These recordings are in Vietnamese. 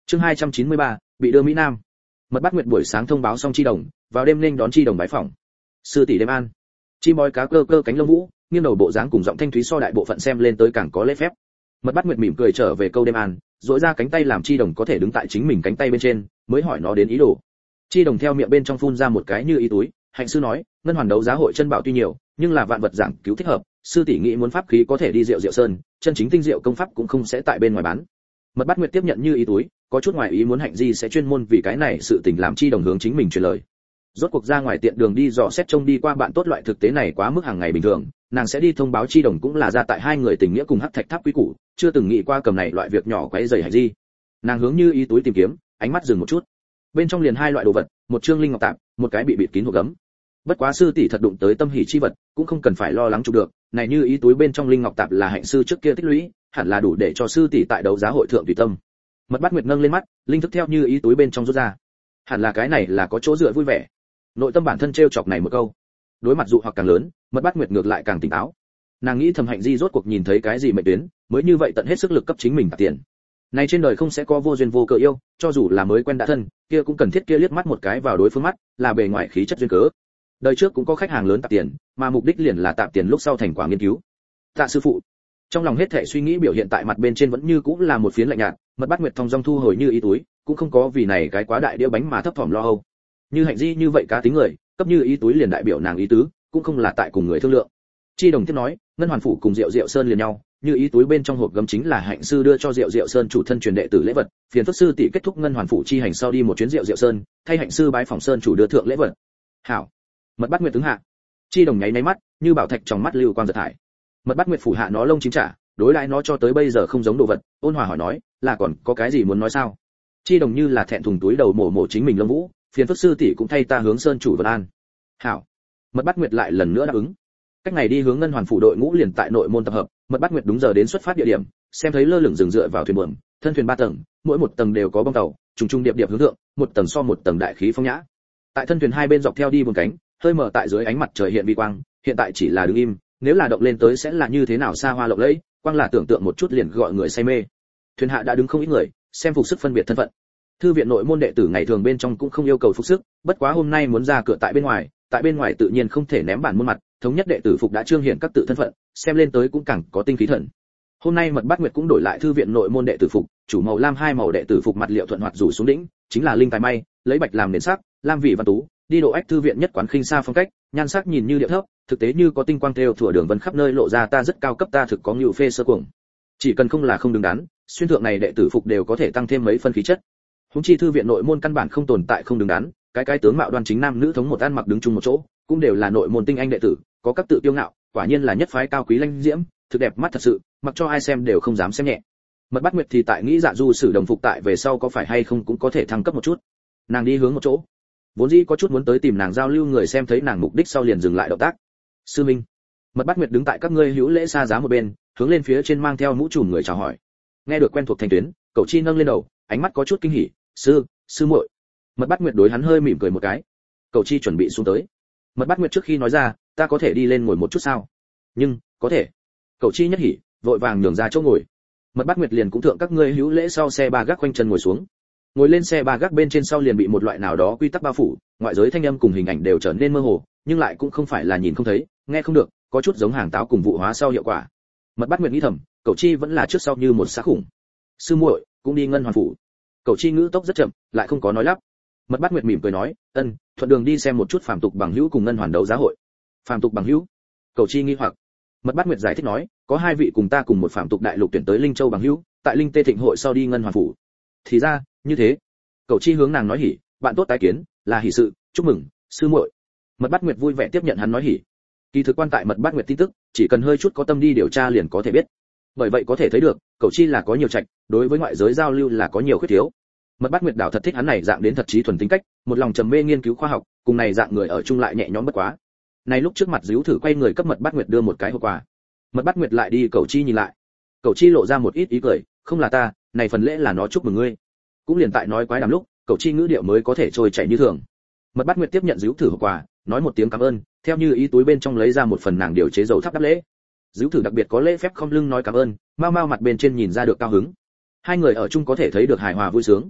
Chương 293, bị đưa Mỹ Nam. Mật Bát Nguyệt buổi sáng thông báo xong Chi Đồng, vào đêm nên đón Chi Đồng bái phỏng. Sư tỷ đêm an. Chim bói cá cơ cơ cánh lông vũ, nghiêng đầu bộ dáng cùng giọng thanh thúy so đại bộ phận xem lên tới càng có lễ phép. Mật Bát Nguyệt mỉm cười trở về câu đêm an, duỗi ra cánh tay làm Chi Đồng có thể đứng tại chính mình cánh tay bên trên, mới hỏi nó đến ý đồ. Chi Đồng theo miệng bên trong phun ra một cái như ý túi, hạnh sư nói, ngân hoàn đấu giá hội chân bảo tuy nhiều, nhưng là vạn vật giảng cứu thích hợp, sư tỷ nghĩ muốn pháp khí có thể đi Diệu Diệu Sơn, chân chính tinh diệu công pháp cũng không sẽ tại bên ngoài bán. Mật Bát Nguyệt tiếp nhận như ý túi, có chút ngoài ý muốn hạnh di sẽ chuyên môn vì cái này sự tình làm Chi Đồng hướng chính mình truyền lời. Rốt cuộc ra ngoài tiện đường đi dò xét trông đi qua bạn tốt loại thực tế này quá mức hàng ngày bình thường, nàng sẽ đi thông báo Chi Đồng cũng là ra tại hai người tình nghĩa cùng hắc thạch tháp quý củ, chưa từng nghĩ qua cầm này loại việc nhỏ quấy rầy hạnh di. Nàng hướng như ý túi tìm kiếm, ánh mắt dừng một chút. Bên trong liền hai loại đồ vật, một trương linh ngọc tạm, một cái bị bịt kín hộp gấm. Bất quá sư tỷ thật đụng tới tâm hỷ chi vật, cũng không cần phải lo lắng chụp được, này như ý túi bên trong linh ngọc tạm là hạnh sư trước kia tích lũy, hẳn là đủ để cho sư tỷ tại đấu giá hội thượng tùy tâm. Mật Bát Nguyệt nâng lên mắt, linh thức theo như ý túi bên trong rút ra. Hẳn là cái này là có chỗ dựa vui vẻ. Nội tâm bản thân trêu chọc này một câu. Đối mặt dụ hoặc càng lớn, Mật Bát Nguyệt ngược lại càng tỉnh táo. Nàng nghĩ thầm hạnh di rốt cuộc nhìn thấy cái gì mệnh tuyến, mới như vậy tận hết sức lực cấp chính mình tiền. Này trên đời không sẽ có vô duyên vô cớ yêu, cho dù là mới quen đã thân, kia cũng cần thiết kia liếc mắt một cái vào đối phương mắt, là bề ngoài khí chất duyên cớ. Đời trước cũng có khách hàng lớn tạp tiền, mà mục đích liền là tạp tiền lúc sau thành quả nghiên cứu. Tạ sư phụ. Trong lòng hết thảy suy nghĩ biểu hiện tại mặt bên trên vẫn như cũng là một phiến lạnh nhạt, Mật Bát Nguyệt thong dong thu hồi như ý túi, cũng không có vì này cái quá đại đĩa bánh mà thấp thỏm lo âu. Như hạnh di như vậy cá tính người, cấp như ý túi liền đại biểu nàng ý tứ, cũng không là tại cùng người thương lượng. Chi Đồng tiếp nói, ngân hoàn phủ cùng Diệu Diệu Sơn liền nhau, như ý túi bên trong hộp gấm chính là hạnh sư đưa cho Diệu Diệu Sơn chủ thân truyền đệ tử lễ vật, phiền phức sư tỷ kết thúc ngân hoàn phủ chi hành sau đi một chuyến Diệu Diệu Sơn, thay hạnh sư bái phỏng sơn chủ đưa thượng lễ vật. Hảo. Mật Bát Nguyệt ứng hạ. Chi Đồng nháy mắt, như bảo thạch trong mắt lưu quang giật thải. Mật Bát Nguyệt phủ hạ nó lông chính trả, đối lại nó cho tới bây giờ không giống đồ vật, ôn hòa hỏi nói, là còn có cái gì muốn nói sao? Chi Đồng như là thẹn thùng túi đầu mổ chính mình lông vũ, phiền phức sư tỷ cũng thay ta hướng sơn chủ vấn an. Hảo. Mật Bát Nguyệt lại lần nữa đáp ứng. Cách này đi hướng ngân hoàn phủ đội ngũ liền tại nội môn tập hợp, Mật Bát Nguyệt đúng giờ đến xuất phát địa điểm, xem thấy lơ lửng dừng dựa vào thuyền buồm, thân thuyền 3 tầng, mỗi một tầng đều có bong tàu, trùng trùng điệp điệp hướng thượng, một tầng so một tầng đại khí phong nhã. Tại thân thuyền hai bên dọc theo đi buồm cánh, hơi mở tại dưới ánh mặt trời hiện vi quang, hiện tại chỉ là đứng im, nếu là động lên tới sẽ là như thế nào xa hoa lộng lẫy, quang là tưởng tượng một chút liền gọi người say mê. Thuyền hạ đã đứng không ít người, xem phục sức phân biệt thân phận. Thư viện nội môn đệ tử ngày thường bên trong cũng không yêu cầu phục sức, bất quá hôm nay muốn ra cửa tại bên ngoài tự nhiên không thể ném bản môn mặt, thống nhất đệ tử phục đã trương hiển các tự thân phận, xem lên tới cũng càng có tinh khí thần. Hôm nay Mật Bát Nguyệt cũng đổi lại thư viện nội môn đệ tử phục, chủ màu lam hai màu đệ tử phục mặt liệu thuận hoạt rủ xuống đỉnh, chính là linh tài may, lấy bạch làm nền sắc, lam vị văn tú, đi độ ách thư viện nhất quán khinh xa phong cách, nhan sắc nhìn như điệu thấp, thực tế như có tinh quang theo thủa đường vân khắp nơi lộ ra ta rất cao cấp ta thực có nhiều phê sơ cuồng. Chỉ cần không là không đứng đắn, xuyên thượng này đệ tử phục đều có thể tăng thêm mấy phân khí chất. Húng chi thư viện nội môn căn bản không tồn tại không đứng đắn, cái tướng mạo đoan chính nam nữ thống một ăn mặc đứng chung một chỗ, cũng đều là nội môn tinh anh đệ tử, có các tự tiêu ngạo, quả nhiên là nhất phái cao quý lãnh diễm, thực đẹp mắt thật sự, mặc cho ai xem đều không dám xem nhẹ. Mật Bát Nguyệt thì tại nghĩ Dạ Du sử đồng phục tại về sau có phải hay không cũng có thể thăng cấp một chút. Nàng đi hướng một chỗ, vốn dĩ có chút muốn tới tìm nàng giao lưu người xem thấy nàng mục đích sau liền dừng lại động tác. Sư Minh. Mật Bát Nguyệt đứng tại các ngươi hữu lễ xa giá một bên, hướng lên phía trên mang theo mũ trùm người chào hỏi. Nghe được quen thuộc thanh tuyến, Cẩu Chi nâng lên đầu, ánh mắt có chút kinh hỉ, sư muội. Mật Bát Nguyệt đối hắn hơi mỉm cười một cái. Cẩu Chi chuẩn bị xuống tới. Mật Bát Nguyệt trước khi nói ra, ta có thể đi lên ngồi một chút sao? Nhưng, có thể. Cẩu Chi nhất hỉ, vội vàng nhường ra chỗ ngồi. Mật Bát Nguyệt liền cũng thượng các ngươi hữu lễ sau xe ba gác quanh chân ngồi xuống. Ngồi lên xe ba gác bên trên sau liền bị một loại nào đó quy tắc bao phủ, ngoại giới thanh âm cùng hình ảnh đều trở nên mơ hồ, nhưng lại cũng không phải là nhìn không thấy, nghe không được, có chút giống hàng táo cùng vụ hóa sau hiệu quả. Mật Bát Nguyệt nghĩ thầm, Cẩu Chi vẫn là trước sau như một xác khủng. Sư muội, cũng đi ngân hoàn phủ. Cẩu Chi ngữ tốc rất chậm, lại không có nói lắp. Mật Bát Nguyệt mỉm cười nói, ân, thuận đường đi xem một chút phàm tục bằng hữu cùng ngân hoàn đấu giá hội. Phàm tục bằng hữu? Cẩu Chi nghi hoặc. Mật Bát Nguyệt giải thích nói, có hai vị cùng ta cùng một phàm tục đại lục tuyển tới Linh Châu bằng hữu, tại Linh Tê Thịnh hội sau đi ngân hoàn phủ. Thì ra, như thế. Cẩu Chi hướng nàng nói hỉ, bạn tốt tái kiến, là hỉ sự, chúc mừng, sư muội. Mật Bát Nguyệt vui vẻ tiếp nhận hắn nói hỉ. Kỳ thực quan tại Mật Bát Nguyệt tin tức, chỉ cần hơi chút có tâm đi điều tra liền có thể biết. Bởi vậy có thể thấy được, Cẩu Chi là có nhiều trạch, đối với ngoại giới giao lưu là có nhiều khuyết thiếu. Mật Bát Nguyệt đảo thật thích hắn này dạng đến thật trí thuần tính cách, một lòng trầm mê nghiên cứu khoa học, cùng này dạng người ở chung lại nhẹ nhõm bất quá. Này lúc trước mặt Dữu Thử quay người cấp Mật Bát Nguyệt đưa một cái hộp quà. Mật Bát Nguyệt lại đi Cẩu Chi nhìn lại. Cẩu Chi lộ ra một ít ý cười, không là ta, này phần lễ là nó chúc mừng ngươi. Cũng liền tại nói quái đàm lúc, Cẩu Chi ngữ điệu mới có thể trôi chảy như thường. Mật Bát Nguyệt tiếp nhận Dữu Thử hộp quà, nói một tiếng cảm ơn, theo như ý túi bên trong lấy ra một phần nàng điều chế dầu thắp đáp lễ. Dữu Thử đặc biệt có lễ phép không lưng nói cảm ơn, mau mau mặt bên trên nhìn ra được cao hứng. Hai người ở chung có thể thấy được hài hòa vui sướng,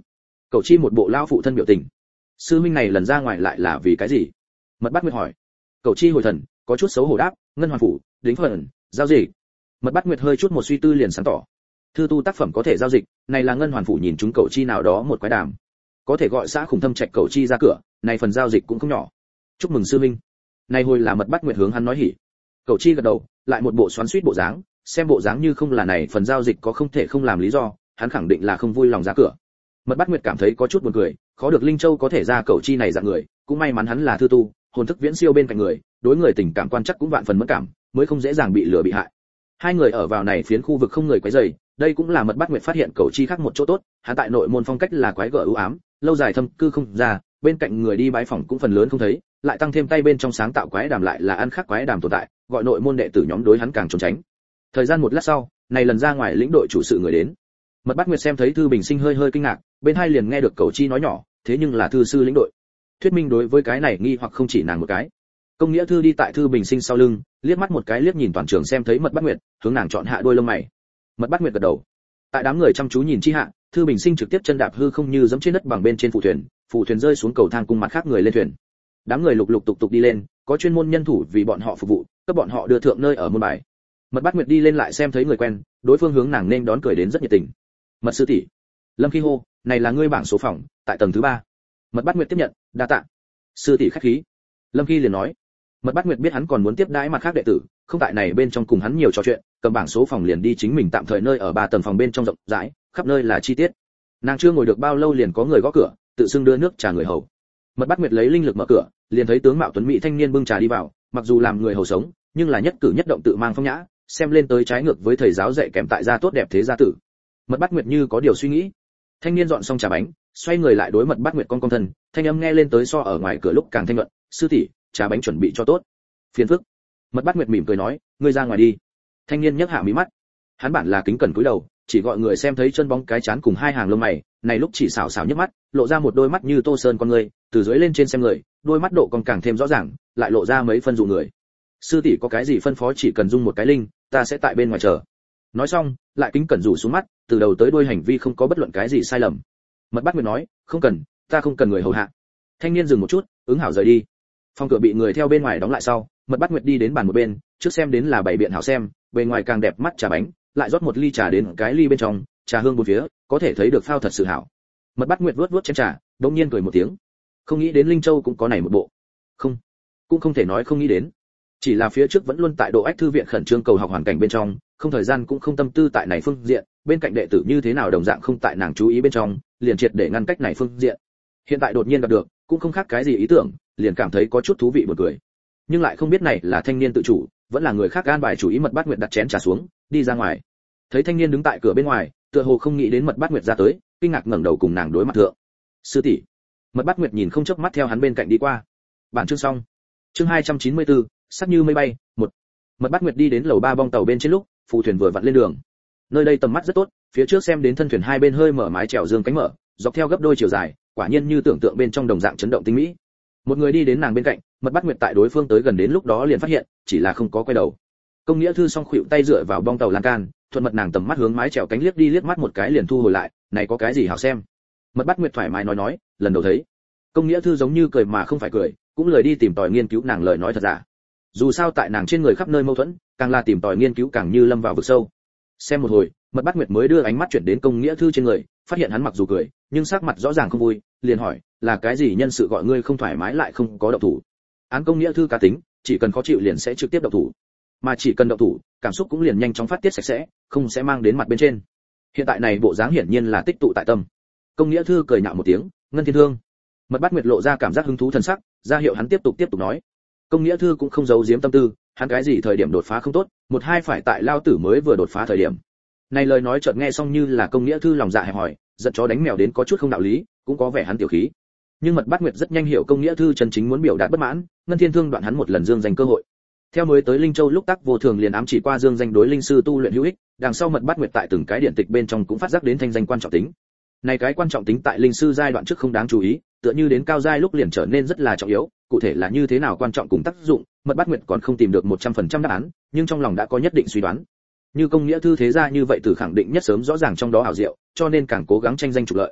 Cậu Chi một bộ lao phụ thân biểu tình. Sư huynh này lần ra ngoài lại là vì cái gì? Mật Bát Nguyệt hỏi. Cậu Chi hồi thần, có chút xấu hổ đáp, ngân hoàn phủ, đính phần, giao dịch. Mật Bát Nguyệt hơi chút một suy tư liền sáng tỏ. Thư tu tác phẩm có thể giao dịch, này là ngân hoàn phủ nhìn chúng Cậu Chi nào đó một quái đàm. Có thể gọi xã Khủng Thâm Trạch Cậu Chi ra cửa, này phần giao dịch cũng không nhỏ. Chúc mừng sư huynh. Này hồi là Mật Bát Nguyệt hướng hắn nói hỉ. Cậu Chi gật đầu, lại một bộ xoắn xuýt bộ dáng, xem bộ dáng như không là này phần giao dịch có không thể không làm lý do, hắn khẳng định là không vui lòng ra cửa. Mật Bát Nguyệt cảm thấy có chút buồn cười, khó được Linh Châu có thể ra Cậu Chi này dạng người, cũng may mắn hắn là thư tu, hồn thức viễn siêu bên cạnh người, đối người tình cảm quan chắc cũng vạn phần mẫn cảm, mới không dễ dàng bị lừa bị hại. Hai người ở vào này phiến khu vực không người quấy rầy, đây cũng là Mật Bát Nguyệt phát hiện Cậu Chi khác một chỗ tốt, hắn tại nội môn phong cách là quái gở u ám, lâu dài thâm cư không ra, bên cạnh người đi bái phỏng cũng phần lớn không thấy, lại tăng thêm tay bên trong sáng tạo quái đàm lại là ăn khác quái đàm tồn tại, gọi nội môn đệ tử nhóm đối hắn càng trốn tránh. Thời gian một lát sau, này lần ra ngoài lĩnh đội chủ sự người đến. Mật Bát Nguyệt xem thấy Thư Bình Sinh hơi hơi kinh ngạc, bên hai liền nghe được Cậu Chi nói nhỏ, thế nhưng là thư sư lĩnh đội. Thuyết minh đối với cái này nghi hoặc không chỉ nàng một cái. Công Nghĩa Thư đi tại Thư Bình Sinh sau lưng, liếc mắt một cái liếc nhìn toàn trường xem thấy Mật Bát Nguyệt, hướng nàng chọn hạ đôi lông mày. Mật Bát Nguyệt gật đầu. Tại đám người chăm chú nhìn chi hạ, Thư Bình Sinh trực tiếp chân đạp hư không như giẫm trên đất bằng bên trên phụ thuyền rơi xuống cầu thang cùng mặt khác người lên thuyền. Đám người lục lục tục tục đi lên, có chuyên môn nhân thủ vì bọn họ phục vụ, cấp bọn họ đưa thượng nơi ở môn bài. Mật Bát Nguyệt đi lên lại xem thấy người quen, đối phương hướng nàng nên đón cười đến rất nhiệt tình. Mật sư tỷ. Lâm Khi hô, này là ngươi bảng số phòng, tại tầng thứ 3. Mật Bát Nguyệt tiếp nhận, đa tạ. Sư tỷ khách khí. Lâm Khi liền nói. Mật Bát Nguyệt biết hắn còn muốn tiếp đãi mặt khác đệ tử, không tại này bên trong cùng hắn nhiều trò chuyện, cầm bảng số phòng liền đi chính mình tạm thời nơi ở 3 tầng phòng bên trong rộng rãi, khắp nơi là chi tiết. Nàng chưa ngồi được bao lâu liền có người gõ cửa, tự xưng đưa nước trà người hầu. Mật Bát Nguyệt lấy linh lực mở cửa, liền thấy tướng mạo tuấn mỹ thanh niên bưng trà đi vào, mặc dù làm người hầu sống, nhưng là nhất cử nhất động tự mang phong nhã, xem lên tới trái ngược với thầy giáo dạy kèm tại gia tốt đẹp thế gia tử. Mật Bát Nguyệt như có điều suy nghĩ. Thanh niên dọn xong trà bánh, xoay người lại đối Mật Bát Nguyệt con thân, thanh âm nghe lên tới so ở ngoài cửa lúc càng thanh nhuận, "Sư tỷ, trà bánh chuẩn bị cho tốt." Phiền phức. Mật Bát Nguyệt mỉm cười nói, "Ngươi ra ngoài đi." Thanh niên nhấc hạ mí mắt. Hắn bản là kính cẩn cúi đầu, chỉ gọi người xem thấy chân bóng cái trán cùng hai hàng lông mày, này lúc chỉ xảo xảo nhếch mắt, lộ ra một đôi mắt như tô sơn con người, từ dưới lên trên xem người, đôi mắt độ còn càng thêm rõ ràng, lại lộ ra mấy phân dụ người. "Sư tỷ có cái gì phân phó chỉ cần dung một cái linh, ta sẽ tại bên ngoài chờ." Nói xong, lại kính cẩn rủ xuống mắt, từ đầu tới đuôi hành vi không có bất luận cái gì sai lầm. Mật Bát Nguyệt nói, "Không cần, ta không cần người hầu hạ." Thanh niên dừng một chút, ứng hảo rời đi. Phòng cửa bị người theo bên ngoài đóng lại sau, Mật Bát Nguyệt đi đến bàn một bên, trước xem đến là bảy biện hảo xem, bề ngoài càng đẹp mắt trà bánh, lại rót một ly trà đến cái ly bên trong, trà hương bốn phía, có thể thấy được phao thật sự hảo. Mật Bát Nguyệt vuốt vuốt chén trà, đột nhiên cười một tiếng. Không nghĩ đến Linh Châu cũng có này một bộ. Không, cũng không thể nói không nghĩ đến. Chỉ là phía trước vẫn luôn tại Độ Ách thư viện khẩn trương cầu học hoàn cảnh bên trong, không thời gian cũng không tâm tư tại này phương diện, bên cạnh đệ tử như thế nào đồng dạng không tại nàng chú ý bên trong, liền triệt để ngăn cách này phương diện. Hiện tại đột nhiên gặp được, cũng không khác cái gì ý tưởng, liền cảm thấy có chút thú vị buồn cười. Nhưng lại không biết này là thanh niên tự chủ, vẫn là người khác an bài chủ ý. Mật Bát Nguyệt đặt chén trà xuống, đi ra ngoài. Thấy thanh niên đứng tại cửa bên ngoài, tựa hồ không nghĩ đến Mật Bát Nguyệt ra tới, kinh ngạc ngẩng đầu cùng nàng đối mặt thượng. "Sư tỷ." Mật Bát Nguyệt nhìn không chớp mắt theo hắn bên cạnh đi qua. Bản chương xong. Chương 294, sắc như mây bay, 1. Mật Bát Nguyệt đi đến lầu 3 bong tàu bên trên lúc, phù thuyền vừa vặn lên đường. Nơi đây tầm mắt rất tốt, phía trước xem đến thân thuyền hai bên hơi mở mái chèo dương cánh mở, dọc theo gấp đôi chiều dài, quả nhiên như tưởng tượng bên trong đồng dạng chấn động tinh mỹ. Một người đi đến nàng bên cạnh, Mật Bát Nguyệt tại đối phương tới gần đến lúc đó liền phát hiện, chỉ là không có quay đầu. Công Nghĩa Thư song khuỵu tay dựa vào bong tàu lan can, thuận mật nàng tầm mắt hướng mái chèo cánh liếc đi liếc mắt một cái liền thu hồi lại, này có cái gì hảo xem. Mật Bát Nguyệt thoải mái nói, lần đầu thấy. Công Nghĩa Thư giống như cười mà không phải cười, cũng lời đi tìm tòi nghiên cứu nàng lời nói thật giả. Dù sao tại nàng trên người khắp nơi mâu thuẫn, càng là tìm tòi nghiên cứu càng như lâm vào vực sâu. Xem một hồi, Mật Bát Nguyệt mới đưa ánh mắt chuyển đến Công Nghĩa Thư trên người, phát hiện hắn mặc dù cười, nhưng sắc mặt rõ ràng không vui, liền hỏi, là cái gì nhân sự gọi ngươi không thoải mái lại không có động thủ? Án Công Nghĩa Thư cá tính, chỉ cần khó chịu liền sẽ trực tiếp động thủ, mà chỉ cần động thủ, cảm xúc cũng liền nhanh chóng phát tiết sạch sẽ, không sẽ mang đến mặt bên trên. Hiện tại này bộ dáng hiển nhiên là tích tụ tại tâm. Công Nghĩa Thư cười nhạo một tiếng, Ngân Thiên Thương. Mật Bát Nguyệt lộ ra cảm giác hứng thú thần sắc, ra hiệu hắn tiếp tục nói. Công Nghĩa Thư cũng không giấu giếm tâm tư, hắn cái gì thời điểm đột phá không tốt, một hai phải tại lao tử mới vừa đột phá thời điểm. Này lời nói chợt nghe xong như là Công Nghĩa Thư lòng dạ hẹp hòi, giận chó đánh mèo đến có chút không đạo lý, cũng có vẻ hắn tiểu khí. Nhưng Mật Bát Nguyệt rất nhanh hiểu Công Nghĩa Thư chân chính muốn biểu đạt bất mãn, Ngân Thiên Thương đoạn hắn một lần dương danh cơ hội. Theo mới tới Linh Châu lúc tác vô thường liền ám chỉ qua dương danh đối linh sư tu luyện hữu ích, đằng sau Mật Bát Nguyệt tại từng cái điển tịch bên trong cũng phát giác đến thanh danh quan trọng tính. Này cái quan trọng tính tại linh sư giai đoạn trước không đáng chú ý, tựa như đến cao giai lúc liền trở nên rất là trọng yếu, cụ thể là như thế nào quan trọng cùng tác dụng, Mật Bát Nguyệt còn không tìm được 100% đáp án, nhưng trong lòng đã có nhất định suy đoán. Như Công Nghĩa Thư thế gia như vậy từ khẳng định nhất sớm rõ ràng trong đó ảo diệu, cho nên càng cố gắng tranh danh trục lợi.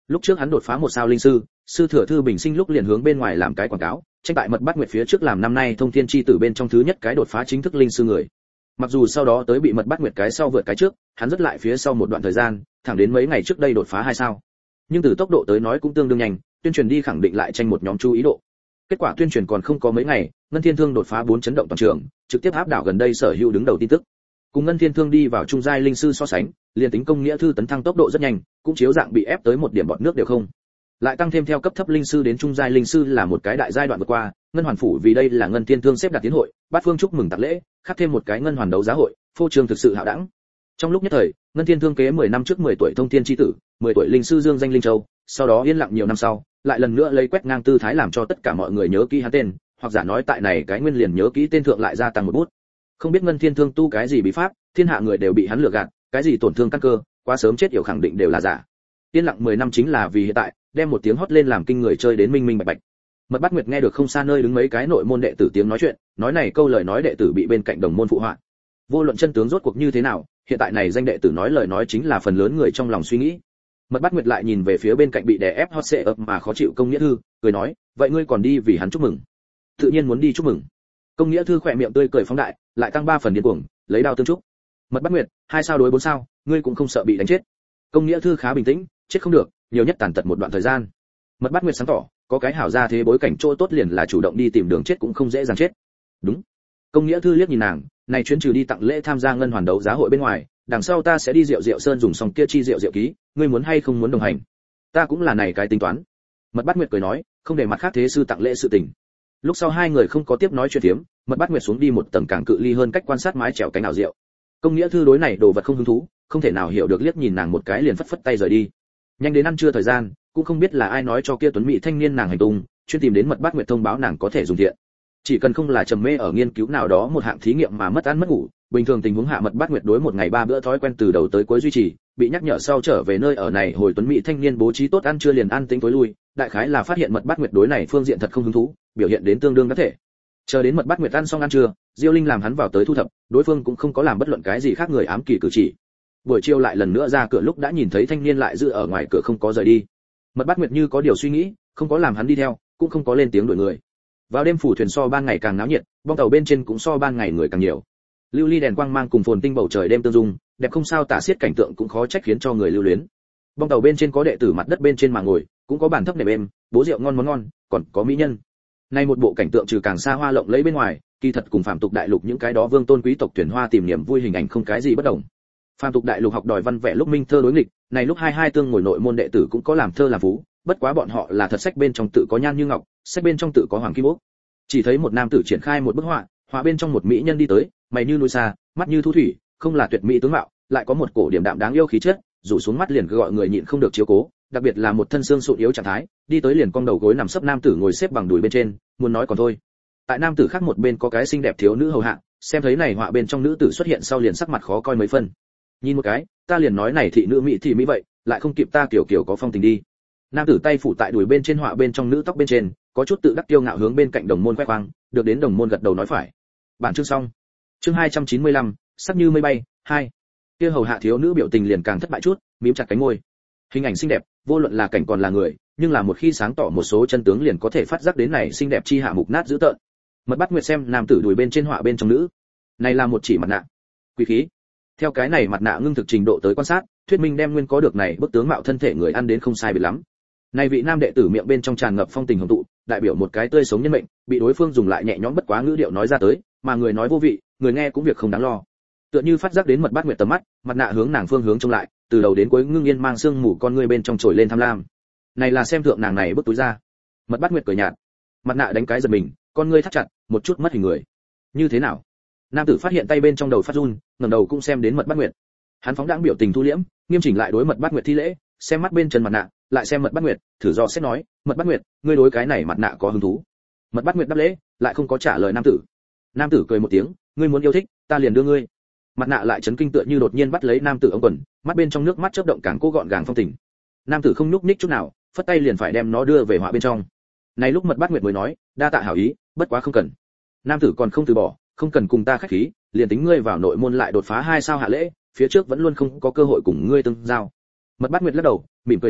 Lúc trước hắn đột phá 1 sao linh sư, sư thừa thư bình sinh lúc liền hướng bên ngoài làm cái quảng cáo, tranh tại Mật Bát Nguyệt phía trước làm năm nay thông thiên chi tử bên trong thứ nhất cái đột phá chính thức linh sư người. Mặc dù sau đó tới bị Mật Bát Nguyệt cái sau vượt cái trước, hắn rất lại phía sau một đoạn thời gian, thẳng đến mấy ngày trước đây đột phá 2 sao. Nhưng từ tốc độ tới nói cũng tương đương nhanh, tuyên truyền đi khẳng định lại tranh một nhóm chú ý độ. Kết quả tuyên truyền còn không có mấy ngày, Ngân Thiên Thương đột phá 4 chấn động toàn trường, trực tiếp áp đảo gần đây sở hữu đứng đầu tin tức. Cùng Ngân Thiên Thương đi vào trung giai linh sư so sánh, liền tính công nghĩa thư tấn thăng tốc độ rất nhanh, cũng chiếu dạng bị ép tới một điểm bọt nước đều không. Lại tăng thêm theo cấp thấp linh sư đến trung giai linh sư là một cái đại giai đoạn vượt qua, Ngân Hoàn phủ vì đây là Ngân Thiên Thương xếp đặt tiến hội, bát phương chúc mừng tạc lễ, khắc thêm một cái ngân hoàn đấu giá hội, phô trương thực sự hạo đẳng. Trong lúc nhất thời, Ngân Thiên Thương kế 10 năm trước 10 tuổi thông thiên chi tử, 10 tuổi linh sư dương danh linh châu, sau đó yên lặng nhiều năm sau, lại lần nữa lấy quét ngang tư thái làm cho tất cả mọi người nhớ kỹ hắn tên, hoặc giả nói tại này cái nguyên liền nhớ kỹ tên thượng lại gia tăng một bút. Không biết Ngân Thiên Thương tu cái gì bí pháp, thiên hạ người đều bị hắn lừa gạt, cái gì tổn thương căn cơ, quá sớm chết yểu khẳng định đều là giả. Yên lặng 10 năm chính là vì hiện tại, đem một tiếng hót lên làm kinh người chơi đến minh minh bạch bạch. Mật Bát Nguyệt nghe được không xa nơi đứng mấy cái nội môn đệ tử tiếng nói chuyện, nói này câu lời nói đệ tử bị bên cạnh đồng môn phụ họa. Vô luận chân tướng rốt cuộc như thế nào, hiện tại này danh đệ tử nói lời nói chính là phần lớn người trong lòng suy nghĩ. Mật Bát Nguyệt lại nhìn về phía bên cạnh bị đè ép hot xệ ấp mà khó chịu công nghĩa thư, cười nói, vậy ngươi còn đi vì hắn chúc mừng? Tự nhiên muốn đi chúc mừng. Công nghĩa thư khỏe miệng tươi cười phóng đại, lại tăng 3 phần điên cuồng, lấy đao tương chúc. Mật Bát Nguyệt, 2 sao đối 4 sao, ngươi cũng không sợ bị đánh chết? Công nghĩa thư khá bình tĩnh, chết không được, nhiều nhất tàn tật một đoạn thời gian. Mật Bát Nguyệt sáng tỏ, có cái hảo ra thế bối cảnh chỗ tốt liền là chủ động đi tìm đường chết cũng không dễ dàng chết. Đúng. Công nghĩa thư liếc nhìn nàng, này chuyến trừ đi tặng lễ tham gia ngân hoàn đấu giá hội bên ngoài, đằng sau ta sẽ đi Diệu Sơn dùng xong kia chi Diệu ký, ngươi muốn hay không muốn đồng hành? Ta cũng là này cái tính toán. Mật Bát Nguyệt cười nói, không để mặt khác thế sư tặng lễ sự tình. Lúc sau hai người không có tiếp nói chuyện thiếm, Mật Bát Nguyệt xuống đi một tầng càng cự ly hơn cách quan sát mái chèo cánh ảo diệu. Công nghĩa thư đối này đồ vật không hứng thú, không thể nào hiểu được, liếc nhìn nàng một cái liền phất phất tay rời đi. Nhanh đến ăn trưa thời gian, cũng không biết là ai nói cho kia tuấn mỹ thanh niên nàng hành tung, chuyên tìm đến Mật Bát Nguyệt thông báo nàng có thể dùng thiện. Chỉ cần không là trầm mê ở nghiên cứu nào đó một hạng thí nghiệm mà mất ăn mất ngủ, bình thường tình huống hạ Mật Bát Nguyệt đối một ngày 3 bữa thói quen từ đầu tới cuối duy trì, bị nhắc nhở sau trở về nơi ở này hồi tuấn mỹ thanh niên bố trí tốt ăn trưa liền ăn tính tối lui, đại khái là phát hiện Mật Bát Nguyệt đối này phương diện thật không hứng thú, biểu hiện đến tương đương có thể. Chờ đến Mật Bát Nguyệt ăn xong ăn trưa, Diêu Linh làm hắn vào tới thu thập, đối phương cũng không có làm bất luận cái gì khác người ám kỳ cử chỉ. Buổi chiều lại lần nữa ra cửa lúc đã nhìn thấy thanh niên lại giữ ở ngoài cửa không có rời đi. Mật Bát Nguyệt như có điều suy nghĩ, không có làm hắn đi theo, cũng không có lên tiếng đuổi người. Vào đêm phủ thuyền so ban ngày càng náo nhiệt, bong tàu bên trên cũng so ban ngày người càng nhiều. Lưu ly đèn quang mang cùng phồn tinh bầu trời đêm tương dung, đẹp không sao tả xiết cảnh tượng cũng khó trách khiến cho người lưu luyến. Bong tàu bên trên có đệ tử mặt đất bên trên mà ngồi, cũng có bàn thấp nệm êm, bố rượu ngon món ngon, còn có mỹ nhân. Nay một bộ cảnh tượng trừ càng xa hoa lộng lẫy bên ngoài, kỳ thật cùng phàm tục đại lục những cái đó vương tôn quý tộc tuyển hoa tìm niềm vui hình ảnh không cái gì bất đồng. Phàm tục đại lục học đòi văn vẽ lúc minh thơ đối nghịch, này lúc hai tương ngồi nội môn đệ tử cũng có làm thơ làm phú, bất quá bọn họ là thật sách bên trong tự có nhan như ngọc, sách bên trong tự có hoàng kim ốc. Chỉ thấy một nam tử triển khai một bức họa, họa bên trong một mỹ nhân đi tới, mày như núi xa, mắt như thu thủy, không là tuyệt mỹ tướng mạo, lại có một cổ điểm đạm đáng yêu khí chất, rủ xuống mắt liền gọi người nhịn không được chiếu cố, đặc biệt là một thân xương sụn yếu trạng thái, đi tới liền cong đầu gối nằm sấp nam tử ngồi xếp bằng đùi bên trên, muốn nói còn thôi. Tại nam tử khác một bên có cái xinh đẹp thiếu nữ hầu hạ, xem thấy này họa bên trong nữ tử xuất hiện sau liền sắc mặt khó coi mấy phân. Nhìn một cái, ta liền nói này thị nữ mỹ thì mỹ vậy, lại không kịp ta kiểu có phong tình đi. Nam tử tay phủ tại đùi bên trên họa bên trong nữ tóc bên trên, có chút tự đắc kiêu ngạo hướng bên cạnh đồng môn khoe khoang, được đến đồng môn gật đầu nói phải. Bản chương xong. Chương 295, sắc như mây bay, 2. Kia hầu hạ thiếu nữ biểu tình liền càng thất bại chút, mím chặt cánh môi. Hình ảnh xinh đẹp, vô luận là cảnh còn là người, nhưng là một khi sáng tỏ một số chân tướng liền có thể phát giác đến này xinh đẹp chi hạ mục nát dữ tợn. Mật Bát Nguyệt xem nam tử đùi bên trên họa bên trong nữ. Này là một chỉ mặt nạ. Quý khí. Theo cái này mặt nạ ngưng thực trình độ tới quan sát, thuyết minh đem nguyên có được này bức tướng mạo thân thể người ăn đến không sai biệt lắm. Này vị nam đệ tử miệng bên trong tràn ngập phong tình hồng tụ, đại biểu một cái tươi sống nhân mệnh, bị đối phương dùng lại nhẹ nhõm bất quá ngữ điệu nói ra tới, mà người nói vô vị, người nghe cũng việc không đáng lo. Tựa như phát giác đến Mật Bát Nguyệt tầm mắt, mặt nạ hướng nàng phương hướng trông lại, từ đầu đến cuối ngưng yên mang sương mù con ngươi bên trong trồi lên tham lam. Này là xem thượng nàng này bức túi ra. Mật Bát Nguyệt cười nhạt, mặt nạ đánh cái giật mình, con ngươi thắt chặt, một chút mất hình người. Như thế nào? Nam tử phát hiện tay bên trong đầu phát run, ngẩng đầu cũng xem đến Mật Bát Nguyệt. Hắn phóng đãng biểu tình thu liễm, nghiêm chỉnh lại đối Mật Bát Nguyệt thi lễ, xem mắt bên chân mặt nạ, lại xem Mật Bát Nguyệt, thử dò xét nói, Mật Bát Nguyệt, ngươi đối cái này mặt nạ có hứng thú? Mật Bát Nguyệt đáp lễ, lại không có trả lời nam tử. Nam tử cười một tiếng, ngươi muốn yêu thích, ta liền đưa ngươi. Mặt nạ lại chấn kinh tựa như đột nhiên bắt lấy nam tử ống quần, mắt bên trong nước mắt chớp động càng cố gọn gàng phong tình. Nam tử không nhúc nhích chút nào, phất tay liền phải đem nó đưa về họa bên trong. Này lúc Mật Bát Nguyệt mới nói, đa tạ hảo ý, bất quá không cần. Nam tử còn không từ bỏ, không cần cùng ta khách khí, liền tính ngươi vào nội môn lại đột phá 2 sao hạ lễ, phía trước vẫn luôn không có cơ hội cùng ngươi tương giao. Mật Bát Nguyệt lắc đầu, mỉm cười nói,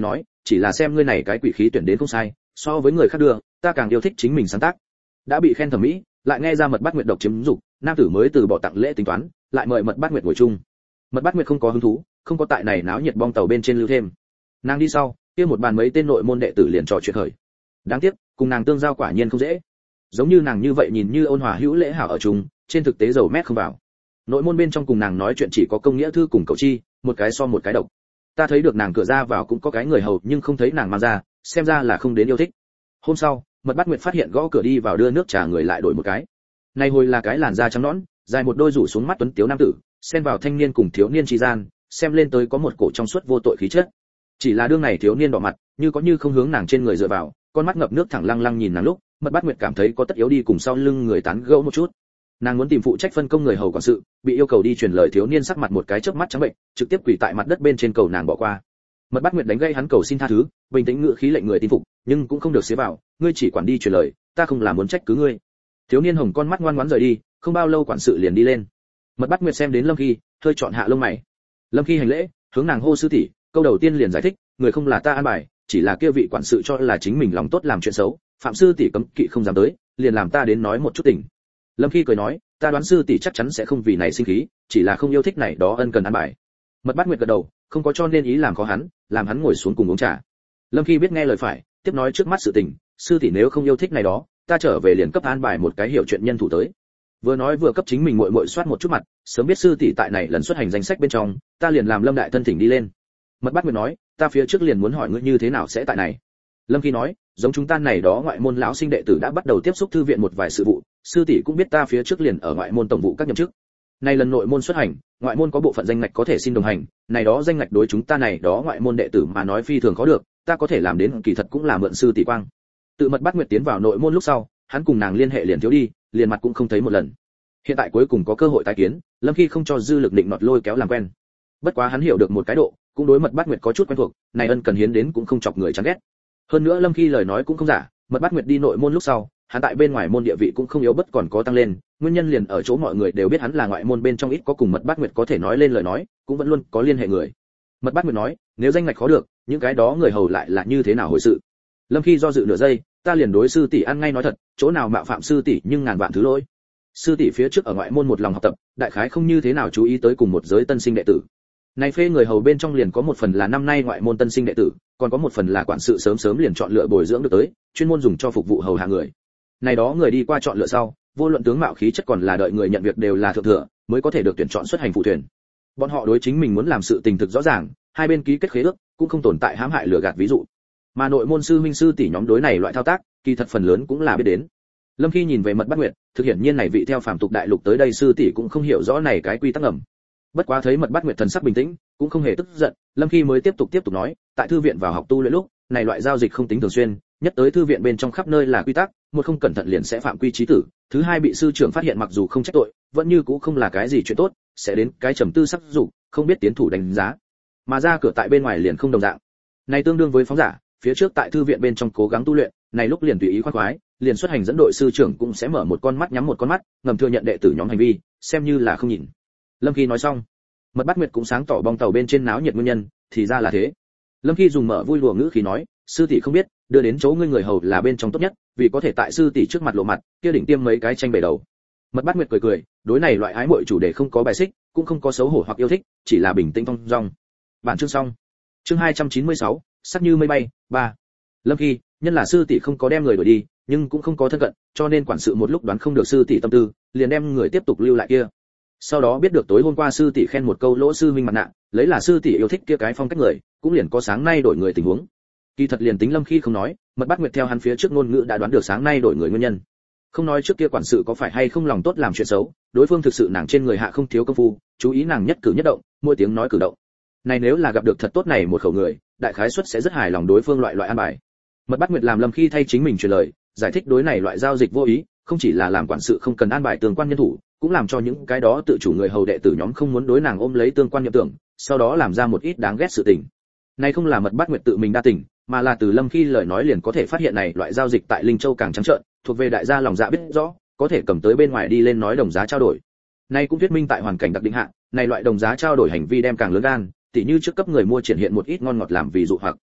chỉ là xem ngươi này cái quỷ khí tuyển đến không sai, so với người khác đưa, ta càng yêu thích chính mình sáng tác. Đã bị khen thẩm mỹ, lại nghe ra Mật Bát Nguyệt độc chiếm dục, nam tử mới từ bỏ tặng lễ tính toán, lại mời Mật Bát Nguyệt ngồi chung. Mật Bát Nguyệt không có hứng thú, không có tại này náo nhiệt bong tàu bên trên lưu thêm. Nàng đi sau, kia một bàn mấy tên nội môn đệ tử liền trò chuyện khởi. Đáng tiếc, cùng nàng tương giao quả nhiên không dễ. Giống như nàng như vậy nhìn như ôn hòa hữu lễ hảo ở chung, trên thực tế dầu mét không vào. Nội môn bên trong cùng nàng nói chuyện chỉ có Công Nghĩa Thư cùng Cậu Chi, một cái so một cái độc. Ta thấy được nàng cửa ra vào cũng có cái người hầu, nhưng không thấy nàng mang ra, xem ra là không đến yêu thích. Hôm sau, Mật Bát Nguyệt phát hiện gõ cửa đi vào đưa nước trà người lại đổi một cái. Này hồi là cái làn da trắng nõn, dài một đôi rủ xuống mắt tuấn tiếu nam tử, xen vào thanh niên cùng thiếu niên chi gian, xem lên tới có một cổ trong suốt vô tội khí chất. Chỉ là đương này thiếu niên đỏ mặt, như có như không hướng nàng trên người dựa vào, con mắt ngập nước thẳng lăng lăng nhìn nàng lúc, Mật Bát Nguyệt cảm thấy có tất yếu đi cùng sau lưng người tán gẫu một chút. Nàng muốn tìm phụ trách phân công người hầu quản sự, bị yêu cầu đi truyền lời thiếu niên sắc mặt một cái chớp mắt trắng bệnh, trực tiếp quỳ tại mặt đất bên trên cầu nàng bỏ qua. Mật Bát Nguyệt đánh gây hắn cầu xin tha thứ, bình tĩnh ngữ khí lệnh người tin phục, nhưng cũng không được xế vào, ngươi chỉ quản đi truyền lời, ta không là muốn trách cứ ngươi. Thiếu niên hồng con mắt ngoan ngoãn rời đi, không bao lâu quản sự liền đi lên. Mật Bát Nguyệt xem đến Lâm Khi, hơi chọn hạ lông mày. Lâm Khi hành lễ, hướng nàng hô sư tỷ, câu đầu tiên liền giải thích, người không là ta an bài, chỉ là kia vị quản sự cho là chính mình lòng tốt làm chuyện xấu, phạm sư tỷ cấm kỵ không dám tới, liền làm ta đến nói một chút tình. Lâm Khi cười nói, ta đoán sư tỷ chắc chắn sẽ không vì này sinh khí, chỉ là không yêu thích này đó ân cần an bài. Mật Bát Nguyệt gật đầu, không có cho nên ý làm khó hắn, làm hắn ngồi xuống cùng uống trà. Lâm Khi biết nghe lời phải, tiếp nói trước mắt sự tình, sư tỷ nếu không yêu thích này đó, ta trở về liền cấp an bài một cái hiểu chuyện nhân thủ tới. Vừa nói vừa cấp chính mình muội muội soát một chút mặt, sớm biết sư tỷ tại này lần xuất hành danh sách bên trong, ta liền làm Lâm đại thân thỉnh đi lên. Mật Bát Nguyệt nói, ta phía trước liền muốn hỏi ngươi như thế nào sẽ tại này. Lâm Khi nói, giống chúng ta này đó ngoại môn lão sinh đệ tử đã bắt đầu tiếp xúc thư viện một vài sự vụ, sư tỷ cũng biết ta phía trước liền ở ngoại môn tổng vụ các nhậm chức. Nay lần nội môn xuất hành, ngoại môn có bộ phận danh ngạch có thể xin đồng hành, này đó danh ngạch đối chúng ta này đó ngoại môn đệ tử mà nói phi thường khó được, ta có thể làm đến kỳ thật cũng là mượn sư tỷ quang. Tự Mật Bát Nguyệt tiến vào nội môn lúc sau, hắn cùng nàng liên hệ liền thiếu đi, liền mặt cũng không thấy một lần. Hiện tại cuối cùng có cơ hội tái kiến, Lâm Khi không cho dư lực định nọt lôi kéo làm quen. Bất quá hắn hiểu được một cái độ, cũng đối Mật Bát Nguyệt có chút quen thuộc, này ân cần hiến đến cũng không chọc người chán ghét. Hơn nữa Lâm Khi lời nói cũng không giả, Mật Bát Nguyệt đi nội môn lúc sau, hắn tại bên ngoài môn địa vị cũng không yếu bất còn có tăng lên, nguyên nhân liền ở chỗ mọi người đều biết hắn là ngoại môn bên trong ít có cùng Mật Bát Nguyệt có thể nói lên lời nói, cũng vẫn luôn có liên hệ người. Mật Bát Nguyệt nói, nếu danh ngạch khó được, những cái đó người hầu lại là như thế nào hồi sự. Lâm Khi do dự nửa giây, ta liền đối sư tỷ ăn ngay nói thật, chỗ nào mạo phạm sư tỷ nhưng ngàn vạn thứ lỗi. Sư tỷ phía trước ở ngoại môn một lòng học tập, đại khái không như thế nào chú ý tới cùng một giới tân sinh đệ tử. Này phê người hầu bên trong liền có một phần là năm nay ngoại môn tân sinh đệ tử, còn có một phần là quản sự sớm sớm liền chọn lựa bồi dưỡng được tới, chuyên môn dùng cho phục vụ hầu hạ người. Này đó người đi qua chọn lựa sau, vô luận tướng mạo khí chất còn là đợi người nhận việc đều là thượng thừa, mới có thể được tuyển chọn xuất hành phụ thuyền. Bọn họ đối chính mình muốn làm sự tình thực rõ ràng, hai bên ký kết khế ước, cũng không tồn tại hãm hại lừa gạt ví dụ. Mà nội môn sư huynh sư tỷ nhóm đối này loại thao tác, kỳ thật phần lớn cũng là biết đến. Lâm Khi nhìn về Mật Bát Nguyệt, thực hiện nhiên này vị theo phàm tục đại lục tới đây sư tỷ cũng không hiểu rõ này cái quy tắc ngầm. Bất quá thấy Mật Bát Nguyệt thần sắc bình tĩnh, cũng không hề tức giận, Lâm Khi mới tiếp tục nói, tại thư viện vào học tu luyện lúc, này loại giao dịch không tính thường xuyên, nhất tới thư viện bên trong khắp nơi là quy tắc, một không cẩn thận liền sẽ phạm quy chí tử, thứ hai bị sư trưởng phát hiện mặc dù không trách tội, vẫn như cũ không là cái gì chuyện tốt, sẽ đến cái trầm tư sắc dục, không biết tiến thủ đánh giá. Mà ra cửa tại bên ngoài liền không đồng dạng. Này tương đương với phóng giả, phía trước tại thư viện bên trong cố gắng tu luyện, này lúc liền tùy ý khoái khoái, liền xuất hành dẫn đội sư trưởng cũng sẽ mở một con mắt nhắm một con mắt, ngầm thừa nhận đệ tử nhóm hành vi, xem như là không nhìn. Lâm Khi nói xong, Mật Bát Nguyệt cũng sáng tỏ bong tàu bên trên náo nhiệt nguyên nhân, thì ra là thế. Lâm Khi dùng mở vui đùa ngữ khí nói, sư tỷ không biết, đưa đến chỗ ngươi người hầu là bên trong tốt nhất, vì có thể tại sư tỷ trước mặt lộ mặt, kia đỉnh tiêm mấy cái tranh bể đầu. Mật Bát Nguyệt cười, đối này loại ái muội chủ đề không có bài xích, cũng không có xấu hổ hoặc yêu thích, chỉ là bình tĩnh thong dong. Bản chương xong. Chương 296, sắc như mây bay, 3. Lâm Khi, nhân là sư tỷ không có đem người đuổi đi, nhưng cũng không có thân cận, cho nên quản sự một lúc đoán không được sư tỷ tâm tư, liền đem người tiếp tục lưu lại kia. Sau đó biết được tối hôm qua sư tỷ khen một câu lỗ sư minh mặt nạ, lấy là sư tỷ yêu thích kia cái phong cách người, cũng liền có sáng nay đổi người tình huống. Kỳ thật liền tính Lâm Khi không nói, Mật Bát Nguyệt theo hắn phía trước ngôn ngữ đã đoán được sáng nay đổi người nguyên nhân. Không nói trước kia quản sự có phải hay không lòng tốt làm chuyện xấu, đối phương thực sự nàng trên người hạ không thiếu công phu, chú ý nàng nhất cử nhất động, mỗi tiếng nói cử động. Này nếu là gặp được thật tốt này một khẩu người, đại khái suất sẽ rất hài lòng đối phương loại an bài. Mật Bát Nguyệt làm Lâm Khi thay chính mình truyền lời, giải thích đối này loại giao dịch vô ý, không chỉ là làm quản sự không cần an bài tương quan nhân thủ, cũng làm cho những cái đó tự chủ người hầu đệ tử nhóm không muốn đối nàng ôm lấy tương quan niệm tưởng, sau đó làm ra một ít đáng ghét sự tình. Này không là Mật Bát Nguyệt tự mình đa tình, mà là từ Lâm Khi lời nói liền có thể phát hiện này loại giao dịch tại Linh Châu càng trắng trợn, thuộc về đại gia lòng dạ biết rõ, có thể cầm tới bên ngoài đi lên nói đồng giá trao đổi. Này cũng thuyết minh tại hoàn cảnh đặc định hạ, này loại đồng giá trao đổi hành vi đem càng lớn gan, tỉ như trước cấp người mua triển hiện một ít ngon ngọt làm vì dụ hoặc.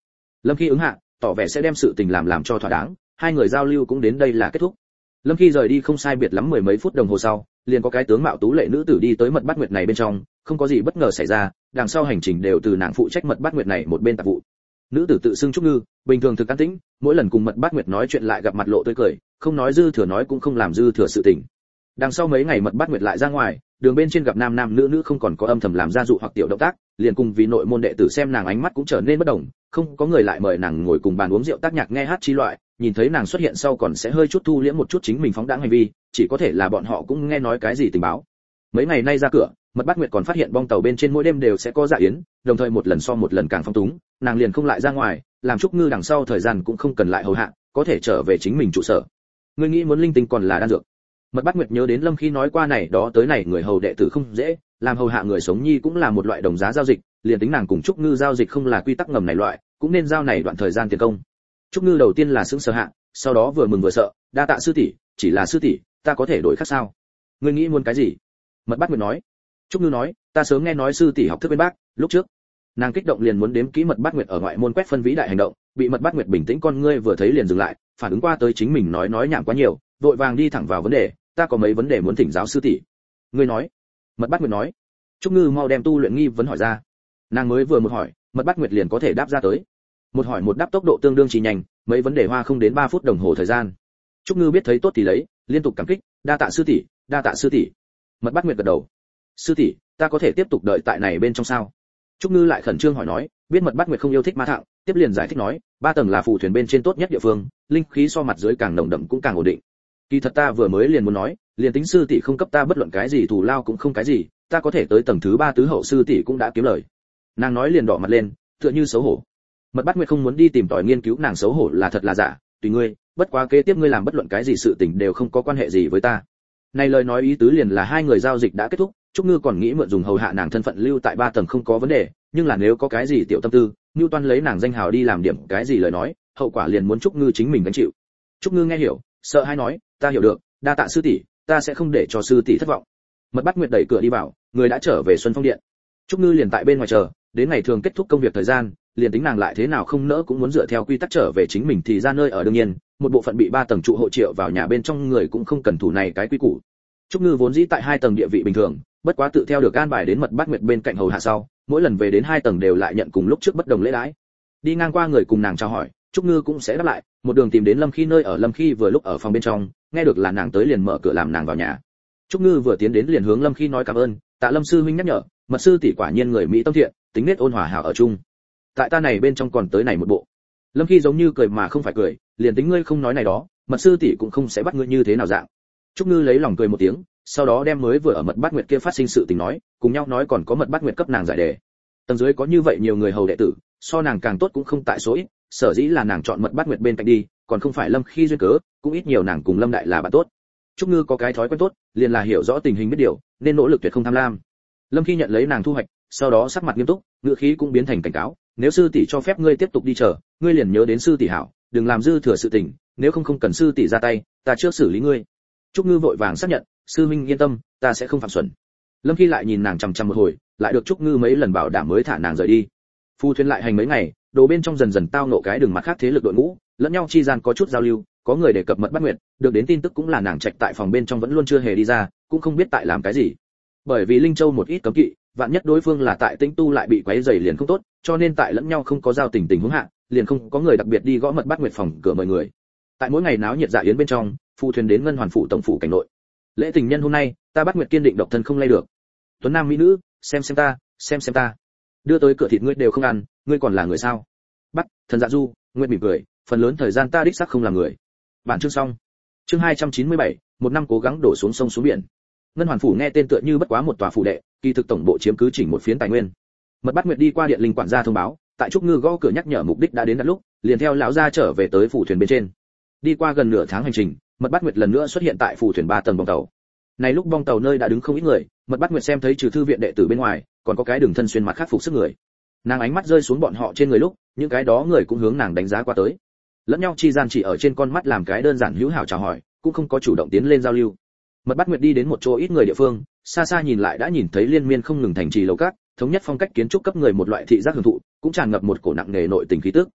Lâm Khi ứng hạ, tỏ vẻ sẽ đem sự tình làm cho thỏa đáng, hai người giao lưu cũng đến đây là kết thúc. Lâm Khi rời đi không sai biệt lắm mười mấy phút đồng hồ sau, liền có cái tướng mạo tú lệ nữ tử đi tới mật bát nguyệt này bên trong, không có gì bất ngờ xảy ra, đằng sau hành trình đều từ nàng phụ trách mật bát nguyệt này một bên tạp vụ. Nữ tử tự xưng Trúc Ngư, bình thường thực an tĩnh, mỗi lần cùng mật bát nguyệt nói chuyện lại gặp mặt lộ tươi cười, không nói dư thừa nói cũng không làm dư thừa sự tình. Đằng sau mấy ngày mật bát nguyệt lại ra ngoài, đường bên trên gặp nam nam nữ nữ không còn có âm thầm làm ra dụ hoặc tiểu động tác, liền cùng vì nội môn đệ tử xem nàng ánh mắt cũng trở nên bất đồng, không có người lại mời nàng ngồi cùng bàn uống rượu tác nhạc nghe hát chi loại, nhìn thấy nàng xuất hiện sau còn sẽ hơi chút thu liễm một chút chính mình phóng đãng hành vi, chỉ có thể là bọn họ cũng nghe nói cái gì tình báo. Mấy ngày nay ra cửa, mật bát nguyệt còn phát hiện bong tàu bên trên mỗi đêm đều sẽ có dạ yến, đồng thời một lần so một lần càng phong túng, nàng liền không lại ra ngoài, làm Trúc Ngư đằng sau thời gian cũng không cần lại hầu hạ, có thể trở về chính mình trụ sở. Ngươi nghĩ muốn linh tinh còn là đan dược. Mật bát nguyệt nhớ đến Lâm Khi nói qua này đó tới này người hầu đệ tử không dễ, làm hầu hạ người sống nhi cũng là một loại đồng giá giao dịch, liền tính nàng cùng Trúc Ngư giao dịch không là quy tắc ngầm này loại, cũng nên giao này đoạn thời gian tiền công. Trúc Ngư đầu tiên là sững sờ hạ, sau đó vừa mừng vừa sợ, đa tạ sư tỷ, chỉ là sư tỷ, ta có thể đổi khác sao? Ngươi nghĩ muốn cái gì? Mật bát nguyệt nói. Trúc Ngư nói, ta sớm nghe nói sư tỷ học thức bên bác, lúc trước nàng kích động liền muốn đếm kỹ mật bát nguyệt ở ngoại môn quét phân vĩ đại hành động, bị mật bát nguyệt bình tĩnh con ngươi vừa thấy liền dừng lại, phản ứng qua tới chính mình nói nhảm quá nhiều, vội vàng đi thẳng vào vấn đề, ta có mấy vấn đề muốn thỉnh giáo sư tỷ. Ngươi nói. Mật bát nguyệt nói. Trúc Ngư mau đem tu luyện nghi vấn hỏi ra. Nàng mới vừa một hỏi, mật bát nguyệt liền có thể đáp ra tới. Một hỏi một đáp tốc độ tương đương chỉ nhanh, mấy vấn đề hoa không đến 3 phút đồng hồ thời gian. Trúc Ngư biết thấy tốt thì lấy, liên tục cảm kích, đa tạ sư tỷ, đa tạ sư tỷ. Mật bát nguyệt gật đầu. Sư tỷ, ta có thể tiếp tục đợi tại này bên trong sao? Trúc Ngư lại khẩn trương hỏi nói, biết mật bát nguyệt không yêu thích ma thạo, tiếp liền giải thích nói, 3 tầng là phù thuyền bên trên tốt nhất địa phương, linh khí so mặt dưới càng nồng đậm cũng càng ổn định. Kỳ thật ta vừa mới liền muốn nói, liền tính sư tỷ không cấp ta bất luận cái gì thù lao cũng không cái gì, ta có thể tới tầng thứ 3 tứ hậu sư tỷ cũng đã kiếm lời. Nàng nói liền đỏ mặt lên, tựa như xấu hổ. Mật bát nguyệt không muốn đi tìm tòi nghiên cứu nàng xấu hổ là thật là giả, tùy ngươi, bất quá kế tiếp ngươi làm bất luận cái gì sự tình đều không có quan hệ gì với ta. Này lời nói ý tứ liền là hai người giao dịch đã kết thúc, Trúc Ngư còn nghĩ mượn dùng hầu hạ nàng thân phận lưu tại 3 tầng không có vấn đề, nhưng là nếu có cái gì tiểu tâm tư, Nưu Toan lấy nàng danh hào đi làm điểm cái gì lời nói, hậu quả liền muốn Trúc Ngư chính mình gánh chịu. Trúc Ngư nghe hiểu, sợ hãi nói, ta hiểu được, đa tạ sư tỷ, ta sẽ không để cho sư tỷ thất vọng. Mật bát nguyệt đẩy cửa đi vào, người đã trở về Xuân Phong điện. Trúc Ngư liền tại bên ngoài chờ, đến ngày thường kết thúc công việc thời gian, liền tính nàng lại thế nào không nỡ cũng muốn dựa theo quy tắc trở về chính mình thì ra nơi ở đương nhiên, một bộ phận bị 3 tầng trụ hộ triệu vào nhà bên trong người cũng không cần thủ này cái quy củ. Trúc Ngư vốn dĩ tại 2 tầng địa vị bình thường, bất quá tự theo được an bài đến mật bát nguyệt bên cạnh hầu hạ sau, mỗi lần về đến 2 tầng đều lại nhận cùng lúc trước bất đồng lễ đãi. Đi ngang qua người cùng nàng chào hỏi, Trúc Ngư cũng sẽ đáp lại, một đường tìm đến Lâm Khi nơi ở. Lâm Khi vừa lúc ở phòng bên trong, nghe được là nàng tới liền mở cửa làm nàng vào nhà. Trúc Ngư vừa tiến đến liền hướng Lâm Khi nói cảm ơn, tạ Lâm sư huynh nhắc nhở, mật sư tỷ quả nhiên người mỹ tâm thiện, tính nết ôn hòa hảo ở chung. Tại ta này bên trong còn tới này một bộ. Lâm Khi giống như cười mà không phải cười, liền tính ngươi không nói này đó, mật sư tỷ cũng không sẽ bắt ngươi như thế nào dạng. Trúc Ngư lấy lòng cười một tiếng, sau đó đem mới vừa ở mật bát nguyệt kia phát sinh sự tình nói, cùng nhau nói còn có mật bát nguyệt cấp nàng giải đề. Tầng dưới có như vậy nhiều người hầu đệ tử, so nàng càng tốt cũng không tại số ít, sở dĩ là nàng chọn mật bát nguyệt bên cạnh đi, còn không phải Lâm Khi duyên cớ, cũng ít nhiều nàng cùng Lâm đại là bạn tốt. Trúc Ngư có cái thói quen tốt, liền là hiểu rõ tình hình biết điều, nên nỗ lực tuyệt không tham lam. Lâm Khi nhận lấy nàng thu hoạch, sau đó sắc mặt nghiêm túc, ngữ khí cũng biến thành cảnh cáo, nếu sư tỷ cho phép ngươi tiếp tục đi chờ, ngươi liền nhớ đến sư tỷ hảo, đừng làm dư thừa sự tình, nếu không cần sư tỷ ra tay, ta trước xử lý ngươi. Trúc Ngư vội vàng xác nhận, sư minh yên tâm, ta sẽ không phạm xuẩn. Lâm Khi lại nhìn nàng chằm chằm một hồi, lại được Trúc Ngư mấy lần bảo đảm mới thả nàng rời đi. Phu thuyền lại hành mấy ngày, đồ bên trong dần dần tao nộ cái đường mặt khác thế lực đội ngũ, lẫn nhau chi gian có chút giao lưu, có người đề cập mật bát nguyệt, được đến tin tức cũng là nàng trạch tại phòng bên trong vẫn luôn chưa hề đi ra, cũng không biết tại làm cái gì. Bởi vì Linh Châu một ít cấm kỵ, vạn nhất đối phương là tại Tĩnh Tu lại bị quấy rầy liền không tốt, cho nên tại lẫn nhau không có giao tình huống hạ, liền không có người đặc biệt đi gõ mật bát nguyệt phòng cửa mời người. Tại mỗi ngày náo nhiệt dạ yến bên trong, phu thuyền đến ngân hoàn phủ tổng phủ cảnh nội. Lễ tình nhân hôm nay, ta Bát Nguyệt kiên định độc thân không lay được. Tuấn nam mỹ nữ, xem ta, xem ta. Đưa tới cửa thịt ngươi đều không ăn, ngươi còn là người sao? Bắt, thần dạ du, Nguyệt mỉm cười, phần lớn thời gian ta đích xác không là người. Bản chương xong. Chương 297, một năm cố gắng đổ xuống sông xuống biển. Ngân hoàn phủ nghe tên tựa như bất quá một tòa phủ đệ, kỳ thực tổng bộ chiếm cứ chỉnh một phiến tài nguyên. Mật Bát Nguyệt đi qua điện linh quản gia thông báo, tại Trúc Ngư gõ cửa nhắc nhở mục đích đã đến đặt lúc, liền theo lão gia trở về tới phủ thuyền bên trên. Đi qua gần nửa tháng hành trình, Mật Bát Nguyệt lần nữa xuất hiện tại phủ thuyền 3 tầng bong tàu. Này lúc bong tàu nơi đã đứng không ít người, Mật Bát Nguyệt xem thấy trừ thư viện đệ tử bên ngoài, còn có cái đường thân xuyên mặt khác phục sức người. Nàng ánh mắt rơi xuống bọn họ trên người lúc, những cái đó người cũng hướng nàng đánh giá qua tới. Lẫn nhau chi gian chỉ ở trên con mắt làm cái đơn giản hữu hảo chào hỏi, cũng không có chủ động tiến lên giao lưu. Mật Bát Nguyệt đi đến một chỗ ít người địa phương, xa xa nhìn lại đã nhìn thấy liên miên không ngừng thành trì lầu cát, thống nhất phong cách kiến trúc cấp người một loại thị giác hưởng thụ, cũng tràn ngập một cổ nặng nề nội tình khí tức.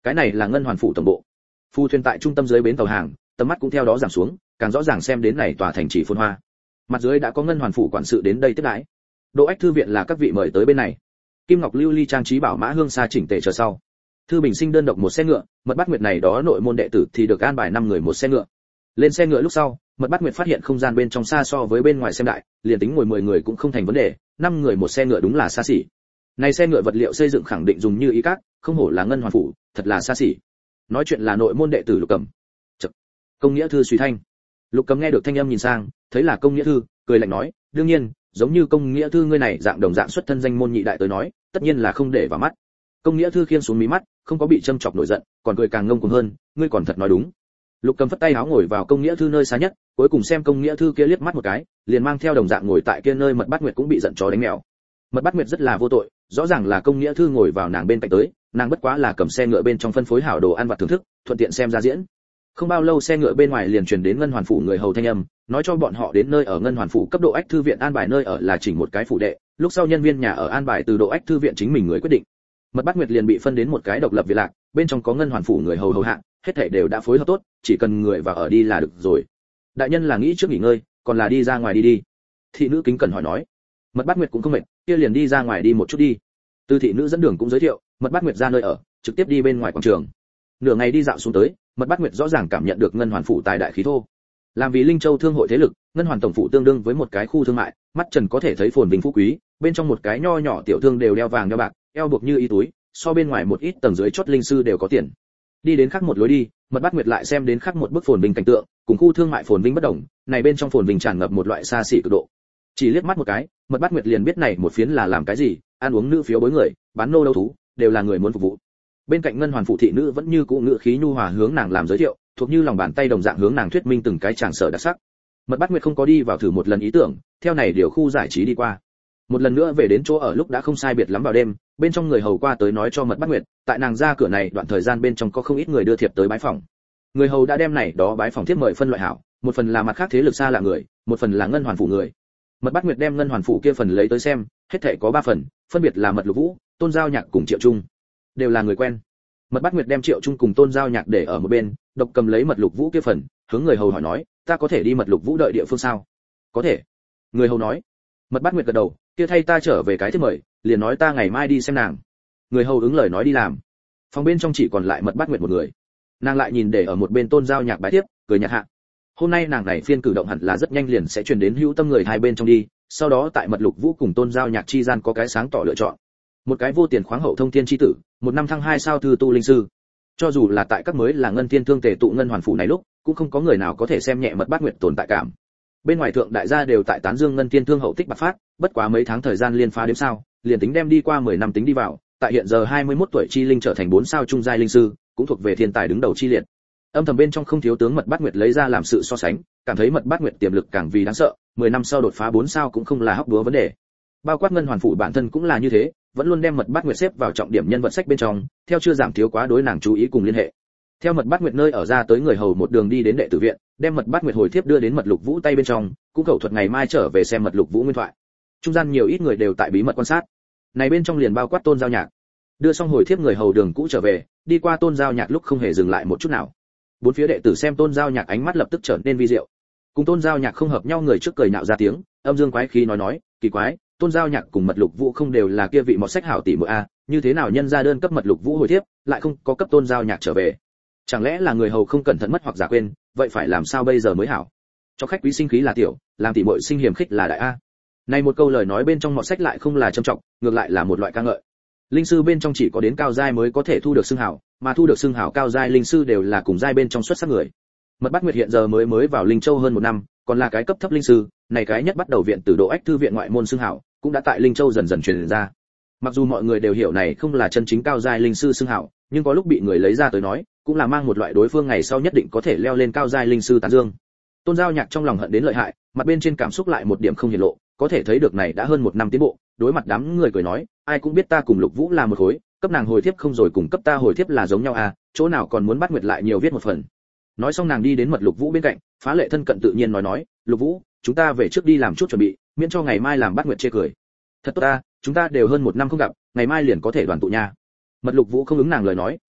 Cái này là ngân hoàn phủ tổng bộ. Phu thuyền tại trung tâm dưới bến tàu hàng, tầm mắt cũng theo đó giảm xuống, càng rõ ràng xem đến này tòa thành trì phồn hoa. Mặt dưới đã có ngân hoàn phủ quản sự đến đây tiếp đãi. Đỗ Ách thư viện là các vị mời tới bên này. Kim ngọc lưu ly trang trí bảo mã hương xa chỉnh tề chờ sau. Thư bình sinh đơn độc một xe ngựa, Mật Bát Nguyệt này đó nội môn đệ tử thì được an bài 5 người một xe ngựa. Lên xe ngựa lúc sau, Mật Bát Nguyệt phát hiện không gian bên trong xa so với bên ngoài xem đại, liền tính ngồi 10 người cũng không thành vấn đề, 5 người một xe ngựa đúng là xa xỉ. Này xe ngựa vật liệu xây dựng khẳng định dùng như ý các, không hổ là ngân hoàn phủ, thật là xa xỉ. Nói chuyện là nội môn đệ tử Lục Cầm. Chậc. Công nghĩa thư suy thanh. Lục Cầm nghe được thanh âm nhìn sang, thấy là công nghĩa thư, cười lạnh nói, đương nhiên, giống như công nghĩa thư ngươi này dạng đồng dạng xuất thân danh môn nhị đại tới nói, tất nhiên là không để vào mắt. Công nghĩa thư khiên xuống mí mắt, không có bị châm chọc nổi giận, còn cười càng ngông cuồng hơn, ngươi còn thật nói đúng. Lục Cầm phất tay áo ngồi vào công nghĩa thư nơi xa nhất, cuối cùng xem công nghĩa thư kia liếc mắt một cái, liền mang theo đồng dạng ngồi tại kia nơi Mật Bát Nguyệt cũng bị giận chó đánh mèo. Mật Bát Nguyệt rất là vô tội, rõ ràng là công nghĩa thư ngồi vào nàng bên cạnh tới, nàng bất quá là cầm xe ngựa bên trong phân phối hảo đồ ăn vặt thưởng thức, thuận tiện xem ra diễn. Không bao lâu xe ngựa bên ngoài liền truyền đến ngân hoàn phủ người hầu thanh âm, nói cho bọn họ đến nơi ở ngân hoàn phủ cấp độ Ách thư viện an bài nơi ở là chỉnh một cái phủ đệ, lúc sau nhân viên nhà ở an bài từ độ Ách thư viện chính mình người quyết định. Mật Bát Nguyệt liền bị phân đến một cái độc lập viện lạc, bên trong có ngân hoàn phủ người hầu hầu hạ, hết thảy đều đã phối hợp tốt, chỉ cần người vào ở đi là được rồi. Đại nhân là nghĩ trước nghỉ ngơi, còn là đi ra ngoài đi? Thị nữ kính cẩn hỏi nói. Mật Bát Nguyệt cũng không mệt, kia liền đi ra ngoài đi một chút đi. Từ thị nữ dẫn đường cũng giới thiệu, Mật Bát Nguyệt ra nơi ở, trực tiếp đi bên ngoài quảng trường. Nửa ngày đi dạo xuống tới, Mật Bát Nguyệt rõ ràng cảm nhận được ngân hoàn phủ tài đại khí thô. Làm vì Linh Châu thương hội thế lực, ngân hoàn tổng phủ tương đương với một cái khu thương mại, mắt trần có thể thấy phồn vinh phú quý, bên trong một cái nho nhỏ tiểu thương đều đeo vàng đeo bạc, eo buộc như y túi, so bên ngoài một ít tầng dưới chót linh sư đều có tiền. Đi đến khác một lối đi, Mật Bát Nguyệt lại xem đến khác một bức phồn vinh cảnh tượng, cùng khu thương mại phồn vinh bất đồng, này bên trong phồn vinh tràn ngập một loại xa xỉ cực độ. Chỉ liếc mắt một cái, Mật Bát Nguyệt liền biết này một phiến là làm cái gì, ăn uống nữ phiếu bối người, bán nô đấu thú, đều là người muốn phục vụ. Bên cạnh ngân hoàn phụ thị nữ vẫn như cũ ngữ khí nhu hòa hướng nàng làm giới thiệu, thuộc như lòng bàn tay đồng dạng hướng nàng thuyết minh từng cái tràng sở đặc sắc. Mật Bát Nguyệt không có đi vào thử một lần ý tưởng, theo này điều khu giải trí đi qua. Một lần nữa về đến chỗ ở lúc đã không sai biệt lắm vào đêm, bên trong người hầu qua tới nói cho Mật Bát Nguyệt, tại nàng ra cửa này đoạn thời gian bên trong có không ít người đưa thiệp tới bái phòng. Người hầu đã đem này đó bái phòng thiệp mời phân loại hảo, một phần là mặt khác thế lực xa lạ người, một phần là ngân hoàn phủ người. Mật Bát Nguyệt đem ngân hoàn phủ kia phần lấy tới xem, hết thảy có 3 phần, phân biệt là Mật Lục Vũ, Tôn Giao Nhạc cùng Triệu Trung, đều là người quen. Mật Bát Nguyệt đem Triệu Trung cùng Tôn Giao Nhạc để ở một bên, độc cầm lấy Mật Lục Vũ kia phần, hướng người hầu hỏi nói, ta có thể đi Mật Lục Vũ đợi địa phương sao? Có thể. Người hầu nói. Mật Bát Nguyệt gật đầu, kia thay ta trở về cái thiệp mời, liền nói ta ngày mai đi xem nàng. Người hầu ứng lời nói đi làm. Phòng bên trong chỉ còn lại Mật Bát Nguyệt một người. Nàng lại nhìn để ở một bên Tôn Giao Nhạc bái tiếp, cười nhạt hạ. Hôm nay nàng này phiên cử động hẳn là rất nhanh liền sẽ truyền đến hữu tâm người hai bên trong đi, sau đó tại Mật Lục Vũ cùng Tôn Giao Nhạc chi gian có cái sáng tỏ lựa chọn. Một cái vô tiền khoáng hậu thông thiên chi tử, một năm thăng 2 sao thư tu linh sư. Cho dù là tại các mới là ngân thiên thương tề tụ ngân hoàn phủ này lúc, cũng không có người nào có thể xem nhẹ Mật Bát Nguyệt tồn tại cảm. Bên ngoài thượng đại gia đều tại tán dương ngân thiên thương hậu tích bạc phát, bất quá mấy tháng thời gian liên phá đếm sao, liền tính đem đi qua 10 năm tính đi vào, tại hiện giờ 21 tuổi chi linh trở thành 4 sao trung giai linh sư, cũng thuộc về thiên tài đứng đầu chi liệt. Âm thầm bên trong không thiếu tướng Mật Bát Nguyệt lấy ra làm sự so sánh, cảm thấy Mật Bát Nguyệt tiềm lực càng vì đáng sợ, 10 năm sau đột phá 4 sao cũng không là hóc búa vấn đề. Bao quát ngân hoàn phủ bản thân cũng là như thế, vẫn luôn đem Mật Bát Nguyệt xếp vào trọng điểm nhân vật sách bên trong, theo chưa giảm thiếu quá đối nàng chú ý cùng liên hệ. Theo Mật Bát Nguyệt nơi ở ra tới người hầu một đường đi đến đệ tử viện, đem Mật Bát Nguyệt hồi thiếp đưa đến Mật Lục Vũ tay bên trong, cũng khẩu thuật ngày mai trở về xem Mật Lục Vũ nguyên thoại. Trung gian nhiều ít người đều tại bí mật quan sát. Này bên trong liền bao quát Tôn Giao Nhạc. Đưa xong hồi thiếp người hầu đường cũ trở về, đi qua Tôn Giao Nhạc lúc không hề dừng lại một chút nào. Bốn phía đệ tử xem Tôn Giao Nhạc ánh mắt lập tức trở nên vi diệu. Cùng Tôn Giao Nhạc không hợp nhau người trước cười nhạo ra tiếng, âm dương quái khí nói, kỳ quái, Tôn Giao Nhạc cùng Mật Lục Vũ không đều là kia vị mọt sách hảo tỷ muội a, như thế nào nhân ra đơn cấp Mật Lục Vũ hồi thiếp, lại không có cấp Tôn Giao Nhạc trở về? Chẳng lẽ là người hầu không cẩn thận mất hoặc giả quên, vậy phải làm sao bây giờ mới hảo? Cho khách quý sinh khí là tiểu, làm tỷ muội sinh hiềm khích là đại a. Này một câu lời nói bên trong mọt sách lại không là trầm trọng, ngược lại là một loại ca ngợi. Linh sư bên trong chỉ có đến cao giai mới có thể thu được xưng hảo, mà thu được xưng hảo cao giai linh sư đều là cùng giai bên trong xuất sắc người. Mật Bát Nguyệt hiện giờ mới vào Linh Châu hơn 1 năm, còn là cái cấp thấp linh sư, này cái nhất bắt đầu viện từ độ Ách thư viện ngoại môn xưng hảo, cũng đã tại Linh Châu dần dần truyền ra. Mặc dù mọi người đều hiểu này không là chân chính cao giai linh sư xưng hảo, nhưng có lúc bị người lấy ra tới nói, cũng là mang một loại đối phương ngày sau nhất định có thể leo lên cao giai linh sư tán dương. Tôn Giao Nhạc trong lòng hận đến lợi hại, mặt bên trên cảm xúc lại một điểm không hiển lộ, có thể thấy được này đã hơn 1 năm tiến bộ, đối mặt đám người cười nói, ai cũng biết ta cùng Lục Vũ là một khối, cấp nàng hồi thiếp không rồi cùng cấp ta hồi thiếp là giống nhau à, chỗ nào còn muốn bắt Nguyệt lại nhiều viết một phần. Nói xong nàng đi đến Mật Lục Vũ bên cạnh, phá lệ thân cận tự nhiên nói, Lục Vũ, chúng ta về trước đi làm chút chuẩn bị, miễn cho ngày mai làm bắt Nguyệt chê cười. Thật tốt ta, chúng ta đều hơn 1 năm không gặp, ngày mai liền có thể đoàn tụ nha. Mật Lục Vũ không ứng nàng lời nói,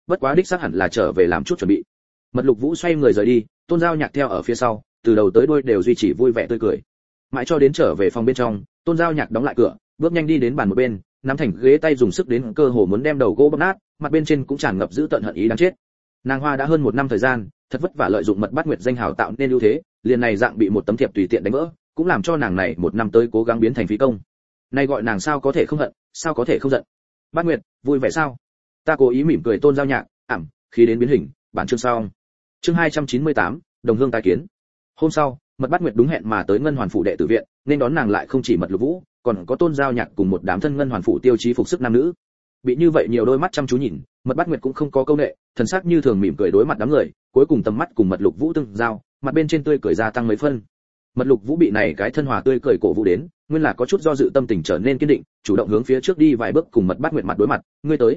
bất quá đích xác hẳn là trở về làm chút chuẩn bị. Mật Lục Vũ xoay người rời đi, Tôn Giao Nhạc theo ở phía sau, từ đầu tới đuôi đều duy trì vui vẻ tươi cười. Mãi cho đến trở về phòng bên trong, Tôn Giao Nhạc đóng lại cửa, bước nhanh đi đến bàn một bên, nắm thành ghế tay dùng sức đến cơ hồ muốn đem đầu gỗ bóp nát, mặt bên trên cũng tràn ngập giữ tận hận ý đáng chết. Nàng hoa đã hơn một năm thời gian, thật vất vả lợi dụng Mật Bát Nguyệt danh hào tạo nên ưu thế, liền này dạng bị một tấm thiệp tùy tiện đánh vỡ, cũng làm cho nàng này một năm tới cố gắng biến thành phí công. Nay gọi nàng sao có thể không hận, sao có thể không giận. Bát Nguyệt, vui vẻ sao? Ta cố ý mỉm cười Tôn Giao Nhạc, khí đến biến hình, bản chương xong. Chương 298, đồng hương tái kiến. Hôm sau, Mật Bát Nguyệt đúng hẹn mà tới Ngân Hoàn phủ đệ tử viện, nên đón nàng lại không chỉ Mật Lục Vũ, còn có Tôn Giao Nhạc cùng một đám thân Ngân Hoàn phủ tiêu chí phục sức nam nữ. Bị như vậy nhiều đôi mắt chăm chú nhìn, Mật Bát Nguyệt cũng không có câu nệ, thần sắc như thường mỉm cười đối mặt đám người, cuối cùng tầm mắt cùng Mật Lục Vũ tương giao, mặt bên trên tươi cười gia tăng mấy phân. Mật Lục Vũ bị này cái thân hòa tươi cười cổ vũ đến, nguyên là có chút do dự tâm tình trở nên kiên định, chủ động hướng phía trước đi vài bước cùng Mật Bát Nguyệt mặt đối mặt, ngươi tới.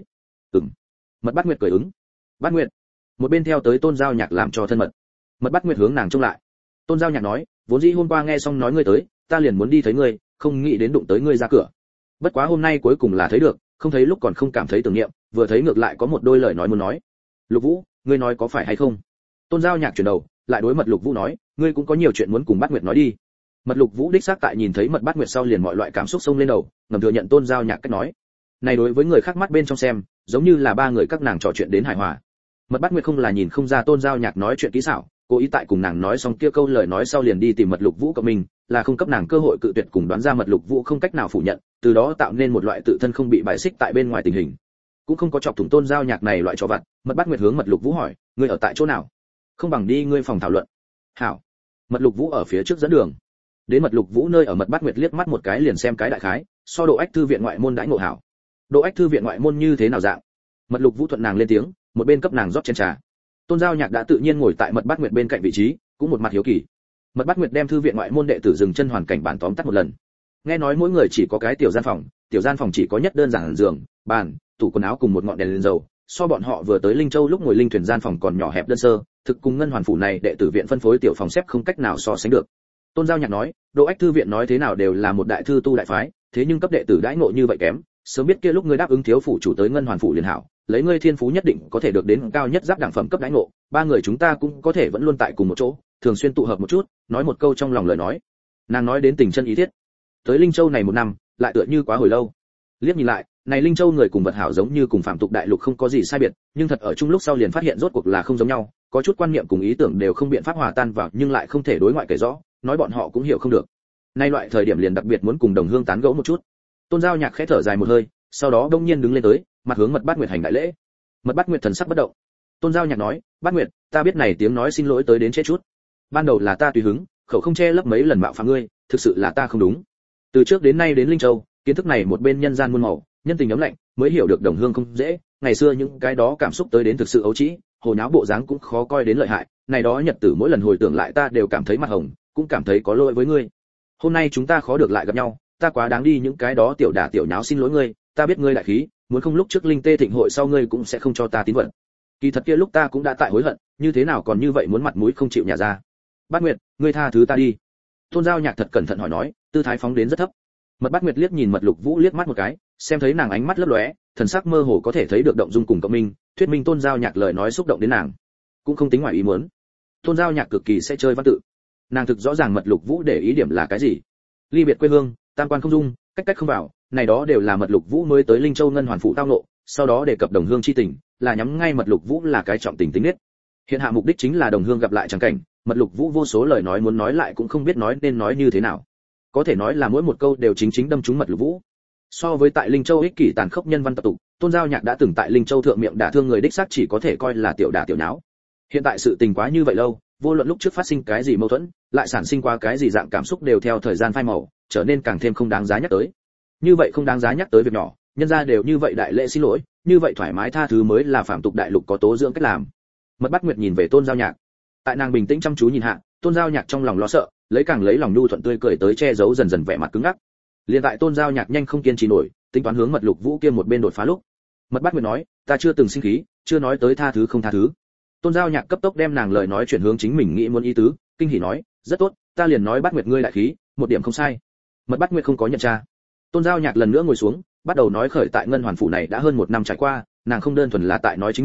Mật Bát Nguyệt cười ứng. Bát Nguyệt. Một bên theo tới Tôn Giao Nhạc làm cho thân mật. Mật Bát Nguyệt hướng nàng trông lại. Tôn Giao Nhạc nói, vốn dĩ hôm qua nghe xong nói ngươi tới, ta liền muốn đi thấy ngươi, không nghĩ đến đụng tới ngươi ra cửa. Bất quá hôm nay cuối cùng là thấy được, không thấy lúc còn không cảm thấy tưởng niệm, vừa thấy ngược lại có một đôi lời nói muốn nói. Lục Vũ, ngươi nói có phải hay không? Tôn Giao Nhạc chuyển đầu, lại đối Mật Lục Vũ nói, ngươi cũng có nhiều chuyện muốn cùng Bát Nguyệt nói đi. Mật Lục Vũ đích xác tại nhìn thấy Mật Bát Nguyệt sau liền mọi loại cảm xúc xông lên đầu, ngầm thừa nhận Tôn Giao Nhạc cách nói. Này đối với người khác mắt bên trong xem, giống như là ba người các nàng trò chuyện đến hài hòa. Mật Bát Nguyệt không là nhìn không ra Tôn Giao Nhạc nói chuyện kỹ xảo, cố ý tại cùng nàng nói xong kia câu lời nói sau liền đi tìm Mật Lục Vũ của mình, là không cấp nàng cơ hội cự tuyệt cùng đoán ra Mật Lục Vũ không cách nào phủ nhận, từ đó tạo nên một loại tự thân không bị bài xích tại bên ngoài tình hình. Cũng không có chọc thủng Tôn Giao Nhạc này loại trò vặt, Mật Bát Nguyệt hướng Mật Lục Vũ hỏi, ngươi ở tại chỗ nào? Không bằng đi ngươi phòng thảo luận. Hảo. Mật Lục Vũ ở phía trước dẫn đường. Đến Mật Lục Vũ nơi ở, Mật Bát Nguyệt liếc mắt một cái liền xem cái đại khái, so Độ Ách thư viện ngoại môn đãi ngộ hảo. Độ Ách thư viện ngoại môn như thế nào dạng? Mật Lục Vũ thuận nàng lên tiếng, một bên cấp nàng rót chén trà. Tôn Giao Nhạc đã tự nhiên ngồi tại Mật Bát Nguyệt bên cạnh vị trí, cũng một mặt hiếu kỳ. Mật Bát Nguyệt đem thư viện ngoại môn đệ tử dừng chân hoàn cảnh bản tóm tắt một lần. Nghe nói mỗi người chỉ có cái tiểu gian phòng chỉ có nhất đơn giản giường, bàn, tủ quần áo cùng một ngọn đèn lên dầu, so bọn họ vừa tới Linh Châu lúc ngồi linh thuyền gian phòng còn nhỏ hẹp đơn sơ, thực cùng Ngân Hoàn phủ này đệ tử viện phân phối tiểu phòng xếp không cách nào so sánh được. Tôn Giao Nhạc nói, Độ Ách thư viện nói thế nào đều là một đại thư tu đại phái, thế nhưng cấp đệ tử đãi ngộ như vậy kém, sớm biết kia lúc ngươi đáp ứng thiếu phủ chủ tới Ngân Hoàn phủ liền hảo, lấy ngươi thiên phú nhất định có thể được đến cao nhất giáp đẳng phẩm cấp đãi ngộ, ba người chúng ta cũng có thể vẫn luôn tại cùng một chỗ, thường xuyên tụ hợp một chút, nói một câu trong lòng lời nói. Nàng nói đến tình chân ý thiết. Tới Linh Châu này một năm, lại tựa như quá hồi lâu. Liếc nhìn lại, này Linh Châu người cùng vật hảo giống như cùng phạm tục đại lục không có gì sai biệt, nhưng thật ở chung lúc sau liền phát hiện rốt cuộc là không giống nhau, có chút quan niệm cùng ý tưởng đều không biện pháp hòa tan vào, nhưng lại không thể đối ngoại kể rõ, nói bọn họ cũng hiểu không được. Nay loại thời điểm liền đặc biệt muốn cùng đồng hương tán gẫu một chút. Tôn Giao Nhạc khẽ thở dài một hơi, sau đó đông nhiên đứng lên tới, mặt hướng Mật Bát Nguyệt hành đại lễ. Mật Bát Nguyệt thần sắc bất động. Tôn Giao Nhạc nói, Bát Nguyệt, ta biết này tiếng nói xin lỗi tới đến chết chút. Ban đầu là ta tùy hứng, khẩu không che lấp mấy lần mạo phạm ngươi, thực sự là ta không đúng. Từ trước đến nay đến Linh Châu, kiến thức này một bên nhân gian muôn màu, nhân tình ấm lạnh, mới hiểu được đồng hương không dễ. Ngày xưa những cái đó cảm xúc tới đến thực sự ấu trĩ, hồ nháo bộ dáng cũng khó coi đến lợi hại. Này đó nhật tử mỗi lần hồi tưởng lại ta đều cảm thấy mặt hồng, cũng cảm thấy có lỗi với ngươi. Hôm nay chúng ta khó được lại gặp nhau, ta quá đáng đi những cái đó tiểu đả tiểu nháo xin lỗi ngươi, ta biết ngươi đại khí, muốn không lúc trước Linh Tê thịnh hội sau ngươi cũng sẽ không cho ta tín vật. Kỳ thật kia lúc ta cũng đã tại hối hận, như thế nào còn như vậy muốn mặt mũi không chịu nhả ra. Bát Nguyệt, ngươi tha thứ ta đi. Tôn Giao Nhạc thật cẩn thận hỏi nói, tư thái phóng đến rất thấp. Mật Bát Nguyệt liếc nhìn Mật Lục Vũ liếc mắt một cái, xem thấy nàng ánh mắt lấp lóe, thần sắc mơ hồ có thể thấy được động dung cùng cộng minh, thuyết minh Tôn Giao Nhạc lời nói xúc động đến nàng, cũng không tính ngoài ý muốn. Tôn Giao Nhạc cực kỳ sẽ chơi văn tự, nàng thực rõ ràng Mật Lục Vũ để ý điểm là cái gì. Ly biệt quê hương, tam quan không dung, cách cách không vào, này đó đều là Mật Lục Vũ mới tới Linh Châu Ngân Hoàn phủ tao ngộ, sau đó đề cập đồng hương chi tình, là nhắm ngay Mật Lục Vũ là cái trọng tình tính nết. Hiện hạ mục đích chính là đồng hương gặp lại chẳng cảnh, Mật Lục Vũ vô số lời nói muốn nói lại cũng không biết nói nên nói như thế nào. Có thể nói là mỗi một câu đều chính chính đâm trúng Mật Lục Vũ. So với tại Linh Châu ích kỷ tàn khốc nhân văn tập tục, Tôn Giao Nhạc đã từng tại Linh Châu thượng miệng đả thương người đích xác chỉ có thể coi là tiểu đả tiểu nháo. Hiện tại sự tình quá như vậy lâu, vô luận lúc trước phát sinh cái gì mâu thuẫn, lại sản sinh qua cái gì dạng cảm xúc đều theo thời gian phai màu, trở nên càng thêm không đáng giá nhắc tới. Như vậy không đáng giá nhắc tới việc nhỏ, nhân gia đều như vậy đại lễ xin lỗi, như vậy thoải mái tha thứ mới là phạm tục đại lục có tố dưỡng cách làm. Mật Bát Nguyệt nhìn về Tôn Giao Nhạc, tại nàng bình tĩnh chăm chú nhìn hạ, Tôn Giao Nhạc trong lòng lo sợ, lấy lòng nhu thuận tươi cười tới che giấu dần dần vẻ mặt cứng ngắc. Liên tại Tôn Giao Nhạc nhanh không kiên trì nổi, tính toán hướng Mật Lục Vũ kia một bên đột phá lúc, Mật Bát Nguyệt nói, ta chưa từng sinh khí, chưa nói tới tha thứ không tha thứ. Tôn Giao Nhạc cấp tốc đem nàng lời nói chuyển hướng chính mình nghĩ muốn ý tứ, kinh hỉ nói, rất tốt, ta liền nói Bát Nguyệt ngươi đại khí, một điểm không sai. Mật Bát Nguyệt không có nhận tra. Tôn Giao Nhạc lần nữa ngồi xuống, bắt đầu nói khởi tại Ngân Hoàn phủ này đã hơn một năm trải qua, nàng không đơn thuần là tại nói chính mình,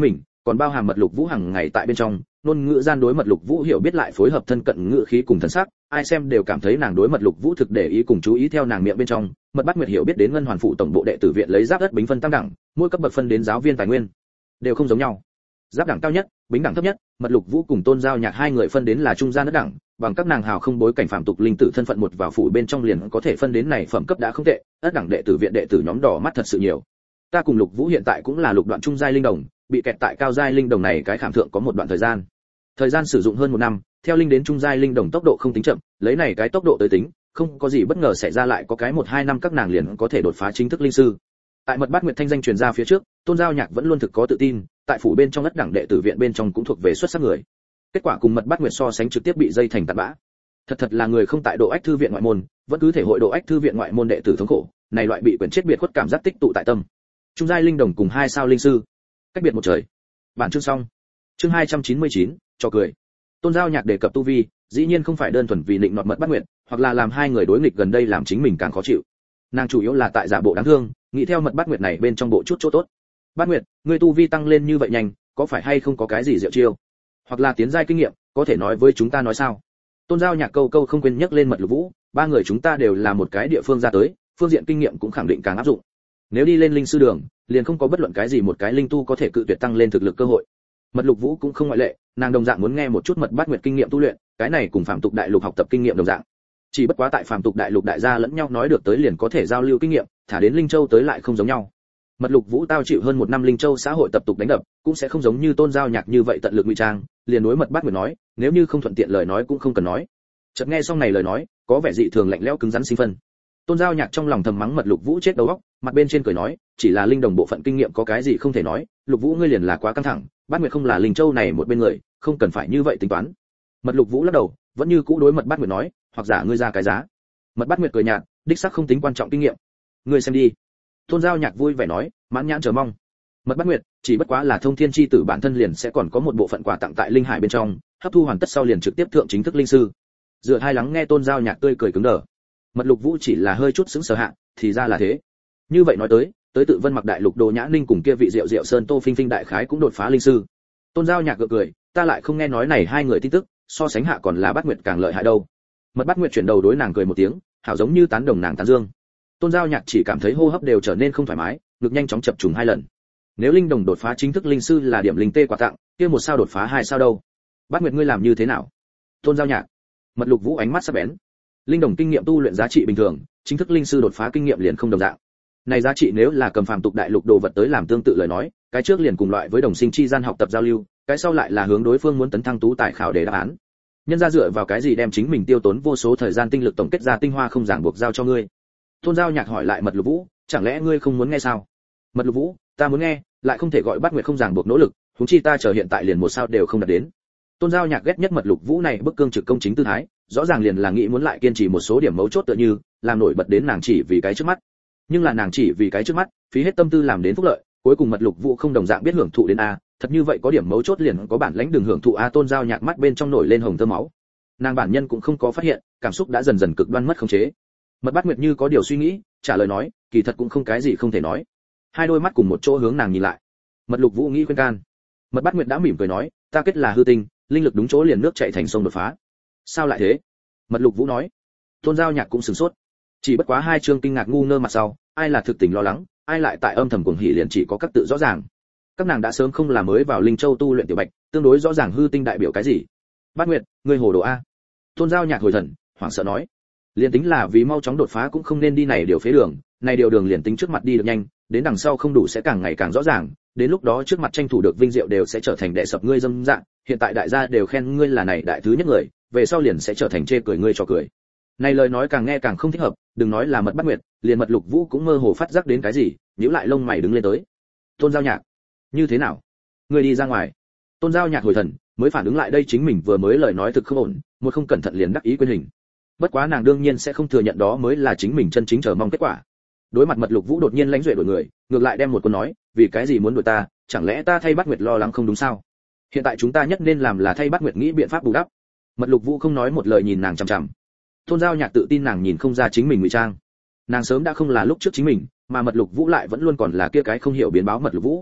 còn bao hàm mật lục vũ hàng ngày tại bên trong, ngôn ngữ gian đối mật lục vũ hiểu biết lại phối hợp thân cận ngữ khí cùng thần sắc, ai xem đều cảm thấy nàng đối mật lục vũ thực để ý cùng chú ý theo nàng miệng bên trong. Mật Bát Nguyệt hiểu biết đến ngân hoàn phụ tổng bộ đệ tử viện lấy giáp đất bính phân tam đẳng, mỗi cấp bậc phân đến giáo viên tài nguyên đều không giống nhau. Giáp đẳng cao nhất, bính đẳng thấp nhất, mật lục vũ cùng Tôn Giao Nhạc hai người phân đến là trung gian đất đẳng, bằng các nàng hào không bối cảnh phạm tục linh tử thân phận một vào phủ bên trong liền có thể phân đến này phẩm cấp đã không tệ, đất đẳng đệ tử viện đệ tử nhóm đỏ mắt thật sự nhiều. Ta cùng Lục Vũ hiện tại cũng là lục đoạn trung giai linh đồng, bị kẹt tại cao giai linh đồng này cái khảm thượng có một đoạn thời gian sử dụng hơn 1 năm, theo linh đến trung giai linh đồng tốc độ không tính chậm, lấy này cái tốc độ tới tính, không có gì bất ngờ xảy ra lại có cái 1-2 năm các nàng liền có thể đột phá chính thức linh sư. Tại Mật Bát Nguyệt thanh danh truyền ra phía trước, Tôn Giao Nhạc vẫn luôn thực có tự tin, tại phủ bên trong đất đẳng đệ tử viện bên trong cũng thuộc về xuất sắc người. Kết quả cùng Mật Bát Nguyệt so sánh trực tiếp bị dây thành tạt bã. Thật là người không tại độ ách thư viện ngoại môn, vẫn cứ thể hội độ ách thư viện ngoại môn đệ tử thống khổ, này loại bị quyền chết biệt khuất cảm giác tích tụ tại tâm. Trung giai linh đồng cùng 2 sao linh sư, cách biệt một trời. Bản chương xong. Chương 299, cho cười. Tôn Giao Nhạc đề cập tu vi, dĩ nhiên không phải đơn thuần vì định nọt Mật Bát Nguyệt, hoặc là làm hai người đối nghịch gần đây làm chính mình càng khó chịu. Nàng chủ yếu là tại giả bộ đáng thương, nghĩ theo Mật Bát Nguyệt này bên trong bộ chút chỗ tốt. Bát Nguyệt, ngươi tu vi tăng lên như vậy nhanh, có phải hay không có cái gì diệu chiêu, hoặc là tiến giai kinh nghiệm, có thể nói với chúng ta nói sao? Tôn Giao Nhạc câu không quên nhắc lên Mật Lục Vũ, ba người chúng ta đều là một cái địa phương ra tới, phương diện kinh nghiệm cũng khẳng định càng áp dụng. Nếu đi lên linh sư đường, liền không có bất luận cái gì một cái linh tu có thể cự tuyệt tăng lên thực lực cơ hội. Mật Lục Vũ cũng không ngoại lệ, nàng đồng dạng muốn nghe một chút Mật Bát Nguyệt kinh nghiệm tu luyện, cái này cùng Phạm Tục Đại Lục học tập kinh nghiệm đồng dạng. Chỉ bất quá tại Phạm Tục Đại Lục đại gia lẫn nhau nói được tới liền có thể giao lưu kinh nghiệm, thả đến Linh Châu tới lại không giống nhau. Mật Lục Vũ tao chịu hơn 1 năm Linh Châu xã hội tập tục đánh đập, cũng sẽ không giống như Tôn Giao Nhạc như vậy tận lực ngụy trang, liền đối Mật Bát Nguyệt nói, nếu như không thuận tiện lời nói cũng không cần nói. Chợt nghe xong này lời nói, có vẻ dị thường lạnh lẽo cứng rắn sinh phân. Tôn Giao Nhạc trong lòng thầm mắng Mật Lục Vũ chết đầu óc, mặt bên trên cười nói, chỉ là linh đồng bộ phận kinh nghiệm có cái gì không thể nói, Lục Vũ ngươi liền là quá căng thẳng, Bát Nguyệt không là Linh Châu này một bên người, không cần phải như vậy tính toán. Mật Lục Vũ lắc đầu, vẫn như cũ đối Mật Bát Nguyệt nói, hoặc giả ngươi ra cái giá. Mật Bát Nguyệt cười nhạt, đích xác không tính quan trọng kinh nghiệm. Ngươi xem đi. Tôn Giao Nhạc vui vẻ nói, mãn nhãn chờ mong. Mật Bát Nguyệt, chỉ bất quá là thông thiên chi tử bản thân liền sẽ còn có một bộ phận quà tặng tại linh hải bên trong, hấp thu hoàn tất sau liền trực tiếp thượng chính thức linh sư. Dựa hai lắng nghe Tôn Giao Nhạc tươi cười cứng đờ. Mật Lục Vũ chỉ là hơi chút sững sờ hạ, thì ra là thế. Như vậy nói tới tự Vân Mặc Đại Lục Đồ Nhã Ninh cùng kia vị Diệu Diệu Sơn Tô Phinh Phinh đại khái cũng đột phá linh sư. Tôn Giao Nhạc gượng cười, ta lại không nghe nói này hai người tin tức, so sánh hạ còn là Bát Nguyệt càng lợi hại đâu. Mật Bát Nguyệt chuyển đầu đối nàng cười một tiếng, hảo giống như tán đồng nàng tán dương. Tôn Giao Nhạc chỉ cảm thấy hô hấp đều trở nên không thoải mái, ngực nhanh chóng chập trùng 2 lần. Nếu linh đồng đột phá chính thức linh sư là điểm linh tê quà tặng, kia 1 sao đột phá 2 sao đâu? Bát Nguyệt ngươi làm như thế nào? Tôn Giao Nhạc. Mật Lục Vũ ánh mắt sắc bén. Linh đồng kinh nghiệm tu luyện giá trị bình thường, chính thức linh sư đột phá kinh nghiệm liền không đồng dạng. Này giá trị nếu là cầm phàm tục đại lục đồ vật tới làm tương tự lời nói, cái trước liền cùng loại với đồng sinh chi gian học tập giao lưu, cái sau lại là hướng đối phương muốn tấn thăng tú tài khảo để đáp án. Nhân ra dựa vào cái gì đem chính mình tiêu tốn vô số thời gian tinh lực tổng kết ra tinh hoa không ràng buộc giao cho ngươi? Tôn Giao Nhạc hỏi lại Mật Lục Vũ, chẳng lẽ ngươi không muốn nghe sao? Mật Lục Vũ, ta muốn nghe, lại không thể gọi Bát Nguyệt không ràng buộc nỗ lực, huống chi ta chờ hiện tại liền 1 sao đều không đạt đến. Tôn Giao Nhạc ghét nhất Mật Lục Vũ này bức cương trực công chính tư thái, rõ ràng liền là nghĩ muốn lại kiên trì một số điểm mấu chốt tựa như làm nổi bật đến nàng chỉ vì cái trước mắt. Nhưng là nàng chỉ vì cái trước mắt, phí hết tâm tư làm đến phúc lợi, cuối cùng Mật Lục Vũ không đồng dạng biết hưởng thụ đến a, thật như vậy có điểm mấu chốt liền có bản lãnh đường hưởng thụ a. Tôn Giao Nhạc mắt bên trong nổi lên hồng tơ máu. Nàng bản nhân cũng không có phát hiện, cảm xúc đã dần dần cực đoan mất khống chế. Mật Bát Nguyệt như có điều suy nghĩ, trả lời nói, kỳ thật cũng không cái gì không thể nói. Hai đôi mắt cùng một chỗ hướng nàng nhìn lại. Mật Lục Vũ nghĩ khuyên can. Mật Bát Nguyệt đã mỉm cười nói, ta kết là hư tinh, linh lực đúng chỗ liền nước chảy thành sông đột phá. Sao lại thế? Mật Lục Vũ nói. Tôn Giao Nhạc cũng sửng sốt. Chỉ bất quá hai chương kinh ngạc ngu ngơ mặt sau, ai là thực tình lo lắng, ai lại tại âm thầm cuồng hỉ liền chỉ có các tự rõ ràng. Các nàng đã sớm không là mới vào Linh Châu tu luyện tiểu bạch, tương đối rõ ràng hư tinh đại biểu cái gì. Bát Nguyệt, ngươi hồ đồ a. Tôn Giao Nhạc hồi thần, hoảng sợ nói. Liền tính là vì mau chóng đột phá cũng không nên đi này điều phế đường, này điều đường liền tính trước mặt đi được nhanh, đến đằng sau không đủ sẽ càng ngày càng rõ ràng, đến lúc đó trước mặt tranh thủ được vinh diệu đều sẽ trở thành đệ sập ngươi dâm dạng, hiện tại đại gia đều khen ngươi là này đại thứ nhất người, về sau liền sẽ trở thành chê cười ngươi cho cười. Này lời nói càng nghe càng không thích hợp, đừng nói là Mật Bát Nguyệt, liền Mật Lục Vũ cũng mơ hồ phát giác đến cái gì, nhíu lại lông mày đứng lên tới. Tôn Giao Nhạc, như thế nào? Ngươi đi ra ngoài. Tôn Giao Nhạc hồi thần, mới phản ứng lại đây chính mình vừa mới lời nói thực không ổn, một không cẩn thận liền đắc ý quên hình. Bất quá nàng đương nhiên sẽ không thừa nhận đó mới là chính mình chân chính chờ mong kết quả. Đối mặt Mật Lục Vũ đột nhiên lãnh duệ đuổi người, ngược lại đem một câu nói, vì cái gì muốn đuổi ta, chẳng lẽ ta thay Bát Nguyệt lo lắng không đúng sao? Hiện tại chúng ta nhất nên làm là thay Bát Nguyệt nghĩ biện pháp bù đắp. Mật Lục Vũ không nói một lời nhìn nàng chằm chằm. Tôn Giao Nhạc tự tin nàng nhìn không ra chính mình ngụy trang. Nàng sớm đã không là lúc trước chính mình, mà Mật Lục Vũ lại vẫn luôn còn là kia cái không hiểu biến báo Mật Lục Vũ.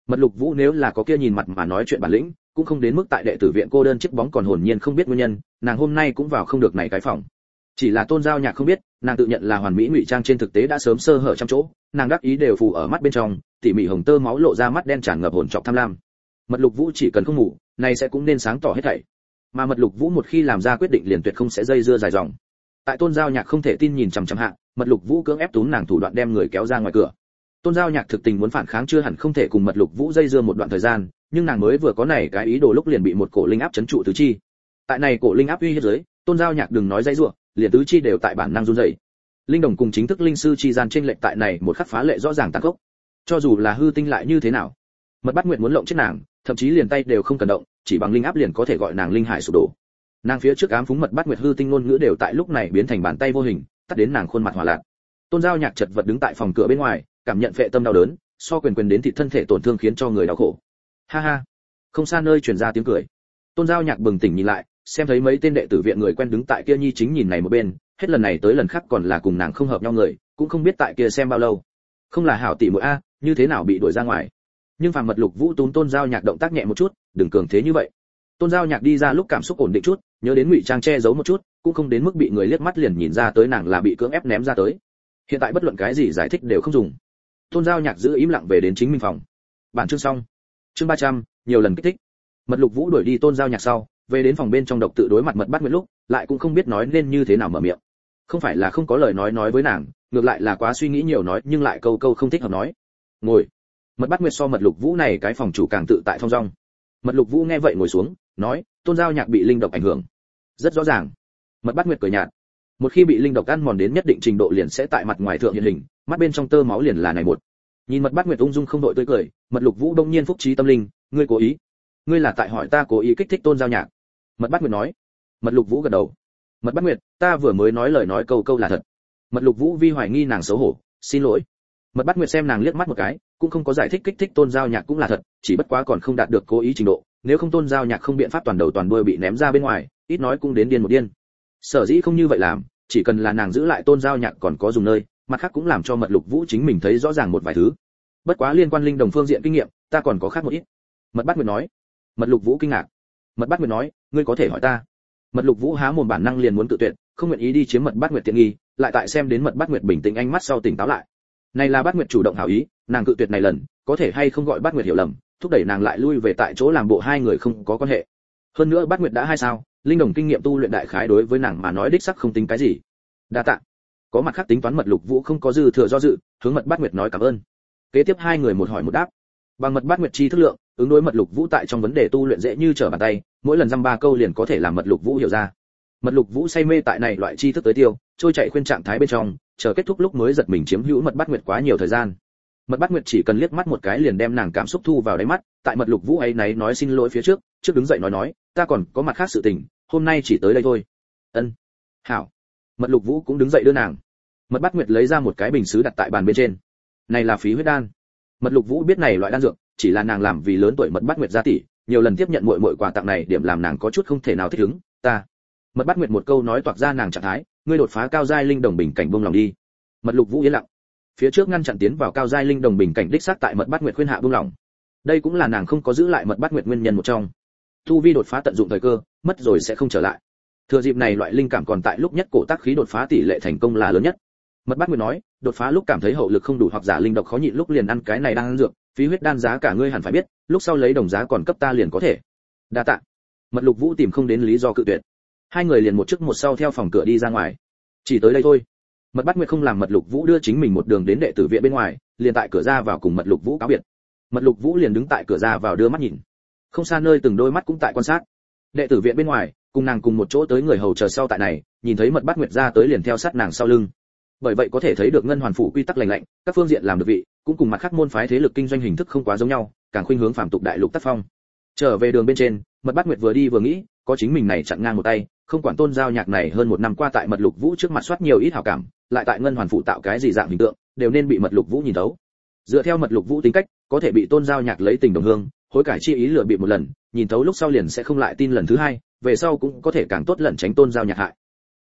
Mật Lục Vũ nếu là có kia nhìn mặt mà nói chuyện bản lĩnh, cũng không đến mức tại đệ tử viện cô đơn chiếc bóng còn hồn nhiên không biết nguyên nhân, nàng hôm nay cũng vào không được này cái phòng. Chỉ là Tôn Giao Nhạc không biết, nàng tự nhận là hoàn mỹ ngụy trang trên thực tế đã sớm sơ hở trăm chỗ, nàng đắc ý đều phù ở mắt bên trong, tỉ mỉ hồng tơ máu lộ ra mắt đen tràn ngập hồn trọc tham lam. Mật Lục Vũ chỉ cần không ngủ, này sẽ cũng nên sáng tỏ hết thảy. Mà Mật Lục Vũ một khi làm ra quyết định liền tuyệt không sẽ dây dưa dài dòng. Tại Tôn Giao Nhạc không thể tin nhìn chằm chằm hạ, Mật Lục Vũ cưỡng ép túm nàng thủ đoạn đem người kéo ra ngoài cửa. Tôn Giao Nhạc thực tình muốn phản kháng chưa hẳn không thể cùng Mật Lục Vũ dây dưa một đoạn thời gian, nhưng nàng mới vừa có này cái ý đồ lúc liền bị một cổ linh áp chấn trụ tứ chi. Tại này cổ linh áp uy hiếp dưới, Tôn Giao Nhạc đừng nói dây rủa, liền tứ chi đều tại bản năng run rẩy. Linh đồng cùng chính thức linh sư chi gian chênh lệch tại này một khắc phá lệ rõ ràng tăng gốc. Cho dù là hư tinh lại như thế nào, Mật Bát Nguyệt muốn lộng chết nàng, thậm chí liền tay đều không cần động, chỉ bằng linh áp liền có thể gọi nàng linh hải sụp đổ. Nàng phía trước ám phúng Mật Bát Nguyệt hư tinh ngôn ngữ đều tại lúc này biến thành bàn tay vô hình, tắt đến nàng khuôn mặt hòa lạc. Tôn Giao Nhạc chật vật đứng tại phòng cửa bên ngoài, cảm nhận phệ tâm đau đớn, so quyền đến thịt thân thể tổn thương khiến cho người đau khổ. Ha ha. Không xa nơi truyền ra tiếng cười. Tôn Giao Nhạc bừng tỉnh nhìn lại, xem thấy mấy tên đệ tử viện người quen đứng tại kia nhi chính nhìn này một bên, hết lần này tới lần khác còn là cùng nàng không hợp nhau người, cũng không biết tại kia xem bao lâu. Không là hảo tỷ muội a, như thế nào bị đuổi ra ngoài. Nhưng Phàm Mật Lục Vũ túm Tôn Giao Nhạc động tác nhẹ một chút, đừng cường thế như vậy. Tôn Giao Nhạc đi ra lúc cảm xúc ổn định chút, nhớ đến ngụy trang che giấu một chút, cũng không đến mức bị người liếc mắt liền nhìn ra tới nàng là bị cưỡng ép ném ra tới. Hiện tại bất luận cái gì giải thích đều không dùng. Tôn Giao Nhạc giữ im lặng về đến chính mình phòng. Bản chương xong. Chương 300, nhiều lần kích thích. Mật Lục Vũ đuổi đi Tôn Giao Nhạc sau, về đến phòng bên trong độc tự đối mặt Mật Bát Nguyệt lúc, lại cũng không biết nói nên như thế nào mở miệng. Không phải là không có lời nói với nàng, ngược lại là quá suy nghĩ nhiều nói, nhưng lại câu câu không thích hợp nói. Ngồi. Mật Bát Nguyệt so Mật Lục Vũ này cái phòng chủ càng tự tại thong dong. Mật Lục Vũ nghe vậy ngồi xuống, nói, Tôn Giao Nhạc bị linh độc ảnh hưởng. Rất rõ ràng. Mật Bát Nguyệt cười nhạt. Một khi bị linh độc ăn mòn đến nhất định trình độ liền sẽ tại mặt ngoài thượng hiện hình, mắt bên trong tơ máu liền là này một. Nhìn Mật Bát Nguyệt ung dung không đội tươi cười, Mật Lục Vũ đông nhiên phúc trí tâm linh, ngươi cố ý? Ngươi là tại hỏi ta cố ý kích thích Tôn Giao Nhạc? Mật Bát Nguyệt nói. Mật Lục Vũ gật đầu. Mật Bát Nguyệt, ta vừa mới nói lời nói câu là thật. Mật Lục Vũ vi hoài nghi nàng xấu hổ, xin lỗi. Mật Bát Nguyệt xem nàng liếc mắt một cái, cũng không có giải thích kích thích Tôn Giao Nhạc cũng là thật, chỉ bất quá còn không đạt được cố ý trình độ, nếu không Tôn Giao Nhạc không biện pháp toàn đầu toàn đuôi bị ném ra bên ngoài, ít nói cũng đến điên một điên. Sở dĩ không như vậy làm, chỉ cần là nàng giữ lại Tôn Giao Nhạc còn có dùng nơi, mặt khác cũng làm cho Mật Lục Vũ chính mình thấy rõ ràng một vài thứ. Bất quá liên quan linh đồng phương diện kinh nghiệm, ta còn có khác một ít. Mật Bát Nguyệt nói. Mật Lục Vũ kinh ngạc. Mật Bát Nguyệt nói, ngươi có thể hỏi ta. Mật Lục Vũ há mồm bản năng liền muốn tự tuyệt, không nguyện ý đi chiếm Mật Bát Nguyệt tiện nghi, lại tại xem đến Mật Bát Nguyệt bình tĩnh ánh mắt sau tỉnh táo lại. Này là Bát Nguyệt chủ động hảo ý, nàng cự tuyệt này lần, có thể hay không gọi Bát Nguyệt hiểu lầm, thúc đẩy nàng lại lui về tại chỗ làm bộ hai người không có quan hệ. Hơn nữa Bát Nguyệt đã hai sao, linh đồng kinh nghiệm tu luyện đại khái đối với nàng mà nói đích xác không tính cái gì. Đa tạ. Có mặt khác tính toán Mật Lục Vũ không có dư thừa do dự, hướng Mật Bát Nguyệt nói cảm ơn. Kế tiếp hai người một hỏi một đáp. Bằng Mật Bát Nguyệt chi thức lượng, ứng đối Mật Lục Vũ tại trong vấn đề tu luyện dễ như trở bàn tay, mỗi lần dăm ba câu liền có thể làm Mật Lục Vũ hiểu ra. Mật Lục Vũ say mê tại này loại tri thức tới tiêu, trôi chạy khuyên trạng thái bên trong, chờ kết thúc lúc mới giật mình chiếm hữu Mật Bát Nguyệt quá nhiều thời gian. Mật Bát Nguyệt chỉ cần liếc mắt một cái liền đem nàng cảm xúc thu vào đáy mắt, tại Mật Lục Vũ ấy náy nói xin lỗi phía trước đứng dậy nói, ta còn có mặt khác sự tình, hôm nay chỉ tới đây thôi. Ân. Hảo. Mật Lục Vũ cũng đứng dậy đưa nàng. Mật Bát Nguyệt lấy ra một cái bình sứ đặt tại bàn bên trên. Này là phí huyết đan. Mật Lục Vũ biết này loại đan dược, chỉ là nàng làm vì lớn tuổi Mật Bát Nguyệt gia tỷ, nhiều lần tiếp nhận muội quà tặng này, điểm làm nàng có chút không thể nào thích ứng, ta. Mật Bát Nguyệt một câu nói toạc ra nàng trạng thái, ngươi đột phá cao giai linh đồng bình cảnh buông lòng đi. Mật Lục Vũ yên lặng. Phía trước ngăn chặn tiến vào cao giai linh đồng bình cảnh đích xác tại Mật Bát Nguyệt khuyên hạ buông lòng. Đây cũng là nàng không có giữ lại Mật Bát Nguyệt nguyên nhân một trong. Tu vi đột phá tận dụng thời cơ, mất rồi sẽ không trở lại. Thừa dịp này loại linh cảm còn tại lúc nhất cổ tác khí đột phá tỷ lệ thành công là lớn nhất. Mật Bát Nguyệt nói, đột phá lúc cảm thấy hậu lực không đủ hoặc giả linh độc khó nhịn lúc liền ăn cái này đang ăn dược, phí huyết đan giá cả ngươi hẳn phải biết, lúc sau lấy đồng giá còn cấp ta liền có thể. Đa tạ. Mật Lục Vũ tìm không đến lý do cự tuyệt. Hai người liền một trước một sau theo phòng cửa đi ra ngoài. Chỉ tới đây thôi. Mật Bát Nguyệt không làm Mật Lục Vũ đưa chính mình một đường đến đệ tử viện bên ngoài, liền tại cửa ra vào cùng Mật Lục Vũ cáo biệt. Mật Lục Vũ liền đứng tại cửa ra vào đưa mắt nhìn. Không xa nơi từng đôi mắt cũng tại quan sát. Đệ tử viện bên ngoài, cùng nàng cùng một chỗ tới người hầu chờ sau tại này, nhìn thấy Mật Bát Nguyệt ra tới liền theo sát nàng sau lưng. Bởi vậy có thể thấy được ngân hoàn phủ quy tắc lành lạnh, các phương diện làm được vị, cũng cùng mặt khác môn phái thế lực kinh doanh hình thức không quá giống nhau, càng khuynh hướng phàm tục đại lục tác phong. Trở về đường bên trên, Mật Bát Nguyệt vừa đi vừa nghĩ, có chính mình này chặn ngang một tay, không quản Tôn Giao Nhạc này hơn một năm qua tại Mật Lục Vũ trước mặt soát nhiều ít hảo cảm, lại tại ngân hoàn phụ tạo cái gì dạng hình tượng, đều nên bị Mật Lục Vũ nhìn thấu. Dựa theo Mật Lục Vũ tính cách, có thể bị Tôn Giao Nhạc lấy tình đồng hương, hối cải chi ý lừa bịp một lần, nhìn thấu lúc sau liền sẽ không lại tin lần thứ hai, về sau cũng có thể càng tốt lẩn tránh Tôn Giao Nhạc hại.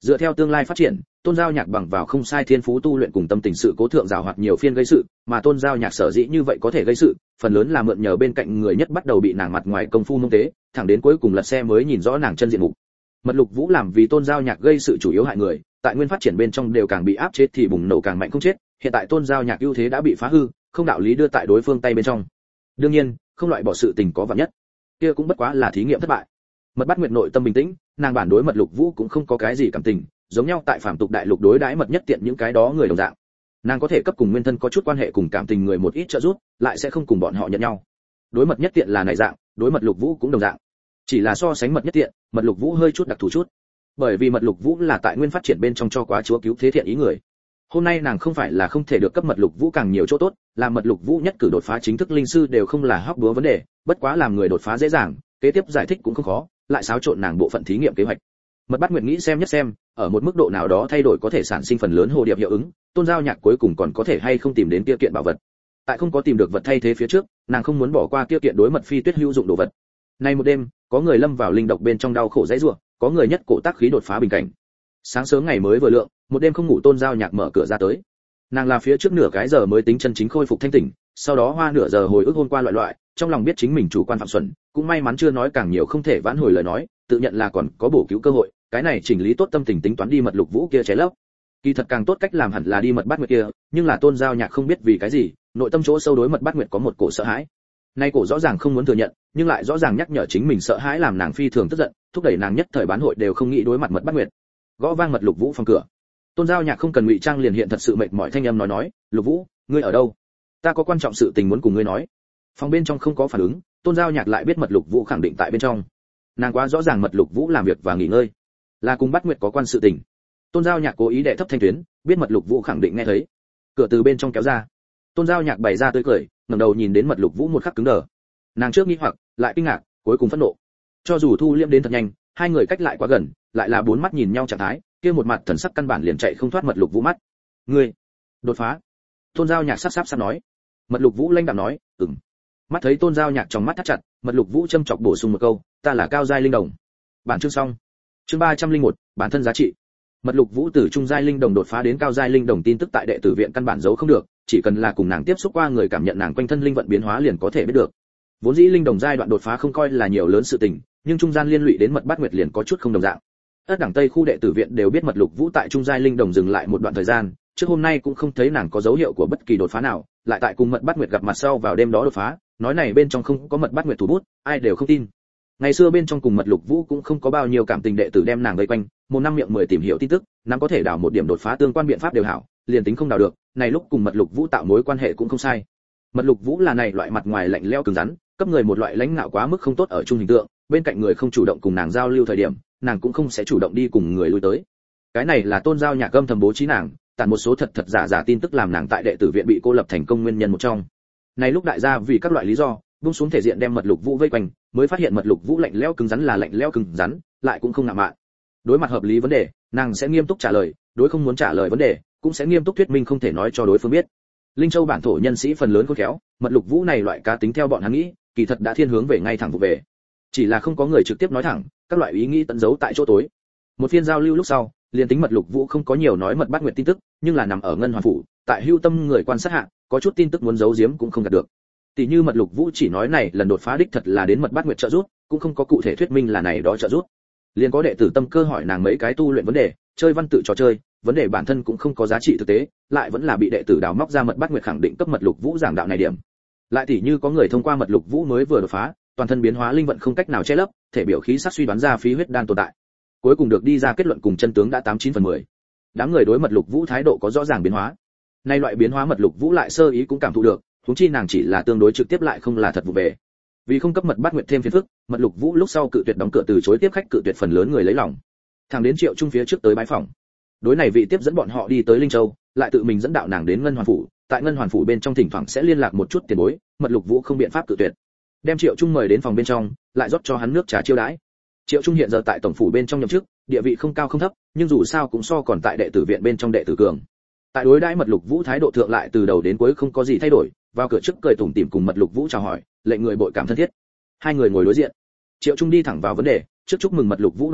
Dựa theo tương lai phát triển, Tôn Giao Nhạc bằng vào không sai thiên phú tu luyện cùng tâm tình sự cố thượng giàu hoạt nhiều phiên gây sự, mà Tôn Giao Nhạc sở dĩ như vậy có thể gây sự, phần lớn là mượn nhờ bên cạnh người nhất bắt đầu bị nàng mặt ngoài công phu nung tế, thẳng đến cuối cùng lật xe mới nhìn rõ nàng chân diện mục. Mật Lục Vũ làm vì Tôn Giao Nhạc gây sự chủ yếu hại người, tại nguyên phát triển bên trong đều càng bị áp chế thì bùng nổ càng mạnh không chết, hiện tại Tôn Giao Nhạc ưu thế đã bị phá hư, không đạo lý đưa tại đối phương tay bên trong. Đương nhiên, không loại bỏ sự tình có vạn nhất, kia cũng bất quá là thí nghiệm thất bại. Mật Bát Nguyệt nội tâm bình tĩnh, nàng bản đối Mật Lục Vũ cũng không có cái gì cảm tình, giống nhau tại phàm tục đại lục đối đãi Mật Nhất Tiện những cái đó người đồng dạng. Nàng có thể cấp cùng nguyên thân có chút quan hệ cùng cảm tình người một ít trợ giúp, lại sẽ không cùng bọn họ nhận nhau. Đối Mật Nhất Tiện là này dạng, đối Mật Lục Vũ cũng đồng dạng. Chỉ là so sánh Mật Nhất Tiện, Mật Lục Vũ hơi chút đặc thù chút. Bởi vì Mật Lục Vũ là tại nguyên phát triển bên trong cho quá chúa cứu thế thiện ý người. Hôm nay nàng không phải là không thể được cấp Mật Lục Vũ càng nhiều chỗ tốt, làm Mật Lục Vũ nhất cử đột phá chính thức linh sư đều không là hóc búa vấn đề, bất quá làm người đột phá dễ dàng, kế tiếp giải thích cũng không khó, lại xáo trộn nàng bộ phận thí nghiệm kế hoạch. Mật Bát Nguyệt nghĩ xem nhất xem, ở một mức độ nào đó thay đổi có thể sản sinh phần lớn hồ điệp hiệu ứng, Tôn Giao Nhạc cuối cùng còn có thể hay không tìm đến kia kiện bảo vật. Tại không có tìm được vật thay thế phía trước, nàng không muốn bỏ qua kia kiện đối Mật Phi Tuyết hữu dụng đồ vật. Nay một đêm, có người lâm vào linh độc bên trong đau khổ dãy rủa, có người nhất cổ tác khí đột phá bình cảnh. Sáng sớm ngày mới vừa lượng, một đêm không ngủ Tôn Giao Nhạc mở cửa ra tới. Nàng là phía trước nửa cái giờ mới tính chân chính khôi phục thanh tỉnh, sau đó hoa nửa giờ hồi ức hôm qua loại, trong lòng biết chính mình chủ quan phạm xuẩn, cũng may mắn chưa nói càng nhiều không thể vãn hồi lời nói, tự nhận là còn có bổ cứu cơ hội, cái này chỉnh lý tốt tâm tình tính toán đi Mật Lục Vũ kia chế lấp. Kỳ thật càng tốt cách làm hẳn là đi Mật Bát Nguyệt kia, nhưng là Tôn Giao Nhạc không biết vì cái gì, nội tâm chỗ sâu đối Mật Bát Nguyệt có một cổ sợ hãi. Nay cổ rõ ràng không muốn thừa nhận, nhưng lại rõ ràng nhắc nhở chính mình sợ hãi làm nàng phi thường tức giận, thúc đẩy nàng nhất thời bán hội đều không nghĩ đối mặt Mật Bát Nguyệt. Gõ vang Mật Lục Vũ phòng cửa. Tôn Giao Nhạc không cần ngụy trang liền hiện thật sự mệt mỏi thanh âm nói, "Lục Vũ, ngươi ở đâu? Ta có quan trọng sự tình muốn cùng ngươi nói." Phòng bên trong không có phản ứng, Tôn Giao Nhạc lại biết Mật Lục Vũ khẳng định tại bên trong. Nàng quá rõ ràng Mật Lục Vũ làm việc và nghỉ ngơi, là cùng Bát Nguyệt có quan sự tình. Tôn Giao Nhạc cố ý đệ thấp thanh tuyến, biết Mật Lục Vũ khẳng định nghe thấy. Cửa từ bên trong kéo ra. Tôn Giao Nhạc bày ra tươi cười, ngẩng đầu nhìn đến Mật Lục Vũ một khắc cứng đờ. Nàng trước nghi hoặc, lại kinh ngạc, cuối cùng phẫn nộ. Cho dù thu liễm đến thật nhanh, hai người cách lại quá gần, lại là bốn mắt nhìn nhau trạng thái, kia một mặt thần sắc căn bản liền chạy không thoát Mật Lục Vũ mắt. "Ngươi đột phá?" Tôn Giao Nhạc sắp nói. Mật Lục Vũ lanh đạm nói, "Ừm." Mắt thấy Tôn Giao Nhạc trong mắt thắt chặt, Mật Lục Vũ châm chọc bổ sung một câu, "Ta là cao giai linh đồng." Bản chương xong. Chương 301, bản thân giá trị. Mật Lục Vũ từ trung giai linh đồng đột phá đến cao giai linh đồng tin tức tại đệ tử viện căn bản giấu không được, chỉ cần là cùng nàng tiếp xúc qua người cảm nhận nàng quanh thân linh vận biến hóa liền có thể biết được. Vốn dĩ linh đồng giai đoạn đột phá không coi là nhiều lớn sự tình, nhưng trung gian liên lụy đến Mật Bát Nguyệt liền có chút không đồng dạng. Ất đẳng Tây khu đệ tử viện đều biết Mật Lục Vũ tại trung giai linh đồng dừng lại một đoạn thời gian, trước hôm nay cũng không thấy nàng có dấu hiệu của bất kỳ đột phá nào, lại tại cùng Mật Bát Nguyệt gặp mặt sau vào đêm đó đột phá, nói này bên trong không có Mật Bát Nguyệt thủ bút, ai đều không tin. Ngày xưa bên trong cùng Mật Lục Vũ cũng không có bao nhiêu cảm tình đệ tử đem nàng vây quanh, một năm miệng 10 tìm hiểu tin tức, nắm có thể đào một điểm đột phá tương quan biện pháp đều hảo, liền tính không đào được, này lúc cùng Mật Lục Vũ tạo mối quan hệ cũng không sai. Mật Lục Vũ là này loại mặt ngoài lạnh lẽo cứng rắn, cấp người một loại lãnh ngạo quá mức không tốt ở trung hình tượng, bên cạnh người không chủ động cùng nàng giao lưu thời điểm, nàng cũng không sẽ chủ động đi cùng người lui tới. Cái này là Tôn Giao Nhạc âm thầm bố trí nàng, tản một số thật giả tin tức làm nàng tại đệ tử viện bị cô lập thành công nguyên nhân một trong. Này lúc đại gia vì các loại lý do, buông xuống thể diện đem Mật Lục Vũ vây quanh, mới phát hiện Mật Lục Vũ lạnh lẽo cứng rắn là lạnh lẽo cứng rắn, lại cũng không ngạo mạn. Đối mặt hợp lý vấn đề, nàng sẽ nghiêm túc trả lời, đối không muốn trả lời vấn đề, cũng sẽ nghiêm túc thuyết minh không thể nói cho đối phương biết. Linh Châu bản thổ nhân sĩ phần lớn khôn khéo, Mật Lục Vũ này loại cá tính theo bọn hắn nghĩ, kỳ thật đã thiên hướng về ngay thẳng vụ về. Chỉ là không có người trực tiếp nói thẳng, các loại ý nghĩ tận giấu tại chỗ tối. Một phiên giao lưu lúc sau, liền tính Mật Lục Vũ không có nhiều nói Mật Bát Nguyệt tin tức, nhưng là nằm ở ngân hoàn phủ, tại hưu tâm người quan sát hạ, có chút tin tức muốn giấu giếm cũng không gạt được. Tỷ như Mật Lục Vũ chỉ nói này lần đột phá đích thật là đến Mật Bát Nguyệt trợ giúp, cũng không có cụ thể thuyết minh là này đó trợ giúp. Liền có đệ tử tâm cơ hỏi nàng mấy cái tu luyện vấn đề, chơi văn tự trò chơi, vấn đề bản thân cũng không có giá trị thực tế, lại vẫn là bị đệ tử đào móc ra Mật Bát Nguyệt khẳng định cấp Mật Lục Vũ giảng đạo này điểm. Lại tỷ như có người thông qua Mật Lục Vũ mới vừa đột phá, toàn thân biến hóa linh vận không cách nào che lấp, thể biểu khí sắc suy đoán ra phí huyết đan tồn tại. Cuối cùng được đi ra kết luận cùng chân tướng đã 89/10. Đám người đối Mật Lục Vũ thái độ có rõ ràng biến hóa. Nay loại biến hóa Mật Lục Vũ lại sơ ý cũng cảm thụ được, huống chi nàng chỉ là tương đối trực tiếp lại không là thật vụ về. Vì không cấp Mật Bát Nguyệt thêm phiền phức, Mật Lục Vũ lúc sau cự tuyệt đóng cửa từ chối tiếp khách, cự tuyệt phần lớn người lấy lòng. Thằng đến Triệu Trung phía trước tới bái phỏng. Đối này vị tiếp dẫn bọn họ đi tới Linh Châu, lại tự mình dẫn đạo nàng đến Ngân Hoàn phủ, tại Ngân Hoàn phủ bên trong thỉnh thoảng sẽ liên lạc một chút tiền bối, Mật Lục Vũ không biện pháp cự tuyệt. Đem Triệu Trung mời đến phòng bên trong, lại rót cho hắn nước trà chiêu đãi. Triệu Trung hiện giờ tại tổng phủ bên trong nhậm chức, địa vị không cao không thấp, nhưng dù sao cũng so còn tại đệ tử viện bên trong đệ tử cường. Tại đối đãi Mật Lục Vũ thái độ thượng lại từ đầu đến cuối không có gì thay đổi, vào cửa trước cười tủm tỉm cùng Mật Lục Vũ chào hỏi, lệnh người bội cảm thân thiết. Hai người ngồi đối diện. Triệu Trung đi thẳng vào vấn đề, trước chúc mừng Mật Lục Vũ đột phá,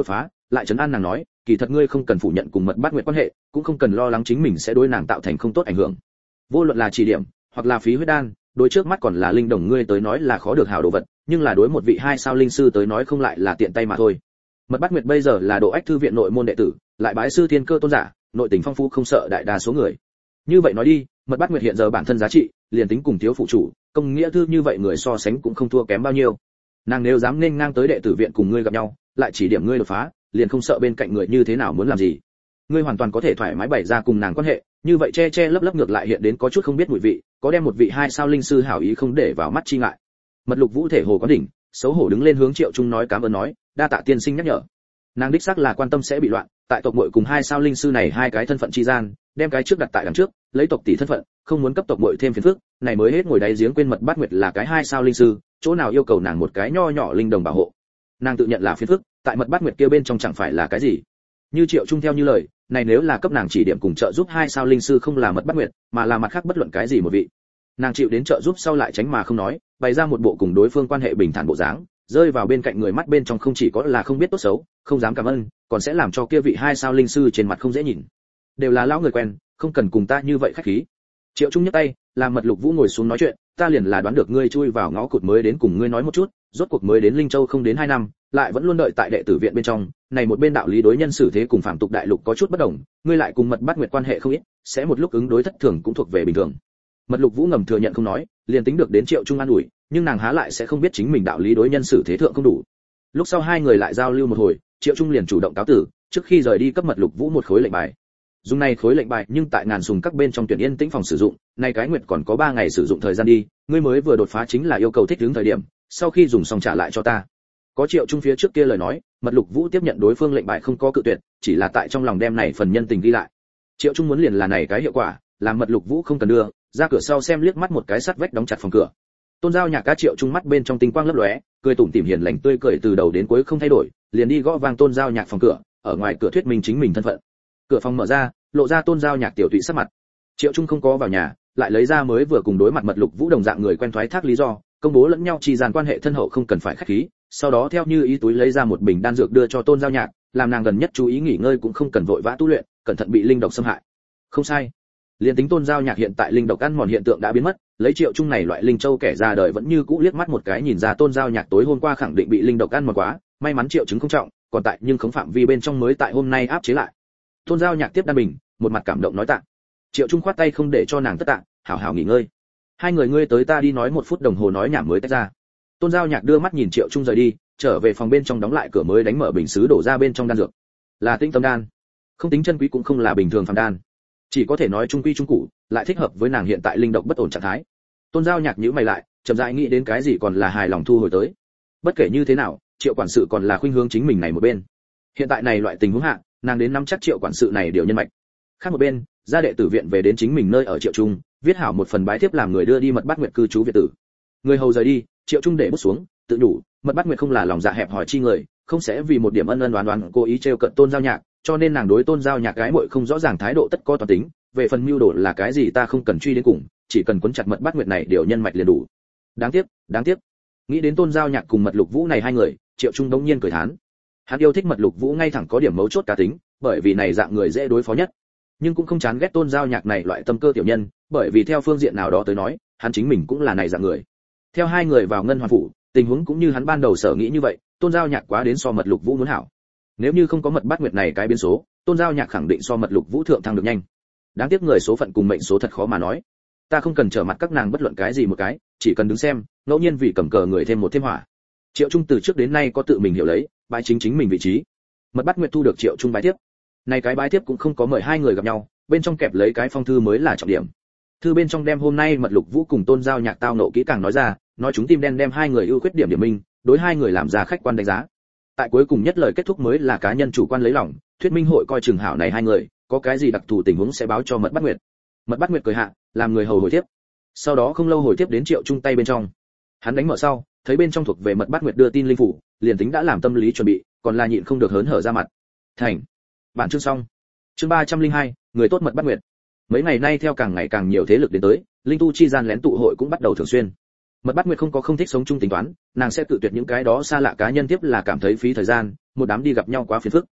lại trấn an nàng nói, kỳ thật ngươi không cần phủ nhận cùng Mật Bát Nguyệt quan hệ, cũng không cần lo lắng chính mình sẽ đối nàng tạo thành không tốt ảnh hưởng. Vô luận là chỉ điểm, hoặc là phí huyết đan, đối trước mắt còn là linh đồng ngươi tới nói là khó được hảo đồ vật, nhưng là đối một vị 2 sao linh sư tới nói không lại là tiện tay mà thôi. Mật Bát Nguyệt bây giờ là Độ Ách thư viện nội môn đệ tử, lại bái sư thiên cơ tôn giả, nội tình phong phú không sợ đại đa số người. Như vậy nói đi, Mật Bát Nguyệt hiện giờ bản thân giá trị, liền tính cùng thiếu phụ chủ, công nghĩa thư như vậy người so sánh cũng không thua kém bao nhiêu. Nàng nếu dám nên ngang tới đệ tử viện cùng ngươi gặp nhau, lại chỉ điểm ngươi đột phá, liền không sợ bên cạnh người như thế nào muốn làm gì. Ngươi hoàn toàn có thể thoải mái bày ra cùng nàng quan hệ, như vậy che che lấp lấp ngược lại hiện đến có chút không biết mùi vị, có đem một vị 2 sao linh sư hảo ý không để vào mắt chi ngại. Mật Lục Vũ thể hồ có đỉnh, xấu hổ đứng lên hướng Triệu Trung nói cảm ơn nói, đa tạ tiên sinh nhắc nhở. Nàng đích xác là quan tâm sẽ bị loạn, tại tộc muội cùng 2 sao linh sư này hai cái thân phận chi gian, đem cái trước đặt tại đằng trước, lấy tộc tỷ thân phận, không muốn cấp tộc muội thêm phiền phức, này mới hết ngồi đáy giếng quên Mật Bát Nguyệt là cái 2 sao linh sư, chỗ nào yêu cầu nàng một cái nho nhỏ linh đồng bảo hộ. Nàng tự nhận là phiền phức, tại Mật Bát Nguyệt kia bên trong chẳng phải là cái gì. Như Triệu Trung theo như lời, này nếu là cấp nàng chỉ điểm cùng trợ giúp 2 sao linh sư không là Mật Bát Nguyệt, mà là mặt khác bất luận cái gì một vị. Nàng chịu đến trợ giúp sau lại tránh mà không nói, bày ra một bộ cùng đối phương quan hệ bình thản bộ dáng, rơi vào bên cạnh người mắt bên trong không chỉ có là không biết tốt xấu, không dám cảm ơn, còn sẽ làm cho kia vị 2 sao linh sư trên mặt không dễ nhìn. Đều là lão người quen, không cần cùng ta như vậy khách khí. Triệu Trung nhấc tay, làm Mật Lục Vũ ngồi xuống nói chuyện, ta liền là đoán được ngươi chui vào ngõ cụt mới đến cùng ngươi nói một chút, rốt cuộc mới đến Linh Châu không đến 2 năm, lại vẫn luôn đợi tại đệ tử viện bên trong, này một bên đạo lý đối nhân xử thế cùng phạm tục đại lục có chút bất đồng, ngươi lại cùng Mật Bát Nguyệt quan hệ không ít, sẽ một lúc ứng đối thất thường cũng thuộc về bình thường. Mật Lục Vũ ngầm thừa nhận không nói, liền tính được đến Triệu Trung an ủi, nhưng nàng há lại sẽ không biết chính mình đạo lý đối nhân xử thế thượng không đủ. Lúc sau hai người lại giao lưu một hồi, Triệu Trung liền chủ động cáo tử, trước khi rời đi cấp Mật Lục Vũ một khối lệnh bài. Dùng này khối lệnh bài, nhưng tại ngàn sùng các bên trong tuyển yên tĩnh phòng sử dụng, này cái nguyệt còn có 3 ngày sử dụng thời gian đi, ngươi mới vừa đột phá chính là yêu cầu thích ứng thời điểm, sau khi dùng xong trả lại cho ta. Có Triệu Trung phía trước kia lời nói, Mật Lục Vũ tiếp nhận đối phương lệnh bài không có cự tuyệt, chỉ là tại trong lòng đem này phần nhân tình ghi lại. Triệu Trung muốn liền là này cái hiệu quả, làm Mật Lục Vũ không cần đưa, ra cửa sau xem liếc mắt một cái sắt vách đóng chặt phòng cửa. Tôn Giao Nhạc cá Triệu Trung mắt bên trong tinh quang lấp lóe, cười tủm tỉm hiền lành tươi cười từ đầu đến cuối không thay đổi, liền đi gõ vang Tôn Giao Nhạc phòng cửa, ở ngoài cửa thuyết minh chính mình thân phận. Cửa phòng mở ra, lộ ra Tôn Giao Nhạc tiểu tụy sắc mặt. Triệu Trung không có vào nhà, lại lấy ra mới vừa cùng đối mặt Mật Lục Vũ đồng dạng người quen thoái thác lý do, công bố lẫn nhau chi gian quan hệ thân hậu không cần phải khách khí, sau đó theo như ý túi lấy ra một bình đan dược đưa cho Tôn Giao Nhạc, làm nàng gần nhất chú ý nghỉ ngơi cũng không cần vội vã tu luyện, cẩn thận bị linh độc xâm hại. Không sai. Liên tính Tôn Giao Nhạc hiện tại linh độc ăn mòn hiện tượng đã biến mất, lấy Triệu Trung này loại linh châu kẻ ra đời vẫn như cũ liếc mắt một cái nhìn ra Tôn Giao Nhạc tối hôm qua khẳng định bị linh độc ăn mòn quá, may mắn triệu chứng không trọng, còn tại nhưng không phạm vi bên trong mới tại hôm nay áp chế lại. Tôn Giao Nhạc tiếp đan bình, một mặt cảm động nói tạ. Triệu Trung khoát tay không để cho nàng tất tạ, hảo hảo nghỉ ngơi. Hai người ngươi tới ta đi nói 1 phút đồng hồ nói nhảm mới tách ra. Tôn Giao Nhạc đưa mắt nhìn Triệu Trung rời đi, trở về phòng bên trong đóng lại cửa mới đánh mở bình sứ đổ ra bên trong đan dược. Là tinh tâm đan, không tính chân quý cũng không là bình thường phàm đan, chỉ có thể nói trung quy trung cụ, lại thích hợp với nàng hiện tại linh độc bất ổn trạng thái. Tôn Giao Nhạc nhíu mày lại, chậm rãi nghĩ đến cái gì còn là hài lòng thu hồi tới. Bất kể như thế nào, Triệu quản sự còn là khuynh hướng chính mình này một bên. Hiện tại này loại tình huống hạ, nàng đến nắm chắc Triệu quản sự này điều nhân mạch. Khác một bên, ra đệ tử viện về đến chính mình nơi ở Triệu Trung, viết hảo một phần bái thiếp làm người đưa đi Mật Bát Nguyệt cư trú viện tử. Người hầu rời đi, Triệu Trung để bút xuống, tự nhủ, Mật Bát Nguyệt không là lòng dạ hẹp hòi chi người, không sẽ vì một điểm ân ân đoán đoán cố ý trêu cận Tôn Giao Nhạc, cho nên nàng đối Tôn Giao Nhạc gái muội không rõ ràng thái độ tất có toàn tính, về phần mưu đồ là cái gì ta không cần truy đến cùng, chỉ cần cuốn chặt Mật Bát Nguyệt này điều nhân mạch liền đủ. Đáng tiếc. Nghĩ đến Tôn Giao Nhạc cùng Mật Lục Vũ này hai người, Triệu Trung đống nhiên cười thán. Hắn yêu thích Mật Lục Vũ ngay thẳng có điểm mấu chốt cá tính, bởi vì này dạng người dễ đối phó nhất. Nhưng cũng không chán ghét Tôn Giao Nhạc này loại tâm cơ tiểu nhân, bởi vì theo phương diện nào đó tới nói, hắn chính mình cũng là này dạng người. Theo hai người vào ngân hoàn phủ, tình huống cũng như hắn ban đầu sở nghĩ như vậy, Tôn Giao Nhạc quá đến so Mật Lục Vũ muốn hảo. Nếu như không có Mật Bát Nguyệt này cái biến số, Tôn Giao Nhạc khẳng định so Mật Lục Vũ thượng thăng được nhanh. Đáng tiếc người số phận cùng mệnh số thật khó mà nói. Ta không cần trở mặt các nàng bất luận cái gì một cái, chỉ cần đứng xem, ngẫu nhiên vì cầm cờ người thêm một thêm hỏa. Triệu Trung từ trước đến nay có tự mình hiểu lấy, bái chính mình vị trí. Mật Bát Nguyệt thu được Triệu Trung bái tiếp. Này cái bái tiếp cũng không có mời hai người gặp nhau, bên trong kẹp lấy cái phong thư mới là trọng điểm. Thư bên trong đem hôm nay Mật Lục Vũ cùng Tôn Giao Nhạc tao nộ kỹ càng nói ra, nói chúng tim đen đem hai người ưu khuyết điểm điểm minh, đối hai người làm ra khách quan đánh giá. Tại cuối cùng nhất lời kết thúc mới là cá nhân chủ quan lấy lòng, thuyết minh hội coi chừng hảo này hai người, có cái gì đặc thù tình huống sẽ báo cho Mật Bát Nguyệt. Mật Bát Nguyệt cười hạ, làm người hầu hồi tiếp. Sau đó không lâu hồi tiếp đến Triệu Trung tay bên trong. Hắn đánh mở sau, thấy bên trong thuộc về Mật Bát Nguyệt đưa tin linh phủ, liền tính đã làm tâm lý chuẩn bị, còn là nhịn không được hớn hở ra mặt. Thành. Bản chương xong. Chương 302, người tốt Mật Bát Nguyệt. Mấy ngày nay theo càng ngày càng nhiều thế lực đến tới, linh tu chi gian lén tụ hội cũng bắt đầu thường xuyên. Mật Bát Nguyệt không có không thích sống chung tính toán, nàng sẽ tự tuyệt những cái đó xa lạ cá nhân tiếp là cảm thấy phí thời gian, một đám đi gặp nhau quá phiền phức.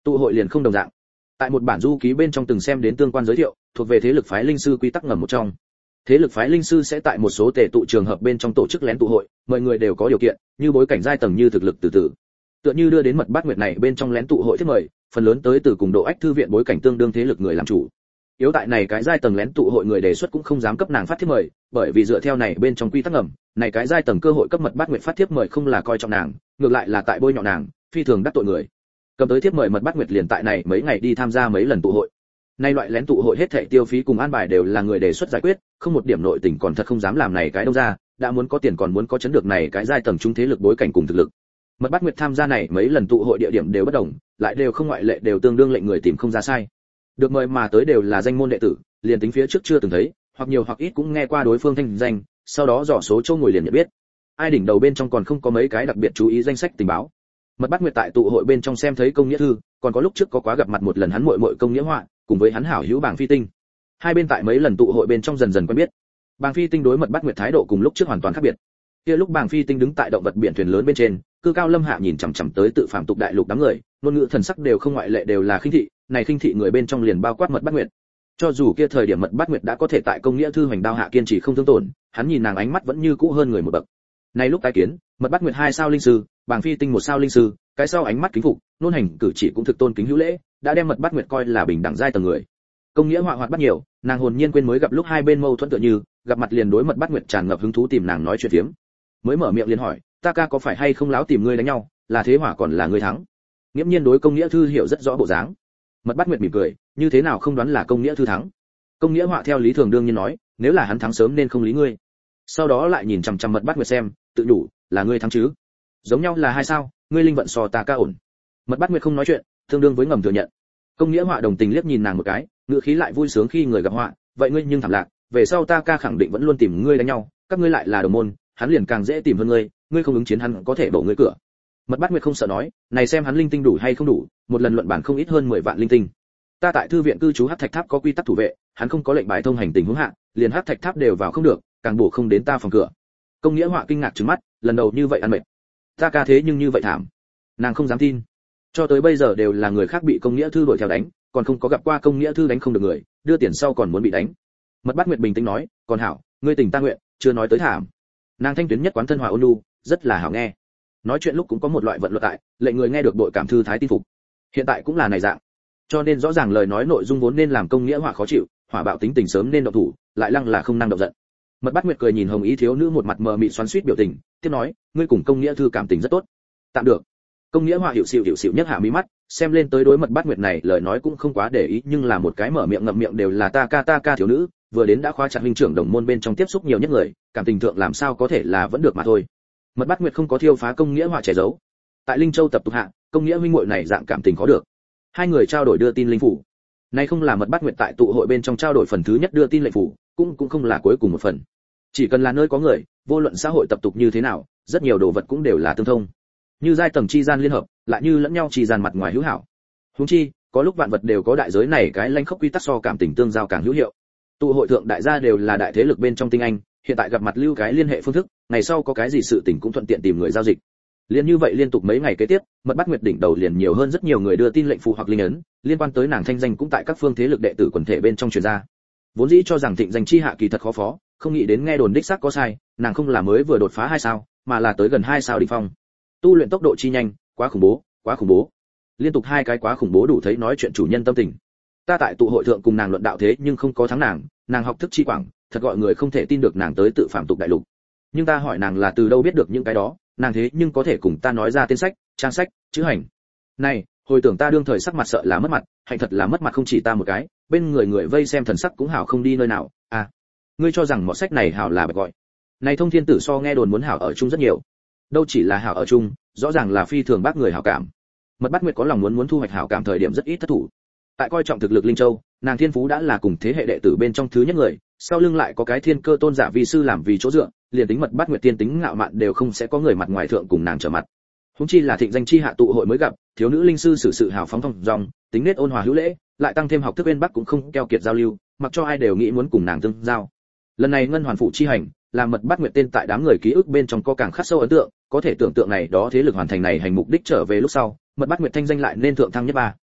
Tụ hội liền không đồng dạng. Tại một bản du ký bên trong từng xem đến tương quan giới thiệu, thuộc về thế lực phái linh sư quy tắc ngầm một trong. Thế lực phái linh sư sẽ tại một số tề tụ trường hợp bên trong tổ chức lén tụ hội, mọi người đều có điều kiện, như bối cảnh giai tầng như thực lực từ từ. Tựa như đưa đến mật bát nguyệt này bên trong lén tụ hội thiết mời, phần lớn tới từ cùng độ ách thư viện bối cảnh tương đương thế lực người làm chủ. Yếu tại này cái giai tầng lén tụ hội người đề xuất cũng không dám cấp nàng phát thiếp mời, bởi vì dựa theo này bên trong quy tắc ngầm, này cái giai tầng cơ hội cấp mật bát nguyệt phát thiếp mời không là coi trọng nàng, ngược lại là tại bôi nhọ nàng, phi thường đắc tội người. Cầm tới thiếp mời mật bát nguyệt liền tại này mấy ngày đi tham gia mấy lần tụ hội. Nay loại lén tụ hội hết thảy tiêu phí cùng an bài đều là người đề xuất giải quyết, không một điểm nội tình còn thật không dám làm này cái đâu ra, đã muốn có tiền còn muốn có chấn được này cái giai tầng trung thế lực bối cảnh cùng thực lực. Mật bát nguyệt tham gia này mấy lần tụ hội địa điểm đều bất đồng, lại đều không ngoại lệ đều tương đương lệnh người tìm không ra sai. Được mời mà tới đều là danh môn đệ tử, liền tính phía trước chưa từng thấy, hoặc nhiều hoặc ít cũng nghe qua đối phương thanh danh, sau đó dò số châu ngồi liền nhận biết. Ai đỉnh đầu bên trong còn không có mấy cái đặc biệt chú ý danh sách tình báo. Mật bát nguyệt tại tụ hội bên trong xem thấy công nghĩa thư, còn có lúc trước có quá gặp mặt một lần hắn muội muội công nghĩa họa, cùng với hắn hảo hữu Bàng Phi Tinh. Hai bên tại mấy lần tụ hội bên trong dần dần quen biết. Bàng Phi Tinh đối mật bát nguyệt thái độ cùng lúc trước hoàn toàn khác biệt. Kia lúc Bàng Phi Tinh đứng tại động vật biển thuyền lớn bên trên, cư cao lâm hạ nhìn chằm chằm tới tự phạm tục đại lục đám người, ngôn ngữ thần sắc đều không ngoại lệ đều là khinh thị, này khinh thị người bên trong liền bao quát mật bát nguyệt. Cho dù kia thời điểm mật bát nguyệt đã có thể tại công nghĩa thư hoành đao hạ kiên trì không thương tổn, hắn nhìn nàng ánh mắt vẫn như cũ hơn người một bậc. Này lúc tái kiến, mật bát nguyệt 2 sao linh sư, Bàng Phi Tinh 1 sao linh sư, cái sau ánh mắt kính phục, nôn hành cử chỉ cũng thực tôn kính hữu lễ, đã đem mật bát nguyệt coi là bình đẳng giai tầng người. Công nghĩa họa hoạt bắt nhiều, nàng hồn nhiên quên mới gặp lúc hai bên mâu thuẫn tựa như, gặp mặt liền đối mật bát nguyệt tràn ngập hứng thú tìm nàng nói chuyện phiếm. Mới mở miệng liền hỏi, ta ca có phải hay không láo tìm ngươi đánh nhau, là thế hỏa còn là ngươi thắng? Nghiễm nhiên đối công nghĩa thư hiểu rất rõ bộ dáng. Mật bát nguyệt mỉm cười, như thế nào không đoán là công nghĩa thư thắng? Công nghĩa họa theo lý thường đương nhiên nói, nếu là hắn thắng sớm nên không lý ngươi. Sau đó lại nhìn chằm chằm mật bát nguyệt xem, tự đủ, là ngươi thắng chứ? Giống nhau là 2 sao, ngươi linh vận so ta ca ổn. Mật bát nguyệt không nói chuyện, tương đương với ngầm thừa nhận. Công nghĩa họa đồng tình liếc nhìn nàng một cái, ngữ khí lại vui sướng khi người gặp họa, vậy ngươi nhưng thảm lạc, về sau ta ca khẳng định vẫn luôn tìm ngươi đánh nhau, các ngươi lại là đồng môn, hắn liền càng dễ tìm hơn ngươi, ngươi không ứng chiến hắn có thể bổ ngươi cửa. Mật bát nguyệt không sợ nói, này xem hắn linh tinh đủ hay không đủ, một lần luận bản không ít hơn 10 vạn linh tinh. Ta tại thư viện cư trú Hắc Thạch Tháp có quy tắc thủ vệ, hắn không có lệnh bài thông hành tình huống hạ, liền Hắc Thạch Tháp đều vào không được, càng bổ không đến ta phòng cửa. Công nghĩa họa kinh ngạc trừng mắt, lần đầu như vậy ăn mệt. Ta ca thế nhưng như vậy thảm. Nàng không dám tin. Cho tới bây giờ đều là người khác bị công nghĩa thư đuổi theo đánh, còn không có gặp qua công nghĩa thư đánh không được người, đưa tiền sau còn muốn bị đánh. Mật bát nguyệt bình tĩnh nói, còn hảo, ngươi tình ta nguyện, chưa nói tới thảm. Nàng thanh tuyến nhất quán thân hòa ôn nhu, rất là hảo nghe. Nói chuyện lúc cũng có một loại vận luật tại, lệnh người nghe được đội cảm thư thái tin phục. Hiện tại cũng là này dạng. Cho nên rõ ràng lời nói nội dung vốn nên làm công nghĩa họa khó chịu, hỏa bạo tính tình sớm nên động thủ, lại lăng là không năng động giận. Mật bát nguyệt cười nhìn hồng ý thiếu nữ một mặt mờ mịt xoắn xuýt biểu tình, tiếp nói, ngươi cùng công nghĩa thư cảm tình rất tốt. Tạm được. Công nghĩa họa hiệu xịu nhất hạ mí mắt, xem lên tới đối mật bát nguyệt này lời nói cũng không quá để ý, nhưng là một cái mở miệng ngậm miệng đều là ta ca thiếu nữ, vừa đến đã khóa chặt huynh trưởng đồng môn bên trong tiếp xúc nhiều nhất người, cảm tình thượng làm sao có thể là vẫn được mà thôi. Mật bát nguyệt không có thiêu phá công nghĩa họa che giấu. Tại Linh Châu tập tục hạ, công nghĩa huynh muội này dạng cảm tình có được. Hai người trao đổi đưa tin linh phủ. Nay không là mật bát nguyệt tại tụ hội bên trong trao đổi phần thứ nhất đưa tin lệnh phủ, cũng không là cuối cùng một phần. Chỉ cần là nơi có người, vô luận xã hội tập tục như thế nào, rất nhiều đồ vật cũng đều là tương thông. Như giai tầng chi gian liên hợp, lại như lẫn nhau chi gian mặt ngoài hữu hảo. Huống chi, có lúc vạn vật đều có đại giới này cái lãnh khốc quy tắc so cảm tình tương giao càng hữu hiệu. Tụ hội thượng đại gia đều là đại thế lực bên trong tinh anh, hiện tại gặp mặt lưu cái liên hệ phương thức, ngày sau có cái gì sự tình cũng thuận tiện tìm người giao dịch. Liên như vậy liên tục mấy ngày kế tiếp, mật bát nguyệt đỉnh đầu liền nhiều hơn rất nhiều người đưa tin lệnh phù hoặc linh ấn, liên quan tới nàng thanh danh cũng tại các phương thế lực đệ tử quần thể bên trong truyền ra. Vốn dĩ cho rằng thịnh danh chi hạ kỳ thật khó phó, không nghĩ đến nghe đồn đích xác có sai, nàng không là mới vừa đột phá 2 sao, mà là tới gần 2 sao đỉnh phong. Tu luyện tốc độ chi nhanh, quá khủng bố, quá khủng bố. Liên tục 2 cái quá khủng bố đủ thấy nói chuyện chủ nhân tâm tình. Ta tại tụ hội thượng cùng nàng luận đạo thế nhưng không có thắng nàng học thức chi quảng, thật gọi người không thể tin được nàng tới tự phạm tục đại lục. Nhưng ta hỏi nàng là từ đâu biết được những cái đó, nàng thế nhưng có thể cùng ta nói ra tên sách, trang sách, chữ hành. Này, hồi tưởng ta đương thời sắc mặt sợ là mất mặt, hạnh thật là mất mặt không chỉ ta một cái, bên người vây xem thần sắc cũng hảo không đi nơi nào. À, ngươi cho rằng mọ sách này hảo là bạch gọi. Này thông thiên tử so nghe đồn muốn hảo ở chung rất nhiều. Đâu chỉ là hảo ở chung, rõ ràng là phi thường bác người hảo cảm. Mật bát nguyệt có lòng muốn thu hoạch hảo cảm thời điểm rất ít thất thủ. Tại coi trọng thực lực Linh Châu, nàng thiên phú đã là cùng thế hệ đệ tử bên trong thứ nhất người, sau lưng lại có cái thiên cơ tôn giả vi sư làm vì chỗ dựa, liền tính mật bát nguyệt tiên tính ngạo mạn đều không sẽ có người mặt ngoài thượng cùng nàng trở mặt. Huống chi là thịnh danh chi hạ tụ hội mới gặp, thiếu nữ linh sư xử sự hào phóng thông dong, tính nết ôn hòa hữu lễ, lại tăng thêm học thức bên bắc cũng không keo kiệt giao lưu, mặc cho ai đều nghĩ muốn cùng nàng tương giao. Lần này ngân hoàn phủ chi hành, làm mật bát nguyệt tên tại đám người ký ức bên trong có càng khắc sâu ấn tượng, có thể tưởng tượng này đó thế lực hoàn thành này hành mục đích trở về lúc sau, mật bát nguyệt thanh danh lại nên thượng thăng nhất ba.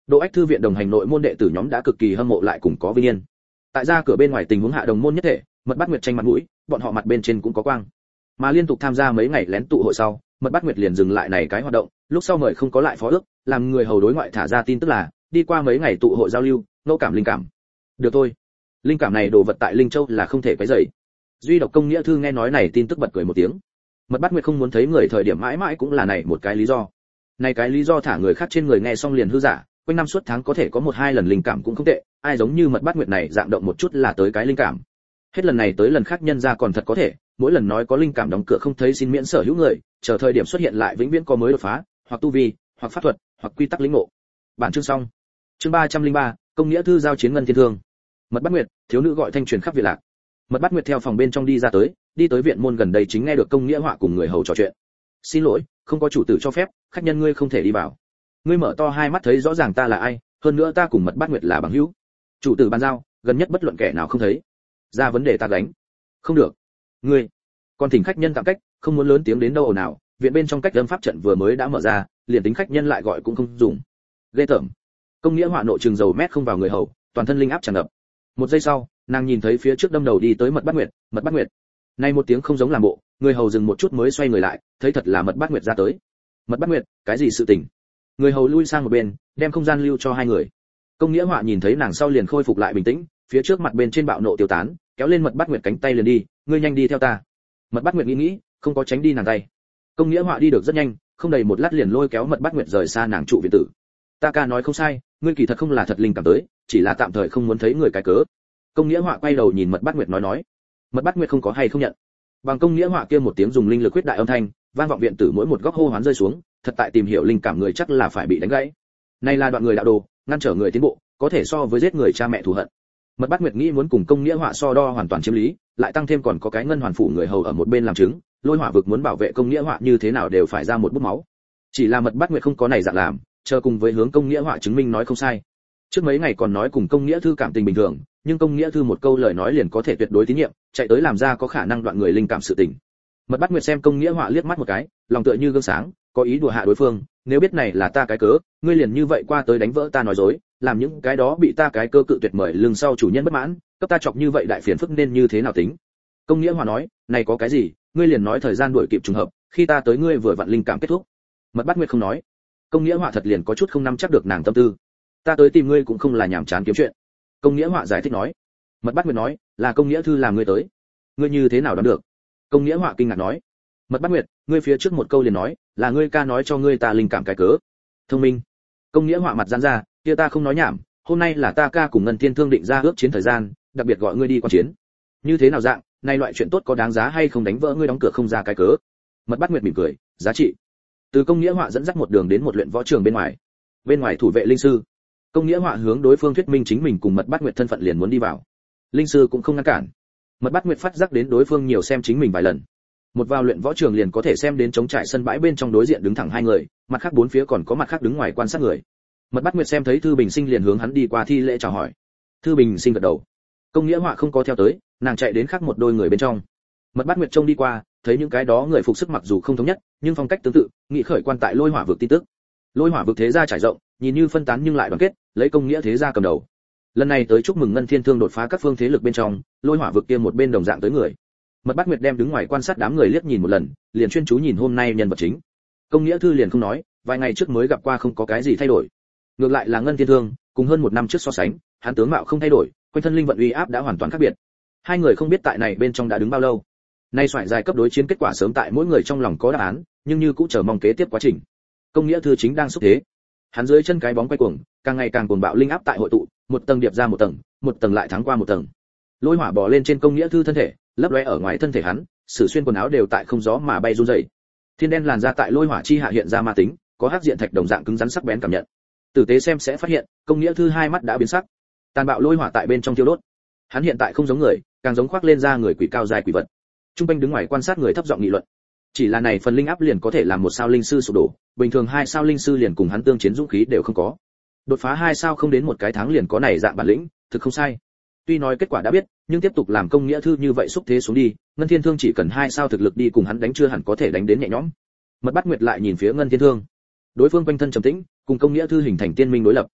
Đỗ Ách thư viện đồng hành nội môn đệ tử nhóm đã cực kỳ hâm mộ lại cùng có vinh yên. Tại ra cửa bên ngoài tình huống hạ đồng môn nhất thể, Mật Bát Nguyệt tranh mặt mũi, bọn họ mặt bên trên cũng có quang. Mà liên tục tham gia mấy ngày lén tụ hội sau, Mật Bát Nguyệt liền dừng lại này cái hoạt động, lúc sau mời không có lại phó ước, làm người hầu đối ngoại thả ra tin tức là, đi qua mấy ngày tụ hội giao lưu, ngẫu cảm linh cảm. Được thôi. Linh cảm này đồ vật tại Linh Châu là không thể quấy rầy. Duy độc Công Nghĩa Thư nghe nói này tin tức bật cười một tiếng. Mật Bát Nguyệt không muốn thấy người thời điểm mãi mãi cũng là này một cái lý do. Này cái lý do thả người khác trên người nghe xong liền hư giả, quanh năm suốt tháng có thể có một hai lần linh cảm cũng không tệ, ai giống như Mật Bát Nguyệt này dạng động một chút là tới cái linh cảm. Hết lần này tới lần khác nhân ra còn thật có thể, mỗi lần nói có linh cảm đóng cửa không thấy xin miễn sở hữu người, chờ thời điểm xuất hiện lại vĩnh viễn có mới đột phá, hoặc tu vi, hoặc pháp thuật, hoặc quy tắc lĩnh ngộ. Bản chương xong. Chương 303, Công Nghĩa Thư giao chiến Ngân Thiên Thương. Mật Bát Nguyệt, thiếu nữ gọi thanh truyền khắp viện lạc. Mật Bát Nguyệt theo phòng bên trong đi ra tới, đi tới viện môn gần đây chính nghe được Công Nghĩa Họa cùng người hầu trò chuyện. Xin lỗi, không có chủ tử cho phép, khách nhân ngươi không thể đi vào. Ngươi mở to hai mắt thấy rõ ràng ta là ai, hơn nữa ta cùng Mật Bát Nguyệt là bằng hữu. Chủ tử ban giao, gần nhất bất luận kẻ nào không thấy. Ra vấn đề ta gánh. Không được. Ngươi, còn thỉnh khách nhân tạm cách, không muốn lớn tiếng đến đâu ồn nào, viện bên trong cách âm pháp trận vừa mới đã mở ra, liền tính khách nhân lại gọi cũng không dùng. Ghê tởm. Công Nghĩa Họa nộ trường dầu mét không vào người hầu, toàn thân linh áp tràn ngập. Một giây sau, nàng nhìn thấy phía trước đâm đầu đi tới Mật Bát Nguyệt. Mật Bát Nguyệt. Này một tiếng không giống làm bộ, người hầu dừng một chút mới xoay người lại, thấy thật là Mật Bát Nguyệt ra tới. Mật Bát Nguyệt, cái gì sự tình? Người hầu lui sang một bên, đem không gian lưu cho hai người. Công Nghĩa Họa nhìn thấy nàng sau liền khôi phục lại bình tĩnh, phía trước mặt bên trên bạo nộ tiêu tán, kéo lên Mật Bát Nguyệt cánh tay liền đi, ngươi nhanh đi theo ta. Mật Bát Nguyệt nghĩ, không có tránh đi nàng tay. Công Nghĩa Họa đi được rất nhanh, không đầy một lát liền lôi kéo Mật Bát Nguyệt rời xa nàng trụ viện tử. Ta ca nói không sai, ngươi kỳ thật không là thật linh cảm tới, chỉ là tạm thời không muốn thấy người cái cớ. Công Nghĩa Họa quay đầu nhìn Mật Bát Nguyệt nói. Mật Bát Nguyệt không có hay không nhận. Bằng Công Nghĩa Họa kia một tiếng dùng linh lực huyết đại âm thanh, vang vọng viện tử mỗi một góc hô hoán rơi xuống, thật tại tìm hiểu linh cảm người chắc là phải bị đánh gãy. Này là đoạn người đạo đồ, ngăn trở người tiến bộ, có thể so với giết người cha mẹ thù hận. Mật Bát Nguyệt nghĩ muốn cùng Công Nghĩa Họa so đo hoàn toàn chiếm lý, lại tăng thêm còn có cái ngân hoàn phủ người hầu ở một bên làm chứng, Lôi Hỏa vực muốn bảo vệ Công Nghĩa Họa như thế nào đều phải ra một bút máu. Chỉ là Mật Bát Nguyệt không có này dạng làm, chờ cùng với hướng Công Nghĩa Họa chứng minh nói không sai. Trước mấy ngày còn nói cùng Công Nghĩa Thư cảm tình bình thường, nhưng Công Nghĩa Thư một câu lời nói liền có thể tuyệt đối tín nhiệm, chạy tới làm ra có khả năng đoạn người linh cảm sự tình. Mật Bát Nguyệt xem Công Nghĩa Họa liếc mắt một cái, lòng tựa như gương sáng, có ý đùa hạ đối phương, nếu biết này là ta cái cớ, ngươi liền như vậy qua tới đánh vỡ ta nói dối, làm những cái đó bị ta cái cơ cự tuyệt mời lưng sau chủ nhân bất mãn, cấp ta chọc như vậy đại phiền phức nên như thế nào tính. Công Nghĩa Họa nói, này có cái gì, ngươi liền nói thời gian đuổi kịp trùng hợp, khi ta tới ngươi vừa vặn linh cảm kết thúc. Mật Bát Nguyệt không nói. Công Nghĩa Họa thật liền có chút không nắm chắc được nàng tâm tư. Ta tới tìm ngươi cũng không là nhảm chán kiếm chuyện. Công Nghĩa Họa giải thích nói. Mật Bát Nguyệt nói, là Công Nghĩa Thư làm ngươi tới. Ngươi như thế nào đoán được? Công Nghĩa Họa kinh ngạc nói. Mật Bát Nguyệt, ngươi phía trước một câu liền nói, là ngươi ca nói cho ngươi ta linh cảm cái cớ. Thông minh. Công Nghĩa Họa mặt giãn ra, kia ta không nói nhảm, hôm nay là ta ca cùng Ngân Thiên Thương định ra ước chiến thời gian, đặc biệt gọi ngươi đi quan chiến. Như thế nào dạng, này loại chuyện tốt có đáng giá hay không đánh vỡ ngươi đóng cửa không ra cái cớ. Mật Bát Nguyệt mỉm cười, giá trị. Từ Công Nghĩa Họa dẫn dắt một đường đến một luyện võ trường bên ngoài. Bên ngoài thủ vệ linh sư. Công Nghĩa Họa hướng đối phương thuyết minh chính mình cùng Mật Bát Nguyệt thân phận liền muốn đi vào. Linh sư cũng không ngăn cản. Mật Bát Nguyệt phát giác đến đối phương nhiều xem chính mình vài lần. Một vào luyện võ trường liền có thể xem đến trống trải sân bãi bên trong đối diện đứng thẳng hai người, mặt khác bốn phía còn có mặt khác đứng ngoài quan sát người. Mật Bát Nguyệt xem thấy Thư Bình Sinh liền hướng hắn đi qua thi lễ chào hỏi. Thư Bình Sinh gật đầu. Công Nghĩa Họa không có theo tới, nàng chạy đến khác một đôi người bên trong. Mật Bát Nguyệt trông đi qua, thấy những cái đó người phục sức mặc dù không thống nhất, nhưng phong cách tương tự, nghị khởi quan tại Lôi Hỏa vực tin tức. Lôi Hỏa vực thế gia trải rộng, nhìn như phân tán nhưng lại đoàn kết, lấy công nghĩa thế gia cầm đầu. Lần này tới chúc mừng Ngân Thiên Thương đột phá các phương thế lực bên trong, Lôi Hỏa vực kia một bên đồng dạng tới người. Mật Bát Nguyệt đem đứng ngoài quan sát đám người liếc nhìn một lần, liền chuyên chú nhìn hôm nay nhân vật chính. Công Nghĩa Thư liền không nói, vài ngày trước mới gặp qua không có cái gì thay đổi. Ngược lại là Ngân Thiên Thương, cùng hơn một năm trước so sánh, hắn tướng mạo không thay đổi, quanh thân linh vận uy áp đã hoàn toàn khác biệt. Hai người không biết tại này bên trong đã đứng bao lâu. Nay xoải dài cấp đối chiến kết quả sớm tại mỗi người trong lòng có đáp án, nhưng như cũng chờ mong kế tiếp quá trình. Công Nghĩa Thư chính đang xúc thế. Hắn dưới chân cái bóng quay cuồng, càng ngày càng cuồng bạo linh áp tại hội tụ, một tầng điệp ra một tầng lại thắng qua một tầng. Lôi hỏa bò lên trên Công Nghĩa Thư thân thể, lấp lóe ở ngoài thân thể hắn, sử xuyên quần áo đều tại không gió mà bay run rẩy. Thiên đen làn ra tại lôi hỏa chi hạ hiện ra ma tính, có hắc diện thạch đồng dạng cứng rắn sắc bén cảm nhận. Tử tế xem sẽ phát hiện, Công Nghĩa Thư hai mắt đã biến sắc. Tàn bạo lôi hỏa tại bên trong thiêu đốt. Hắn hiện tại không giống người, càng giống khoác lên da người quỷ cao dài quỷ vật. Trung quanh đứng ngoài quan sát người thấp giọng nghị luận. Chỉ là này phần linh áp liền có thể làm một sao linh sư sụp đổ, bình thường hai sao linh sư liền cùng hắn tương chiến dũng khí đều không có. Đột phá hai sao không đến một cái tháng liền có này dạng bản lĩnh, thực không sai. Tuy nói kết quả đã biết, nhưng tiếp tục làm Công Nghĩa Thư như vậy xúc thế xuống đi, Ngân Thiên Thương chỉ cần hai sao thực lực đi cùng hắn đánh chưa hẳn có thể đánh đến nhẹ nhõm. Mật Bát Nguyệt lại nhìn phía Ngân Thiên Thương. Đối phương quanh thân trầm tĩnh, cùng Công Nghĩa Thư hình thành tiên minh đối lập.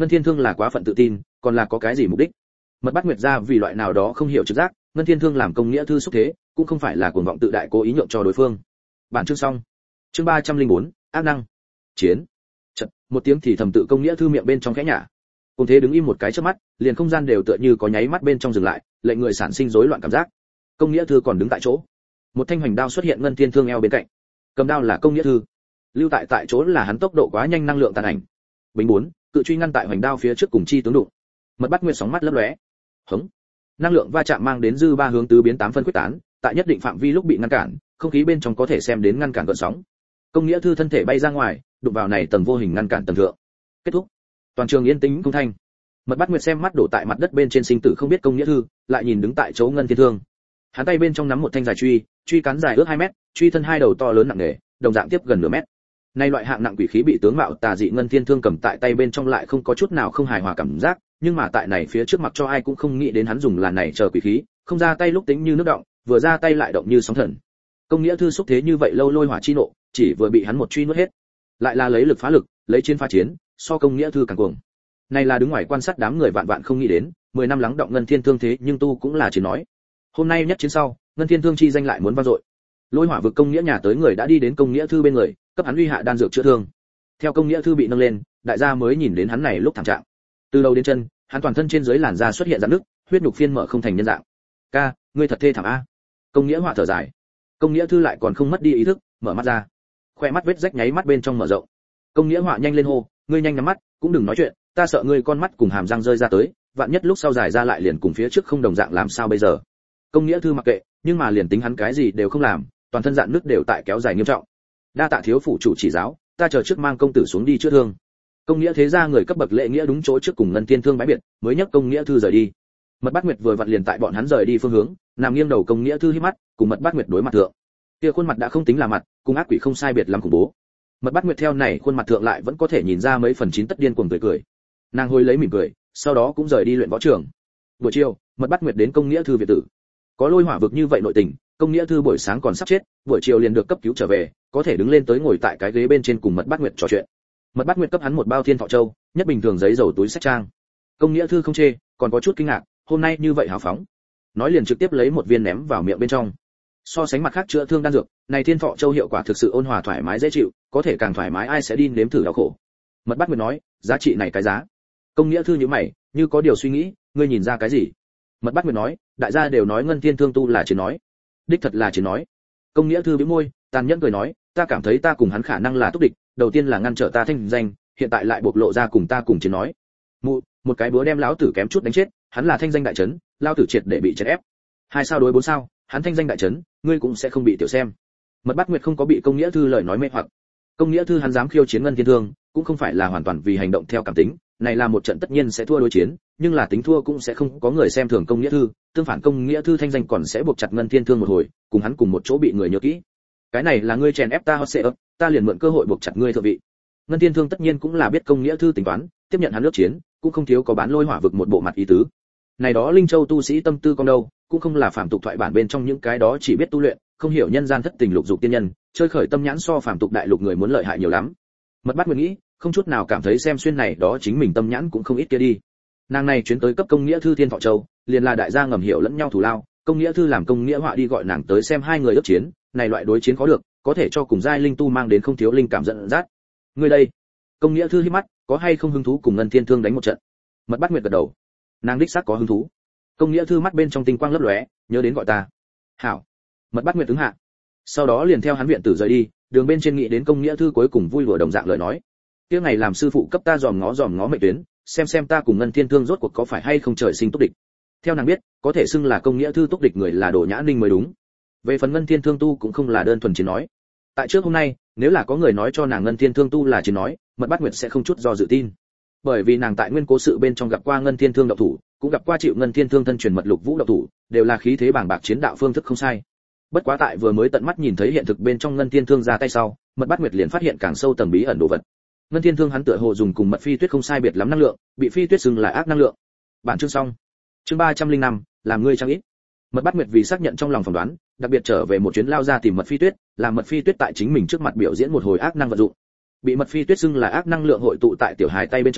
Ngân Thiên Thương là quá phận tự tin, còn là có cái gì mục đích? Mật Bát Nguyệt ra vì loại nào đó không hiểu trực giác, Ngân Thiên Thương làm công nghĩa thư xúc thế, cũng không phải là cuồng vọng tự đại cố ý nhượng cho đối phương. Bản chương xong. Chương 304, ác năng. Chiến. Chợt, một tiếng thì thầm tự công nghĩa thư miệng bên trong khẽ nhả. Cùng thế đứng im một cái chớp mắt, liền không gian đều tựa như có nháy mắt bên trong dừng lại, lệnh người sản sinh rối loạn cảm giác. Công nghĩa thư còn đứng tại chỗ. Một thanh hoành đao xuất hiện Ngân Thiên Thương eo bên cạnh. Cầm đao là công nghĩa thư. Lưu tại chỗ là hắn tốc độ quá nhanh năng lượng tàn ảnh. Bính 4, cự truy ngăn tại hoành đao phía trước cùng chi tướng đụng. Mật Bát Nguyệt sóng mắt lấp lóe. Hống. Năng lượng va chạm mang đến dư ba hướng tứ biến tám phân quyết tán, tại nhất định phạm vi lúc bị ngăn cản, không khí bên trong có thể xem đến ngăn cản gợn sóng. Công nghĩa thư thân thể bay ra ngoài, đụng vào này tầng vô hình ngăn cản tầng thượng. Kết thúc. Toàn trường yên tĩnh không thanh. Mật Bát Nguyệt xem mắt đổ tại mặt đất bên trên sinh tử không biết công nghĩa thư, lại nhìn đứng tại chỗ Ngân Thiên Thương. Hắn tay bên trong nắm một thanh dài truy, truy cán dài ước 2 mét, truy thân hai đầu to lớn nặng nề, đồng dạng tiếp gần nửa mét. Nay loại hạng nặng quỷ khí bị tướng mạo tà dị Ngân Thiên Thương cầm tại tay bên trong lại không có chút nào không hài hòa cảm giác, nhưng mà tại này phía trước mặt cho ai cũng không nghĩ đến hắn dùng là này chờ quỷ khí, không ra tay lúc tính như nước động, vừa ra tay lại động như sóng thần. Công nghĩa thư xúc thế như vậy lâu lôi hỏa chi nộ, chỉ vừa bị hắn một truy nuốt hết. Lại là lấy lực phá lực, lấy chiến phá chiến, so công nghĩa thư càng cuồng. Này là đứng ngoài quan sát đám người vạn vạn không nghĩ đến, 10 năm lắng động Ngân Thiên Thương thế nhưng tu cũng là chỉ nói. Hôm nay nhất chiến sau, Ngân Thiên Thương chi danh lại muốn vang dội. Lôi hỏa vực công nghĩa nhà tới người đã đi đến công nghĩa thư bên người, cấp hắn uy hạ đan dược chữa thương. Theo công nghĩa thư bị nâng lên, đại gia mới nhìn đến hắn này lúc thảm trạng. Từ đầu đến chân, hắn toàn thân trên dưới làn da xuất hiện rạn nứt, huyết nhục phiên mở không thành nhân dạng. "Ca, ngươi thật thê thảm a." Công nghĩa họa thở dài. Công nghĩa thư lại còn không mất đi ý thức, mở mắt ra. Khoe mắt vết rách nháy mắt bên trong mở rộng. Công nghĩa họa nhanh lên hô, "Ngươi nhanh nhắm mắt, cũng đừng nói chuyện, ta sợ ngươi con mắt cùng hàm răng rơi ra tới, vạn nhất lúc sau dài ra lại liền cùng phía trước không đồng dạng làm sao bây giờ." Công nghĩa thư mặc kệ, nhưng mà liền tính hắn cái gì đều không làm, toàn thân dạn nứt đều tại kéo dài nghiêm trọng. "Đa tạ thiếu phủ chủ chỉ giáo, ta chờ trước mang công tử xuống đi chữa thương." Công nghĩa thế gia người cấp bậc lễ nghĩa đúng chỗ trước cùng Ngân Thiên Thương bái biệt, mới nhấc công nghĩa thư rời đi. Mật Bát Nguyệt vừa vặn liền tại bọn hắn rời đi phương hướng, nằm nghiêng đầu công nghĩa thư híp mắt, cùng Mật Bát Nguyệt đối mặt thượng. Kia khuôn mặt đã không tính là mặt, cùng ác quỷ không sai biệt lắm khủng bố. Mật Bát Nguyệt theo này khuôn mặt thượng lại vẫn có thể nhìn ra mấy phần chín tất điên cuồng cười. Nàng hồi lấy mỉm cười, sau đó cũng rời đi luyện võ trường. Buổi chiều, Mật Bát Nguyệt đến công nghĩa thư viện tử. Có lôi hỏa vực như vậy nội tình, công nghĩa thư buổi sáng còn sắp chết, buổi chiều liền được cấp cứu trở về, có thể đứng lên tới ngồi tại cái ghế bên trên cùng Mật Bát Nguyệt trò chuyện. Mật Bát Nguyệt cấp hắn một bao Thiên Thọ Châu, nhất bình thường giấy dầu túi sách trang. Công nghĩa thư không chê, còn có chút kinh ngạc, hôm nay như vậy hào phóng. Nói liền trực tiếp lấy một viên ném vào miệng bên trong. So sánh mặt khác chữa thương đan dược, này Thiên Thọ Châu hiệu quả thực sự ôn hòa thoải mái dễ chịu, có thể càng thoải mái ai sẽ đi nếm thử đau khổ. Mật Bát Nguyệt nói, giá trị này cái giá. Công nghĩa thư nhíu mày, như có điều suy nghĩ, ngươi nhìn ra cái gì? Mật Bát Nguyệt nói, đại gia đều nói Ngân Thiên Thương tu là chiến nói. Đích thật là chiến nói. Công nghĩa thư bĩu môi, tàn nhẫn cười nói, ta cảm thấy ta cùng hắn khả năng là túc địch, đầu tiên là ngăn trở ta thanh danh, hiện tại lại bộc lộ ra cùng ta cùng chiến nói. Một cái búa đem lão tử kém chút đánh chết, hắn là thanh danh đại trấn, lão tử triệt để bị chèn ép. 2 sao đối 4 sao, hắn thanh danh đại trấn, ngươi cũng sẽ không bị tiểu xem. Mật Bát Nguyệt không có bị công nghĩa thư lời nói mê hoặc. Công nghĩa thư hắn dám khiêu chiến Ngân Thiên Thương, cũng không phải là hoàn toàn vì hành động theo cảm tính, này là một trận tất nhiên sẽ thua đối chiến, nhưng là tính thua cũng sẽ không có người xem thường công nghĩa thư, tương phản công nghĩa thư thanh danh còn sẽ buộc chặt Ngân Thiên Thương một hồi, cùng hắn cùng một chỗ bị người nhớ kỹ. Cái này là ngươi chèn ép ta hot sẽ ấp, ta liền mượn cơ hội buộc chặt ngươi thượng vị. Ngân Thiên Thương tất nhiên cũng là biết công nghĩa thư tính toán, tiếp nhận hắn nước chiến, cũng không thiếu có bán lôi hỏa vực một bộ mặt ý tứ. Này đó Linh Châu tu sĩ tâm tư con đâu, cũng không là phàm tục thoại bản bên trong những cái đó chỉ biết tu luyện, không hiểu nhân gian thất tình lục dục tiên nhân, chơi khởi tâm nhãn so phàm tục đại lục người muốn lợi hại nhiều lắm. Mật Bát Nguyệt nghĩ, không chút nào cảm thấy xem xuyên này đó chính mình tâm nhãn cũng không ít kia đi. Nàng này chuyến tới cấp công nghĩa thư Thiên Thọ Châu, liền là đại gia ngầm hiểu lẫn nhau thù lao, công nghĩa thư làm công nghĩa họa đi gọi nàng tới xem hai người ước chiến, này loại đối chiến khó được, có thể cho cùng giai linh tu mang đến không thiếu linh cảm dẫn dắt. Ngươi đây, công nghĩa thư híp mắt, có hay không hứng thú cùng Ngân Thiên Thương đánh một trận? Mật Bát Nguyệt gật đầu. Nàng đích xác có hứng thú. Công nghĩa thư mắt bên trong tinh quang lấp lóe, nhớ đến gọi ta. Hảo. Mật Bát Nguyệt ứng hạ. Sau đó liền theo hắn viện tử rời đi, đường bên trên nghĩ đến công nghĩa thư cuối cùng vui lụa đồng dạng lời nói. Kia ngày làm sư phụ cấp ta dòm ngó mệnh tuyến, xem ta cùng Ngân Thiên Thương rốt cuộc có phải hay không trời sinh túc địch. Theo nàng biết, có thể xưng là công nghĩa thư túc địch người là Đồ Nhã Ninh mới đúng. Về phần Ngân Thiên Thương tu cũng không là đơn thuần chỉ nói. Tại trước hôm nay, nếu là có người nói cho nàng Ngân Thiên Thương tu là chỉ nói, Mật Bát Nguyệt sẽ không chút do dự tin. Bởi vì nàng tại nguyên cố sự bên trong gặp qua Ngân Thiên Thương động thủ, cũng gặp qua chịu Ngân Thiên Thương thân truyền mật lục vũ động thủ, đều là khí thế bàng bạc chiến đạo phương thức không sai. Bất quá tại vừa mới tận mắt nhìn thấy hiện thực bên trong Ngân Thiên Thương ra tay sau, Mật Bát Nguyệt liền phát hiện càng sâu tầng bí ẩn đồ vật. Ngân Thiên Thương hắn tựa hồ dùng cùng Mật Phi Tuyết không sai biệt lắm năng lượng, bị Phi Tuyết xưng là ác năng lượng. Bản chương xong. Chương 305, làm ngươi trang ít. Mật Bát Nguyệt vì xác nhận trong lòng phỏng đoán, đặc biệt trở về một chuyến lao ra tìm Mật Phi Tuyết, làm Mật Phi Tuyết tại chính mình trước mặt biểu diễn một hồi ác năng vận dụng. Bị Mật Phi Tuyết xưng là ác năng lượng hội tụ tại tiểu hài tay bên trong,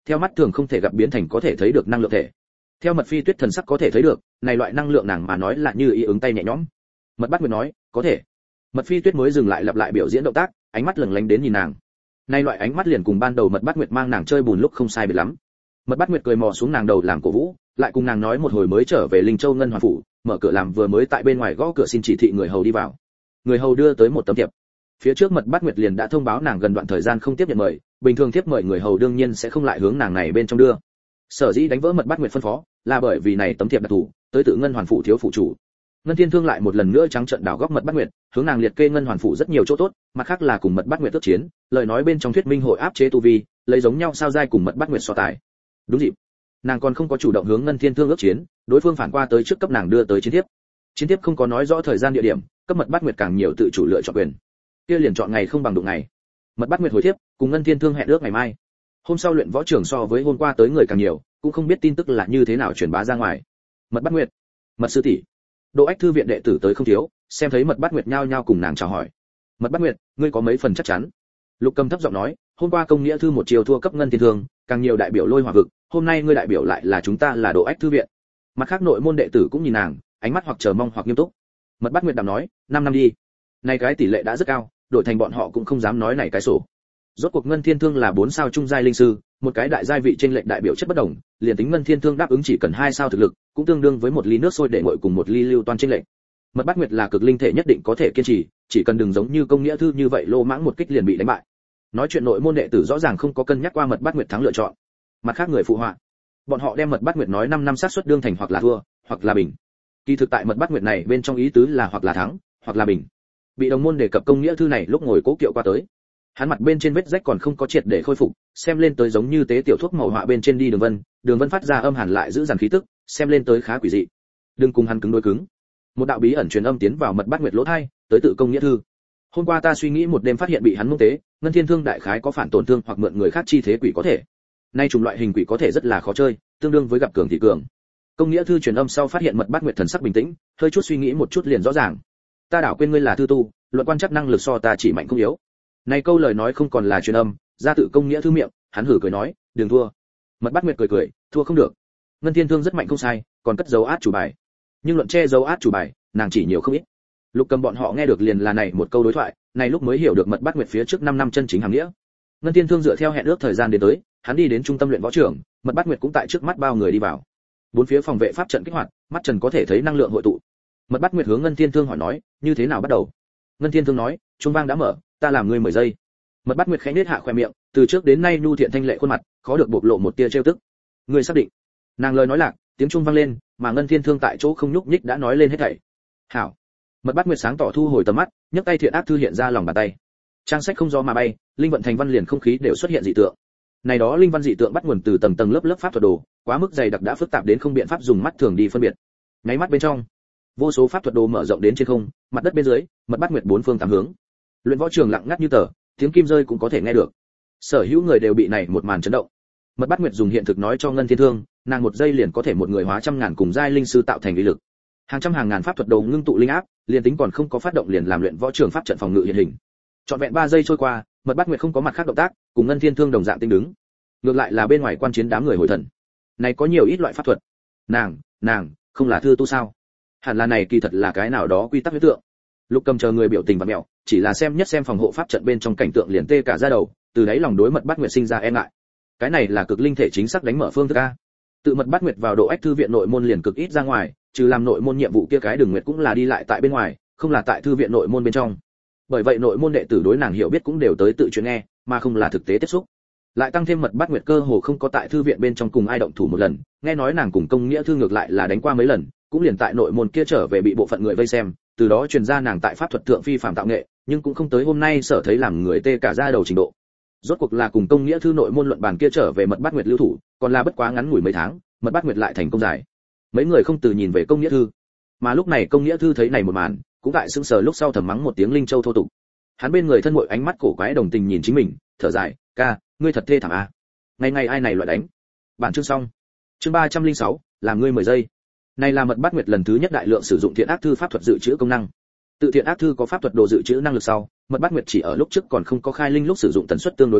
theo mắt thường không thể gặp biến thành có thể thấy được năng lượng thể. Theo Mật Phi Tuyết thần sắc có thể thấy được, này loại năng lượng nàng mà nói là như ý ứng tay nhẹ nhõm. Mật Bát Nguyệt nói, có thể. Mật Phi Tuyết mới dừng lại lặp lại biểu diễn động tác, ánh mắt lừng lánh đến nhìn nàng. Nay loại ánh mắt liền cùng ban đầu Mật Bát Nguyệt mang nàng chơi bùn lúc không sai biệt lắm. Mật Bát Nguyệt cười mò xuống nàng đầu làm cổ vũ, lại cùng nàng nói một hồi mới trở về Linh Châu Ngân Hoàn phủ, mở cửa làm vừa mới tại bên ngoài gõ cửa xin chỉ thị người hầu đi vào. Người hầu đưa tới một tấm thiệp. Phía trước Mật Bát Nguyệt liền đã thông báo nàng gần đoạn thời gian không tiếp nhận mời, bình thường tiếp mời người hầu đương nhiên sẽ không lại hướng nàng này bên trong đưa. Sở dĩ đánh vỡ Mật Bát Nguyệt phân phó, là bởi vì này tấm thiệp đặc thù, tới tự Ngân Hoàn phủ thiếu phụ chủ. Ngân Thiên Thương lại một lần nữa trắng trợn đào góc Mật Bát Nguyệt, hướng nàng liệt kê Ngân Hoàn phủ rất nhiều chỗ tốt, mặt khác là cùng Mật Bát Nguyệt tước chiến, lời nói bên trong thuyết minh hội áp chế tu vi, lấy giống nhau sao giai cùng Mật Bát Nguyệt so tài. Đúng dịp, nàng còn không có chủ động hướng Ngân Thiên Thương ước chiến, đối phương phản qua tới trước cấp nàng đưa tới chiến thiếp. Chiến thiếp không có nói rõ thời gian địa điểm, cấp Mật Bát Nguyệt càng nhiều tự chủ lựa chọn quyền. Kia liền chọn ngày không bằng đụng ngày. Mật Bát Nguyệt hồi thiếp, cùng Ngân Thiên Thương hẹn ước ngày mai. Hôm sau luyện võ trưởng so với hôm qua tới người càng nhiều, cũng không biết tin tức là như thế nào truyền bá ra ngoài. Mật Bát Nguyệt, Mật sư tỷ. Độ Ách thư viện đệ tử tới không thiếu, xem thấy Mật Bát Nguyệt nhao nhao cùng nàng chào hỏi. Mật Bát Nguyệt, ngươi có mấy phần chắc chắn? Lục Cầm thấp giọng nói, hôm qua công nghĩa thư một chiều thua cấp Ngân Thiên Thương, càng nhiều đại biểu Lôi Hỏa vực, hôm nay ngươi đại biểu lại là chúng ta là Độ Ách thư viện. Mặt khác nội môn đệ tử cũng nhìn nàng, ánh mắt hoặc chờ mong hoặc nghiêm túc. Mật Bát Nguyệt đàm nói, 5 năm đi. Này cái tỷ lệ đã rất cao, đổi thành bọn họ cũng không dám nói này cái sổ. Rốt cuộc Ngân Thiên Thương là 4 sao trung giai linh sư, một cái đại giai vị trên lệnh đại biểu chất bất đồng, liền tính Ngân Thiên Thương đáp ứng chỉ cần 2 sao thực lực, cũng tương đương với một ly nước sôi để nguội cùng một ly lưu toan trên lệnh. Mật Bát Nguyệt là cực linh thể nhất định có thể kiên trì, chỉ cần đừng giống như công nghĩa thư như vậy lô mãng một kích liền bị đánh bại. Nói chuyện nội môn đệ tử rõ ràng không có cân nhắc qua Mật Bát Nguyệt thắng lựa chọn. Mặt khác người phụ họa, bọn họ đem Mật Bát Nguyệt nói 5 năm xác suất đương thành hoặc là thua, hoặc là bình. Kỳ thực tại Mật Bát Nguyệt này bên trong ý tứ là hoặc là thắng, hoặc là bình. Bị đồng môn đề cập công nghĩa thư này lúc ngồi cố kiệu qua tới, hắn mặt bên trên vết rách còn không có triệt để khôi phục, xem lên tới giống như tế tiểu thuốc màu họa bên trên đi đường vân phát ra âm hàn lại giữ dằn khí tức, xem lên tới khá quỷ dị. Đừng cùng hắn cứng đối cứng. Một đạo bí ẩn truyền âm tiến vào Mật Bát Nguyệt lỗ tai, tới tự công nghĩa thư. Hôm qua ta suy nghĩ một đêm phát hiện bị hắn mông tế, Ngân Thiên Thương đại khái có phản tổn thương hoặc mượn người khác chi thế quỷ có thể. Nay chủng loại hình quỷ có thể rất là khó chơi, tương đương với gặp cường thị cường. Công nghĩa thư truyền âm sau phát hiện Mật Bát Nguyệt thần sắc bình tĩnh, hơi chút suy nghĩ một chút liền rõ ràng. Ta đảo quên ngươi là thư tu, luận quan chắc năng lực so ta chỉ mạnh không yếu. Này câu lời nói không còn là truyền âm, ra tự công nghĩa thư miệng, hắn hử cười nói, đừng thua. Mật Bát Nguyệt cười, thua không được. Ngân Thiên Thương rất mạnh không sai, còn cất dấu át chủ bài. Nhưng luận che dấu át chủ bài, nàng chỉ nhiều không ít. Lục Cầm bọn họ nghe được liền là này một câu đối thoại, này lúc mới hiểu được Mật Bát Nguyệt phía trước 5 năm chân chính hàm nghĩa. Ngân Thiên Thương dựa theo hẹn ước thời gian đến tới, hắn đi đến trung tâm luyện võ trường, Mật Bát Nguyệt cũng tại trước mắt bao người đi vào. Bốn phía phòng vệ pháp trận kích hoạt, mắt trần có thể thấy năng lượng hội tụ. Mật Bát Nguyệt hướng Ngân Thiên Thương hỏi nói, như thế nào bắt đầu? Ngân Thiên Thương nói, chuông vang đã mở, ta làm ngươi 10 giây. Mật Bát Nguyệt khẽ nhếch hạ khóe miệng, từ trước đến nay nhu thiện thanh lệ khuôn mặt, khó được bộc lộ một tia trêu tức. Ngươi xác định? Nàng lời nói lạc, tiếng chuông vang lên, mà Ngân Thiên Thương tại chỗ không nhúc nhích đã nói lên hết thảy. Hảo. Mật Bát Nguyệt sáng tỏ thu hồi tầm mắt, nhấc tay thiện ác thư hiện ra lòng bàn tay. Trang sách không gió mà bay, linh vận thành văn liền không khí đều xuất hiện dị tượng. Này đó linh văn dị tượng bắt nguồn từ tầng tầng lớp lớp pháp thuật đồ, quá mức dày đặc đã phức tạp đến không biện pháp dùng mắt thường đi phân biệt. Nháy mắt bên trong, vô số pháp thuật đồ mở rộng đến trên không, mặt đất bên dưới, Mật Bát Nguyệt bốn phương tám hướng. Luyện võ trường lặng ngắt như tờ, tiếng kim rơi cũng có thể nghe được. Sở hữu người đều bị này một màn chấn động. Mật Bát Nguyệt dùng hiện thực nói cho Ngân Thiên Thương, nàng một giây liền có thể một người hóa trăm ngàn cùng giai linh sư tạo thành uy lực. Hàng trăm hàng ngàn pháp thuật đồ ngưng tụ linh áp, liền tính còn không có phát động liền làm luyện võ trường pháp trận phòng ngự hiện hình. Trọn vẹn 3 giây trôi qua, Mật Bát Nguyệt không có mặt khác động tác, cùng Ngân Thiên Thương đồng dạng tinh đứng. Ngược lại là bên ngoài quan chiến đám người hồi thần. Này có nhiều ít loại pháp thuật. Nàng không là thư tu sao? Hẳn là này kỳ thật là cái nào đó quy tắc huyết tượng. Lục Cầm chờ người biểu tình và mẹo, chỉ là xem phòng hộ pháp trận bên trong cảnh tượng liền tê cả da đầu, từ đấy lòng đối Mật Bát Nguyệt sinh ra e ngại. Cái này là cực linh thể chính xác đánh mở phương thức a. Tự Mật Bát Nguyệt vào Độ Ách thư viện nội môn liền cực ít ra ngoài, trừ làm nội môn nhiệm vụ kia cái Đường Nguyệt cũng là đi lại tại bên ngoài, không là tại thư viện nội môn bên trong. Bởi vậy nội môn đệ tử đối nàng hiểu biết cũng đều tới tự chuyện nghe, mà không là thực tế tiếp xúc. Lại tăng thêm Mật Bát Nguyệt cơ hồ không có tại thư viện bên trong cùng ai động thủ một lần, nghe nói nàng cùng công nghĩa thư ngược lại là đánh qua mấy lần, cũng liền tại nội môn kia trở về bị bộ phận người vây xem, từ đó truyền ra nàng tại pháp thuật thượng phi phàm tạo nghệ, nhưng cũng không tới hôm nay sở thấy làm người tê cả da đầu trình độ. Rốt cuộc là cùng công nghĩa thư nội môn luận bàn kia trở về Mật Bát Nguyệt lưu thủ, còn là bất quá ngắn ngủi mấy tháng, Mật Bát Nguyệt lại thành công giải. Mấy người không từ nhìn về công nghĩa thư, mà lúc này công nghĩa thư thấy này một màn, cũng tại sững sờ lúc sau thầm mắng một tiếng linh châu thô tục. Hắn bên người thân muội ánh mắt cổ quái đồng tình nhìn chính mình, thở dài, ca, ngươi thật thê thảm a. Ngày ngày ai này loại đánh. Bản chương xong. Chương 306, làm ngươi 10 giây. Này là Mật Bát Nguyệt lần thứ nhất đại lượng sử dụng thiện ác thư pháp thuật dự trữ công năng. Tự thiện ác thư có pháp thuật đồ dự trữ năng lực sau, Mật Bát Nguyệt chỉ ở lúc trước còn không có khai linh lúc sử dụng tần suất tương đối cao,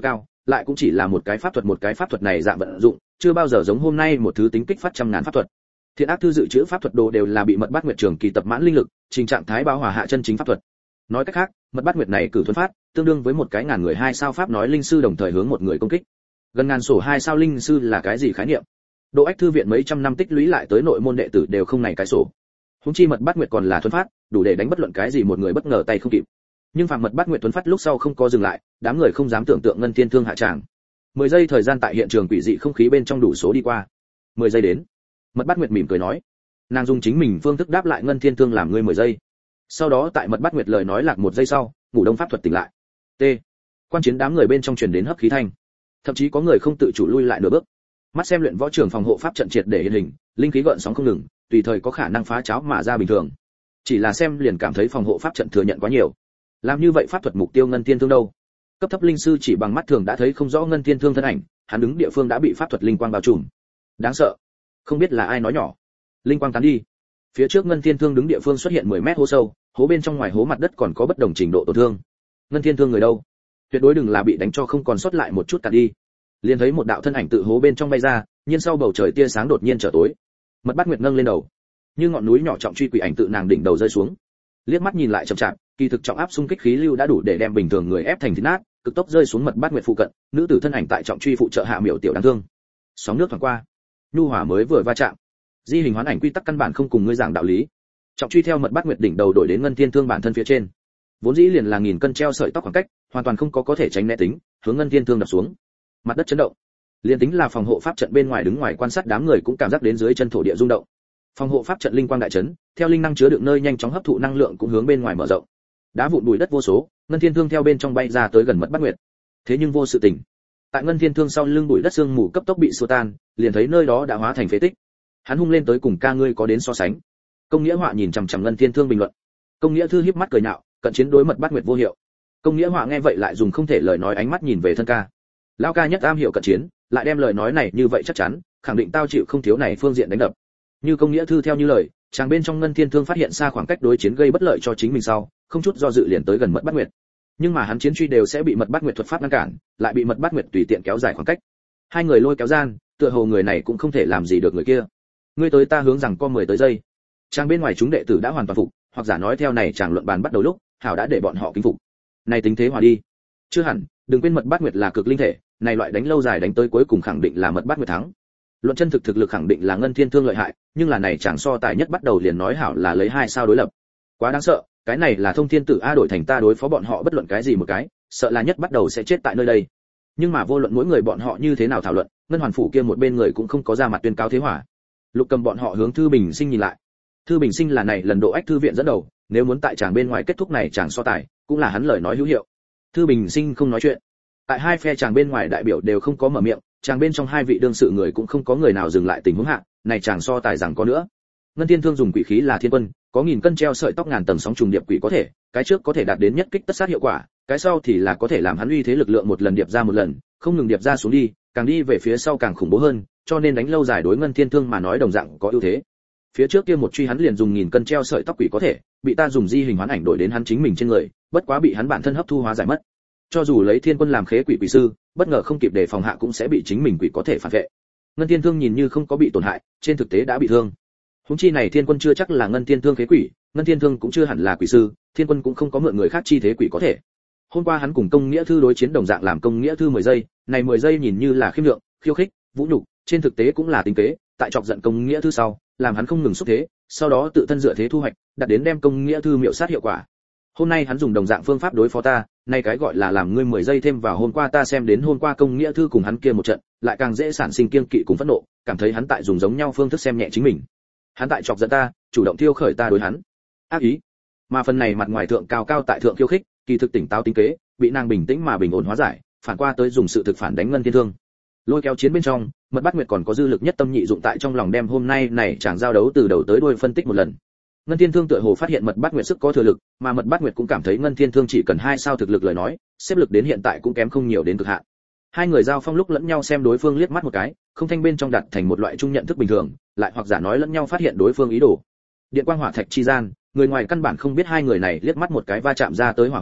lại cũng chỉ là một cái pháp thuật này dạng vận dụng, chưa bao giờ giống hôm nay một thứ tính kích phát trăm ngàn pháp thuật. Thiện ác thư dự trữ pháp thuật đồ đều là bị Mật Bát Nguyệt trường kỳ tập mãn linh lực, trình trạng thái báo hòa hạ chân chính pháp thuật. Nói cách khác, Mật Bát Nguyệt này cử thuần phát, tương đương với một cái ngàn người hai sao pháp nói linh sư đồng thời hướng một người công kích. Gần ngàn sổ hai sao linh sư là cái gì khái niệm? Độ Ách thư viện mấy trăm năm tích lũy lại tới nội môn đệ tử đều không này cái sổ. Huống chi Mật Bát Nguyệt còn là thuần phát, đủ để đánh bất luận cái gì một người bất ngờ tay không kịp. Nhưng phạm Mật Bát Nguyệt thuần phát lúc sau không có dừng lại, đám người không dám tưởng tượng Ngân Thiên Thương hạ tràng. 10 giây thời gian tại hiện trường quỷ dị không khí bên trong đủ số đi qua. 10 giây đến. Mật Bát Nguyệt mỉm cười nói, nàng dùng chính mình phương thức đáp lại Ngân Thiên Thương làm ngươi 10 giây. Sau đó tại Mật Bát Nguyệt lời nói lạc 1 giây sau, ngủ đông pháp thuật tỉnh lại. T. Quan chiến đám người bên trong truyền đến hấp khí thanh, thậm chí có người không tự chủ lui lại nửa bước. Mắt xem luyện võ trường phòng hộ pháp trận triệt để hiện hình, linh khí gợn sóng không ngừng, tùy thời có khả năng phá cháo mà ra bình thường. Chỉ là xem liền cảm thấy phòng hộ pháp trận thừa nhận quá nhiều. Làm như vậy pháp thuật mục tiêu Ngân Thiên Thương đâu? Cấp thấp linh sư chỉ bằng mắt thường đã thấy không rõ Ngân Thiên Thương thân ảnh, hắn đứng địa phương đã bị pháp thuật linh quang bao trùm. Đáng sợ. Không biết là ai nói nhỏ. Linh quang tán đi. Phía trước Ngân Thiên Thương đứng địa phương xuất hiện 10 mét hố sâu, hố bên trong ngoài hố mặt đất còn có bất đồng trình độ tổn thương. Ngân Thiên Thương người đâu? Tuyệt đối đừng là bị đánh cho không còn sót lại một chút cả đi. Liền thấy một đạo thân ảnh tự hố bên trong bay ra, nhiên sau bầu trời tia sáng đột nhiên trở tối. Mật Bát Nguyệt nâng lên đầu, như ngọn núi nhỏ trọng truy quỷ ảnh tự nàng đỉnh đầu rơi xuống. Liếc mắt nhìn lại chậm chạp, kỳ thực trọng áp xung kích khí lưu đã đủ để đem bình thường người ép thành thịt nát, cực tốc rơi xuống Mật Bát Nguyệt phụ cận, nữ tử thân ảnh tại trọng truy phụ trợ hạ miểu tiểu đáng thương. Sóng nước thoáng qua, nhu hỏa mới vừa va chạm. Di hình hoán ảnh quy tắc căn bản không cùng ngươi giảng đạo lý. Trọng truy theo Mật Bát Nguyệt đỉnh đầu đổi đến Ngân Thiên Thương bản thân phía trên. Vốn dĩ liền là nghìn cân treo sợi tóc khoảng cách, hoàn toàn không có thể tránh né tính, hướng Ngân Thiên Thương đập xuống. Mặt đất chấn động. Liên tính là phòng hộ pháp trận bên ngoài đứng ngoài quan sát đám người cũng cảm giác đến dưới chân thổ địa rung động. Phòng hộ pháp trận linh quang đại chấn, theo linh năng chứa đựng nơi nhanh chóng hấp thụ năng lượng cũng hướng bên ngoài mở rộng. Đá vụn bụi đất vô số, Ngân Thiên Thương theo bên trong bay ra tới gần Mật Bát Nguyệt. Thế nhưng vô sự tình. Tại Ngân Thiên Thương sau lưng bụi đất sương mù cấp tốc bị xua tan, liền thấy nơi đó đã hóa thành phế tích. Hắn hung lên tới cùng ca ngươi có đến so sánh. Công Nghĩa Họa nhìn chằm chằm Ngân Thiên Thương bình luận. Công Nghĩa Thư híp mắt cười nhạo, cận chiến đối Mật Bát Nguyệt vô hiệu. Công Nghĩa Họa nghe vậy lại dùng không thể lời nói ánh mắt nhìn về thân ca. Lão ca nhất am hiểu cận chiến, lại đem lời nói này như vậy chắc chắn, khẳng định tao chịu không thiếu này phương diện đánh đập. Như Công Nghĩa Thư theo như lời, chàng bên trong Ngân Thiên Thương phát hiện xa khoảng cách đối chiến gây bất lợi cho chính mình sau, không chút do dự liền tới gần Mật Bát Nguyệt. Nhưng mà hắn chiến truy đều sẽ bị Mật Bát Nguyệt thuật pháp ngăn cản, lại bị Mật Bát Nguyệt tùy tiện kéo dài khoảng cách. Hai người lôi kéo gian, tựa hồ người này cũng không thể làm gì được người kia. Ngươi tới ta hướng rằng có 10 tới giây. Chàng bên ngoài chúng đệ tử đã hoàn toàn phục, hoặc giả nói theo này chàng luận bàn bắt đầu lúc, hảo đã để bọn họ kính phục. Này tính thế hòa đi. Chưa hẳn, đừng quên Mật Bát Nguyệt là cực linh thể, này loại đánh lâu dài đánh tới cuối cùng khẳng định là Mật Bát Nguyệt thắng. Luận chân thực lực khẳng định là Ngân Thiên Thương lợi hại, nhưng là này chàng so tài nhất bắt đầu liền nói hảo là lấy 2 sao đối lập. Quá đáng sợ, cái này là Thông Thiên Tử A đổi thành ta đối phó bọn họ bất luận cái gì một cái, sợ là nhất bắt đầu sẽ chết tại nơi đây. Nhưng mà vô luận mỗi người bọn họ như thế nào thảo luận, Ngân Hoàn phủ kia một bên người cũng không có ra mặt tuyên cáo thế hỏa. Lục Cầm bọn họ hướng Thư Bình Sinh nhìn lại. Thư Bình Sinh là này lần Độ Ách thư viện dẫn đầu, nếu muốn tại chàng bên ngoài kết thúc này chàng so tài, cũng là hắn lời nói hữu hiệu. Thư Bình Sinh không nói chuyện. Tại hai phe chàng bên ngoài đại biểu đều không có mở miệng, chàng bên trong hai vị đương sự người cũng không có người nào dừng lại tình huống hạ, này chàng so tài rằng có nữa. Ngân Thiên Thương dùng quỷ khí là thiên quân, có nghìn cân treo sợi tóc ngàn tầng sóng trùng điệp quỷ có thể, cái trước có thể đạt đến nhất kích tất sát hiệu quả, cái sau thì là có thể làm hắn uy thế lực lượng một lần điệp ra một lần, không ngừng điệp ra xuống đi, càng đi về phía sau càng khủng bố hơn, cho nên đánh lâu dài đối Ngân Thiên Thương mà nói đồng dạng có ưu thế. Phía trước kia một truy hắn liền dùng nghìn cân treo sợi tóc quỷ có thể, bị ta dùng di hình hoán ảnh đổi đến hắn chính mình trên người, bất quá bị hắn bản thân hấp thu hóa giải mất. Cho dù lấy thiên quân làm khế quỷ quỷ sư, bất ngờ không kịp đề phòng hạ cũng sẽ bị chính mình quỷ có thể phản vệ. Ngân Thiên Thương nhìn như không có bị tổn hại, trên thực tế đã bị thương. Huống chi này thiên quân chưa chắc là Ngân Thiên Thương khế quỷ, Ngân Thiên Thương cũng chưa hẳn là quỷ sư, thiên quân cũng không có mượn người khác chi thế quỷ có thể. Hôm qua hắn cùng Công Nghĩa Thư đối chiến đồng dạng làm Công Nghĩa Thư 10 giây, này 10 giây nhìn như là khiêm lượng, khiêu khích, vũ nhục, trên thực tế cũng là tính kế, tại chọc giận Công Nghĩa Thư sau, làm hắn không ngừng xúc thế, sau đó tự thân dựa thế thu hoạch, đạt đến đem Công Nghĩa Thư miệu sát hiệu quả. Hôm nay hắn dùng đồng dạng phương pháp đối phó ta, nay cái gọi là làm ngươi 10 giây thêm vào hôm qua ta xem đến hôm qua Công Nghĩa Thư cùng hắn kia một trận, lại càng dễ sản sinh kiêng kỵ cùng phẫn nộ, cảm thấy hắn tại dùng giống nhau phương thức xem nhẹ chính mình. Hắn tại chọc giận ta, chủ động tiêu khởi ta đối hắn. Ác ý. Mà phần này mặt ngoài thượng cao cao tại thượng khiêu khích, kỳ thực tỉnh táo tính kế, bị nàng bình tĩnh mà bình ổn hóa giải, phản qua tới dùng sự thực phản đánh Ngân Thiên Thương. Lôi kéo chiến bên trong, Mật Bát Nguyệt còn có dư lực nhất tâm nhị dụng tại trong lòng đem hôm nay này chàng giao đấu từ đầu tới đuôi phân tích một lần. Ngân Thiên Thương tựa hồ phát hiện Mật Bát Nguyệt sức có thừa lực, mà Mật Bát Nguyệt cũng cảm thấy Ngân Thiên Thương chỉ cần 2 sao thực lực lời nói, xếp lực đến hiện tại cũng kém không nhiều đến cực hạn. Hai người giao phong lúc lẫn nhau xem đối phương liếc mắt một cái, không thanh bên trong đặt thành một loại chung nhận thức bình thường, lại hoặc giả nói lẫn nhau phát hiện đối phương ý đồ. Điện quang hỏa thạch chi gian, người ngoài căn bản không biết hai người này liếc mắt một cái va chạm ra tới hỏa hoa,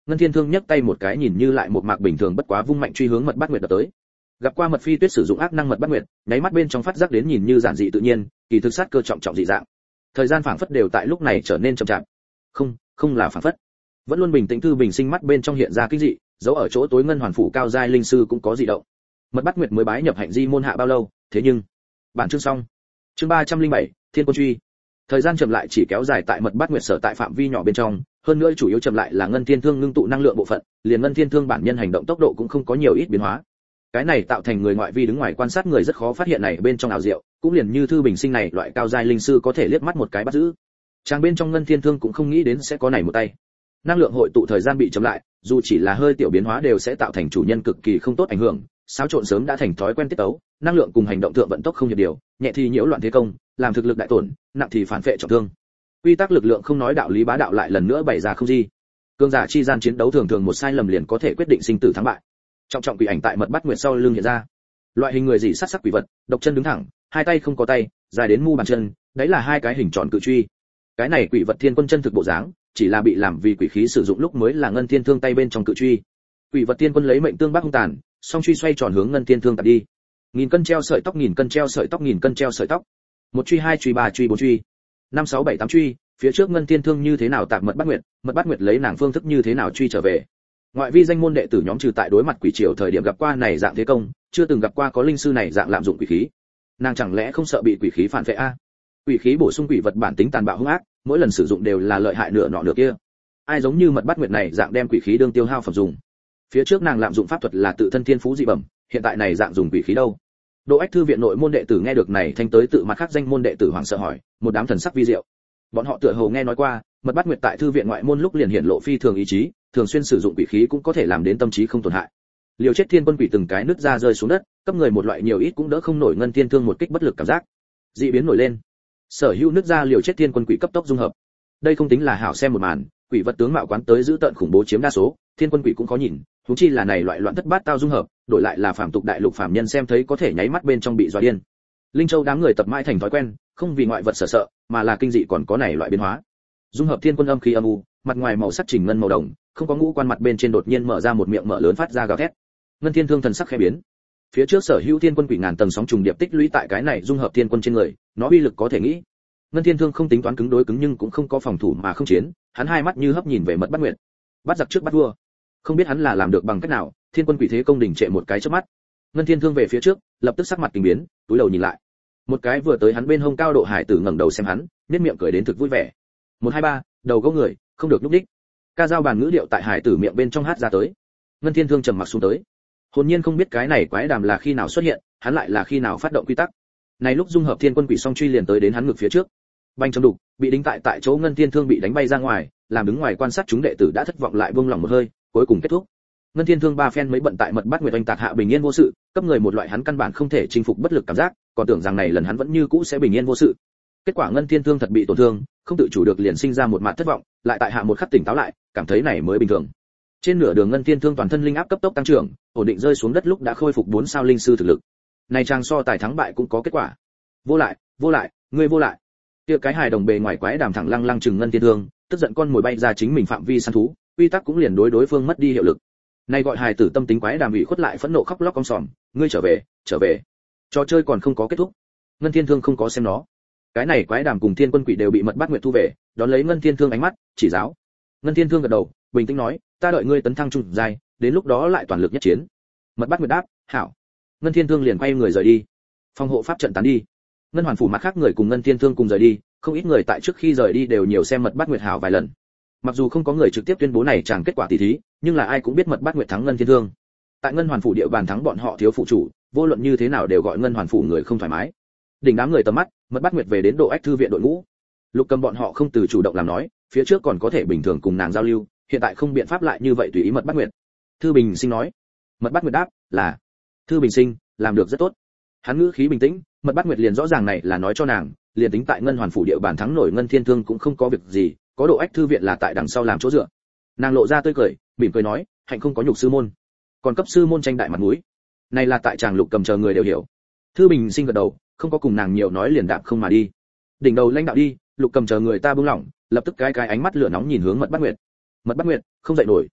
Ngân Thiên Thương nhấc tay một cái nhìn như lại một mạc bình thường bất quá vung mạnh truy hướng Mật Bát Nguyệt đập tới. Gặp qua Mật Phi Tuyết sử dụng ác năng Mật Bát Nguyệt, nháy mắt bên trong phát giác đến nhìn như giản dị tự nhiên, kỳ thực sát cơ trọng trọng dị dạng. Thời gian phảng phất đều tại lúc này trở nên chậm chạp. Không là phảng phất. Vẫn luôn bình tĩnh Thư Bình Sinh mắt bên trong hiện ra kinh dị, dấu ở chỗ tối ngân hoàn phủ cao giai linh sư cũng có dị động. Mật Bát Nguyệt mới bái nhập hạnh di môn hạ bao lâu, thế nhưng bản chương xong. Chương 307, Thiên Quân Truy. Thời gian chậm lại chỉ kéo dài tại Mật Bát Nguyệt sở tại phạm vi nhỏ bên trong, hơn nữa chủ yếu chậm lại là Ngân Thiên Thương ngưng tụ năng lượng bộ phận, liền Ngân Thiên Thương bản nhân hành động tốc độ cũng không có nhiều ít biến hóa. Cái này tạo thành người ngoại vi đứng ngoài quan sát người rất khó phát hiện này bên trong ảo diệu, cũng liền như Thư Bình Sinh này loại cao giai linh sư có thể liếc mắt một cái bắt giữ. Trang bên trong Ngân Thiên Thương cũng không nghĩ đến sẽ có này một tay. Năng lượng hội tụ thời gian bị chậm lại, dù chỉ là hơi tiểu biến hóa đều sẽ tạo thành chủ nhân cực kỳ không tốt ảnh hưởng, xáo trộn sớm đã thành thói quen tiết tấu, năng lượng cùng hành động thượng vận tốc không hiệp điều, nhẹ thì nhiễu loạn thế công, làm thực lực đại tổn, nặng thì phản phệ trọng thương. Quy tắc lực lượng không nói đạo lý bá đạo lại lần nữa bày ra không gì. Cương giả chi gian chiến đấu thường thường một sai lầm liền có thể quyết định sinh tử thắng bại. Trọng trọng quỷ ảnh tại Mật Bát Nguyệt sau lưng hiện ra. Loại hình người gì sát sắc quỷ vật, độc chân đứng thẳng, hai tay không có tay, dài đến mu bàn chân, đấy là hai cái hình tròn cự truy. Cái này quỷ vật thiên quân chân thực bộ dáng, chỉ là bị làm vì quỷ khí sử dụng lúc mới là Ngân Thiên Thương tay bên trong cự truy. Quỷ vật thiên quân lấy mệnh tương bác hung tàn, song truy xoay tròn hướng Ngân Thiên Thương tạt đi. Nghìn cân treo sợi tóc, nghìn cân treo sợi tóc, nghìn cân treo sợi tóc. Một truy, hai truy, ba truy, bốn truy, năm sáu bảy tám truy, phía trước Ngân Thiên Thương như thế nào tạp Mật Bát Nguyệt lấy nàng phương thức như thế nào truy trở về. Ngoại vi danh môn đệ tử nhóm trừ tại đối mặt quỷ triều thời điểm gặp qua này dạng thế công, chưa từng gặp qua có linh sư này dạng lạm dụng quỷ khí. Nàng chẳng lẽ không sợ bị quỷ khí phản phệ a? Quỷ khí bổ sung quỷ vật bản tính tàn bạo hung ác, mỗi lần sử dụng đều là lợi hại nửa nọ nửa kia. Ai giống như Mật Bát Nguyệt này dạng đem quỷ khí đương tiêu hao phẩm dùng. Phía trước nàng lạm dụng pháp thuật là tự thân thiên phú dị bẩm, hiện tại này dạng dùng quỷ khí đâu? Độ Ách thư viện nội môn đệ tử nghe được này thanh tới tự mặt khác danh môn đệ tử hoảng sợ hỏi, một đám thần sắc vi diệu. Bọn họ tựa hồ nghe nói qua, Mật Bát Nguyệt tại thư viện ngoại môn lúc liền hiển lộ phi thường ý chí, thường xuyên sử dụng quỷ khí cũng có thể làm đến tâm trí không tổn hại. Liều chết thiên quân quỷ từng cái nứt ra rơi xuống đất, cấp người một loại nhiều ít cũng đỡ không nổi Ngân Thiên Thương một kích bất lực cảm giác. Dị biến nổi lên. Sở hữu nứt ra liều chết thiên quân quỷ cấp tốc dung hợp. Đây không tính là hảo xem một màn, quỷ vật tướng mạo quán tới giữ tận khủng bố chiếm đa số, thiên quân quỷ cũng khó nhìn, huống chi là này loại loạn thất bát tao dung hợp, đổi lại là phàm tục đại lục phàm nhân xem thấy có thể nháy mắt bên trong bị dọa điên. Linh Châu đám người tập mãi thành thói quen, không vì ngoại vật sợ, mà là kinh dị còn có này loại biến hóa. Dung hợp thiên quân âm khí âm u, mặt ngoài màu sắc chỉnh ngân màu đồng, không có ngũ quan mặt bên trên đột nhiên mở ra một miệng mở lớn phát ra gào thét. Ngân Thiên Thương thần sắc khẽ biến. Phía trước sở hữu thiên quân quỷ ngàn tầng sóng trùng điệp tích lũy tại cái này dung hợp thiên quân trên người, nó uy lực có thể nghĩ. Ngân Thiên Thương không tính toán cứng đối cứng nhưng cũng không có phòng thủ mà không chiến, hắn hai mắt như hấp nhìn về Mật Bát Nguyệt. Bắt giặc trước bắt vua. Không biết hắn là làm được bằng cách nào, thiên quân quỷ thế công đỉnh trệ một cái chớp mắt. Ngân Thiên Thương về phía trước, lập tức sắc mặt kinh biến, túi đầu nhìn lại. Một cái vừa tới hắn bên hông cao độ hải tử ngẩng đầu xem hắn, nhếch miệng cười đến thực vui vẻ. 123, đầu gấu người, không được lúc đích. Ca dao bàn ngữ điệu tại hải tử miệng bên trong hát ra tới. Ngân Thiên Thương trầm mặc xuống tới. Hồn nhiên không biết cái này quái đàm là khi nào xuất hiện, hắn lại là khi nào phát động quy tắc. Này lúc dung hợp thiên quân quỷ song truy liền tới đến hắn ngực phía trước. Banh trong đục, bị đính tại chỗ Ngân Thiên Thương bị đánh bay ra ngoài, làm đứng ngoài quan sát chúng đệ tử đã thất vọng lại buông lòng một hơi, cuối cùng kết thúc. Ngân Thiên Thương ba phen mới bận tại Mật Bát Nguyệt oanh tạc hạ bình yên vô sự, cấp người một loại hắn căn bản không thể chinh phục bất lực cảm giác, còn tưởng rằng này lần hắn vẫn như cũ sẽ bình yên vô sự. Kết quả Ngân Thiên Thương thật bị tổn thương, không tự chủ được liền sinh ra một mặt thất vọng, lại tại hạ một khắc tỉnh táo lại, cảm thấy này mới bình thường. Trên nửa đường Ngân Thiên Thương toàn thân linh áp cấp tốc tăng trưởng, ổn định rơi xuống đất lúc đã khôi phục 4 sao linh sư thực lực. Này trang so tài thắng bại cũng có kết quả. Vô lại, ngươi vô lại. Kia cái hài đồng bề ngoài quái đàm thẳng lăng lăng chừng Ngân Thiên Thương, tức giận con mồi bay ra chính mình phạm vi săn thú, quy tắc cũng liền đối phương mất đi hiệu lực. Này gọi hài tử tâm tính quái đàm ủy khuất lại phẫn nộ khóc lóc om sòm, ngươi trở về. Trò chơi còn không có kết thúc. Ngân Thiên Thương không có xem nó. Cái này quái đàm cùng thiên quân quỷ đều bị Mật Bát Nguyệt thu về, đón lấy Ngân Thiên Thương ánh mắt, chỉ giáo. Ngân Thiên Thương gật đầu, bình tĩnh nói, ta đợi ngươi tấn thăng trung giai, đến lúc đó lại toàn lực nhất chiến. Mật Bát Nguyệt đáp, hảo. Ngân Thiên Thương liền quay người rời đi. Phòng hộ pháp trận tán đi. Ngân Hoàn phủ mặt khác người cùng Ngân Thiên Thương cùng rời đi, không ít người tại trước khi rời đi đều nhiều xem Mật Bát Nguyệt hảo vài lần. Mặc dù không có người trực tiếp tuyên bố này chẳng kết quả tỷ thí, nhưng là ai cũng biết Mật Bát Nguyệt thắng Ngân Thiên Thương. Tại Ngân Hoàn phủ địa bàn thắng bọn họ thiếu phụ chủ, vô luận như thế nào đều gọi Ngân Hoàn phủ người không thoải mái. Đỉnh đám người tầm mắt, Mật Bát Nguyệt về đến Độ Ách thư viện đội ngũ. Lục Cầm bọn họ không từ chủ động làm nói, phía trước còn có thể bình thường cùng nàng giao lưu, hiện tại không biện pháp lại như vậy tùy ý Mật Bát Nguyệt. Thư Bình Sinh nói. Mật Bát Nguyệt đáp, là. Thư Bình Sinh, làm được rất tốt. Hắn ngữ khí bình tĩnh, Mật Bát Nguyệt liền rõ ràng này là nói cho nàng, liền tính tại Ngân Hoàn phủ địa bàn thắng nổi Ngân Thiên Thương cũng không có việc gì, có Độ Ách thư viện là tại đằng sau làm chỗ dựa. Nàng lộ ra tươi cười, mỉm cười nói, hạnh không có nhục sư môn, còn cấp sư môn tranh đại mặt mũi. Này là tại chàng Lục Cầm chờ người đều hiểu. Thư Bình Sinh gật đầu, không có cùng nàng nhiều nói liền đạp không mà đi. Đỉnh đầu lãnh đạo đi, Lục Cầm chờ người ta buông lỏng, lập tức cái ánh mắt lửa nóng nhìn hướng Mật Bát Nguyệt. Mật Bát Nguyệt, không dậy nổi.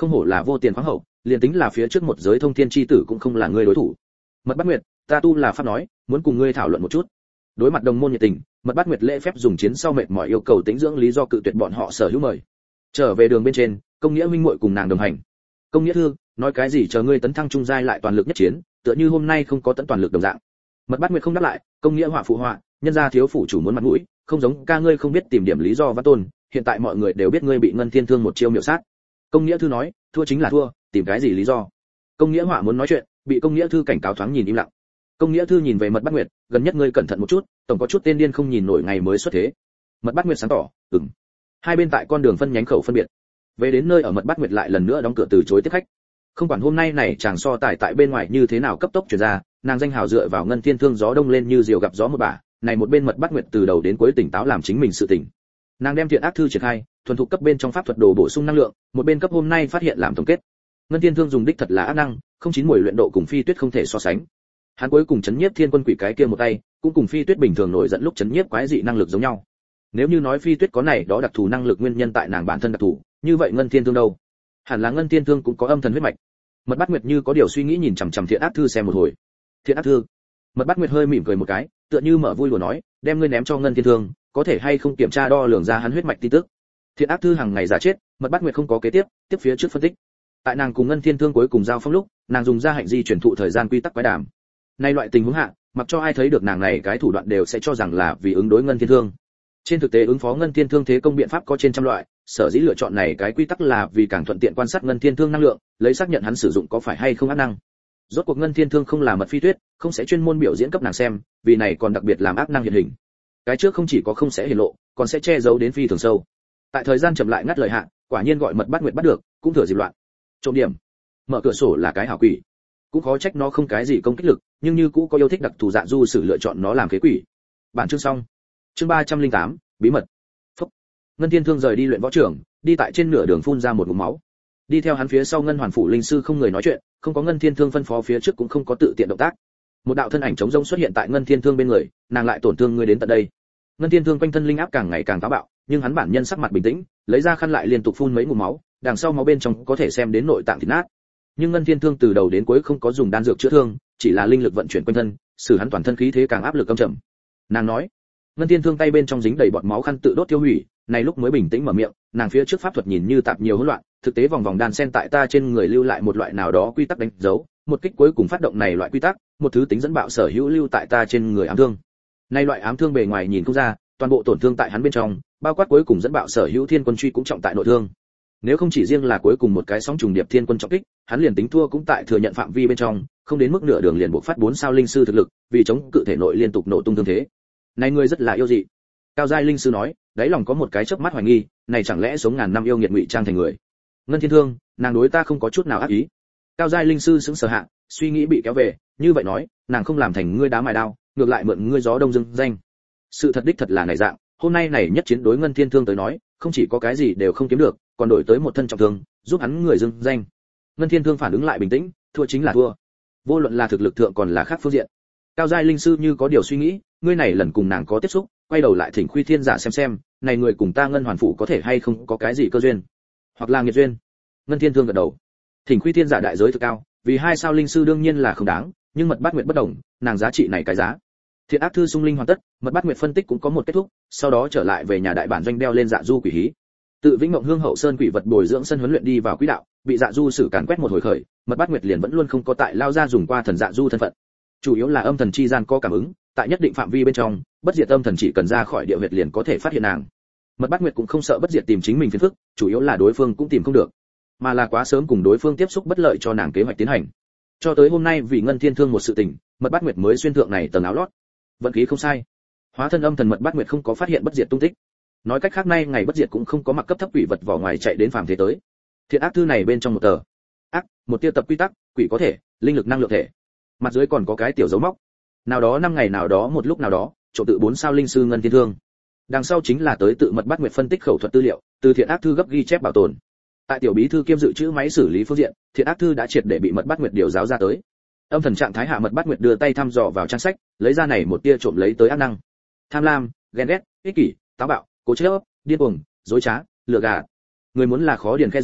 không hổ là vô tiền khoáng hậu, liền tính là phía trước một giới thông thiên chi tử cũng không là ngươi đối thủ. Mật Bát Nguyệt, ta tu là pháp nói, muốn cùng ngươi thảo luận một chút. Đối mặt đồng môn nhiệt tình, Mật Bát Nguyệt lễ phép dùng chiến sau mệt mỏi yêu cầu tĩnh dưỡng lý do cự tuyệt bọn họ sở hữu mời. Trở về đường bên trên, Công Nghĩa huynh muội cùng nàng đồng hành. Công Nghĩa thư, nói cái gì chờ ngươi tấn thăng trung giai lại toàn lực nhất chiến, tựa như hôm nay không có tấn toàn lực đồng dạng. Mật Bát Nguyệt không đáp lại, Công Nghĩa họa phụ họa, nhân gia thiếu phủ chủ muốn mặt mũi, không giống ca ngươi không biết tìm điểm lý do văn tôn, hiện tại mọi người đều biết ngươi bị Ngân Thiên Thương một chiêu miểu sát. Công Nghĩa thư nói, thua chính là thua, tìm cái gì lý do? Công Nghĩa họa muốn nói chuyện, bị Công Nghĩa thư cảnh cáo thoáng nhìn im lặng. Công Nghĩa thư nhìn về Mật Bát Nguyệt, gần nhất ngươi cẩn thận một chút, tổng có chút tên điên không nhìn nổi ngày mới xuất thế. Mật Bát Nguyệt sáng tỏ, ừm. Hai bên tại con đường phân nhánh khẩu phân biệt. Về đến nơi ở Mật Bát Nguyệt lại lần nữa đóng cửa từ chối tiếp khách. Không quản hôm nay này chàng so tài tại bên ngoài như thế nào cấp tốc truyền ra, nàng danh hào dựa vào Ngân Thiên Thương gió đông lên như diều gặp gió một bả, này một bên Mật Bát Nguyệt từ đầu đến cuối tỉnh táo làm chính mình sự tỉnh. Nàng đem thiện ác thư triển khai, thuần thục cấp bên trong pháp thuật đồ bổ sung năng lượng, một bên cấp hôm nay phát hiện làm tổng kết. Ngân Thiên Thương dùng đích thật là ác năng, không chín mùi luyện độ cùng Phi Tuyết không thể so sánh. Hắn cuối cùng chấn nhiếp Thiên Quân Quỷ cái kia một tay, cũng cùng Phi Tuyết bình thường nổi giận lúc chấn nhiếp quái dị năng lực giống nhau. Nếu như nói Phi Tuyết có này đó đặc thù năng lực nguyên nhân tại nàng bản thân đặc thù, như vậy Ngân Thiên Thương đâu? Hẳn là Ngân Thiên Thương cũng có âm thần huyết mạch. Mật Bát Nguyệt như có điều suy nghĩ nhìn chằm chằm thiện ác thư xem một hồi. Thiện ác thư. Mật Bát Nguyệt hơi mỉm cười một cái, tựa như mở vui đùa nói, đem ngươi ném cho Ngân Thiên Thương, có thể hay không kiểm tra đo lường ra hắn huyết mạch tin tức. Thiện ác thư hàng ngày giả chết, Mật Bát Nguyệt không có kế tiếp phía trước phân tích. Tại nàng cùng Ngân Thiên Thương cuối cùng giao phong lúc, nàng dùng ra hạnh di truyền thụ thời gian quy tắc quái đàm. Nay loại tình huống hạ, mặc cho ai thấy được nàng này cái thủ đoạn đều sẽ cho rằng là vì ứng đối Ngân Thiên Thương. Trên thực tế ứng phó Ngân Thiên Thương thế công biện pháp có trên trăm loại, sở dĩ lựa chọn này cái quy tắc là vì càng thuận tiện quan sát Ngân Thiên Thương năng lượng, lấy xác nhận hắn sử dụng có phải hay không ác năng. Rốt cuộc Ngân Thiên Thương không là Mật Phi Tuyết, không sẽ chuyên môn biểu diễn cấp nàng xem, vì này còn đặc biệt làm ác năng hiện hình. Cái trước không chỉ có không sẽ hiển lộ, còn sẽ che giấu đến phi thường sâu. Tại thời gian chậm lại ngắt lời hạ, quả nhiên gọi Mật Bát Nguyệt bắt được, cũng thừa dịp loạn. Trọng điểm, mở cửa sổ là cái hảo quỷ. Cũng khó trách nó không cái gì công kích lực, nhưng như cũ có yêu thích đặc thù Dạ Du Sử lựa chọn nó làm kế quỷ. Bản chương xong. Chương 308, bí mật. Phúc. Ngân Thiên Thương rời đi luyện võ trưởng, đi tại trên nửa đường phun ra một ngụm máu. Đi theo hắn phía sau Ngân Hoàn phủ linh sư không người nói chuyện, không có Ngân Thiên Thương phân phó phía trước cũng không có tự tiện động tác. Một đạo thân ảnh trống rỗng xuất hiện tại Ngân Thiên Thương bên người, nàng lại tổn thương ngươi đến tận đây. Ngân Thiên Thương quanh thân linh áp càng ngày càng táo bạo, nhưng hắn bản nhân sắc mặt bình tĩnh, lấy ra khăn lại liên tục phun mấy ngụm máu, đằng sau máu bên trong có thể xem đến nội tạng thịt nát. Nhưng Ngân Thiên Thương từ đầu đến cuối không có dùng đan dược chữa thương, chỉ là linh lực vận chuyển quanh thân,使hắn toàn thân khí thế càng áp lực âm trầm. Nàng nói, Ngân Thiên Thương tay bên trong dính đầy bọt máu khăn tự đốt tiêu hủy, này lúc mới bình tĩnh mở miệng, nàng phía trước pháp thuật nhìn như tạp nhiều hỗn loạn, thực tế vòng vòng đan sen tại ta trên người lưu lại một loại nào đó quy tắc đánh dấu, một kích cuối cùng phát động này loại quy tắc, một thứ tính dẫn bạo sở hữu lưu tại ta trên người ám thương. Này loại ám thương bề ngoài nhìn không ra, toàn bộ tổn thương tại hắn bên trong, bao quát cuối cùng dẫn bạo sở hữu thiên quân truy cũng trọng tại nội thương. Nếu không chỉ riêng là cuối cùng một cái sóng trùng điệp thiên quân trọng kích, hắn liền tính thua cũng tại thừa nhận phạm vi bên trong, không đến mức nửa đường liền buộc phát 4 sao linh sư thực lực, vì chống cự thể nội liên tục nổ tung thương thế. Này ngươi rất là yêu dị. Cao giai linh sư nói, đáy lòng có một cái chớp mắt hoài nghi, này chẳng lẽ sống ngàn năm yêu nghiệt ngụy trang thành người. Ngân Thiên Thương, nàng đối ta không có chút nào ác ý. Cao giai linh sư sững sờ hạ, suy nghĩ bị kéo về, như vậy nói, nàng không làm thành ngươi đá mài đao, ngược lại mượn ngươi gió đông dưng danh. Sự thật đích thật là này dạng, hôm nay này nhất chiến đối Ngân Thiên Thương tới nói, không chỉ có cái gì đều không kiếm được, còn đổi tới một thân trọng thương, giúp hắn người dưng danh. Ngân Thiên Thương phản ứng lại bình tĩnh, thua chính là thua. Vô luận là thực lực thượng còn là khác phương diện. Cao giai linh sư như có điều suy nghĩ, ngươi này lần cùng nàng có tiếp xúc, quay đầu lại thỉnh Khuy Thiên giả xem, này người cùng ta Ngân Hoàn phủ có thể hay không có cái gì cơ duyên, hoặc là nghiệt duyên. Ngân Thiên Thương gật đầu. Thỉnh Khuy Thiên giả đại giới thực cao, vì 2 sao linh sư đương nhiên là không đáng, nhưng Mật Bát Nguyệt bất đồng, nàng giá trị này cái giá. Thiện ác thư sung linh hoàn tất, Mật Bát Nguyệt phân tích cũng có một kết thúc, sau đó trở lại về nhà đại bản doanh đeo lên Dạ Du quỷ hí. Tự Vĩnh Mộng Hương hậu sơn quỷ vật bồi dưỡng sân huấn luyện đi vào quỹ đạo, bị Dạ Du sử càn quét một hồi khởi, Mật Bát Nguyệt liền vẫn luôn không có tại lao ra dùng qua thần Dạ Du thân phận. Chủ yếu là âm thần chi gian có cảm ứng, tại nhất định phạm vi bên trong, bất diệt âm thần chỉ cần ra khỏi địa huyệt liền có thể phát hiện nàng. Mật Bát Nguyệt cũng không sợ bất diệt tìm chính mình phiền phức, chủ yếu là đối phương cũng tìm không được, mà là quá sớm cùng đối phương tiếp xúc bất lợi cho nàng kế hoạch tiến hành. Cho tới hôm nay vì Ngân Thiên Thương một sự tình, Mật Bát Nguyệt mới xuyên thượng này tầng áo lót. Vận khí không sai, hóa thân âm thần Mật Bát Nguyệt không có phát hiện bất diệt tung tích. Nói cách khác nay ngày bất diệt cũng không có mặc cấp thấp quỷ vật vỏ ngoài chạy đến phàm thế tới. Thiện ác thư này bên trong một tờ ác, một tiêu tập quy tắc, quỷ có thể, linh lực năng lượng thể. Mặt dưới còn có cái tiểu dấu móc. Nào đó năm ngày nào đó một lúc nào đó, chỗ tự 4 sao linh sư Ngân Thiên Thương. Đằng sau chính là tới tự Mật Bát Nguyệt phân tích khẩu thuật tư liệu, từ thiện ác thư gấp ghi chép bảo tồn. Tại tiểu bí thư kiêm dự trữ máy xử lý phương diện, thiện ác thư đã triệt để bị Mật Bát Nguyệt điều giáo ra tới. Âm thần trạng thái hạ Mật Bát Nguyệt đưa tay thăm dò vào trang sách, lấy ra này một tia trộm lấy tới ác năng. Tham lam, ghen ghét, ích kỷ, táo bạo, cố chấp, điên cuồng, dối trá, lừa gạt. Người muốn là khó điền khe rãnh,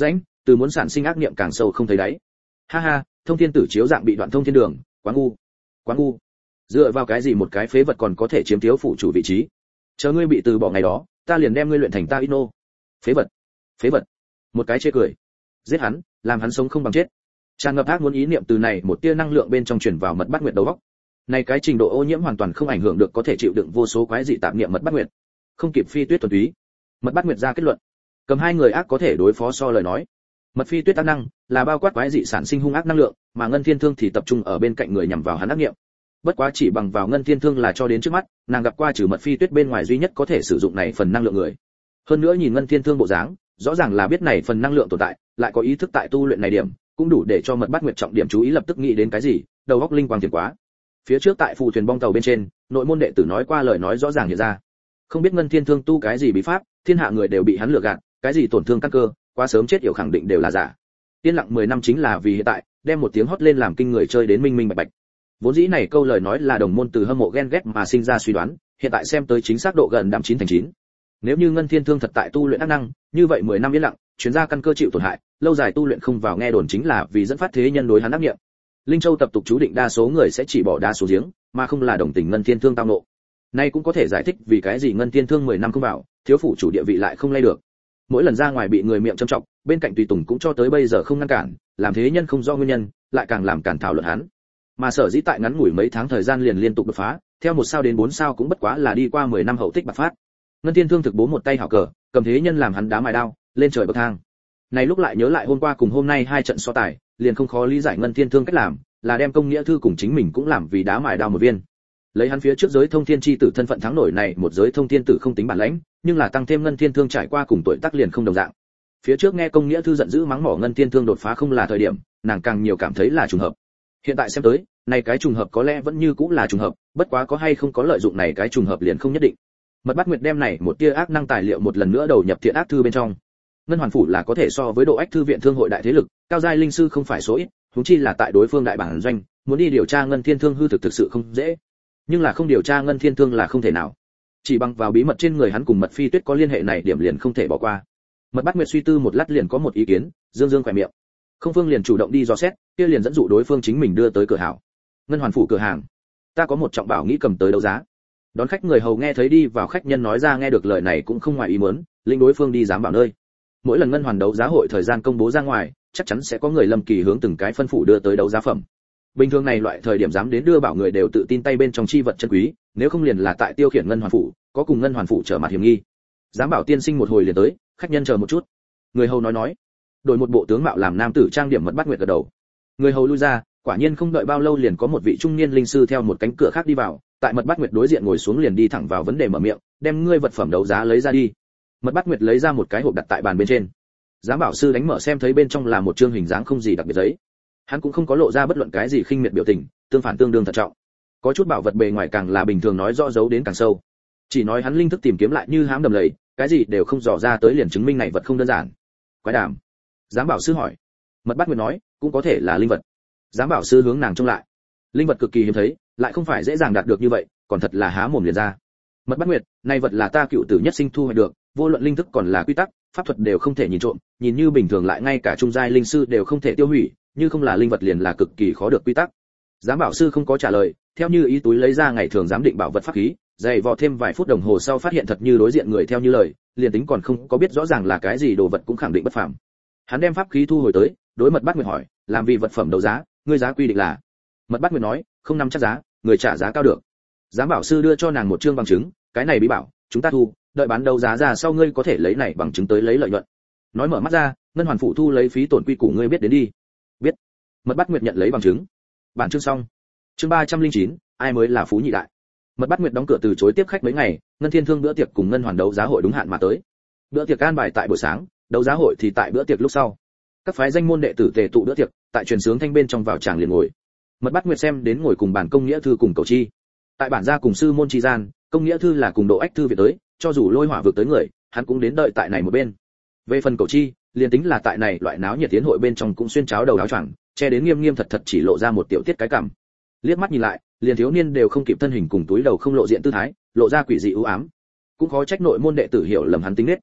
từ muốn sản sinh ác niệm càng sâu không thấy đáy. Ha ha, thông thiên tử chiếu dạng bị đoạn thông thiên đường, quá ngu, quá ngu. Dựa vào cái gì một cái phế vật còn có thể chiếm thiếu phụ chủ vị trí? Chờ ngươi bị từ bỏ ngày đó, ta liền đem ngươi luyện thành ta ít nô. Phế vật, phế vật. Một cái chê cười. Giết hắn, làm hắn sống không bằng chết. Tràn ngập ác muốn ý niệm từ này một tia năng lượng bên trong truyền vào Mật Bát Nguyệt đầu óc. Này cái trình độ ô nhiễm hoàn toàn không ảnh hưởng được có thể chịu đựng vô số quái dị tạp niệm Mật Bát Nguyệt. Không kịp Phi Tuyết thuần túy. Mật Bát Nguyệt ra kết luận, cầm hai người ác có thể đối phó so lời nói. Mật Phi Tuyết ác năng là bao quát quái dị sản sinh hung ác năng lượng, mà Ngân Thiên Thương thì tập trung ở bên cạnh người nhằm vào hắn ác niệm. Bất quá chỉ bằng vào Ngân Thiên Thương là cho đến trước mắt, nàng gặp qua trừ Mật Phi Tuyết bên ngoài duy nhất có thể sử dụng này phần năng lượng người. Hơn nữa nhìn Ngân Thiên Thương bộ dáng, rõ ràng là biết này phần năng lượng tồn tại, lại có ý thức tại tu luyện này điểm, cũng đủ để cho Mật Bát Nguyệt trọng điểm chú ý lập tức nghĩ đến cái gì, đầu óc linh quang thiền quá. Phía trước tại phù thuyền bong tàu bên trên, nội môn đệ tử nói qua lời nói rõ ràng hiện ra. Không biết Ngân Thiên Thương tu cái gì bí pháp, thiên hạ người đều bị hắn lừa gạt, cái gì tổn thương căn cơ, quá sớm chết yểu khẳng định đều là giả. Yên lặng 10 năm chính là vì hiện tại, đem một tiếng hót lên làm kinh người chơi đến minh minh bạch bạch. Vốn dĩ này câu lời nói là đồng môn từ hâm mộ ghen ghét mà sinh ra suy đoán, hiện tại xem tới chính xác độ gần đạm 9/9. Nếu như Ngân Thiên Thương thật tại tu luyện ác năng, như vậy 10 năm yên lặng, chuyến ra căn cơ chịu tổn hại, lâu dài tu luyện không vào nghe đồn chính là vì dẫn phát thế nhân đối hắn ác niệm. Linh Châu tập tục chú định đa số người sẽ chỉ bỏ đá xuống giếng, mà không là đồng tình Ngân Thiên Thương tao nộ. Nay cũng có thể giải thích vì cái gì Ngân Thiên Thương 10 năm không vào, thiếu phủ chủ địa vị lại không lay được. Mỗi lần ra ngoài bị người miệng châm trọng, bên cạnh tùy tùng cũng cho tới bây giờ không ngăn cản, làm thế nhân không do nguyên nhân, lại càng làm cản thảo luận hắn. Mà sở dĩ tại ngắn ngủi mấy tháng thời gian liền liên tục đột phá, theo 1 sao đến 4 sao cũng bất quá là đi qua 10 năm hậu tích bạc phát. Ngân Thiên Thương thực bố một tay hảo cờ, cầm thế nhân làm hắn đá mài đao, lên trời bậc thang. Này lúc lại nhớ lại hôm qua cùng hôm nay hai trận so tài, liền không khó lý giải Ngân Thiên Thương cách làm, là đem công nghĩa thư cùng chính mình cũng làm vì đá mài đao một viên. Lấy hắn phía trước giới thông thiên chi tử thân phận thắng nổi này, một giới thông thiên tử không tính bản lãnh, nhưng là tăng thêm Ngân Thiên Thương trải qua cùng tuổi tác liền không đồng dạng. Phía trước nghe công nghĩa thư giận dữ mắng mỏ Ngân Thiên Thương đột phá không là thời điểm, nàng càng nhiều cảm thấy là trùng hợp. Hiện tại xem tới, này cái trùng hợp có lẽ vẫn như cũng là trùng hợp, bất quá có hay không có lợi dụng này cái trùng hợp liền không nhất định. Mật Bát Nguyệt đem này một tia ác năng tài liệu một lần nữa đầu nhập thiện ác thư bên trong. Ngân Hoàn phủ là có thể so với độ ách thư viện thương hội đại thế lực, cao giai linh sư không phải số ít, huống chi là tại đối phương đại bản doanh, muốn đi điều tra Ngân Thiên Thương hư thực sự không dễ. Nhưng là không điều tra Ngân Thiên Thương là không thể nào. Chỉ bằng vào bí mật trên người hắn cùng Mật Phi Tuyết có liên hệ này điểm liền không thể bỏ qua. Mật Bát Nguyệt suy tư một lát liền có một ý kiến, dương dương khỏe miệng. Không Phương liền chủ động đi dò xét, kia liền dẫn dụ đối phương chính mình đưa tới cửa hảo. Ngân Hoàn phủ cửa hàng, ta có một trọng bảo nghĩ cầm tới đấu giá. Đón khách người hầu nghe thấy đi vào khách nhân nói ra nghe được lời này cũng không ngoài ý muốn, linh đối phương đi dám bảo nơi. Mỗi lần Ngân Hoàn đấu giá hội thời gian công bố ra ngoài, chắc chắn sẽ có người lâm kỳ hướng từng cái phân phủ đưa tới đấu giá phẩm. Bình thường này loại thời điểm dám đến đưa bảo người đều tự tin tay bên trong chi vật chân quý, nếu không liền là tại tiêu khiển Ngân Hoàn phủ, có cùng Ngân Hoàn phủ trở mặt hiểm nghi. Dám bảo tiên sinh một hồi liền tới, khách nhân chờ một chút. Người hầu nói, đổi một bộ tướng mạo làm nam tử trang điểm Mật Bát Nguyệt gật đầu. Người hầu lui ra, quả nhiên không đợi bao lâu liền có một vị trung niên linh sư theo một cánh cửa khác đi vào, tại Mật Bát Nguyệt đối diện ngồi xuống liền đi thẳng vào vấn đề mở miệng, đem ngươi vật phẩm đấu giá lấy ra đi. Mật Bát Nguyệt lấy ra một cái hộp đặt tại bàn bên trên. Giám bảo sư đánh mở xem thấy bên trong là một chương hình dáng không gì đặc biệt giấy. Hắn cũng không có lộ ra bất luận cái gì khinh miệt biểu tình, tương phản tương đương thận trọng. Có chút bảo vật bề ngoài càng là bình thường nói rõ giấu đến càng sâu. Chỉ nói hắn linh thức tìm kiếm lại như hám đầm lầy, cái gì đều không dò ra tới liền chứng minh này vật không đơn giản. Quái đàm. Giám bảo sư hỏi. Mật Bát Nguyệt nói, cũng có thể là linh vật. Giám bảo sư hướng nàng trông lại. Linh vật cực kỳ hiếm thấy, lại không phải dễ dàng đạt được như vậy, còn thật là há mồm liền ra. Mật Bát Nguyệt, này vật là ta cựu tử nhất sinh thu hoạch được, vô luận linh thức còn là quy tắc, pháp thuật đều không thể nhìn trộm, nhìn như bình thường lại ngay cả trung giai linh sư đều không thể tiêu hủy, như không là linh vật liền là cực kỳ khó được quy tắc. Giám bảo sư không có trả lời, theo như ý túi lấy ra ngày thường giám định bảo vật pháp khí, dày vò thêm vài phút đồng hồ sau phát hiện thật như đối diện người theo như lời, liền tính còn không có biết rõ ràng là cái gì đồ vật cũng khẳng định bất phàm. Hắn đem pháp khí thu hồi tới, đối Mật Bát Nguyệt hỏi, làm vì vật phẩm đấu giá, ngươi giá quy định là? Mật Bát Nguyệt nói, không nắm chắc giá, người trả giá cao được. Giám bảo sư đưa cho nàng một chương bằng chứng, cái này bí bảo, chúng ta thu, đợi bán đấu giá ra sau ngươi có thể lấy này bằng chứng tới lấy lợi nhuận. Nói mở mắt ra, Ngân Hoàn phụ thu lấy phí tổn quy củ ngươi biết đến đi. Biết. Mật Bát Nguyệt nhận lấy bằng chứng. Bản chương xong. Chương 309, ai mới là phú nhị đại. Mật Bát Nguyệt đóng cửa từ chối tiếp khách mấy ngày, Ngân Thiên Thương bữa tiệc cùng Ngân Hoàn đấu giá hội đúng hạn mà tới. Bữa tiệc an bài tại buổi sáng, đấu giá hội thì tại bữa tiệc lúc sau. Các phái danh môn đệ tử tề tụ bữa tiệc, tại truyền sướng thanh bên trong vào tràng liền ngồi. Mật Bát Nguyệt xem đến ngồi cùng bản công nghĩa thư cùng cầu chi. Tại bản gia cùng sư môn chi gian, công nghĩa thư là cùng độ ách thư viện tới, cho dù lôi hỏa vượt tới người, hắn cũng đến đợi tại này một bên. Về phần cầu chi, liền tính là tại này loại náo nhiệt tiến hội bên trong cũng xuyên cháo đầu áo choàng, che đến nghiêm nghiêm thật thật chỉ lộ ra một tiểu tiết cái cằm. Liếc mắt nhìn lại, liền thiếu niên đều không kịp thân hình cùng túi đầu không lộ diện tư thái, lộ ra quỷ dị u ám. Cũng khó trách nội môn đệ tử hiểu lầm hắn tính nết.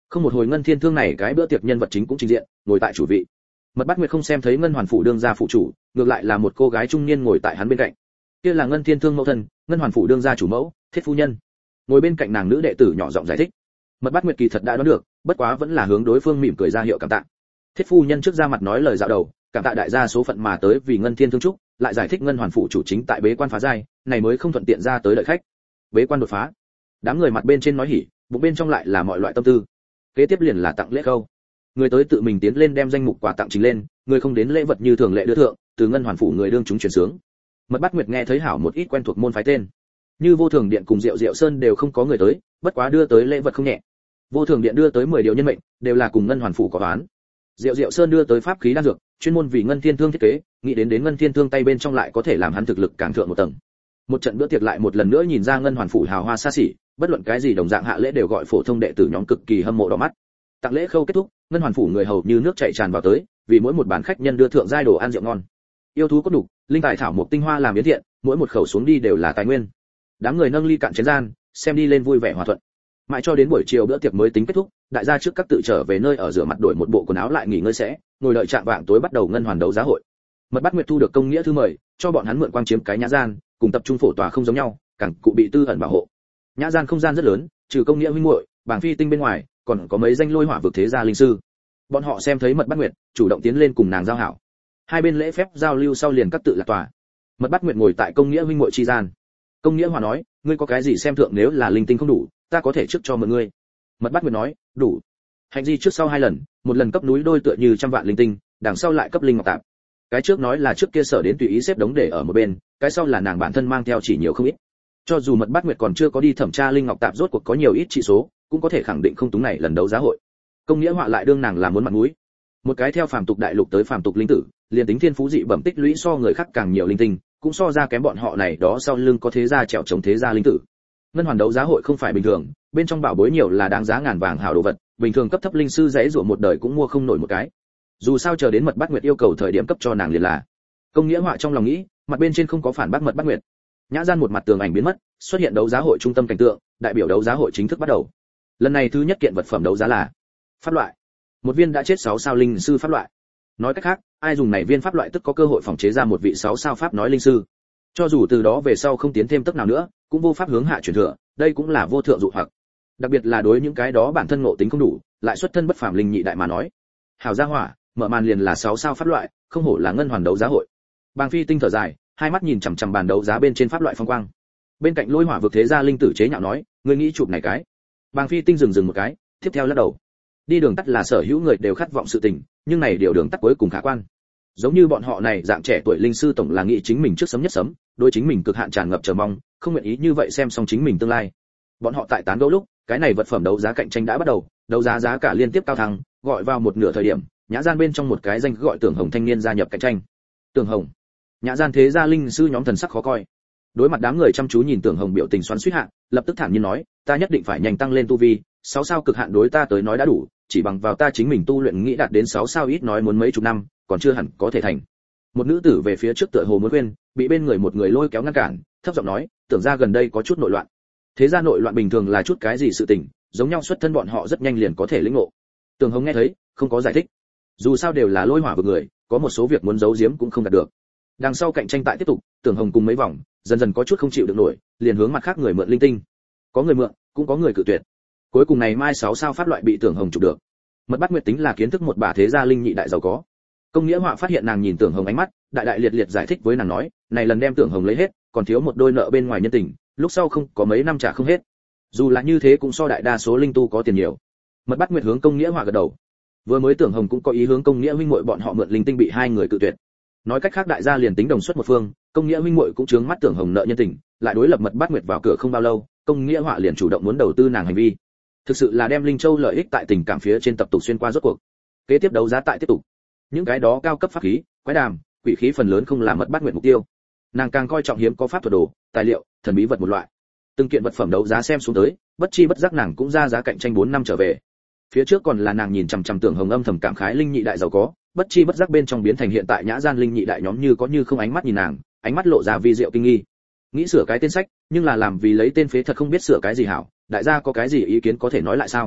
Không một hồi Ngân Thiên Thương này cái bữa tiệc nhân vật chính cũng trình diện, ngồi tại chủ vị. Mật Bát Nguyệt không xem thấy Ngân Hoàn phủ đương gia phụ chủ, ngược lại là một cô gái trung niên ngồi tại hắn bên cạnh. Kia là Ngân Thiên Thương mẫu thân, Ngân Hoàn phủ đương gia chủ mẫu, Thiết phu nhân. Ngồi bên cạnh nàng nữ đệ tử nhỏ giọng giải thích. Mật Bát Nguyệt kỳ thật đã đoán được, bất quá vẫn là hướng đối phương mỉm cười ra hiệu cảm tạ. Thiết phu nhân trước ra mặt nói lời dạo đầu, cảm tạ đại gia số phận mà tới vì Ngân Thiên Thương chúc, lại giải thích Ngân Hoàn phủ chủ chính tại bế quan phá giai, này mới không thuận tiện ra tới đợi khách. Bế quan đột phá. Đám người mặt bên trên nói hỉ, bụng bên trong lại là mọi loại tâm tư. Kế tiếp liền là tặng lễ khâu. Người tới tự mình tiến lên đem danh mục quà tặng trình lên, người không đến lễ vật như thường lệ đưa thượng, từ Ngân Hoàn phủ người đương chúng truyền sướng. Mật Bát Nguyệt nghe thấy hảo một ít quen thuộc môn phái tên. Như Vô Thường Điện cùng Diệu Diệu Sơn đều không có người tới, bất quá đưa tới lễ vật không nhẹ. Vô Thường Điện đưa tới 10 điều nhân mệnh, đều là cùng Ngân Hoàn phủ có oán. Diệu Diệu Sơn đưa tới pháp khí đan dược, chuyên môn vì Ngân Thiên Thương thiết kế, nghĩ đến Ngân Thiên Thương tay bên trong lại có thể làm hắn thực lực càng thượng một tầng. Một trận bữa tiệc lại một lần nữa nhìn ra Ngân Hoàn phủ hào hoa xa xỉ, bất luận cái gì đồng dạng hạ lễ đều gọi phổ thông đệ tử nhóm cực kỳ hâm mộ đỏ mắt. Tặng lễ khâu kết thúc, Ngân Hoàn phủ người hầu như nước chảy tràn vào tới, vì mỗi một bàn khách nhân đưa thượng giai đồ ăn rượu ngon. Yêu thú cốt đủ, linh tài thảo mộc tinh hoa làm biến thiện, mỗi một khẩu xuống đi đều là tài nguyên. Đám người nâng ly cạn chén gian, xem đi lên vui vẻ hòa thuận. Mãi cho đến buổi chiều bữa tiệc mới tính kết thúc, đại gia trước các tự trở về nơi ở rửa mặt đổi một bộ quần áo lại nghỉ ngơi sẽ, ngồi đợi trạng vạng tối bắt đầu ngân hoàn đấu giá hội. Mật Bát Nguyệt thu được công nghĩa thư mời, cho bọn hắn mượn quang chiếm cái nhã gian, cùng tập trung phổ tòa không giống nhau, càng cụ bị tư ẩn bảo hộ. Nhã gian không gian rất lớn, trừ công nghĩa huynh muội, bảng phi tinh bên ngoài, còn có mấy danh lôi hỏa vực thế gia linh sư. Bọn họ xem thấy Mật Bát Nguyệt, chủ động tiến lên cùng nàng giao hảo. Hai bên lễ phép giao lưu sau liền các tự lạc tòa. Mật Bát Nguyệt ngồi tại công nghĩa huynh muội chi gian. Công nghĩa hòa nói, ngươi có cái gì xem thượng, nếu là linh tinh không đủ, ta có thể trước cho mượn ngươi. Mật Bát Nguyệt nói, đủ. Hành di trước sau 2 lần, một lần cấp núi đôi tựa như trăm vạn linh tinh, đằng sau lại cấp linh ngọc tạp. Cái trước nói là trước kia sở đến tùy ý xếp đống để ở một bên, cái sau là nàng bản thân mang theo chỉ nhiều không ít. Cho dù Mật Bát Nguyệt còn chưa có đi thẩm tra linh ngọc tạp rốt cuộc có nhiều ít trị số, cũng có thể khẳng định không túng này lần đấu giá hội. Công nghĩa họa lại đương nàng làm muốn mặt mũi. Một cái theo phàm tục đại lục tới phàm tục linh tử, liền tính thiên phú dị bẩm tích lũy so người khác càng nhiều linh tinh, cũng so ra kém bọn họ này đó sau lưng có thế gia trèo chống thế gia linh tử. Ngân hoàn đấu giá hội không phải bình thường, bên trong bảo bối nhiều là đáng giá ngàn vàng hảo đồ vật, bình thường cấp thấp linh sư dãy rủa một đời cũng mua không nổi một cái. Dù sao chờ đến Mật Bát Nguyệt yêu cầu thời điểm cấp cho nàng liền là. Công nghĩa họa trong lòng nghĩ, mặt bên trên không có phản bác Mật Bát Nguyệt. Nhã gian một mặt tường ảnh biến mất, xuất hiện đấu giá hội trung tâm cảnh tượng, đại biểu đấu giá hội chính thức bắt đầu. Lần này thứ nhất kiện vật phẩm đấu giá là pháp loại. Một viên đã chết 6 sao linh sư pháp loại. Nói cách khác, ai dùng này viên pháp loại tức có cơ hội phòng chế ra một vị 6 sao pháp nói linh sư. Cho dù từ đó về sau không tiến thêm tốc nào nữa, cũng vô pháp hướng hạ chuyển thừa, đây cũng là vô thượng dụ hoặc. Đặc biệt là đối những cái đó bản thân ngộ tính không đủ, lại xuất thân bất phàm linh nhị đại mà nói. Hảo gia hỏa, mở màn liền là 6 sao pháp loại, không hổ là ngân hoàn đấu giá hội. Bàng Phi tinh thở dài, hai mắt nhìn chằm chằm bàn đấu giá bên trên pháp loại phong quang. Bên cạnh Lôi Hỏa vực thế gia linh tử chế nhạo nói, ngươi nghĩ chụp này cái? Bàng Phi tinh dừng một cái, tiếp theo lắc đầu. Đi đường tắt là sở hữu người đều khát vọng sự tình, nhưng này điều đường tắt cuối cùng khả quan. Giống như bọn họ này dạng trẻ tuổi linh sư tổng là nghĩ chính mình trước sớm nhất sớm, đối chính mình cực hạn tràn ngập chờ mong, không nguyện ý như vậy xem xong chính mình tương lai. Bọn họ tại tán gẫu lúc, cái này vật phẩm đấu giá cạnh tranh đã bắt đầu, đấu giá giá cả liên tiếp cao thăng, gọi vào một nửa thời điểm, nhã gian bên trong một cái danh gọi Tưởng Hồng thanh niên gia nhập cạnh tranh. Tưởng Hồng, nhã gian thế gia linh sư nhóm thần sắc khó coi. Đối mặt đám người chăm chú nhìn Tưởng Hồng biểu tình xoắn xuýt hạ, lập tức thản nhiên nói, ta nhất định phải nhanh tăng lên tu vi, 6 sao cực hạn đối ta tới nói đã đủ, chỉ bằng vào ta chính mình tu luyện nghĩ đạt đến 6 sao ít nói muốn mấy chục năm, còn chưa hẳn có thể thành. Một nữ tử về phía trước tựa hồ muốn quên, bị bên người một người lôi kéo ngăn cản, thấp giọng nói, tưởng ra gần đây có chút nội loạn. Thế ra nội loạn bình thường là chút cái gì sự tình, giống nhau xuất thân bọn họ rất nhanh liền có thể lĩnh ngộ. Tưởng Hồng nghe thấy, không có giải thích. Dù sao đều là Lôi Hỏa vực người, có một số việc muốn giấu giếm cũng không đạt được. Đằng sau cạnh tranh tại tiếp tục, Tưởng Hồng cùng mấy vòng, dần dần có chút không chịu được nổi, liền hướng mặt khác người mượn linh tinh. Có người mượn, cũng có người cự tuyệt. Cuối cùng này mai 6 sao pháp loại bị Tưởng Hồng chụp được. Mật Bát Nguyệt tính là kiến thức một bà thế gia linh nhị đại giàu có. Công nghĩa họa phát hiện nàng nhìn Tưởng Hồng ánh mắt, đại đại liệt liệt giải thích với nàng nói, này lần đem Tưởng Hồng lấy hết, còn thiếu một đôi nợ bên ngoài nhân tình, lúc sau không có mấy năm trả không hết. Dù là như thế cũng so đại đa số linh tu có tiền nhiều. Mật Bát Nguyệt hướng Công nghĩa họa gật đầu. Vừa mới Tưởng Hồng cũng có ý hướng Công nghĩa huynh muội bọn họ mượn linh tinh bị hai người cự tuyệt. Nói cách khác đại gia liền tính đồng xuất một phương, Công nghĩa huynh muội cũng chướng mắt Tưởng Hồng nợ nhân tình, lại đối lập Mật Bát Nguyệt vào cửa không bao lâu, Công nghĩa họa liền chủ động muốn đầu tư nàng hành vi. Thực sự là đem linh châu lợi ích tại tình cảm phía trên tập tục xuyên qua rốt cuộc. Kế tiếp đấu giá tại tiếp tục. Những cái đó cao cấp pháp khí, quái đàm, quỷ khí phần lớn không là Mật Bát Nguyệt mục tiêu. Nàng càng coi trọng hiếm có pháp thuật đồ, tài liệu, thần bí vật một loại. Từng kiện vật phẩm đấu giá xem xuống tới, bất chi bất giác nàng cũng ra giá cạnh tranh 4 năm trở về. Phía trước còn là nàng nhìn chằm chằm Tưởng Hồng âm thầm cảm khái linh nhị đại giàu có, bất chi bất giác bên trong biến thành hiện tại nhã gian linh nhị đại nhóm như có như không ánh mắt nhìn nàng, ánh mắt lộ ra vi diệu kinh nghi. Nghĩ sửa cái tên sách, nhưng là làm vì lấy tên phế thật không biết sửa cái gì hảo, đại gia có cái gì ý kiến có thể nói lại sao?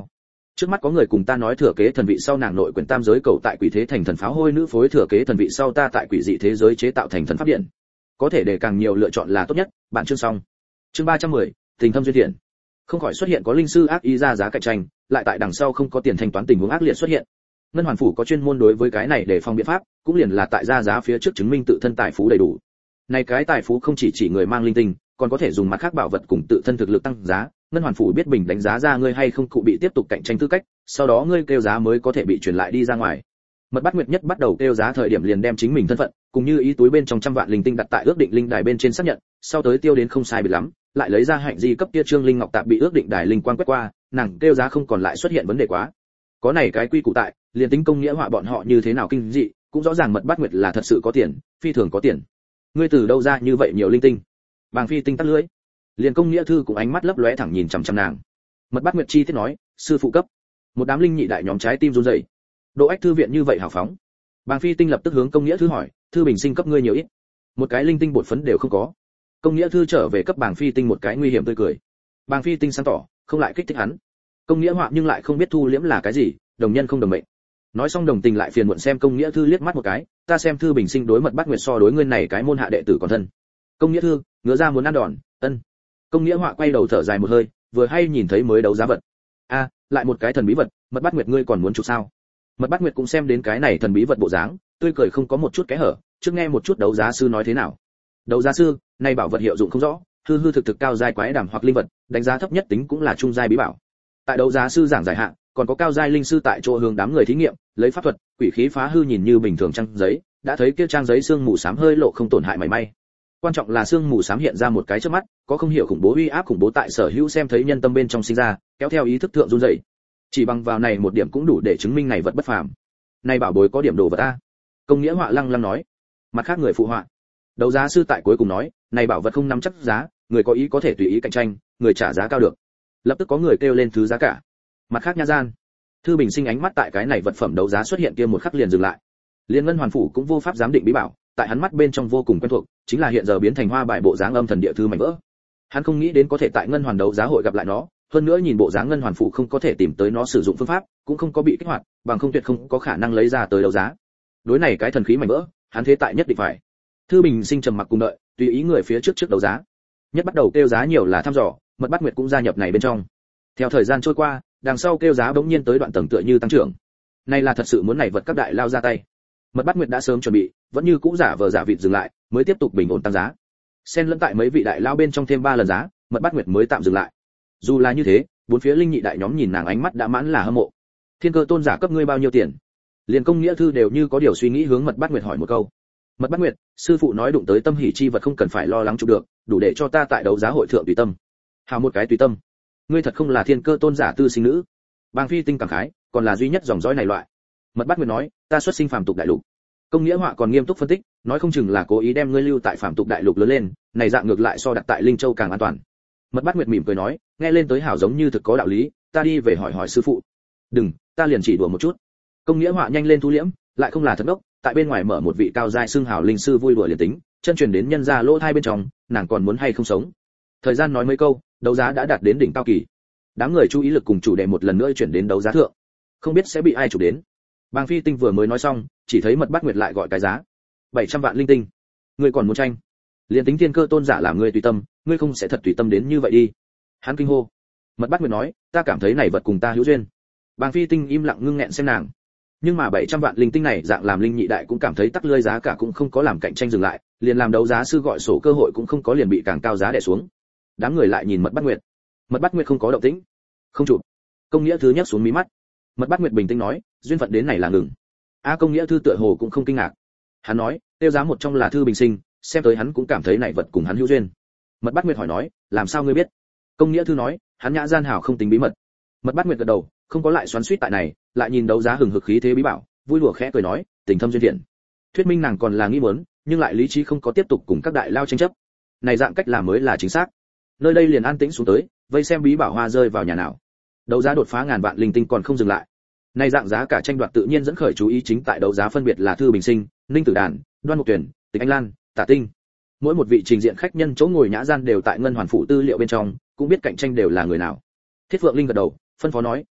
Trước mắt có người cùng ta nói thừa kế thần vị sau nàng nội quyền tam giới cầu tại quỷ thế thành thần pháo hôi nữ phối thừa kế thần vị sau ta tại quỷ dị thế giới chế tạo thành thần pháp điện. Có thể để càng nhiều lựa chọn là tốt nhất. Bản chương xong. Chương 310, tình thâm duyên thiện. Không khỏi xuất hiện có linh sư ác ý ra giá cạnh tranh, lại tại đằng sau không có tiền thanh toán tình huống ác liệt xuất hiện. Ngân Hoàn phủ có chuyên môn đối với cái này để phòng biện pháp, cũng liền là tại ra giá phía trước chứng minh tự thân tài phú đầy đủ. Này cái tài phú không chỉ người mang linh tinh, còn có thể dùng mặt khác bảo vật cùng tự thân thực lực tăng giá. Ngân Hoàn phủ biết bình đánh giá ra ngươi hay không cụ bị tiếp tục cạnh tranh tư cách, sau đó ngươi kêu giá mới có thể bị truyền lại đi ra ngoài. Mật Bát Nguyệt nhất bắt đầu kêu giá thời điểm liền đem chính mình thân phận, cùng như ý túi bên trong 100 vạn linh tinh đặt tại ước định linh đài bên trên xác nhận, sau tới tiêu đến không sai biệt lắm, lại lấy ra hạnh di cấp kia trương linh ngọc tạp bị ước định đài linh quang quét qua, nàng kêu giá không còn lại xuất hiện vấn đề quá. Có này cái quy củ tại, liền tính công nghĩa họa bọn họ như thế nào kinh dị, cũng rõ ràng Mật Bát Nguyệt là thật sự có tiền, phi thường có tiền. Ngươi từ đâu ra như vậy nhiều linh tinh? Bàng Phi Tinh tắt lưỡi. Liền công nghĩa thư cũng ánh mắt lấp lóe thẳng nhìn chằm chằm nàng. Mật Bát Nguyệt chi tiết nói, sư phụ cấp. Một đám linh nhị đại nhóm trái tim run rẩy. Độ Ách thư viện như vậy hào phóng. Bàng Phi Tinh lập tức hướng công nghĩa thư hỏi, thư bình sinh cấp ngươi nhiều ít? Một cái linh tinh bột phấn đều không có. Công nghĩa thư trở về cấp Bàng Phi Tinh một cái nguy hiểm tươi cười. Bàng Phi Tinh sáng tỏ, không lại kích thích hắn. Công nghĩa họa nhưng lại không biết thu liễm là cái gì, đồng nhân không đồng mệnh. Nói xong đồng tình lại phiền muộn xem công nghĩa thư liếc mắt một cái, ta xem thư bình sinh đối Mật Bát Nguyệt so đối ngươi này cái môn hạ đệ tử còn thân. Công nghĩa thư ngứa ra muốn ăn đòn, ân. Công nghĩa họa quay đầu thở dài một hơi, vừa hay nhìn thấy mới đấu giá vật. A, lại một cái thần bí vật, Mật Bát Nguyệt ngươi còn muốn chụp sao? Mật Bát Nguyệt cũng xem đến cái này thần bí vật bộ dáng, tươi cười không có một chút kẽ hở, trước nghe một chút đấu giá sư nói thế nào. Đấu giá sư, này bảo vật hiệu dụng không rõ, hư hư thực thực cao giai quái đàm hoặc linh vật, đánh giá thấp nhất tính cũng là trung giai bí bảo. Tại đấu giá sư giảng giải hạn, còn có cao giai linh sư tại chỗ hướng đám người thí nghiệm, lấy pháp thuật, quỷ khí phá hư nhìn như bình thường trang giấy, đã thấy kia trang giấy xương mù xám hơi lộ không tổn hại mảy may. Quan trọng là xương mù xám hiện ra một cái trước mắt, có không hiểu khủng bố uy áp khủng bố tại sở hữu xem thấy nhân tâm bên trong sinh ra, kéo theo ý thức thượng run rẩy. Chỉ bằng vào này một điểm cũng đủ để chứng minh này vật bất phàm. Này bảo bối có điểm đồ vật a. Công nghĩa họa lăng lăng nói. Mặt khác người phụ họa. Đấu giá sư tại cuối cùng nói, này bảo vật không nắm chắc giá, người có ý có thể tùy ý cạnh tranh, người trả giá cao được. Lập tức có người kêu lên thứ giá cả. Mặt khác nha gian. Thư bình sinh ánh mắt tại cái này vật phẩm đấu giá xuất hiện kia một khắc liền dừng lại. Liên Ngân Hoàn phủ cũng vô pháp giám định bí bảo, tại hắn mắt bên trong vô cùng quen thuộc, chính là hiện giờ biến thành hoa bài bộ dáng âm thần địa thư mảnh vỡ. Hắn không nghĩ đến có thể tại Ngân Hoàn đấu giá hội gặp lại nó, hơn nữa nhìn bộ dáng Ngân Hoàn phủ không có thể tìm tới nó sử dụng phương pháp, cũng không có bị kích hoạt, bằng không tuyệt không có khả năng lấy ra tới đấu giá. Đối này cái thần khí mảnh vỡ, hắn thế tại nhất định phải. Thư bình sinh trầm mặc cùng đợi, tùy ý người phía trước đấu giá. Nhất bắt đầu kêu giá nhiều là thăm dò, Mật Bát Nguyệt cũng gia nhập này bên trong. Theo thời gian trôi qua, đằng sau kêu giá bỗng nhiên tới đoạn tầng tựa như tăng trưởng. Này là thật sự muốn này vật các đại lao ra tay. Mật Bát Nguyệt đã sớm chuẩn bị, vẫn như cũ giả vờ giả vịt dừng lại, mới tiếp tục bình ổn tăng giá. Xen lẫn tại mấy vị đại lao bên trong thêm 3 lần giá, Mật Bát Nguyệt mới tạm dừng lại. Dù là như thế, bốn phía linh nhị đại nhóm nhìn nàng ánh mắt đã mãn là hâm mộ. Thiên Cơ Tôn giả cấp ngươi bao nhiêu tiền? Liền công nghĩa thư đều như có điều suy nghĩ hướng Mật Bát Nguyệt hỏi một câu. Mật Bát Nguyệt, sư phụ nói đụng tới tâm hỷ chi vật không cần phải lo lắng chụp được, đủ để cho ta tại đấu giá hội thượng tùy tâm. Hào một cái tùy tâm. Ngươi thật không là Thiên Cơ Tôn giả tư sinh nữ. Bàng Phi Tinh cảm khái, còn là duy nhất dòng dõi này loại. Mật Bát Nguyệt nói, ta xuất sinh phàm tục đại lục. Công nghĩa họa còn nghiêm túc phân tích, nói không chừng là cố ý đem ngươi lưu tại phàm tục đại lục lớn lên, này dạng ngược lại so đặt tại Linh Châu càng an toàn. Mật Bát Nguyệt mỉm cười nói, nghe lên tới hảo giống như thực có đạo lý, ta đi về hỏi hỏi sư phụ. Đừng, ta liền chỉ đùa một chút. Công nghĩa họa nhanh lên thu liễm, lại không là thật đốc, tại bên ngoài mở một vị cao giai xưng hào linh sư vui đùa liền tính, chân truyền đến nhân gia lỗ thai bên trong, nàng còn muốn hay không sống. Thời gian nói mấy câu, đấu giá đã đạt đến đỉnh cao kỳ. Đám người chú ý lực cùng chủ đề một lần nữa chuyển đến đấu giá thượng. Không biết sẽ bị ai chụp đến. Bàng Phi Tinh vừa mới nói xong, chỉ thấy Mật Bát Nguyệt lại gọi cái giá. 700 vạn linh tinh. Ngươi còn muốn tranh? Liên tính Thiên Cơ Tôn giả làm ngươi tùy tâm, ngươi không sẽ thật tùy tâm đến như vậy đi. Hắn kinh hô. Mật Bát Nguyệt nói, ta cảm thấy này vật cùng ta hữu duyên. Bàng Phi Tinh im lặng ngưng nghẹn xem nàng. Nhưng mà 700 vạn linh tinh này dạng làm linh nhị đại cũng cảm thấy tắc lơi giá cả cũng không có làm cạnh tranh dừng lại, liền làm đấu giá sư gọi sổ cơ hội cũng không có liền bị càng cao giá đè xuống. Đám người lại nhìn Mật Bát Nguyệt. Mật Bát Nguyệt không có động tĩnh. Không chụp. Công nghĩa thứ nhất xuống mí mắt. Mật Bát Nguyệt bình tĩnh nói, duyên phận đến này là ngừng. Công nghĩa thư tựa hồ cũng không kinh ngạc. Hắn nói, tiêu giá một trong là thư bình sinh, xem tới hắn cũng cảm thấy này vật cùng hắn hữu duyên. Mật Bát Nguyệt hỏi nói, làm sao ngươi biết? Công nghĩa thư nói, hắn nhã gian hảo không tính bí mật. Mật Bát Nguyệt gật đầu, không có lại xoắn xuýt tại này, lại nhìn đấu giá hừng hực khí thế bí bảo, vui đùa khẽ cười nói, tình thâm duyên thiện. Thuyết minh nàng còn là nghi muốn, nhưng lại lý trí không có tiếp tục cùng các đại lao tranh chấp. Này dạng cách làm mới là chính xác. Nơi đây liền an tĩnh xuống tới, vây xem bí bảo hoa rơi vào nhà nào. Đấu giá đột phá ngàn vạn linh tinh còn không dừng lại. Này dạng giá cả tranh đoạt tự nhiên dẫn khởi chú ý chính tại đấu giá phân biệt là Thư Bình Sinh, Ninh Tử Đàn, Đoan Mục Tuyển, Tịch Anh Lan, Tả Tinh. Mỗi một vị trình diện khách nhân chỗ ngồi nhã gian đều tại Ngân Hoàn phủ tư liệu bên trong, cũng biết cạnh tranh đều là người nào. Thiết Phượng Linh gật đầu, phân phó nói,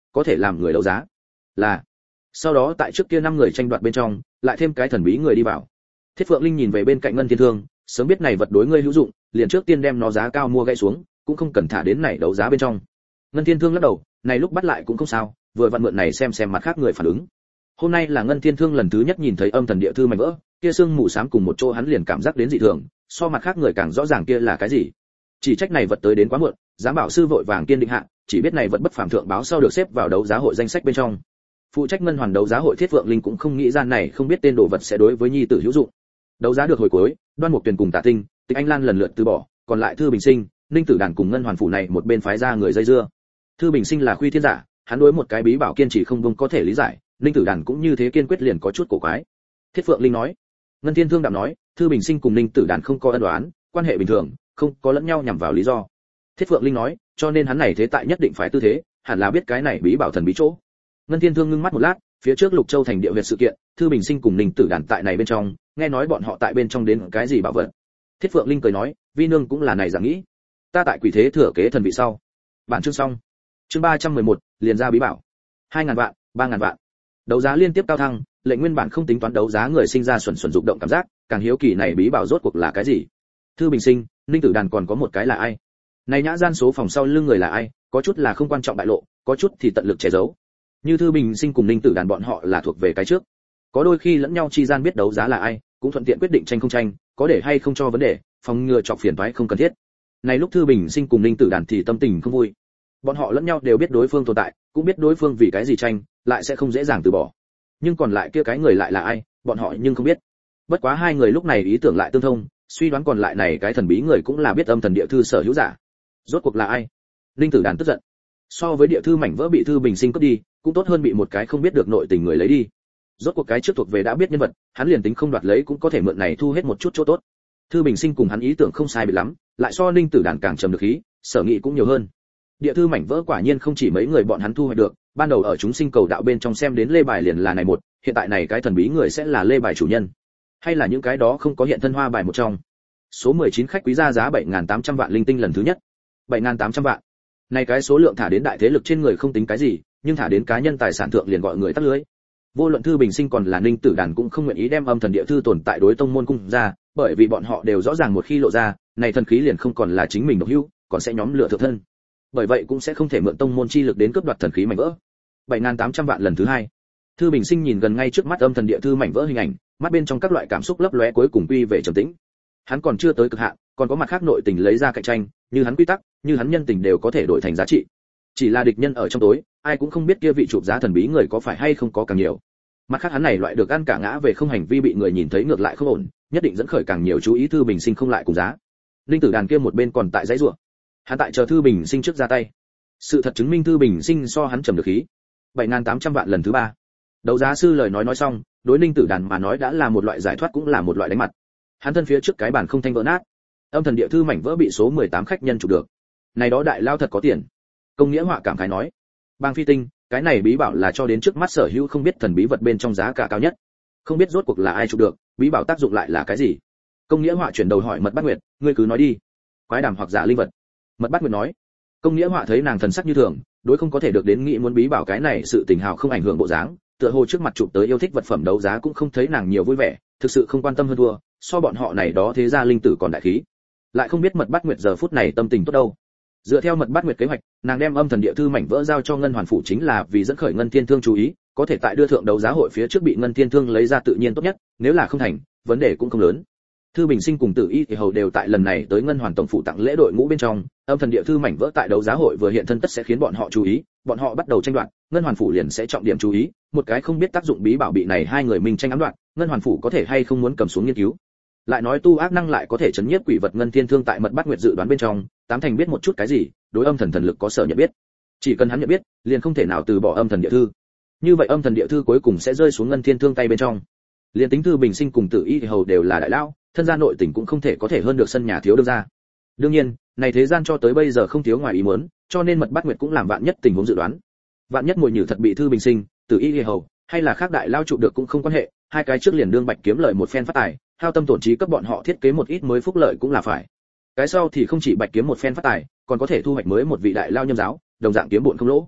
có thể làm người đấu giá. Là. Sau đó tại trước kia 5 người tranh đoạt bên trong, lại thêm cái thần bí người đi vào. Thiết Phượng Linh nhìn về bên cạnh Ngân Thiên Thương, sớm biết này vật đối ngươi hữu dụng, liền trước tiên đem nó giá cao mua gãy xuống, cũng không cần thả đến này đấu giá bên trong. Ngân Thiên Thương lắc đầu, này lúc bắt lại cũng không sao, vừa vặn mượn này xem mặt khác người phản ứng. Hôm nay là Ngân Thiên Thương lần thứ nhất nhìn thấy âm thần địa thư mảnh vỡ, kia xương mù xám cùng một chỗ hắn liền cảm giác đến dị thường, so mặt khác người càng rõ ràng kia là cái gì. Chỉ trách này vật tới đến quá muộn, giám bảo sư vội vàng kiên định hạ, chỉ biết này vật bất phàm thượng báo sau được xếp vào đấu giá hội danh sách bên trong. Phụ trách ngân hoàn đấu giá hội Thiết Vượng Linh cũng không nghĩ ra này không biết tên đồ vật sẽ đối với nhi tử hữu dụng. Đấu giá được hồi cuối, Đoan Mục Tuyền cùng Tạ Tinh, Tịch Anh Lan lần lượt từ bỏ, còn lại Thư Bình Sinh, Ninh Tử Đàn cùng ngân hoàn phủ này một bên phái ra người dây dưa. Thư Bình Sinh là khuy thiên giả, hắn đối một cái bí bảo kiên trì không buông có thể lý giải, Ninh Tử Đàn cũng như thế kiên quyết liền có chút cổ quái. Thiết Phượng Linh nói, Ngân Thiên Thương đạm nói, Thư Bình Sinh cùng Ninh Tử Đàn không có ân oán, quan hệ bình thường, không có lẫn nhau nhằm vào lý do. Thiết Phượng Linh nói, cho nên hắn này thế tại nhất định phải tư thế, hẳn là biết cái này bí bảo thần bí chỗ. Ngân Thiên Thương ngưng mắt một lát, phía trước Lục Châu thành địa huyệt sự kiện, Thư Bình Sinh cùng Ninh Tử Đàn tại này bên trong, nghe nói bọn họ tại bên trong đến cái gì bảo vật. Thiết Phượng Linh cười nói, vi nương cũng là này dạng nghĩ. Ta tại quỷ thế thừa kế thần vị sau. Bản chương xong. Chương 311, liền ra bí bảo. 2000 vạn, 3000 vạn. Đấu giá liên tiếp cao thăng, lệnh nguyên bản không tính toán đấu giá người sinh ra xuẩn dục động cảm giác, càng hiếu kỳ này bí bảo rốt cuộc là cái gì. Thư Bình Sinh, Ninh Tử Đàn còn có một cái là ai? Này nhã gian số phòng sau lưng người là ai, có chút là không quan trọng bại lộ, có chút thì tận lực che giấu. Như Thư Bình Sinh cùng Ninh Tử Đàn bọn họ là thuộc về cái trước. Có đôi khi lẫn nhau chi gian biết đấu giá là ai, cũng thuận tiện quyết định tranh không tranh, có để hay không cho vấn đề, phòng ngừa chọc phiền toái không cần thiết. Này lúc Thư Bình Sinh cùng Ninh Tử Đàn thì tâm tình không vui. Bọn họ lẫn nhau đều biết đối phương tồn tại, cũng biết đối phương vì cái gì tranh, lại sẽ không dễ dàng từ bỏ. Nhưng còn lại kia cái người lại là ai, bọn họ nhưng không biết. Bất quá hai người lúc này ý tưởng lại tương thông, suy đoán còn lại này cái thần bí người cũng là biết âm thần địa thư sở hữu giả. Rốt cuộc là ai? Ninh Tử Đàn tức giận. So với địa thư mảnh vỡ bị Thư Bình Sinh cướp đi, cũng tốt hơn bị một cái không biết được nội tình người lấy đi. Rốt cuộc cái trước thuộc về đã biết nhân vật, hắn liền tính không đoạt lấy cũng có thể mượn này thu hết một chút chỗ tốt. Thư Bình Sinh cùng hắn ý tưởng không sai biệt lắm, lại so Ninh Tử Đàn càng trầm được khí, sở nghị cũng nhiều hơn. Địa thư mảnh vỡ quả nhiên không chỉ mấy người bọn hắn thu hoạch được, ban đầu ở chúng sinh cầu đạo bên trong xem đến lê bài liền là này một, hiện tại này cái thần bí người sẽ là lê bài chủ nhân, hay là những cái đó không có hiện thân hoa bài một trong. Số 19 khách quý ra giá 7800 vạn linh tinh lần thứ nhất. 7800 vạn. Này cái số lượng thả đến đại thế lực trên người không tính cái gì, nhưng thả đến cá nhân tài sản thượng liền gọi người tắt lưới. Vô luận Thư Bình Sinh còn là Ninh Tử Đàn cũng không nguyện ý đem âm thần địa thư tồn tại đối tông môn cung ra, bởi vì bọn họ đều rõ ràng một khi lộ ra, này thần khí liền không còn là chính mình độc hữu, còn sẽ nhóm lửa thượng thân. Bởi vậy cũng sẽ không thể mượn tông môn chi lực đến cướp đoạt thần khí mảnh vỡ. 7800 vạn lần thứ hai. Thư Bình Sinh nhìn gần ngay trước mắt âm thần địa thư mảnh vỡ hình ảnh, mắt bên trong các loại cảm xúc lấp lóe cuối cùng quy về trầm tĩnh. Hắn còn chưa tới cực hạn, còn có mặt khác nội tình lấy ra cạnh tranh, như hắn quy tắc, như hắn nhân tình đều có thể đổi thành giá trị. Chỉ là địch nhân ở trong tối, ai cũng không biết kia vị chụp giá thần bí người có phải hay không có càng nhiều. Mặt khác hắn này loại được ăn cả ngã về không hành vi bị người nhìn thấy ngược lại không ổn, nhất định dẫn khởi càng nhiều chú ý. Thư Bình Sinh không lại cùng giá. Linh Tử Đàn kia một bên còn tại dãy rủa. Hắn tại chờ Thư Bình Sinh trước ra tay. Sự thật chứng minh Thư Bình Sinh so hắn trầm được khí. 7800 vạn lần thứ ba. Đấu giá sư lời nói xong, đối Linh Tử Đàn mà nói đã là một loại giải thoát cũng là một loại đánh mặt. Hắn thân phía trước cái bàn không thanh vỡ nát. Âm thần địa thư mảnh vỡ bị số 18 khách nhân chụp được. Này đó đại lao thật có tiền. Công Nghĩa Họa cảm khái nói. Bang Phi Tinh, cái này bí bảo là cho đến trước mắt sở hữu không biết thần bí vật bên trong giá cả cao nhất. Không biết rốt cuộc là ai chụp được, bí bảo tác dụng lại là cái gì? Công Nghĩa Họa chuyển đầu hỏi Mật Bát Nguyệt, ngươi cứ nói đi. Quái đàm hoặc giả linh vật. Mật Bát Nguyệt nói. Công Nghĩa Họa thấy nàng thần sắc như thường, đối không có thể được đến nghĩ muốn bí bảo cái này sự tình hào không ảnh hưởng bộ dáng, tựa hồ trước mặt chụp tới yêu thích vật phẩm đấu giá cũng không thấy nàng nhiều vui vẻ, thực sự không quan tâm hơn thua, so bọn họ này đó thế gia linh tử còn đại khí. Lại không biết Mật Bát Nguyệt giờ phút này tâm tình tốt đâu. Dựa theo Mật Bát Nguyệt kế hoạch, nàng đem âm thần địa thư mảnh vỡ giao cho Ngân Hoàn phủ chính là vì dẫn khởi Ngân Thiên Thương chú ý, có thể tại đưa thượng đấu giá hội phía trước bị Ngân Thiên Thương lấy ra tự nhiên tốt nhất, nếu là không thành, vấn đề cũng không lớn. Thư Bình Sinh cùng Tử Y thì hầu đều tại lần này tới Ngân Hoàn tổng phủ tặng lễ đội ngũ bên trong, âm thần địa thư mảnh vỡ tại đấu giá hội vừa hiện thân tất sẽ khiến bọn họ chú ý, bọn họ bắt đầu tranh đoạt, Ngân Hoàn phủ liền sẽ trọng điểm chú ý, một cái không biết tác dụng bí bảo bị này hai người mình tranh ám đoạt, Ngân Hoàn phủ có thể hay không muốn cầm xuống nghiên cứu. Lại nói tu ác năng lại có thể chấn nhiếp quỷ vật Ngân Thiên Thương tại Mật Bát Nguyệt dự đoán bên trong, tám thành biết một chút cái gì, đối âm thần thần lực có sở nhận biết. Chỉ cần hắn nhận biết, liền không thể nào từ bỏ âm thần địa thư. Như vậy âm thần địa thư cuối cùng sẽ rơi xuống Ngân Thiên Thương tay bên trong. Liên tính Thư Bình Sinh cùng Tử Y thì hầu đều là đại lão, thân gia nội tình cũng không thể có thể hơn được sân nhà thiếu đương gia. Đương nhiên, này thế gian cho tới bây giờ không thiếu ngoài ý muốn, cho nên Mật Bát Nguyệt cũng làm vạn nhất tình huống dự đoán. Vạn nhất mùi nhử thật bị Thư Bình Sinh, Tử Y thì hầu, hay là khác đại lao trụ được cũng không quan hệ, hai cái trước liền đương bạch kiếm lợi một phen phát tài, hao tâm tổn trí cấp bọn họ thiết kế một ít mới phúc lợi cũng là phải. Cái sau thì không chỉ bạch kiếm một phen phát tài, còn có thể thu hoạch mới một vị đại lao nhâm giáo, đồng dạng kiếm bộn không lỗ.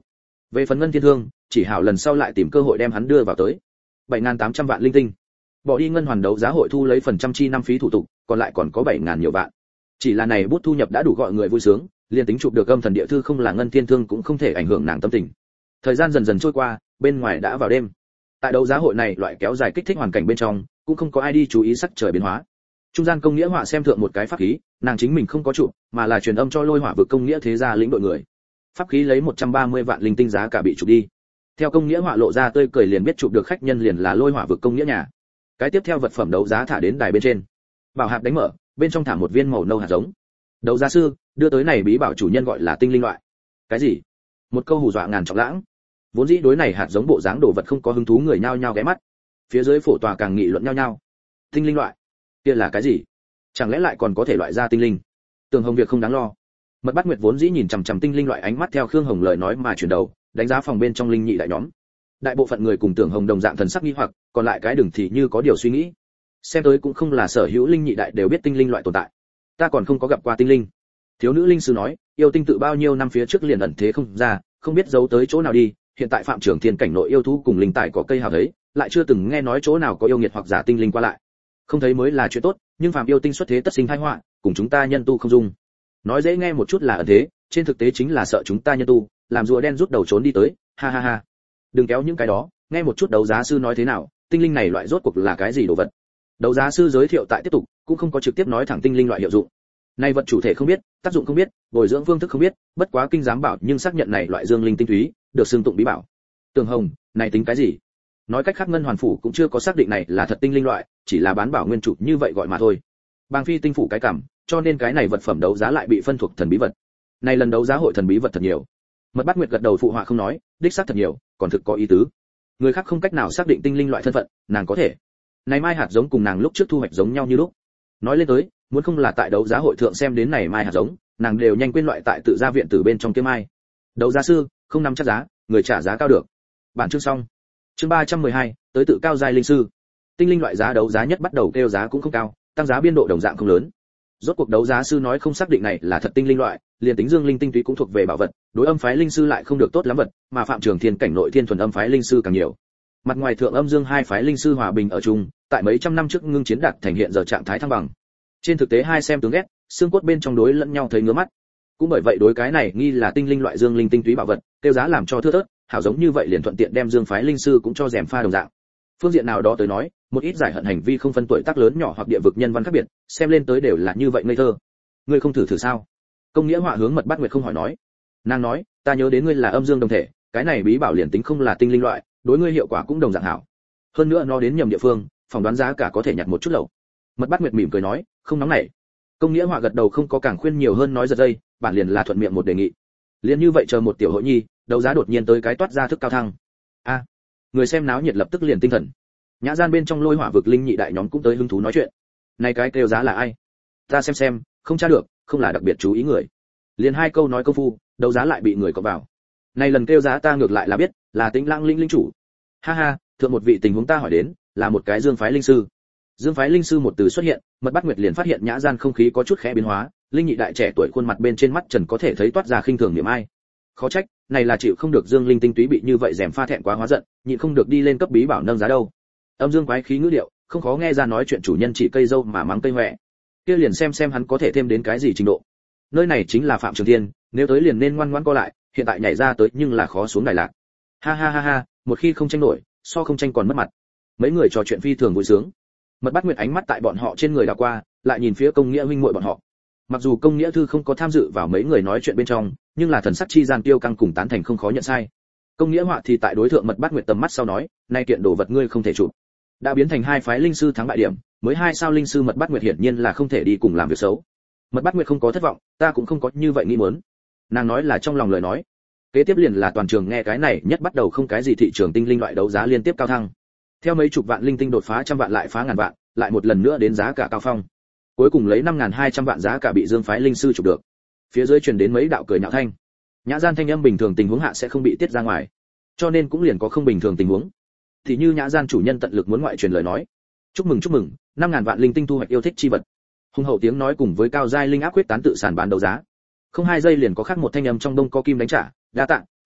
Về phần ngân thiên thương, chỉ hảo lần sau lại tìm cơ hội đem hắn đưa vào tới. 7.800 vạn linh tinh. Bỏ đi ngân hoàn đấu giá hội thu lấy phần trăm chi năm phí thủ tục, còn lại còn có 7.000 nhiều vạn. Chỉ là này bút thu nhập đã đủ gọi người vui sướng, liền tính chụp được âm thần địa thư không là ngân thiên thương cũng không thể ảnh hưởng nàng tâm tình. Thời gian dần dần trôi qua, bên ngoài đã vào đêm. Tại đấu giá hội này loại kéo dài kích thích hoàn cảnh bên trong, cũng không có ai đi chú ý sắc trời biến hóa. Trung gian công nghĩa họa xem thượng một cái pháp khí, nàng chính mình không có chụp, mà là truyền âm cho Lôi Hỏa vực công nghĩa thế gia lĩnh đội người. Pháp khí lấy 130 vạn linh tinh giá cả bị chụp đi. Theo công nghĩa họa lộ ra tươi cười liền biết chụp được khách nhân liền là Lôi Hỏa vực công nghĩa nhà. Cái tiếp theo vật phẩm đấu giá thả đến đài bên trên. Bảo hạp đánh mở, bên trong thả một viên màu nâu hạt giống. Đấu giá sư đưa tới này bí bảo chủ nhân gọi là tinh linh loại. Cái gì? Một câu hù dọa ngàn trọng lãng. Vốn dĩ đối này hạt giống bộ dáng đồ vật không có hứng thú người nhao nhao ghé mắt. Phía dưới phổ tòa càng nghị luận nhao nhao. Tinh linh loại? Kia là cái gì? Chẳng lẽ lại còn có thể loại ra tinh linh? Tường Hồng việc không đáng lo. Mật Bát Nguyệt vốn dĩ nhìn chằm chằm tinh linh loại ánh mắt theo Khương Hồng lời nói mà chuyển đầu, đánh giá phòng bên trong linh nhị đại nhóm. Đại bộ phận người cùng Tường Hồng đồng dạng thần sắc nghi hoặc, còn lại cái đừng thì như có điều suy nghĩ. Xem tới cũng không là sở hữu linh nhị đại đều biết tinh linh loại tồn tại. Ta còn không có gặp qua tinh linh. Thiếu nữ linh sư nói, yêu tinh tự bao nhiêu năm phía trước liền ẩn thế không ra, không biết giấu tới chỗ nào đi, hiện tại Phạm Trường Thiên cảnh nội yêu thú cùng linh tài có cây hào thấy, lại chưa từng nghe nói chỗ nào có yêu nghiệt hoặc giả tinh linh qua lại. Không thấy mới là chuyện tốt, nhưng phàm yêu tinh xuất thế tất sinh tai họa, cùng chúng ta nhân tu không dung. Nói dễ nghe một chút là ẩn thế, trên thực tế chính là sợ chúng ta nhân tu, làm rùa đen rút đầu trốn đi tới, ha ha ha. Đừng kéo những cái đó, nghe một chút đấu giá sư nói thế nào, tinh linh này loại rốt cuộc là cái gì đồ vật. Đấu giá sư giới thiệu tại tiếp tục, cũng không có trực tiếp nói thẳng tinh linh loại hiệu dụng. Này vật chủ thể không biết, tác dụng không biết, bồi dưỡng phương thức không biết, bất quá kinh giám bảo nhưng xác nhận này loại dương linh tinh túy, được xưng tụng bí bảo. Tường Hồng, này tính cái gì? Nói cách khác ngân hoàn phủ cũng chưa có xác định này là thật tinh linh loại, chỉ là bán bảo nguyên chủ như vậy gọi mà thôi. Bàng Phi tinh phủ cái cảm, cho nên cái này vật phẩm đấu giá lại bị phân thuộc thần bí vật. Này lần đấu giá hội thần bí vật thật nhiều. Mật Bát Nguyệt gật đầu phụ họa không nói, đích xác thật nhiều, còn thực có ý tứ. Người khác không cách nào xác định tinh linh loại thân phận, nàng có thể. Này mai hạt giống cùng nàng lúc trước thu hoạch giống nhau như lúc. Nói lên tới, muốn không là tại đấu giá hội thượng xem đến này mai hạt giống, nàng đều nhanh quên loại tại tự gia viện từ bên trong kia mai. Đấu giá sư, không nắm chắc giá, người trả giá cao được. Bản chương xong. Chương 312, tới tự cao giai linh sư. Tinh linh loại giá đấu giá nhất bắt đầu kêu giá cũng không cao, tăng giá biên độ đồng dạng không lớn. Rốt cuộc đấu giá sư nói không xác định này là thật tinh linh loại, liền tính dương linh tinh túy cũng thuộc về bảo vật, đối âm phái linh sư lại không được tốt lắm vật, mà Phạm Trường Thiên cảnh nội thiên thuần âm phái linh sư càng nhiều. Mặt ngoài thượng âm dương hai phái linh sư hòa bình ở chung, tại mấy trăm năm trước ngưng chiến đạt thành hiện giờ trạng thái thăng bằng. Trên thực tế hai xem tướng ghét, xương cốt bên trong đối lẫn nhau thấy ngứa mắt. Cũng bởi vậy đối cái này nghi là tinh linh loại dương linh tinh túy bảo vật, tiêu giá làm cho thưa thớt, hảo giống như vậy liền thuận tiện đem dương phái linh sư cũng cho rèm pha đồng dạng. Phương diện nào đó tới nói, một ít giải hận hành vi không phân tuổi tác lớn nhỏ hoặc địa vực nhân văn khác biệt, xem lên tới đều là như vậy ngây thơ. Ngươi không thử thử sao? Công nghĩa họa hướng Mật Bát Nguyệt không hỏi nói. Nàng nói, ta nhớ đến ngươi là âm dương đồng thể, cái này bí bảo liền tính không là tinh linh loại, đối ngươi hiệu quả cũng đồng dạng hảo. Hơn nữa nó đến nhầm địa phương, phỏng đoán giá cả có thể nhặt một chút lẩu. Mật Bát Nguyệt mỉm cười nói, không nóng nảy. Công nghĩa họa gật đầu không có càng khuyên nhiều hơn nói giật dây, bản liền là thuận miệng một đề nghị. Liên như vậy chờ một tiểu hội nhi, đấu giá đột nhiên tới cái toát ra thức cao thăng. A, người xem náo nhiệt lập tức liền tinh thần. Nhã gian bên trong Lôi Hỏa vực linh nhị đại nhóm cũng tới hứng thú nói chuyện. Này cái kêu giá là ai? Ta xem, không tra được, không là đặc biệt chú ý người. Liền hai câu nói công phu, đấu giá lại bị người cộng vào. Này lần kêu giá ta ngược lại là biết, là Tĩnh Lãng linh linh chủ. Ha ha, thượng một vị tình huống ta hỏi đến, là một cái dương phái linh sư. Dương phái linh sư một từ xuất hiện, Mật Bát Nguyệt liền phát hiện nhã gian không khí có chút khẽ biến hóa, linh nhị đại trẻ tuổi khuôn mặt bên trên mắt trần có thể thấy toát ra khinh thường niệm ai. Khó trách, này là chịu không được dương linh tinh túy bị như vậy rèm pha thẹn quá hóa giận, nhịn không được đi lên cấp bí bảo nâng giá đâu. Âm dương quái khí ngữ điệu, không khó nghe ra nói chuyện chủ nhân chỉ cây dâu mà mắng cây hoẹ. Kia liền xem hắn có thể thêm đến cái gì trình độ. Nơi này chính là Phạm Trường Thiên, nếu tới liền nên ngoan ngoãn co lại, hiện tại nhảy ra tới nhưng là khó xuống đài lạc. Ha ha ha ha, một khi không tranh nổi, so không tranh còn mất mặt. Mấy người trò chuyện phi thường vui sướng. Mật Bát Nguyệt ánh mắt tại bọn họ trên người đảo qua, lại nhìn phía công nghĩa huynh muội bọn họ. Mặc dù công nghĩa thư không có tham dự vào mấy người nói chuyện bên trong, nhưng là thần sắc chi gian tiêu căng cùng tán thành không khó nhận sai. Công nghĩa họa thì tại đối thượng Mật Bát Nguyệt tầm mắt sau nói, nay kiện đồ vật ngươi không thể chụp. Đã biến thành hai phái linh sư thắng bại điểm, mới hai sao linh sư Mật Bát Nguyệt hiển nhiên là không thể đi cùng làm việc xấu. Mật Bát Nguyệt không có thất vọng, ta cũng không có như vậy nghĩ muốn. Nàng nói là trong lòng lời nói. Kế tiếp liền là toàn trường nghe cái này nhất bắt đầu không cái gì thị trường tinh linh loại đấu giá liên tiếp cao thăng. Theo mấy chục vạn linh tinh đột phá trăm vạn lại phá ngàn vạn, lại một lần nữa đến giá cả cao phong. Cuối cùng lấy 5.200 vạn giá cả bị Dương phái linh sư chụp được. Phía dưới truyền đến mấy đạo cười nhạo thanh. Nhã gian thanh âm bình thường tình huống hạ sẽ không bị tiết ra ngoài, cho nên cũng liền có không bình thường tình huống. Thì như nhã gian chủ nhân tận lực muốn ngoại truyền lời nói. Chúc mừng, 5.000 vạn linh tinh thu hoạch yêu thích chi vật. Hùng hậu tiếng nói cùng với cao giai linh áp quyết tán tự sàn bán đấu giá. Không 2 giây liền có khác một thanh âm trong đông có kim đánh trả, đa tạ,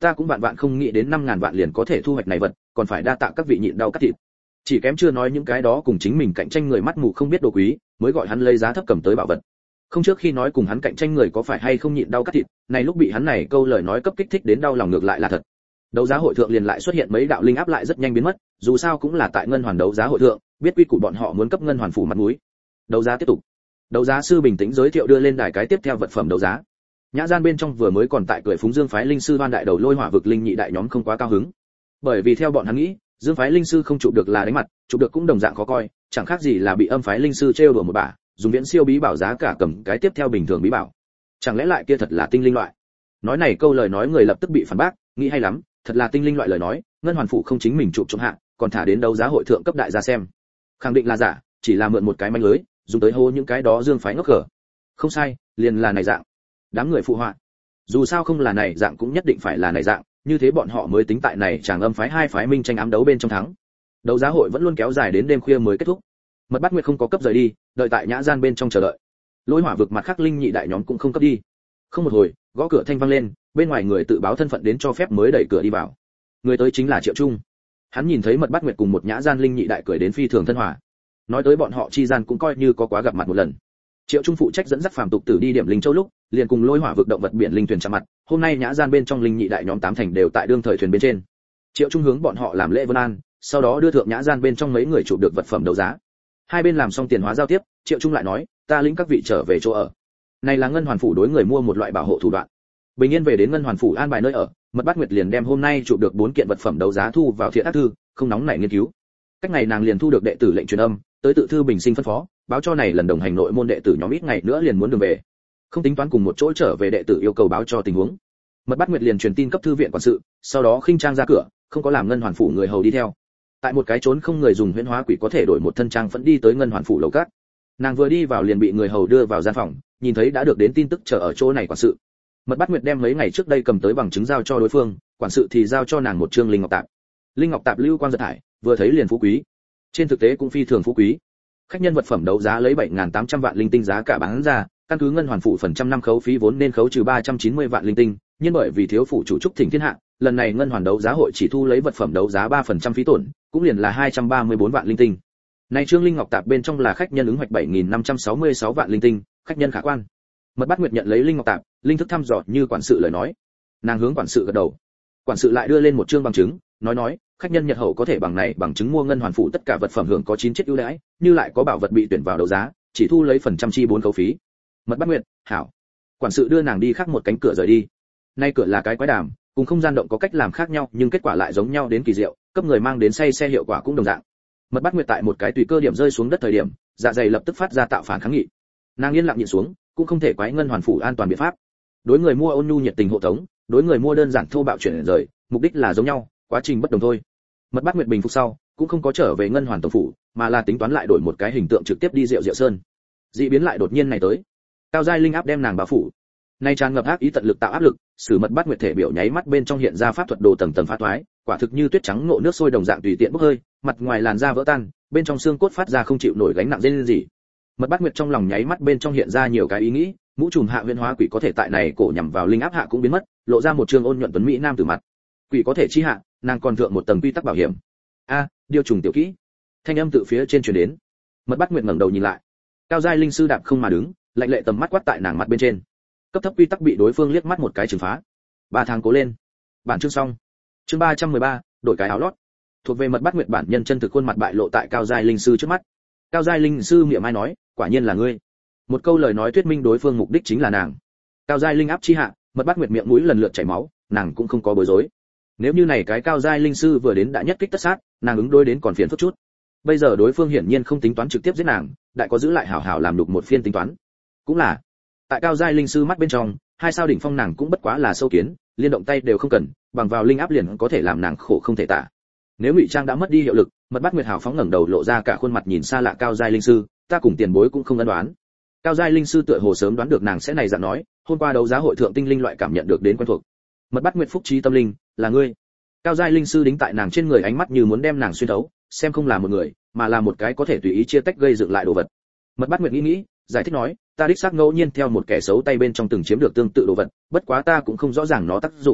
ta cũng vạn vạn không nghĩ đến 5.000 vạn liền có thể thu hoạch này vật, còn phải đa tạ các vị nhịn đau cắt thịt. Chỉ kém chưa nói những cái đó cùng chính mình cạnh tranh người mắt mù không biết đồ quý, mới gọi hắn lấy giá thấp cầm tới bảo vật. Không trước khi nói cùng hắn cạnh tranh người có phải hay không nhịn đau cắt thịt, này lúc bị hắn này câu lời nói cấp kích thích đến đau lòng ngược lại là thật. Đấu giá hội thượng liền lại xuất hiện mấy đạo linh áp lại rất nhanh biến mất, dù sao cũng là tại ngân hoàn đấu giá hội thượng, biết quy củ bọn họ muốn cấp ngân hoàn phủ mặt mũi. Đấu giá tiếp tục. Đấu giá sư bình tĩnh giới thiệu đưa lên đài cái tiếp theo vật phẩm đấu giá. Nhã gian bên trong vừa mới còn tại cười phúng Dương phái linh sư Đoan đại đầu Lôi Hỏa vực linh nhị đại nhóm không quá cao hứng. Bởi vì theo bọn hắn nghĩ, Dương phái linh sư không chụp được là đánh mặt, chụp được cũng đồng dạng khó coi, chẳng khác gì là bị Âm phái linh sư trêu đùa một bả, dùng viễn siêu bí bảo giá cả cầm cái tiếp theo bình thường bí bảo. Chẳng lẽ lại kia thật là tinh linh loại? Nói này câu lời nói người lập tức bị phản bác, nghĩ hay lắm, thật là tinh linh loại lời nói, ngân hoàn phủ không chính mình chụp trộm hạ, còn thả đến đấu giá hội thượng cấp đại gia xem. Khẳng định là giả, chỉ là mượn một cái manh lưới, dùng tới hô những cái đó Dương phái ngốc cờ. Không sai, liền là này dạng. Đám người phụ họa. Dù sao không là này dạng cũng nhất định phải là này dạng, như thế bọn họ mới tính tại này chàng Âm phái hai phái minh tranh ám đấu bên trong thắng. Đấu giá hội vẫn luôn kéo dài đến đêm khuya mới kết thúc. Mật Bát Nguyệt không có cấp rời đi, đợi tại nhã gian bên trong chờ đợi. Lôi Hỏa vực mặt khác linh nhị đại nhóm cũng không cấp đi. Không một hồi, gõ cửa thanh vang lên, bên ngoài người tự báo thân phận đến cho phép mới đẩy cửa đi vào. Người tới chính là Triệu Trung. Hắn nhìn thấy Mật Bát Nguyệt cùng một nhã gian linh nhị đại cười đến phi thường thân hòa. Nói tới bọn họ chi gian cũng coi như có quá gặp mặt một lần. Triệu Trung phụ trách dẫn dắt phàm tục tử đi điểm linh châu lúc, liền cùng Lôi Hỏa vực động vật biển linh thuyền chạm mặt, hôm nay nhã gian bên trong linh nhị đại nhóm 8 thành đều tại đương thời thuyền bên trên. Triệu Trung hướng bọn họ làm lễ vân an, sau đó đưa thượng nhã gian bên trong mấy người chụp được vật phẩm đấu giá. Hai bên làm xong tiền hóa giao tiếp, Triệu Trung lại nói, ta lĩnh các vị trở về chỗ ở. Này là ngân hoàn phủ đối người mua một loại bảo hộ thủ đoạn. Bình yên về đến ngân hoàn phủ an bài nơi ở, Mật Bát Nguyệt liền đem hôm nay chụp được 4 kiện vật phẩm đấu giá thu vào thiện ác thư, không nóng nảy nghiên cứu. Cách ngày nàng liền thu được đệ tử lệnh truyền âm, tới tự thư bình sinh phân phó, báo cho này lần đồng hành nội môn đệ tử nhóm ít ngày nữa liền muốn đường về. Không tính toán cùng một chỗ trở về đệ tử yêu cầu báo cho tình huống. Mật Bát Nguyệt liền truyền tin cấp thư viện quản sự, sau đó khinh trang ra cửa, không có làm ngân hoàn phủ người hầu đi theo. Tại một cái trốn không người dùng huyễn hóa quỷ có thể đổi một thân trang phẫn đi tới ngân hoàn phủ lầu các. Nàng vừa đi vào liền bị người hầu đưa vào gian phòng, nhìn thấy đã được đến tin tức chờ ở chỗ này quản sự. Mật Bát Nguyệt đem mấy ngày trước đây cầm tới bằng chứng giao cho đối phương, quản sự thì giao cho nàng một trương linh ngọc tạp. Linh ngọc tạp lưu quang giật thải, vừa thấy liền phú quý. Trên thực tế cũng phi thường phú quý. Khách nhân vật phẩm đấu giá lấy 7.800 vạn linh tinh giá cả bán ra, căn cứ ngân hoàn phủ phần trăm năm khấu phí vốn nên khấu trừ 390 vạn linh tinh, nhưng bởi vì thiếu phủ chủ trúc thỉnh thiên hạ, lần này ngân hoàn đấu giá hội chỉ thu lấy vật phẩm đấu giá 3% phí tổn, cũng liền là 234 vạn linh tinh. Này trương linh ngọc tạp bên trong là khách nhân ứng hoạch 7.566 vạn linh tinh, khách nhân khả quan. Mật Bát Nguyệt nhận lấy linh ngọc tạp, linh thức thăm dò như quản sự lời nói. Nàng hướng quản sự gật đầu. Quản sự lại đưa lên một trương bằng chứng, nói, khách nhân nhật hậu có thể bằng này bằng chứng mua ngân hoàn phủ tất cả vật phẩm hưởng có 9 chiếc ưu đãi, như lại có bảo vật bị tuyển vào đấu giá, chỉ thu lấy phần trăm chi 4 khấu phí. Mật Bát Nguyệt, hảo. Quản sự đưa nàng đi khác một cánh cửa rời đi. Nay cửa là cái quái đàm, cùng không gian động có cách làm khác nhau, nhưng kết quả lại giống nhau đến kỳ diệu, cấp người mang đến say xe hiệu quả cũng đồng dạng. Mật Bát Nguyệt tại một cái tùy cơ điểm rơi xuống đất thời điểm, dạ dày lập tức phát ra tạo phản kháng nghị. Nàng yên lặng nhìn xuống, cũng không thể quái ngân hoàn phủ an toàn biện pháp. Đối người mua ôn nhu nhiệt tình hộ tống, đối người mua đơn giản thô bạo chuyển rời, mục đích là giống nhau, quá trình bất đồng thôi. Mật Bát Nguyệt bình phục sau, cũng không có trở về ngân hoàn tổng phủ, mà là tính toán lại đổi một cái hình tượng trực tiếp đi Diệu Diệu Sơn. Dị biến lại đột nhiên này tới, cao giai linh áp đem nàng bao phủ. Nay tràn ngập ác ý tận lực tạo áp lực, sử Mật Bát Nguyệt thể biểu nháy mắt bên trong hiện ra pháp thuật đồ tầng tầng phá toái, quả thực như tuyết trắng ngộ nước sôi đồng dạng tùy tiện bốc hơi, mặt ngoài làn da vỡ tan, bên trong xương cốt phát ra không chịu nổi gánh nặng rên rỉ. Mật Bát Nguyệt trong lòng nháy mắt bên trong hiện ra nhiều cái ý nghĩ, mũ trùm hạ huyễn hóa quỷ có thể tại này cổ nhằm vào linh áp hạ cũng biến mất, lộ ra một trương ôn nhuận tuấn mỹ nam tử mặt. Quỷ có thể chi hạ, nàng còn thượng một tầng quy tắc bảo hiểm. A, điều trùng tiểu kỹ. Thanh âm từ phía trên truyền đến. Mật Bát Nguyệt ngẩng đầu nhìn lại. Cao giai linh sư đạp không mà đứng, lạnh lệ tầm mắt quát tại nàng mặt bên trên. Cấp thấp quy tắc bị đối phương liếc mắt một cái trừng phá. 3 tháng cố lên. Bản chương xong. Chương 313, đổi cái áo lót. Thuộc về Mật Bát Nguyệt bản nhân chân thực khuôn mặt bại lộ tại cao giai linh sư trước mắt. Cao giai linh sư miệng mai nói, quả nhiên là ngươi. Một câu lời nói thuyết minh đối phương mục đích chính là nàng. Cao giai linh áp chi hạ, Mật Bát Nguyệt miệng mũi lần lượt chảy máu, nàng cũng không có bối rối. Nếu như này cái cao giai linh sư vừa đến đã nhất kích tất sát, nàng ứng đối đến còn phiền phức chút. Bây giờ đối phương hiển nhiên không tính toán trực tiếp giết nàng, đại có giữ lại hảo hảo làm đục một phiên tính toán. Cũng là, tại cao giai linh sư mắt bên trong, 2 sao đỉnh phong nàng cũng bất quá là sâu kiến, liên động tay đều không cần, bằng vào linh áp liền có thể làm nàng khổ không thể tả. Nếu ngụy trang đã mất đi hiệu lực, Mật Bát Nguyệt hào phóng ngẩng đầu lộ ra cả khuôn mặt nhìn xa lạ cao giai linh sư, ta cùng tiền bối cũng không ân đoán. Cao giai linh sư tựa hồ sớm đoán được nàng sẽ này dạng nói, hôm qua đấu giá hội thượng tinh linh loại cảm nhận được đến quen thuộc. Mật Bát Nguyệt phúc trí tâm linh, là ngươi. Cao giai linh sư đính tại nàng trên người ánh mắt như muốn đem nàng xuyên thấu, xem không là một người, mà là một cái có thể tùy ý chia tách gây dựng lại đồ vật. Mật Bát Nguyệt nghĩ, giải thích nói, ta đích xác ngẫu nhiên theo một kẻ xấu tay bên trong từng chiếm được tương tự đồ vật, bất quá ta cũng không rõ ràng nó tác dụng.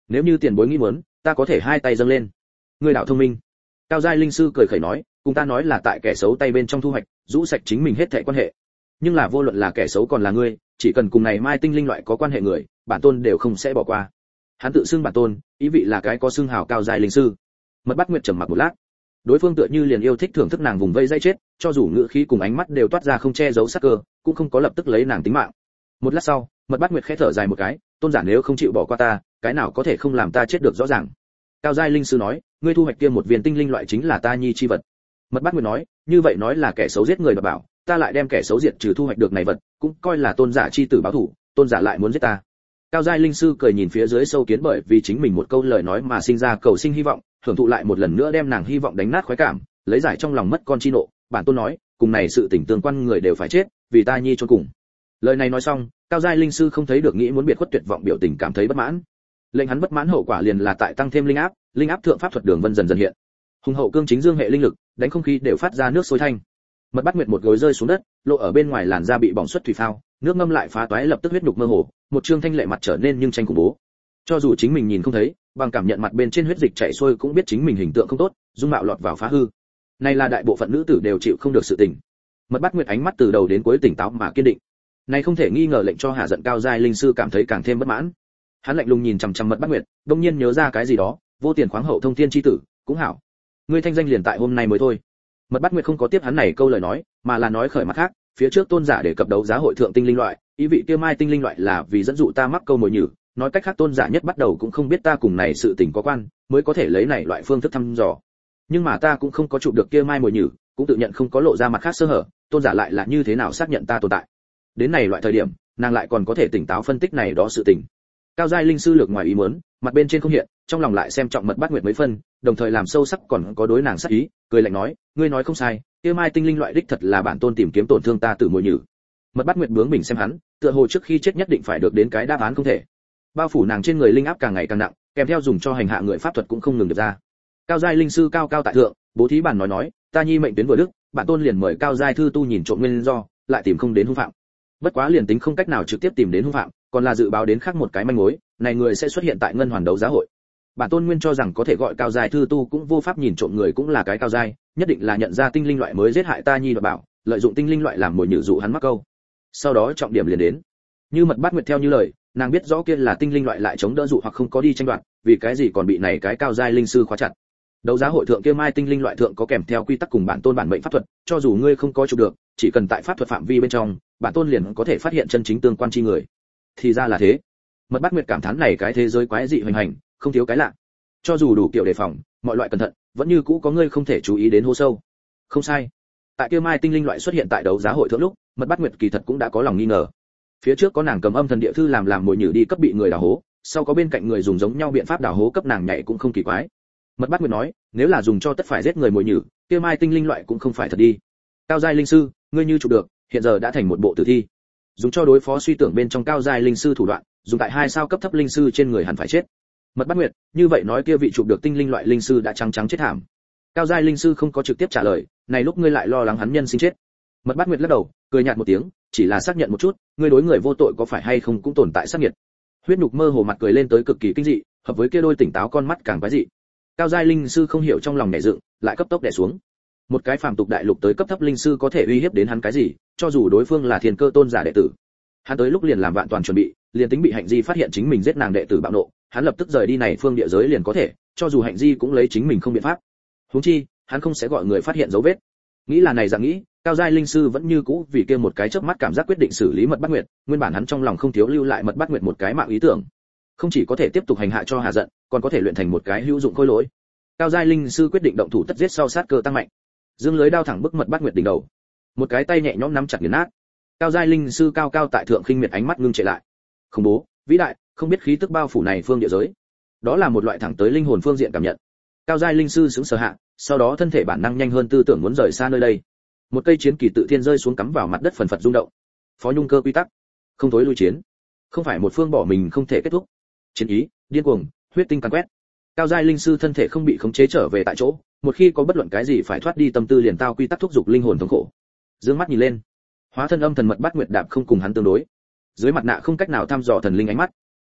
Nếu như tiền bối nghĩ muốn, ta có thể hai tay dâng lên. Ngươi đạo thông minh. Cao giai linh sư cười khẩy nói, cùng ta nói là tại kẻ xấu tay bên trong thu hoạch, rũ sạch chính mình hết thảy quan hệ. Nhưng là vô luận là kẻ xấu còn là ngươi, chỉ cần cùng này mai tinh linh loại có quan hệ người, bản tôn đều không sẽ bỏ qua. Hắn tự xưng bản tôn, ý vị là cái có xưng hào cao giai linh sư. Mật Bát Nguyệt trầm mặc một lát, đối phương tựa như liền yêu thích thưởng thức nàng vùng vây dây chết, cho dù ngữ khí cùng ánh mắt đều toát ra không che giấu sắc cơ, cũng không có lập tức lấy nàng tính mạng. Một lát sau, Mật Bát Nguyệt khẽ thở dài một cái, tôn giả nếu không chịu bỏ qua ta, cái nào có thể không làm ta chết được rõ ràng. Cao giai linh sư nói, ngươi thu hoạch kia một viên tinh linh loại chính là ta nhi chi vật. Mật Bát Nguyệt nói, như vậy nói là kẻ xấu giết người mà bảo, ta lại đem kẻ xấu diệt trừ thu hoạch được này vật, cũng coi là tôn giả chi tử báo thủ, tôn giả lại muốn giết ta. Cao giai linh sư cười nhìn phía dưới sâu kiến bởi vì chính mình một câu lời nói mà sinh ra cầu sinh hy vọng, hưởng thụ lại một lần nữa đem nàng hy vọng đánh nát khoái cảm, lấy giải trong lòng mất con chi nộ, bản tôn nói, cùng này sự tình tương quan người đều phải chết, vì ta nhi chôn cùng. Lời này nói xong, cao giai linh sư không thấy được nghĩ muốn biệt khuất tuyệt vọng biểu tình cảm thấy bất mãn. Lệnh hắn bất mãn hậu quả liền là tại tăng thêm linh áp thượng pháp thuật đường vân dần dần hiện. Hùng hậu cương chính dương hệ linh lực, đánh không khí đều phát ra nước sôi thanh. Mật Bát Nguyệt một gối rơi xuống đất, lộ ở bên ngoài làn da bị bỏng xuất thủy phao, nước ngâm lại phá toái lập tức huyết nhục mơ hồ, một trương thanh lệ mặt trở nên nhưng tranh khủng bố. Cho dù chính mình nhìn không thấy, bằng cảm nhận mặt bên trên huyết dịch chảy xuôi cũng biết chính mình hình tượng không tốt, dung mạo lọt vào phá hư. Này là đại bộ phận nữ tử đều chịu không được sự tình. Mật Bát Nguyệt ánh mắt từ đầu đến cuối tỉnh táo mà kiên định. Này không thể nghi ngờ lệnh cho hạ giận cao giai linh sư cảm thấy càng thêm bất mãn. Hắn lạnh lùng nhìn chằm chằm Mật Bát Nguyệt, đột nhiên nhớ ra cái gì đó, vô tiền khoáng hậu thông thiên chi tử, cũng hảo. Ngươi thanh danh liền tại hôm nay mới thôi. Mật Bát Nguyệt không có tiếp hắn này câu lời nói, mà là nói khởi mặt khác, phía trước tôn giả để cập đấu giá hội thượng tinh linh loại, ý vị kia mai tinh linh loại là vì dẫn dụ ta mắc câu mồi nhử, nói cách khác tôn giả nhất bắt đầu cũng không biết ta cùng này sự tình có quan, mới có thể lấy này loại phương thức thăm dò. Nhưng mà ta cũng không có chụp được kia mai mồi nhử, cũng tự nhận không có lộ ra mặt khác sơ hở, tôn giả lại là như thế nào xác nhận ta tồn tại. Đến này loại thời điểm, nàng lại còn có thể tỉnh táo phân tích này đó sự tình. Cao giai linh sư lược ngoài ý muốn, mặt bên trên không hiện, trong lòng lại xem trọng Mật Bát Nguyệt mấy phân, đồng thời làm sâu sắc còn có đối nàng sát ý, cười lạnh nói, ngươi nói không sai, kia mai tinh linh loại đích thật là bản tôn tìm kiếm tổn thương ta từ mồi nhử. Mật Bát Nguyệt bướng bỉnh xem hắn, tựa hồ trước khi chết nhất định phải được đến cái đáp án không thể. Bao phủ nàng trên người linh áp càng ngày càng nặng, kèm theo dùng cho hành hạ người pháp thuật cũng không ngừng được ra. Cao giai linh sư cao cao tại thượng, bố thí bản nói, ta nhi mệnh tuyến vừa đức, bản tôn liền mời cao giai thư tu nhìn trộm nguyên do, lại tìm không đến hung phạm. Bất quá liền tính không cách nào trực tiếp tìm đến hung phạm, còn là dự báo đến khác một cái manh mối, này người sẽ xuất hiện tại ngân hoàn đấu giá hội. Bản tôn nguyên cho rằng có thể gọi cao giai thư tu cũng vô pháp nhìn trộm người cũng là cái cao giai, nhất định là nhận ra tinh linh loại mới giết hại ta nhi và bảo, lợi dụng tinh linh loại làm mồi nhử dụ hắn mắc câu. Sau đó trọng điểm liền đến. Như Mật Bát Nguyệt theo như lời, nàng biết rõ kia là tinh linh loại lại chống đỡ dụ hoặc không có đi tranh đoạt, vì cái gì còn bị này cái cao giai linh sư khóa chặt. Đấu giá hội thượng kia mai tinh linh loại thượng có kèm theo quy tắc cùng bản tôn bản mệnh pháp thuật, cho dù ngươi không có chụp được, chỉ cần tại pháp thuật phạm vi bên trong, bản tôn liền có thể phát hiện chân chính tương quan chi người. Thì ra là thế. Mật Bát Nguyệt cảm thán này cái thế giới quái dị hoành hành, không thiếu cái lạ. Cho dù đủ kiểu đề phòng, mọi loại cẩn thận, vẫn như cũ có ngươi không thể chú ý đến hố sâu. Không sai. Tại kia mai tinh linh loại xuất hiện tại đấu giá hội thượng lúc, Mật Bát Nguyệt kỳ thật cũng đã có lòng nghi ngờ. Phía trước có nàng cầm âm thần địa thư làm mồi nhử đi cấp bị người đào hố, sau có bên cạnh người dùng giống nhau biện pháp đào hố cấp nàng nhảy cũng không kỳ quái. Mật Bát Nguyệt nói, nếu là dùng cho tất phải giết người mồi nhử, kia mai tinh linh loại cũng không phải thật đi. Cao giai linh sư, ngươi như chụp được, hiện giờ đã thành một bộ tử thi. Dùng cho đối phó suy tưởng bên trong cao giai linh sư thủ đoạn, dùng tại 2 sao cấp thấp linh sư trên người hẳn phải chết. Mật Bát Nguyệt, như vậy nói kia vị chụp được tinh linh loại linh sư đã trắng chết thảm. Cao giai linh sư không có trực tiếp trả lời, này lúc ngươi lại lo lắng hắn nhân sinh chết. Mật Bát Nguyệt lắc đầu, cười nhạt một tiếng, chỉ là xác nhận một chút, ngươi đối người vô tội có phải hay không cũng tồn tại sát nghiệt. Huyết nhục mơ hồ mặt cười lên tới cực kỳ kinh dị, hợp với kia đôi tỉnh táo con mắt càng quái dị. Cao giai linh sư không hiểu trong lòng nhảy dựng, lại cấp tốc đè xuống. Một cái phàm tục đại lục tới cấp thấp linh sư có thể uy hiếp đến hắn cái gì, cho dù đối phương là thiên cơ tôn giả đệ tử. Hắn tới lúc liền làm vạn toàn chuẩn bị, liền tính bị Hạnh Di phát hiện chính mình giết nàng đệ tử bạo nộ, hắn lập tức rời đi này phương địa giới liền có thể, cho dù Hạnh Di cũng lấy chính mình không biện pháp. Huống chi, hắn không sẽ gọi người phát hiện dấu vết. Nghĩ là này dạng nghĩ, cao giai linh sư vẫn như cũ vì kia một cái chớp mắt cảm giác quyết định xử lý Mật Bát Nguyệt, nguyên bản hắn trong lòng không thiếu lưu lại Mật Bát Nguyệt một cái mạng ý tưởng. Không chỉ có thể tiếp tục hành hạ cho Hà giận, còn có thể luyện thành một cái hữu dụng khôi lỗi. Cao giai linh sư quyết định động thủ tất giết sau sát cơ tăng mạnh. Dương lưới đao thẳng bức Mật Bát Nguyệt đỉnh đầu. Một cái tay nhẹ nhõm nắm chặt nghiền nát. Cao giai linh sư cao cao tại thượng khinh miệt ánh mắt ngưng trệ lại. Khủng bố, vĩ đại, không biết khí tức bao phủ này phương địa giới. Đó là một loại thẳng tới linh hồn phương diện cảm nhận. Cao giai linh sư sững sờ hạ, sau đó thân thể bản năng nhanh hơn tư tưởng muốn rời xa nơi đây. Một cây chiến kỳ tự thiên rơi xuống cắm vào mặt đất phần phật rung động. Phó Nhung cơ quy tắc, không thối lui chiến, không phải một phương bỏ mình không thể kết thúc. Chiến ý, điên cuồng, huyết tinh càn quét. Cao giai linh sư thân thể không bị khống chế trở về tại chỗ, một khi có bất luận cái gì phải thoát đi tâm tư liền tao quy tắc thúc giục linh hồn thống khổ. Dương mắt nhìn lên, hóa thân âm thần Mật Bát Nguyệt đạp không cùng hắn tương đối. Dưới mặt nạ không cách nào thăm dò thần linh ánh mắt,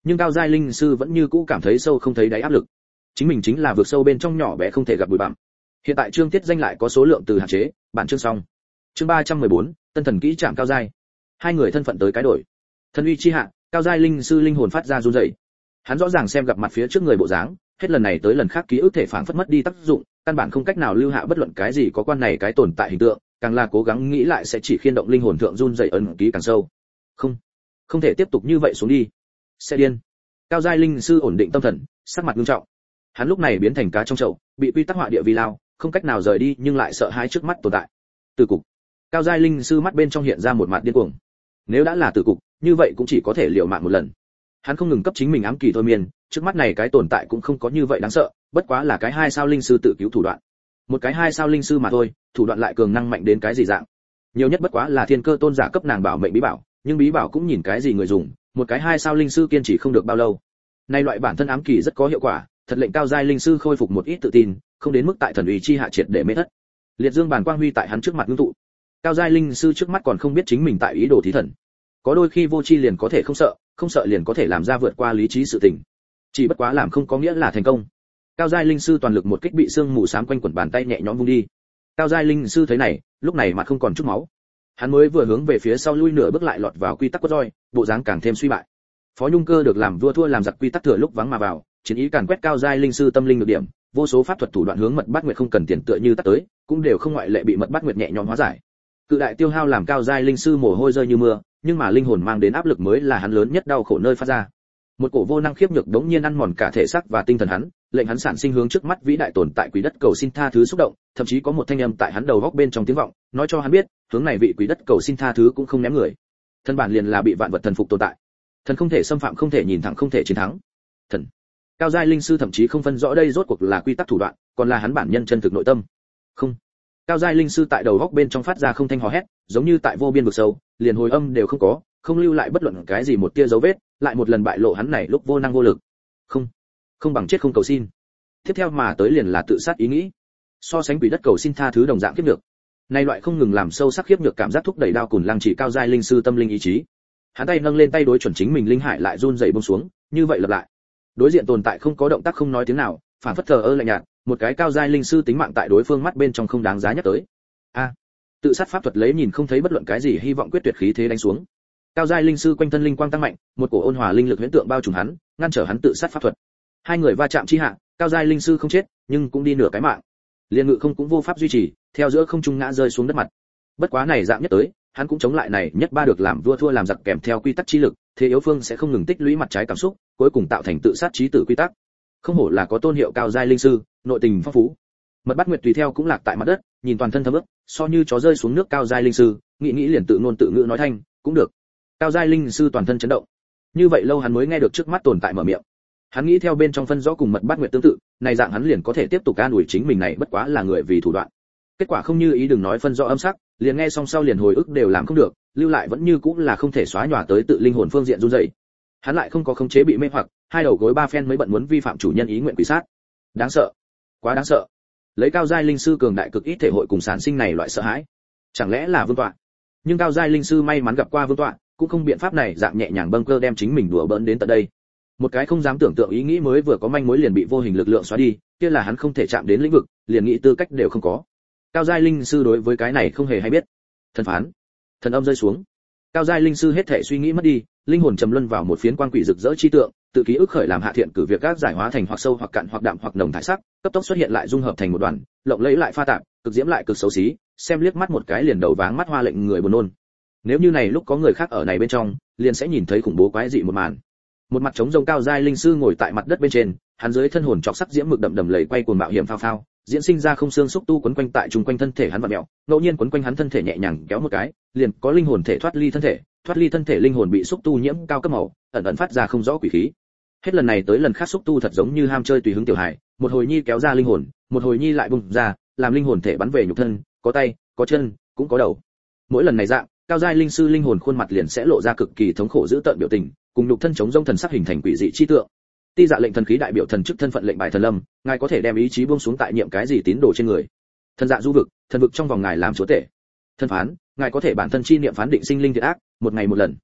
Nhưng cao giai linh sư vẫn như cũ cảm thấy sâu không thấy đáy áp lực. Chính mình chính là vượt sâu bên trong nhỏ bé không thể gặp bụi bặm. Hiện tại chương tiết danh lại có số lượng từ hạn chế, bản chương xong. Chương 314, tân thần kỹ chạm cao giai. Hai người thân phận tới cái đổi. Thần uy chi hạ, cao giai linh sư linh hồn phát ra run rẩy. Hắn rõ ràng xem gặp mặt phía trước người bộ dáng, hết lần này tới lần khác ký ức thể phản phất mất đi tác dụng, căn bản không cách nào lưu hạ bất luận cái gì có quan này cái tồn tại hình tượng, càng là cố gắng nghĩ lại sẽ chỉ khiên động linh hồn thượng run rẩy ấn ký càng sâu. Không thể tiếp tục như vậy xuống đi. Sẽ điên. Cao giai linh sư ổn định tâm thần, sắc mặt nghiêm trọng. Hắn lúc này biến thành cá trong chậu, bị quy tắc họa địa vi lao, không cách nào rời đi nhưng lại sợ hãi trước mắt tồn tại. Tử cục. Cao giai linh sư mắt bên trong hiện ra một mặt điên cuồng. Nếu đã là tử cục, như vậy cũng chỉ có thể liều mạng một lần. Hắn không ngừng cấp chính mình ám kỳ thôi miên, trước mắt này cái tồn tại cũng không có như vậy đáng sợ, bất quá là cái 2 sao linh sư tự cứu thủ đoạn. Một cái 2 sao linh sư mà thôi, thủ đoạn lại cường năng mạnh đến cái gì dạng? Nhiều nhất bất quá là thiên cơ tôn giả cấp nàng bảo mệnh bí bảo, nhưng bí bảo cũng nhìn cái gì người dùng, một cái 2 sao linh sư kiên trì không được bao lâu. Nay loại bản thân ám kỳ rất có hiệu quả, thật lệnh cao giai linh sư khôi phục một ít tự tin, không đến mức tại thần uy chi hạ triệt để mê thất. Liệt dương bản quang huy tại hắn trước mặt ngưng tụ. Cao giai linh sư trước mắt còn không biết chính mình tại ý đồ thí thần. Có đôi khi vô chi liền có thể không sợ liền có thể làm ra vượt qua lý trí sự tình. Chỉ bất quá làm không có nghĩa là thành công. Cao giai linh sư toàn lực một kích bị xương mù xám quanh quẩn bàn tay nhẹ nhõm vung đi. Cao giai linh sư thấy này, lúc này mặt không còn chút máu. Hắn mới vừa hướng về phía sau lui nửa bước lại lọt vào quy tắc quất roi, bộ dáng càng thêm suy bại. Phó Nhung Cơ được làm vua thua làm giặc quy tắc thừa lúc vắng mà vào, chiến ý càn quét cao giai linh sư tâm linh được điểm, vô số pháp thuật thủ đoạn hướng Mật Bát Nguyệt không cần tiền tựa như tắt tới, cũng đều không ngoại lệ bị Mật Bát Nguyệt nhẹ nhõm hóa giải. Cự đại tiêu hao làm cao giai linh sư mồ hôi rơi như mưa, nhưng mà linh hồn mang đến áp lực mới là hắn lớn nhất đau khổ nơi phát ra. Một cổ vô năng khiếp nhược đống nhiên ăn mòn cả thể xác và tinh thần hắn, lệnh hắn sản sinh hướng trước mắt vĩ đại tồn tại quỷ đất cầu xin tha thứ xúc động, thậm chí có một thanh âm tại hắn đầu góc bên trong tiếng vọng, nói cho hắn biết, hướng này vị quỷ đất cầu xin tha thứ cũng không ném người. Thân bản liền là bị vạn vật thần phục tồn tại. Thần không thể xâm phạm, không thể nhìn thẳng, không thể chiến thắng. Thần. Cao giai linh sư thậm chí không phân rõ đây rốt cuộc là quy tắc thủ đoạn, còn là hắn bản nhân chân thực nội tâm. Không. Cao giai linh sư tại đầu góc bên trong phát ra không thanh hò hét, giống như tại vô biên vực sâu, liền hồi âm đều không có, không lưu lại bất luận cái gì một tia dấu vết, lại một lần bại lộ hắn này lúc vô năng vô lực. Không bằng chết không cầu xin. Tiếp theo mà tới liền là tự sát ý nghĩ. So sánh quỷ đất cầu xin tha thứ đồng dạng khiếp nhược. Nay loại không ngừng làm sâu sắc khiếp nhược cảm giác thúc đẩy đao cùn lăng chỉ cao giai linh sư tâm linh ý chí. Hắn tay nâng lên tay đối chuẩn chính mình linh hải lại run rẩy buông xuống, như vậy lặp lại. Đối diện tồn tại không có động tác không nói tiếng nào, phản phất thờ ơ lạnh nhạt, một cái cao giai linh sư tính mạng tại đối phương mắt bên trong không đáng giá nhắc tới. Tự sát pháp thuật lấy nhìn không thấy bất luận cái gì hy vọng quyết tuyệt khí thế đánh xuống. Cao giai linh sư quanh thân linh quang tăng mạnh, một cổ ôn hòa linh lực huyễn tượng bao trùm hắn, ngăn trở hắn tự sát pháp thuật. Hai người va chạm chi hạ, cao giai linh sư không chết, nhưng cũng đi nửa cái mạng. Liên ngự không cũng vô pháp duy trì, theo giữa không trung ngã rơi xuống đất mặt. Bất quá này dạng nhất tới, hắn cũng chống lại này nhất ba được làm vua thua làm giặc kèm theo quy tắc chi lực, thế yếu phương sẽ không ngừng tích lũy mặt trái cảm xúc, cuối cùng tạo thành tự sát chí tử quy tắc. Không hổ là có tôn hiệu cao giai linh sư, nội tình phong phú. Mật Bát Nguyệt tùy theo cũng lạc tại mặt đất, nhìn toàn thân thấm ướt, so như chó rơi xuống nước cao giai linh sư, nghĩ liền tự ngôn tự ngữ nói thanh, cũng được. Cao giai linh sư toàn thân chấn động. Như vậy lâu hắn mới nghe được trước mắt tồn tại mở miệng. Hắn nghĩ theo bên trong phân rõ cùng Mật Bát Nguyệt tương tự, này dạng hắn liền có thể tiếp tục an ủi chính mình này bất quá là người vì thủ đoạn. Kết quả không như ý, đừng nói phân rõ âm sắc, liền nghe xong sau liền hồi ức đều làm không được, lưu lại vẫn như cũng là không thể xóa nhòa tới tự linh hồn phương diện run rẩy. Hắn lại không có khống chế bị mê hoặc, hai đầu gối ba phen mới bận muốn vi phạm chủ nhân ý nguyện quỷ sát. Đáng sợ, quá đáng sợ. Lấy cao giai linh sư cường đại cực ít thể hội cùng sản sinh này loại sợ hãi. Chẳng lẽ là vương tọa? Nhưng cao giai linh sư may mắn gặp qua vương tọa, cũng không biện pháp này dạng nhẹ nhàng bâng cơ đem chính mình đùa bỡn đến tận đây. Một cái không dám tưởng tượng ý nghĩ mới vừa có manh mối liền bị vô hình lực lượng xóa đi, kia là hắn không thể chạm đến lĩnh vực, liền nghĩ tư cách đều không có. Cao giai linh sư đối với cái này không hề hay biết. Thần phán, thần âm rơi xuống. Cao giai linh sư hết thể suy nghĩ mất đi, linh hồn trầm luân vào một phiến quang quỷ rực rỡ chi tượng, tự ký ức khởi làm hạ thiện cử việc các giải hóa thành hoặc sâu hoặc cạn hoặc đạm hoặc nồng thải sắc, cấp tốc xuất hiện lại dung hợp thành một đoàn, lộng lẫy lại pha tạp, cực diễm lại cực xấu xí, xem liếc mắt một cái liền đầu váng mắt hoa lệnh người buồn nôn. Nếu như này lúc có người khác ở này bên trong, liền sẽ nhìn thấy khủng bố quái dị một màn. Một mặt trống rông cao giai linh sư ngồi tại mặt đất bên trên, hắn dưới thân hồn chọc sắc diễm mực đậm đầm lầy quay cuồng mạo hiểm phao phao, diễn sinh ra không xương xúc tu quấn quanh tại trung quanh thân thể hắn vặn mèo, ngẫu nhiên quấn quanh hắn thân thể nhẹ nhàng kéo một cái, liền có linh hồn thể thoát ly thân thể linh hồn bị xúc tu nhiễm cao cấp màu, ẩn ẩn phát ra không rõ quỷ khí. Hết lần này tới lần khác xúc tu thật giống như ham chơi tùy hứng tiểu hài, một hồi nhi kéo ra linh hồn, một hồi nhi lại bung ra, làm linh hồn thể bắn về nhục thân, có tay, có chân, cũng có đầu. Mỗi lần này dạng, cao giai linh sư linh hồn khuôn mặt liền sẽ lộ ra cực kỳ thống khổ dữ tợn biểu tình, cùng nhục thân chống rông thần sắc hình thành quỷ dị chi tượng. Ti dạ lệnh thần khí đại biểu thần chức thân phận lệnh bài thần lâm, ngài có thể đem ý chí buông xuống tại nhiệm cái gì tín đồ trên người. Thần dạ du vực, thần vực trong vòng ngài làm chúa tể. Thân phán, ngài có thể bản thân chi niệm phán định sinh linh thiện ác, một ngày một lần.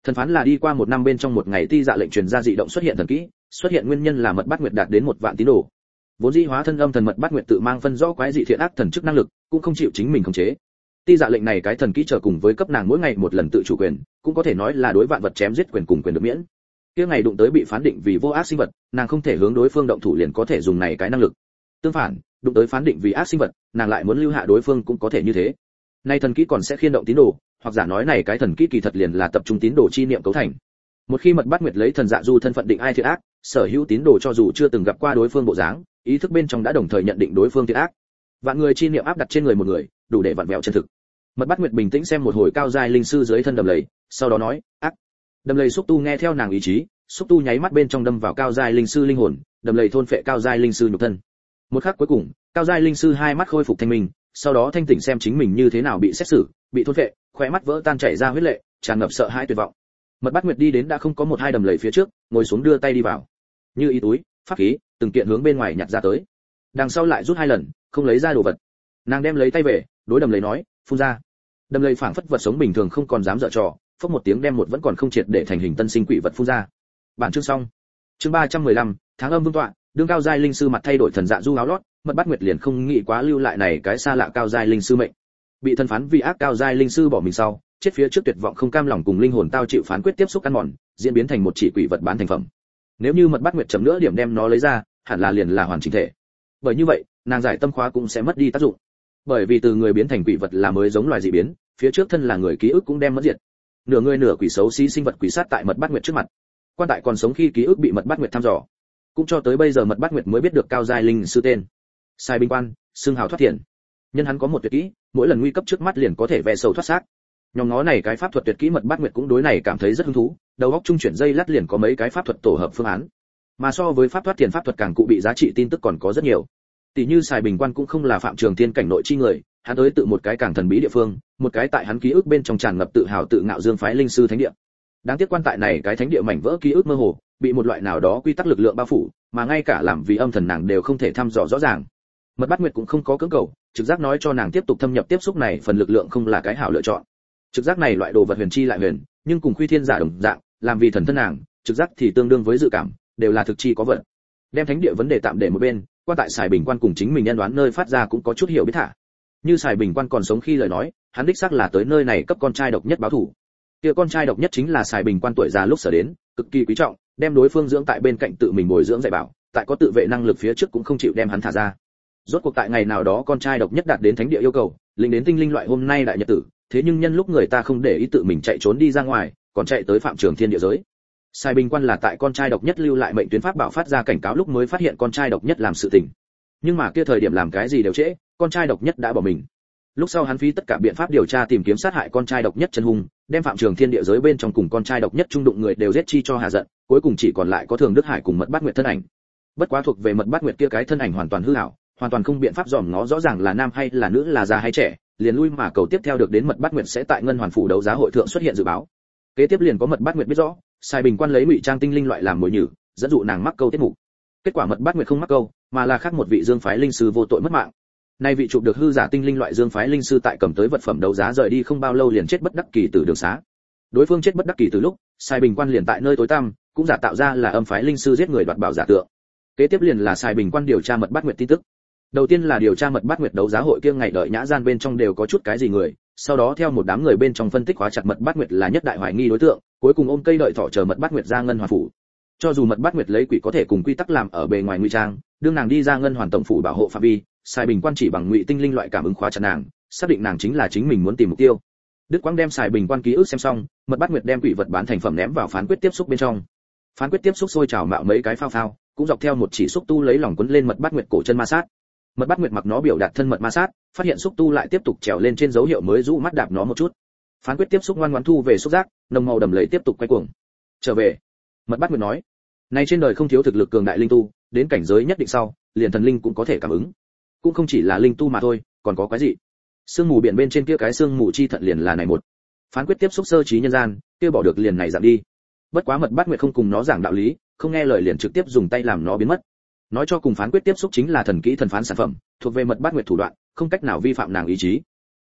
Thần phán là đi qua 1 năm bên trong một ngày ti dạ lệnh truyền ra dị động xuất hiện thần kỹ, xuất hiện nguyên nhân là Mật Bát Nguyệt đạt đến 1 vạn tín đồ. Vốn dĩ hóa thân âm thần Mật Bát Nguyệt tự mang phân rõ quái dị thiện ác thần chức năng lực, cũng không chịu chính mình khống chế. Ti dạ lệnh này cái thần kỹ trở cùng với cấp nàng mỗi ngày một lần tự chủ quyền, cũng có thể nói là đối vạn vật chém giết quyền cùng quyền được miễn. Kia ngày đụng tới bị phán định vì vô ác sinh vật, nàng không thể hướng đối phương động thủ liền có thể dùng này cái năng lực. Tương phản, đụng tới phán định vì ác sinh vật, nàng lại muốn lưu hạ đối phương cũng có thể như thế. Nay thần kỹ còn sẽ khiên động tín đồ, hoặc giả nói này cái thần kỹ kỳ thật liền là tập trung tín đồ chi niệm cấu thành. Một khi Mật Bát Nguyệt lấy thần dạ du thân phận định ai thiện ác, sở hữu tín đồ cho dù chưa từng gặp qua đối phương bộ dáng, ý thức bên trong đã đồng thời nhận định đối phương thiện ác. Vạn người chi niệm áp đặt trên người một người, đủ để vặn vẹo chân thực. Mật Bát Nguyệt bình tĩnh xem một hồi cao giai linh sư dưới thân đầm lầy, sau đó nói, ác. Đầm lầy xúc tu nghe theo nàng ý chí, xúc tu nháy mắt bên trong đâm vào cao giai linh sư linh hồn, đầm lầy thôn phệ cao giai linh sư nhục thân. Một khắc cuối cùng, cao giai linh sư hai mắt khôi phục thanh minh, sau đó thanh tỉnh xem chính mình như thế nào bị xét xử, bị thôn phệ, khóe mắt vỡ tan chảy ra huyết lệ, tràn ngập sợ hãi tuyệt vọng. Mật Bát Nguyệt đi đến đã không có một hai đầm lầy phía trước, ngồi xuống đưa tay đi vào. Như ý túi, pháp khí, từng kiện hướng bên ngoài nhặt ra tới. Đằng sau lại rút 2 lần, không lấy ra đồ vật. Nàng đem lấy tay về, đối đầm lầy nói, phun ra. Đầm lầy phảng phất vật sống bình thường không còn dám giở trò, phốc một tiếng đem một vẫn còn không triệt để thành hình tân sinh quỷ vật phun ra. Bản chương xong. Chương 315, tháng âm vương tọa, đương cao giai linh sư mặt thay đổi thần dạ du áo lót, Mật Bát Nguyệt liền không nghĩ quá lưu lại này cái xa lạ cao giai linh sư mệnh. Bị thân phán vì ác cao giai linh sư bỏ mình sau, chết phía trước tuyệt vọng không cam lòng cùng linh hồn tao chịu phán quyết tiếp xúc ăn mòn, diễn biến thành một chỉ quỷ vật bán thành phẩm. Nếu như Mật Bát Nguyệt chậm nữa điểm đem nó lấy ra, hẳn là liền là hoàn chỉnh thể. Bởi như vậy, nàng giải tâm khóa cũng sẽ mất đi tác dụng. Bởi vì từ người biến thành quỷ vật là mới giống loài dị biến, phía trước thân là người ký ức cũng đem mất diệt. Nửa người nửa quỷ xấu xí sinh vật quỷ sát tại Mật Bát Nguyệt trước mặt. Quan tại còn sống khi ký ức bị Mật Bát Nguyệt thăm dò, cũng cho tới bây giờ Mật Bát Nguyệt mới biết được cao giai linh sư tên. Sai Bình Quan, xương hào thoát thiền. Nhân hắn có một tuyệt kỹ, mỗi lần nguy cấp trước mắt liền có thể vẽ sầu thoát xác. Nhóm ngó này cái pháp thuật tuyệt kỹ Mật Bát Nguyệt cũng đối này cảm thấy rất hứng thú, đầu óc trung chuyển dây lát liền có mấy cái pháp thuật tổ hợp phương án. Mà so với pháp thoát thiền pháp thuật càng cụ bị giá trị tin tức còn có rất nhiều. Tỷ như Sai Bình Quan cũng không là phạm trường thiên cảnh nội chi người, hắn tới tự một cái càng thần bí địa phương, một cái tại hắn ký ức bên trong tràn ngập tự hào tự ngạo dương phái linh sư thánh địa. Đáng tiếc quan tại này cái thánh địa mảnh vỡ ký ức mơ hồ, bị một loại nào đó quy tắc lực lượng bao phủ, mà ngay cả làm vì âm thần nàng đều không thể thăm dò rõ ràng. Mật Bát Nguyệt cũng không có cưỡng cầu, trực giác nói cho nàng tiếp tục thâm nhập tiếp xúc này phần lực lượng không là cái hảo lựa chọn. Trực giác này loại đồ vật huyền chi lại huyền, nhưng cùng Khuy Thiên giả đồng dạng, làm vì thần thân nàng, trực giác thì tương đương với dự cảm, đều là thực chi có vật. Đem thánh địa vấn đề tạm để một bên, quan tại Sài Bình Quan cùng chính mình nhân đoán nơi phát ra cũng có chút hiểu biết thả. Như Sài Bình Quan còn sống khi lời nói, hắn đích xác là tới nơi này cấp con trai độc nhất báo thủ. Kia con trai độc nhất chính là Sài Bình Quan tuổi già lúc sở đến, cực kỳ quý trọng, đem đối phương dưỡng tại bên cạnh tự mình bồi dưỡng dạy bảo, tại có tự vệ năng lực phía trước cũng không chịu đem hắn thả ra. Rốt cuộc tại ngày nào đó con trai độc nhất đạt đến thánh địa yêu cầu, linh đến tinh linh loại hôm nay đại nhật tử, thế nhưng nhân lúc người ta không để ý tự mình chạy trốn đi ra ngoài, còn chạy tới phạm trường thiên địa giới. Sai Bình Quan là tại con trai độc nhất lưu lại mệnh tuyến pháp bảo phát ra cảnh cáo lúc mới phát hiện con trai độc nhất làm sự tình. Nhưng mà kia thời điểm làm cái gì đều trễ, con trai độc nhất đã bỏ mình. Lúc sau hắn phí tất cả biện pháp điều tra tìm kiếm sát hại con trai độc nhất chân hung, đem phạm trường thiên địa giới bên trong cùng con trai độc nhất trung đụng người đều giết chi cho hạ giận, cuối cùng chỉ còn lại có Thường Đức Hải cùng Mật Bát Nguyệt thân ảnh. Bất quá thuộc về Mật Bát Nguyệt kia cái thân ảnh hoàn toàn hư ảo, hoàn toàn không biện pháp dòm ngó rõ ràng là nam hay là nữ, là già hay trẻ, liền lui mà cầu tiếp theo được đến Mật Bát Nguyệt sẽ tại ngân hoàn phủ đấu giá hội thượng xuất hiện dự báo. Kế tiếp liền có Mật Bát Nguyệt biết rõ, Sai Bình Quan lấy ngụy trang tinh linh loại làm mồi nhử, dẫn dụ nàng mắc câu tiết mục. Kết quả Mật Bát Nguyệt không mắc câu, mà là khác một vị dương phái linh sư vô tội mất mạng. Nay vị chụp được hư giả tinh linh loại dương phái linh sư tại cầm tới vật phẩm đấu giá rời đi không bao lâu liền chết bất đắc kỳ tử đường xá. Đối phương chết bất đắc kỳ từ lúc, Sai Bình Quan liền tại nơi tối tăm, cũng giả tạo ra là âm phái linh sư giết người đoạt bảo giả tượng. Kế tiếp liền là Sai Bình Quan điều tra Mật Bát Nguyệt tin tức. Đầu tiên là điều tra Mật Bát Nguyệt đấu giá hội kia ngày đợi nhã gian bên trong đều có chút cái gì người, sau đó theo một đám người bên trong phân tích khóa chặt Mật Bát Nguyệt là nhất đại hoài nghi đối tượng, cuối cùng ôm cây đợi thỏ chờ Mật Bát Nguyệt ra ngân hoàn phủ. Cho dù Mật Bát Nguyệt lấy quỷ có thể cùng quy tắc làm ở bề ngoài ngụy trang, đương nàng đi ra ngân hoàn tổng phủ bảo hộ phạm vi, Sai Bình Quan chỉ bằng ngụy tinh linh loại cảm ứng khóa chặt nàng, xác định nàng chính là chính mình muốn tìm mục tiêu. Đức Quang đem Sai Bình Quan ký ức xem xong, Mật Bát Nguyệt đem quỷ vật bán thành phẩm ném vào phán quyết tiếp xúc bên trong. Phán quyết tiếp xúc sôi trào mạo mấy cái phao phao, cũng dọc theo một chỉ xúc tu lấy lòng quấn lên Mật Bát Nguyệt cổ chân ma sát. Mật Bát Nguyệt mặc nó biểu đạt thân mật ma sát, phát hiện xúc tu lại tiếp tục trèo lên trên dấu hiệu mới rũ mắt đạp nó một chút. Phán quyết tiếp xúc ngoan ngoãn thu về xúc giác, nồng màu đầm lầy tiếp tục quay cuồng. Trở về. Mật Bát Nguyệt nói, nay trên đời không thiếu thực lực cường đại linh tu, đến cảnh giới nhất định sau, liền thần linh cũng có thể cảm ứng. Cũng không chỉ là linh tu mà thôi, còn có cái gì? Sương mù biển bên trên kia cái sương mù chi thận liền là này một. Phán quyết tiếp xúc sơ trí nhân gian, kia bỏ được liền này giảm đi. Bất quá Mật Bát Nguyệt không cùng nó giảng đạo lý, không nghe lời liền trực tiếp dùng tay làm nó biến mất. Nói cho cùng phán quyết tiếp xúc chính là thần kỹ thần phán sản phẩm, thuộc về Mật Bát Nguyệt thủ đoạn, không cách nào vi phạm nàng ý chí.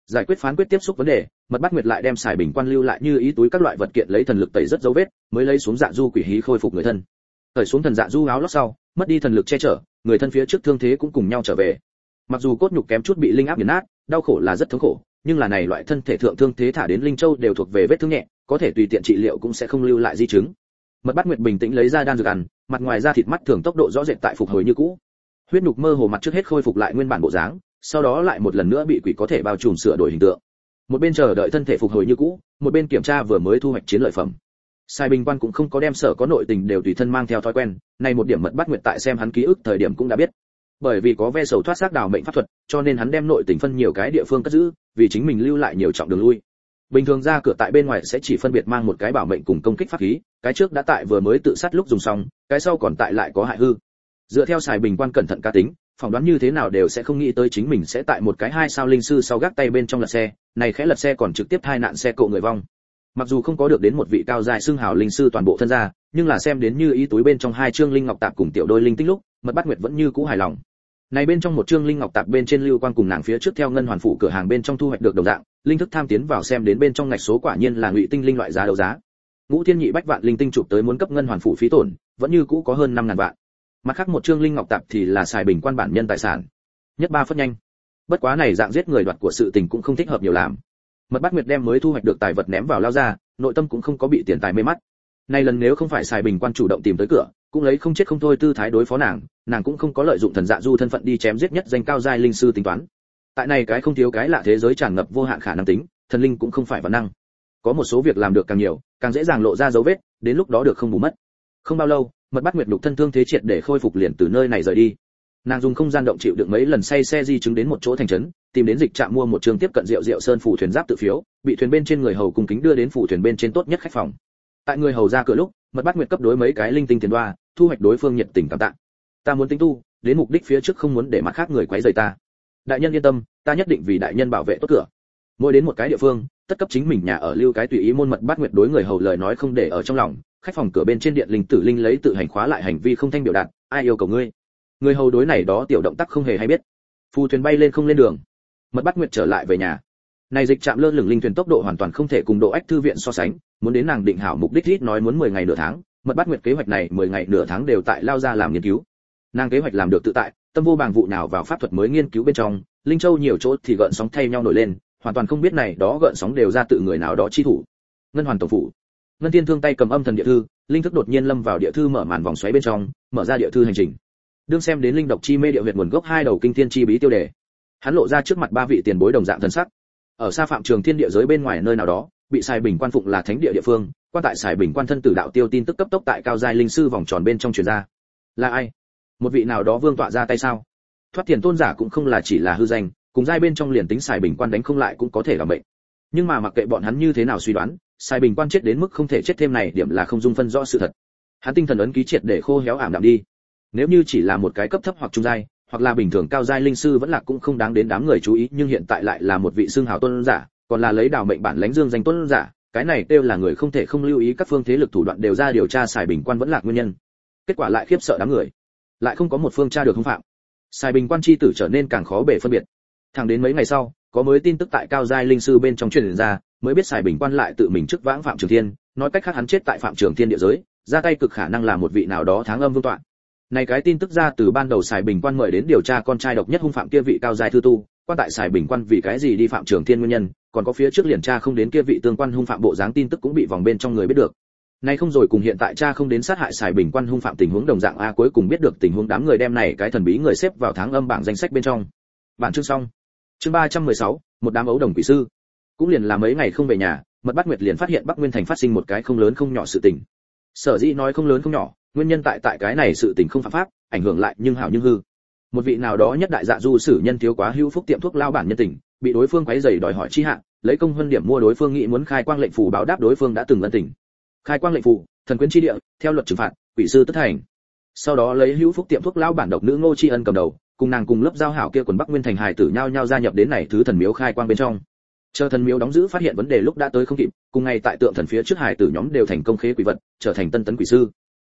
Giải quyết phán quyết tiếp xúc vấn đề, Mật Bát Nguyệt lại đem xài bình quan lưu lại như ý túi các loại vật kiện lấy thần lực tẩy rất dấu vết, mới lấy xuống dạ du quỷ hí khôi phục người thân. Cởi xuống thần dạ du áo lót sau, mất đi thần lực che chở, người thân phía trước thương thế cũng cùng nhau trở về. Mặc dù cốt nhục kém chút bị linh áp nghiền nát, đau khổ là rất thống khổ, nhưng là này loại thân thể thượng thương thế thả đến linh châu đều thuộc về vết thương nhẹ, có thể tùy tiện trị liệu cũng sẽ không lưu lại di chứng. Mật Bát Nguyệt bình tĩnh lấy ra đan dược ăn, mặt ngoài da thịt mắt thường tốc độ rõ rệt tại phục hồi như cũ. Huyết nhục mơ hồ mặt trước hết khôi phục lại nguyên bản bộ dáng, sau đó lại một lần nữa bị quỷ có thể bao trùm sửa đổi hình tượng. Một bên chờ đợi thân thể phục hồi như cũ, một bên kiểm tra vừa mới thu hoạch chiến lợi phẩm. Sai Bình Quan cũng không có đem sở có nội tình đều tùy thân mang theo thói quen, này một điểm Mật Bát Nguyệt tại xem hắn ký ức thời điểm cũng đã biết. Bởi vì có ve sầu thoát xác đào mệnh pháp thuật, cho nên hắn đem nội tình phân nhiều cái địa phương cất giữ, vì chính mình lưu lại nhiều trọng đường lui. Bình thường ra cửa tại bên ngoài sẽ chỉ phân biệt mang một cái bảo mệnh cùng công kích pháp khí, cái trước đã tại vừa mới tự sát lúc dùng xong, cái sau còn tại lại có hại hư. Dựa theo Sai Bình Quan cẩn thận cá tính, phỏng đoán như thế nào đều sẽ không nghĩ tới chính mình sẽ tại một cái 2 sao linh sư sau gác tay bên trong lật xe, này khẽ lật xe còn trực tiếp tai nạn xe cộ người vong. Mặc dù không có được đến một vị cao dài xưng hào linh sư toàn bộ thân gia, nhưng là xem đến như ý túi bên trong 2 chương linh ngọc tạp cùng tiểu đôi linh tích lúc, Mật Bát Nguyệt vẫn như cũ hài lòng. Này bên trong một chương linh ngọc tạp bên trên lưu quang cùng nàng phía trước theo ngân hoàn phủ cửa hàng bên trong thu hoạch được đồng dạng, linh thức tham tiến vào xem đến bên trong ngạch số quả nhiên là ngụy tinh linh loại giá đấu giá. Ngũ Thiên Nhị Bách vạn linh tinh chụp tới muốn cấp ngân hoàn phủ phí tổn, vẫn như cũ có hơn 5000 vạn. Mặt khác một chương linh ngọc tạp thì là xài bình quan bản nhân tài sản. Nhất ba phất nhanh. Bất quá này dạng giết người đoạt của sự tình cũng không thích hợp nhiều làm. Mật Bát Nguyệt đem mới thu hoạch được tài vật ném vào lao ra, nội tâm cũng không có bị tiền tài mê mắt. Này lần nếu không phải xài bình quan chủ động tìm tới cửa, cũng lấy không chết không thôi tư thái đối phó nàng cũng không có lợi dụng thần dạ du thân phận đi chém giết nhất danh cao giai linh sư tính toán. Tại này cái không thiếu cái lạ thế giới tràn ngập vô hạn khả năng tính, thần linh cũng không phải văn năng. Có một số việc làm được càng nhiều, càng dễ dàng lộ ra dấu vết, đến lúc đó được không bù mất. Không bao lâu, Mật Bát Nguyệt nhục thân thương thế triệt để khôi phục liền từ nơi này rời đi. Nàng dùng không gian động chịu được mấy lần say xe di chứng đến một chỗ thành trấn, tìm đến dịch trạm mua một trường tiếp cận Diệu Sơn phủ thuyền giáp tự phiếu, bị thuyền bên trên người hầu cung kính đưa đến phủ thuyền bên trên tốt nhất khách phòng. Tại người hầu ra cửa lúc, Mật Bát Nguyệt cấp đối mấy cái linh tinh tiền đoa, thu hoạch đối phương nhiệt tình cảm tạ. Ta muốn tính tu, đến mục đích phía trước không muốn để mặt khác người quấy rầy ta. Đại nhân yên tâm, ta nhất định vì đại nhân bảo vệ tốt cửa. Mỗi đến một cái địa phương, tất cấp chính mình nhà ở lưu cái tùy ý môn. Mật Bát Nguyệt đối người hầu lời nói không để ở trong lòng, khách phòng cửa bên trên điện linh tử linh lấy tự hành khóa lại hành vi không thanh biểu đạt, ai yêu cầu ngươi. Người hầu đối này đó tiểu động tác không hề hay biết. Phù thuyền bay lên không lên đường. Mật Bát Nguyệt trở lại về nhà. Này dịch trạm lơ lửng linh thuyền tốc độ hoàn toàn không thể cùng Độ Ách thư viện so sánh, muốn đến nàng định hảo mục đích ít nói muốn 10 ngày nửa tháng, Mật Bát Nguyệt kế hoạch này 10 ngày nửa tháng đều tại lao ra làm nghiên cứu. Nàng kế hoạch làm được tự tại, tâm vô bàng vụ nào vào pháp thuật mới nghiên cứu bên trong, linh châu nhiều chỗ thì gợn sóng thay nhau nổi lên, hoàn toàn không biết này đó gợn sóng đều ra tự người nào đó chi thủ. Ngân Hoàn tổng phủ. Ngân Thiên Thương tay cầm âm thần địa thư, linh thức đột nhiên lâm vào địa thư mở màn vòng xoáy bên trong, mở ra địa thư hành trình. Đương xem đến linh độc chi mê địa huyệt nguồn gốc 2 đầu kinh thiên chi bí tiêu đề. Hắn lộ ra trước mặt 3 vị tiền bối đồng dạng thần sắc. Ở xa phạm trường thiên địa giới bên ngoài nơi nào đó, bị Sài Bình Quan phụng là thánh địa địa phương, quan tại Sài Bình Quan thân tử đạo tiêu tin tức cấp tốc tại cao giai linh sư vòng tròn bên trong truyền ra. Là ai? Một vị nào đó vương tọa ra tay sao? Thoát tiền tôn giả cũng không là chỉ là hư danh, cùng giai bên trong liền tính Sài Bình Quan đánh không lại cũng có thể làm bệnh. Nhưng mà mặc kệ bọn hắn như thế nào suy đoán, Sài Bình Quan chết đến mức không thể chết thêm này điểm là không dung phân rõ sự thật. Hắn tinh thần ấn ký triệt để khô héo ảm đạm đi. Nếu như chỉ là một cái cấp thấp hoặc trung giai, hoặc là bình thường cao giai linh sư vẫn là cũng không đáng đến đám người chú ý, nhưng hiện tại lại là một vị xưng hào tôn giả, còn là lấy đào mệnh bản lãnh dương danh tôn giả, cái này kêu là người không thể không lưu ý các phương thế lực thủ đoạn đều ra điều tra Sài Bình Quan vẫn là nguyên nhân. Kết quả lại khiếp sợ đám người, lại không có một phương tra được hung phạm. Sài Bình Quan chi tử trở nên càng khó bề phân biệt. Thẳng đến mấy ngày sau, có mới tin tức tại cao giai linh sư bên trong truyền ra, mới biết Sài Bình Quan lại tự mình trước vãng Phạm Trường Thiên, nói cách khác hắn chết tại Phạm Trường Thiên địa giới, ra tay cực khả năng là một vị nào đó tháng âm vương tọa. Này cái tin tức ra từ ban đầu Sài Bình Quan mời đến điều tra con trai độc nhất hung phạm kia vị cao giai thư tu, quan tại Sài Bình Quan vì cái gì đi Phạm Trường Thiên nguyên nhân, còn có phía trước liền tra không đến kia vị tương quan hung phạm bộ dáng tin tức cũng bị vòng bên trong người biết được. Này không rồi cùng hiện tại tra không đến sát hại Sài Bình Quan hung phạm tình huống đồng dạng a, cuối cùng biết được tình huống đám người đem này cái thần bí người xếp vào tháng âm bảng danh sách bên trong. Bản chương xong. Chương 316, một đám ấu đồng quỷ sư. Cũng liền là mấy ngày không về nhà, Mật Bát Nguyệt liền phát hiện Bắc Nguyên thành phát sinh một cái không lớn không nhỏ sự tình. Sở dĩ nói không lớn không nhỏ, nguyên nhân tại cái này sự tình không phạm pháp, ảnh hưởng lại nhưng hảo nhưng hư. Một vị nào đó nhất đại dạ du sử nhân thiếu quá hữu phúc tiệm thuốc lao bản nhân tình, bị đối phương quấy rầy đòi hỏi chi hạn, lấy công hơn điểm mua đối phương nghĩ muốn khai quang lệnh phù báo đáp đối phương đã từng ân tình. Khai quang lệnh phù, thần quyến chi địa, theo luật trừng phạt, quỷ sư tất thành. Sau đó lấy hữu phúc tiệm thuốc lao bản độc nữ Ngô Chi Ân cầm đầu, cùng nàng cùng lớp giao hảo kia quần Bắc Nguyên thành hài tử nhau nhau gia nhập đến này thứ thần miếu khai quang bên trong. Chờ thần miếu đóng giữ phát hiện vấn đề lúc đã tới không kịp, cùng ngày tại tượng thần phía trước hài tử nhóm đều thành công khế quỷ vật, trở thành tân tấn quỷ sư.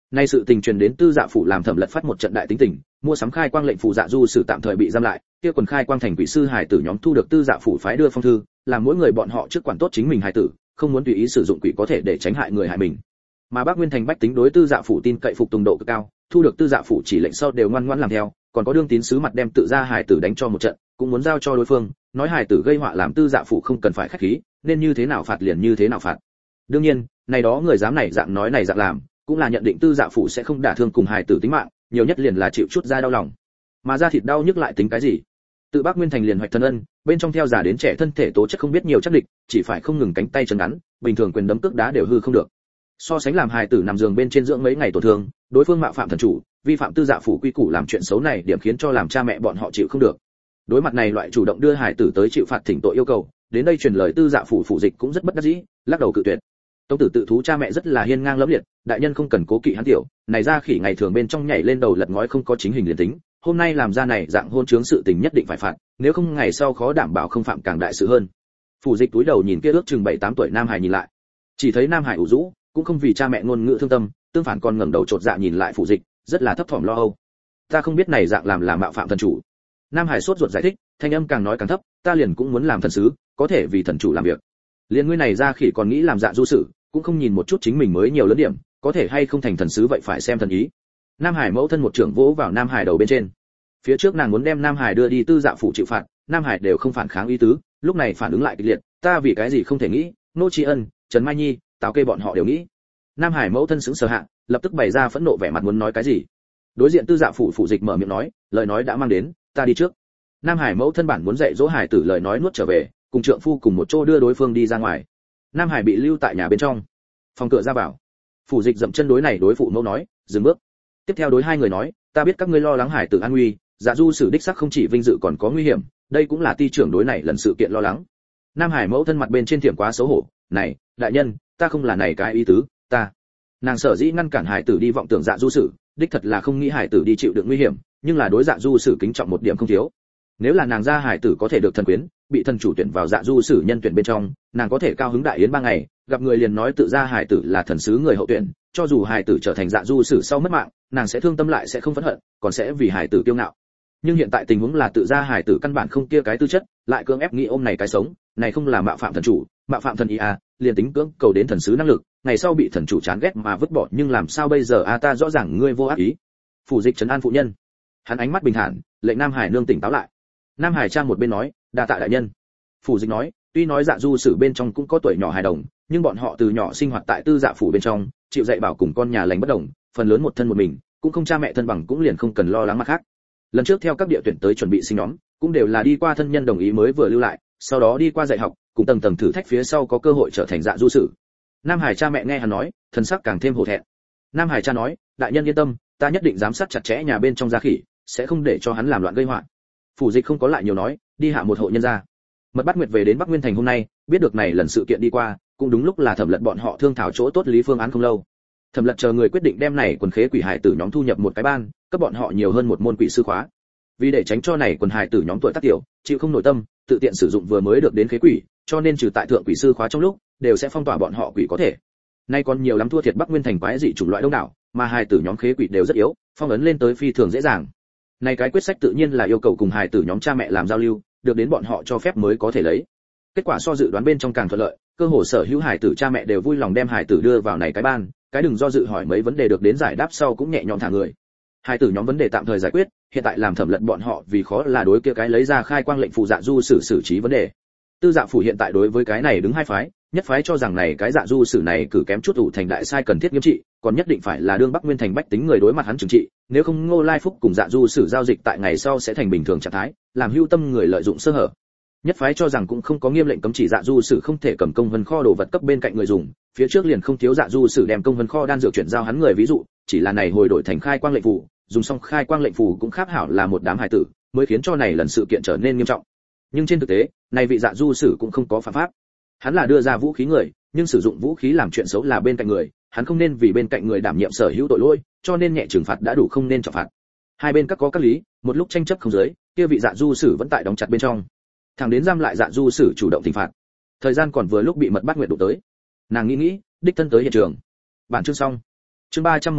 Nay sự tình truyền đến Tư Dạ phủ, làm Thẩm Lật phát một trận đại tính tình, mua sắm khai quang lệnh phù Dạ Du Sử tạm thời bị giam lại, kia quần khai quang thành quỷ sư hài tử nhóm thu được Tư Dạ phủ phái đưa phong thư, làm mỗi người bọn họ trước quản tốt chính mình hài tử, không muốn tùy ý sử dụng quỷ có thể để tránh hại người hại mình. Mà Bắc Nguyên thành bách tính đối Tư Dạ phủ tin cậy phục tùng độ cực cao, thu được Tư Dạ phủ chỉ lệnh sau đều ngoan ngoãn làm theo, còn có đương tín sứ mặt đem tự ra hài tử đánh cho một trận, cũng muốn giao cho đối phương, nói hài tử gây họa làm Tư Dạ phủ không cần phải khách khí, nên như thế nào phạt liền như thế nào phạt. Đương nhiên, này đó người dám này dạng nói này dạng làm, cũng là nhận định Tư Dạ phủ sẽ không đả thương cùng hài tử tính mạng, nhiều nhất liền là chịu chút da đau lòng. Mà da thịt đau nhức lại tính cái gì? Tự Bắc Nguyên thành liền hoạch thân ân, bên trong theo giả đến trẻ thân thể tố chất không biết nhiều chắc địch, chỉ phải không ngừng cánh tay chân ngắn, bình thường quyền đấm cước đá đều hư không được. So sánh làm hài tử nằm giường bên trên dưỡng mấy ngày tổn thương, đối phương mạo phạm thần chủ, vi phạm Tư Dạ phủ quy củ làm chuyện xấu này, điểm khiến cho làm cha mẹ bọn họ chịu không được. Đối mặt này loại chủ động đưa hài tử tới chịu phạt thỉnh tội yêu cầu, đến đây truyền lời Tư Dạ phủ phủ dịch cũng rất bất đắc dĩ, lắc đầu cự tuyệt. Tống tử tự thú cha mẹ rất là hiên ngang lẫm liệt, đại nhân không cần cố kỵ hắn tiểu, này ra khỉ ngày thường bên trong nhảy lên đầu lật ngói không có chính hình liền tính, hôm nay làm ra này dạng hôn chướng sự tình nhất định phải phạt, nếu không ngày sau khó đảm bảo không phạm càng đại sự hơn. Phủ dịch túi đầu nhìn kia ước chừng 7-8 tuổi Nam Hải nhìn lại, chỉ thấy Nam Hải ủ rũ, cũng không vì cha mẹ ngôn ngữ thương tâm, tương phản còn ngẩng đầu chột dạ nhìn lại phủ dịch, rất là thấp thỏm lo âu. Ta không biết này dạng làm là mạo phạm thần chủ. Nam Hải sốt ruột giải thích, thanh âm càng nói càng thấp, ta liền cũng muốn làm thần sứ, có thể vì thần chủ làm việc. Liên ngươi này ra khỉ còn nghĩ làm Dạ Du Sử, cũng không nhìn một chút chính mình mới nhiều lớn điểm, có thể hay không thành thần sứ vậy phải xem thần ý. Nam Hải mẫu thân một trưởng vỗ vào Nam Hải đầu bên trên. Phía trước nàng muốn đem Nam Hải đưa đi Tư Dạ phủ chịu phạt, Nam Hải đều không phản kháng ý tứ, lúc này phản ứng lại kịch liệt, ta vì cái gì không thể nghĩ, Nô Tri Ân, Trần Mai Nhi, Tào Kê bọn họ đều nghĩ. Nam Hải mẫu thân sững sờ hạ, lập tức bày ra phẫn nộ vẻ mặt muốn nói cái gì. Đối diện Tư Dạ phủ phủ dịch mở miệng nói, lời nói đã mang đến, ta đi trước. Nam Hải mẫu thân bản muốn dạy dỗ Hải tử lời nói nuốt trở về, cùng trượng phu cùng một chỗ đưa đối phương đi ra ngoài. Nam Hải bị lưu tại nhà bên trong, phòng cửa ra vào. Phủ dịch dậm chân đối này đối phụ mẫu nói, dừng bước. Tiếp theo đối hai người nói, ta biết các ngươi lo lắng Hải tử an nguy, Dạ Du Sử đích xác không chỉ vinh dự còn có nguy hiểm, đây cũng là ty trưởng đối này lần sự kiện lo lắng. Nam Hải mẫu thân mặt bên trên thiểm quá xấu hổ, này, đại nhân, ta không là này cái ý tứ, ta. Nàng sở dĩ ngăn cản Hải tử đi vọng tưởng Dạ Du Sử, đích thật là không nghĩ Hải tử đi chịu đựng nguy hiểm, nhưng là đối Dạ Du Sử kính trọng một điểm không thiếu. Nếu là nàng ra Hải tử có thể được thần quyến, bị thần chủ tuyển vào Dạ Du Sử nhân tuyển bên trong, nàng có thể cao hứng đại yến 3 ngày, gặp người liền nói tự ra Hải tử là thần sứ người hậu tuyển, cho dù Hải tử trở thành Dạ Du Sử sau mất mạng, nàng sẽ thương tâm lại sẽ không phẫn hận, còn sẽ vì Hải tử kiêu ngạo. Nhưng hiện tại tình huống là tự ra Hải tử căn bản không kia cái tư chất, lại cưỡng ép nghĩ ôm này cái sống, này không là mạo phạm thần chủ, mạo phạm thần ý à, liền tính cưỡng cầu đến thần sứ năng lực, ngày sau bị thần chủ chán ghét mà vứt bỏ, nhưng làm sao bây giờ a, ta rõ ràng ngươi vô ác ý. Phủ dịch trấn an phụ nhân. Hắn ánh mắt bình thản, lệnh Nam Hải nương tỉnh táo lại. Nam Hải trang một bên nói, đa tạ đại nhân. Phủ dịch nói, tuy nói Dạ Du Sử bên trong cũng có tuổi nhỏ hài đồng, nhưng bọn họ từ nhỏ sinh hoạt tại Tư Dạ phủ bên trong, chịu dạy bảo cùng con nhà lành bất đồng, phần lớn một thân một mình, cũng không cha mẹ thân bằng cũng liền không cần lo lắng mặt khác. Lần trước theo các địa tuyển tới chuẩn bị sinh nhóm, cũng đều là đi qua thân nhân đồng ý mới vừa lưu lại, sau đó đi qua dạy học, cùng tầng tầng thử thách phía sau có cơ hội trở thành Dạ Du Sử. Nam Hải cha mẹ nghe hắn nói, thần sắc càng thêm hổ thẹn. Nam Hải cha nói, đại nhân yên tâm, ta nhất định giám sát chặt chẽ nhà bên trong gia khỉ, sẽ không để cho hắn làm loạn gây họa. Phủ dịch không có lại nhiều nói, đi hạ một hộ nhân gia. Mật Bát Nguyệt về đến Bắc Nguyên thành hôm nay, biết được này lần sự kiện đi qua, cũng đúng lúc là Thẩm Lật bọn họ thương thảo chỗ tốt lý phương án không lâu. Thẩm Lật chờ người quyết định đem này quần khế quỷ hải tử nhóm thu nhập một cái ban, cấp bọn họ nhiều hơn một môn quỷ sư khóa. Vì để tránh cho này quần hải tử nhóm tuổi tác tiểu, chịu không nội tâm, tự tiện sử dụng vừa mới được đến khế quỷ, cho nên trừ tại thượng quỷ sư khóa trong lúc, đều sẽ phong tỏa bọn họ quỷ có thể. Nay còn nhiều lắm thua thiệt Bắc Nguyên thành quái dị chủng loại đông đảo, mà hải tử nhóm khế quỷ đều rất yếu, phong ấn lên tới phi thường dễ dàng. Này cái quyết sách tự nhiên là yêu cầu cùng hải tử nhóm cha mẹ làm giao lưu, được đến bọn họ cho phép mới có thể lấy. Kết quả so dự đoán bên trong càng thuận lợi, cơ hồ sở hữu hải tử cha mẹ đều vui lòng đem hải tử đưa vào này cái ban, cái đừng do dự hỏi mấy vấn đề được đến giải đáp sau cũng nhẹ nhõm thả người. Hải tử nhóm vấn đề tạm thời giải quyết, hiện tại làm Thẩm Lật bọn họ vì khó là đối kia cái lấy ra khai quang lệnh phù Dạ Du Sử xử trí vấn đề. Tư Dạ phủ hiện tại đối với cái này đứng hai phái, nhất phái cho rằng này cái Dạ Du Sử này cử kém chút ủ thành đại sai cần thiết nghiêm trị, còn nhất định phải là đương Bắc Nguyên thành bách tính người đối mặt hắn trừng trị, nếu không Ngô Lai Phúc cùng Dạ Du Sử giao dịch tại ngày sau sẽ thành bình thường trạng thái, làm hưu tâm người lợi dụng sơ hở. Nhất phái cho rằng cũng không có nghiêm lệnh cấm chỉ Dạ Du Sử không thể cầm công vân kho đồ vật cấp bên cạnh người dùng, phía trước liền không thiếu Dạ Du Sử đem công vân kho đan dược chuyển giao hắn người ví dụ, chỉ là này hồi đổi thành khai quang lệnh phù, dùng xong khai quang lệnh phù cũng kháp hảo là một đám hài tử, mới khiến cho này lần sự kiện trở nên nghiêm trọng. Nhưng trên thực tế, này vị Dạ Du Sử cũng không có phạm pháp. Hắn là đưa ra vũ khí người, nhưng sử dụng vũ khí làm chuyện xấu là bên cạnh người, hắn không nên vì bên cạnh người đảm nhiệm sở hữu tội lỗi, cho nên nhẹ trừng phạt đã đủ không nên trọng phạt. Hai bên các có các lý, một lúc tranh chấp không dưới, kia vị Dạ Du Sử vẫn tại đóng chặt bên trong. Thằng đến giam lại Dạ Du Sử chủ động thỉnh phạt. Thời gian còn vừa lúc bị Mật Bát Nguyệt đụng tới. Nàng nghĩ, đích thân tới hiện trường. Bản chương xong. Chương 317,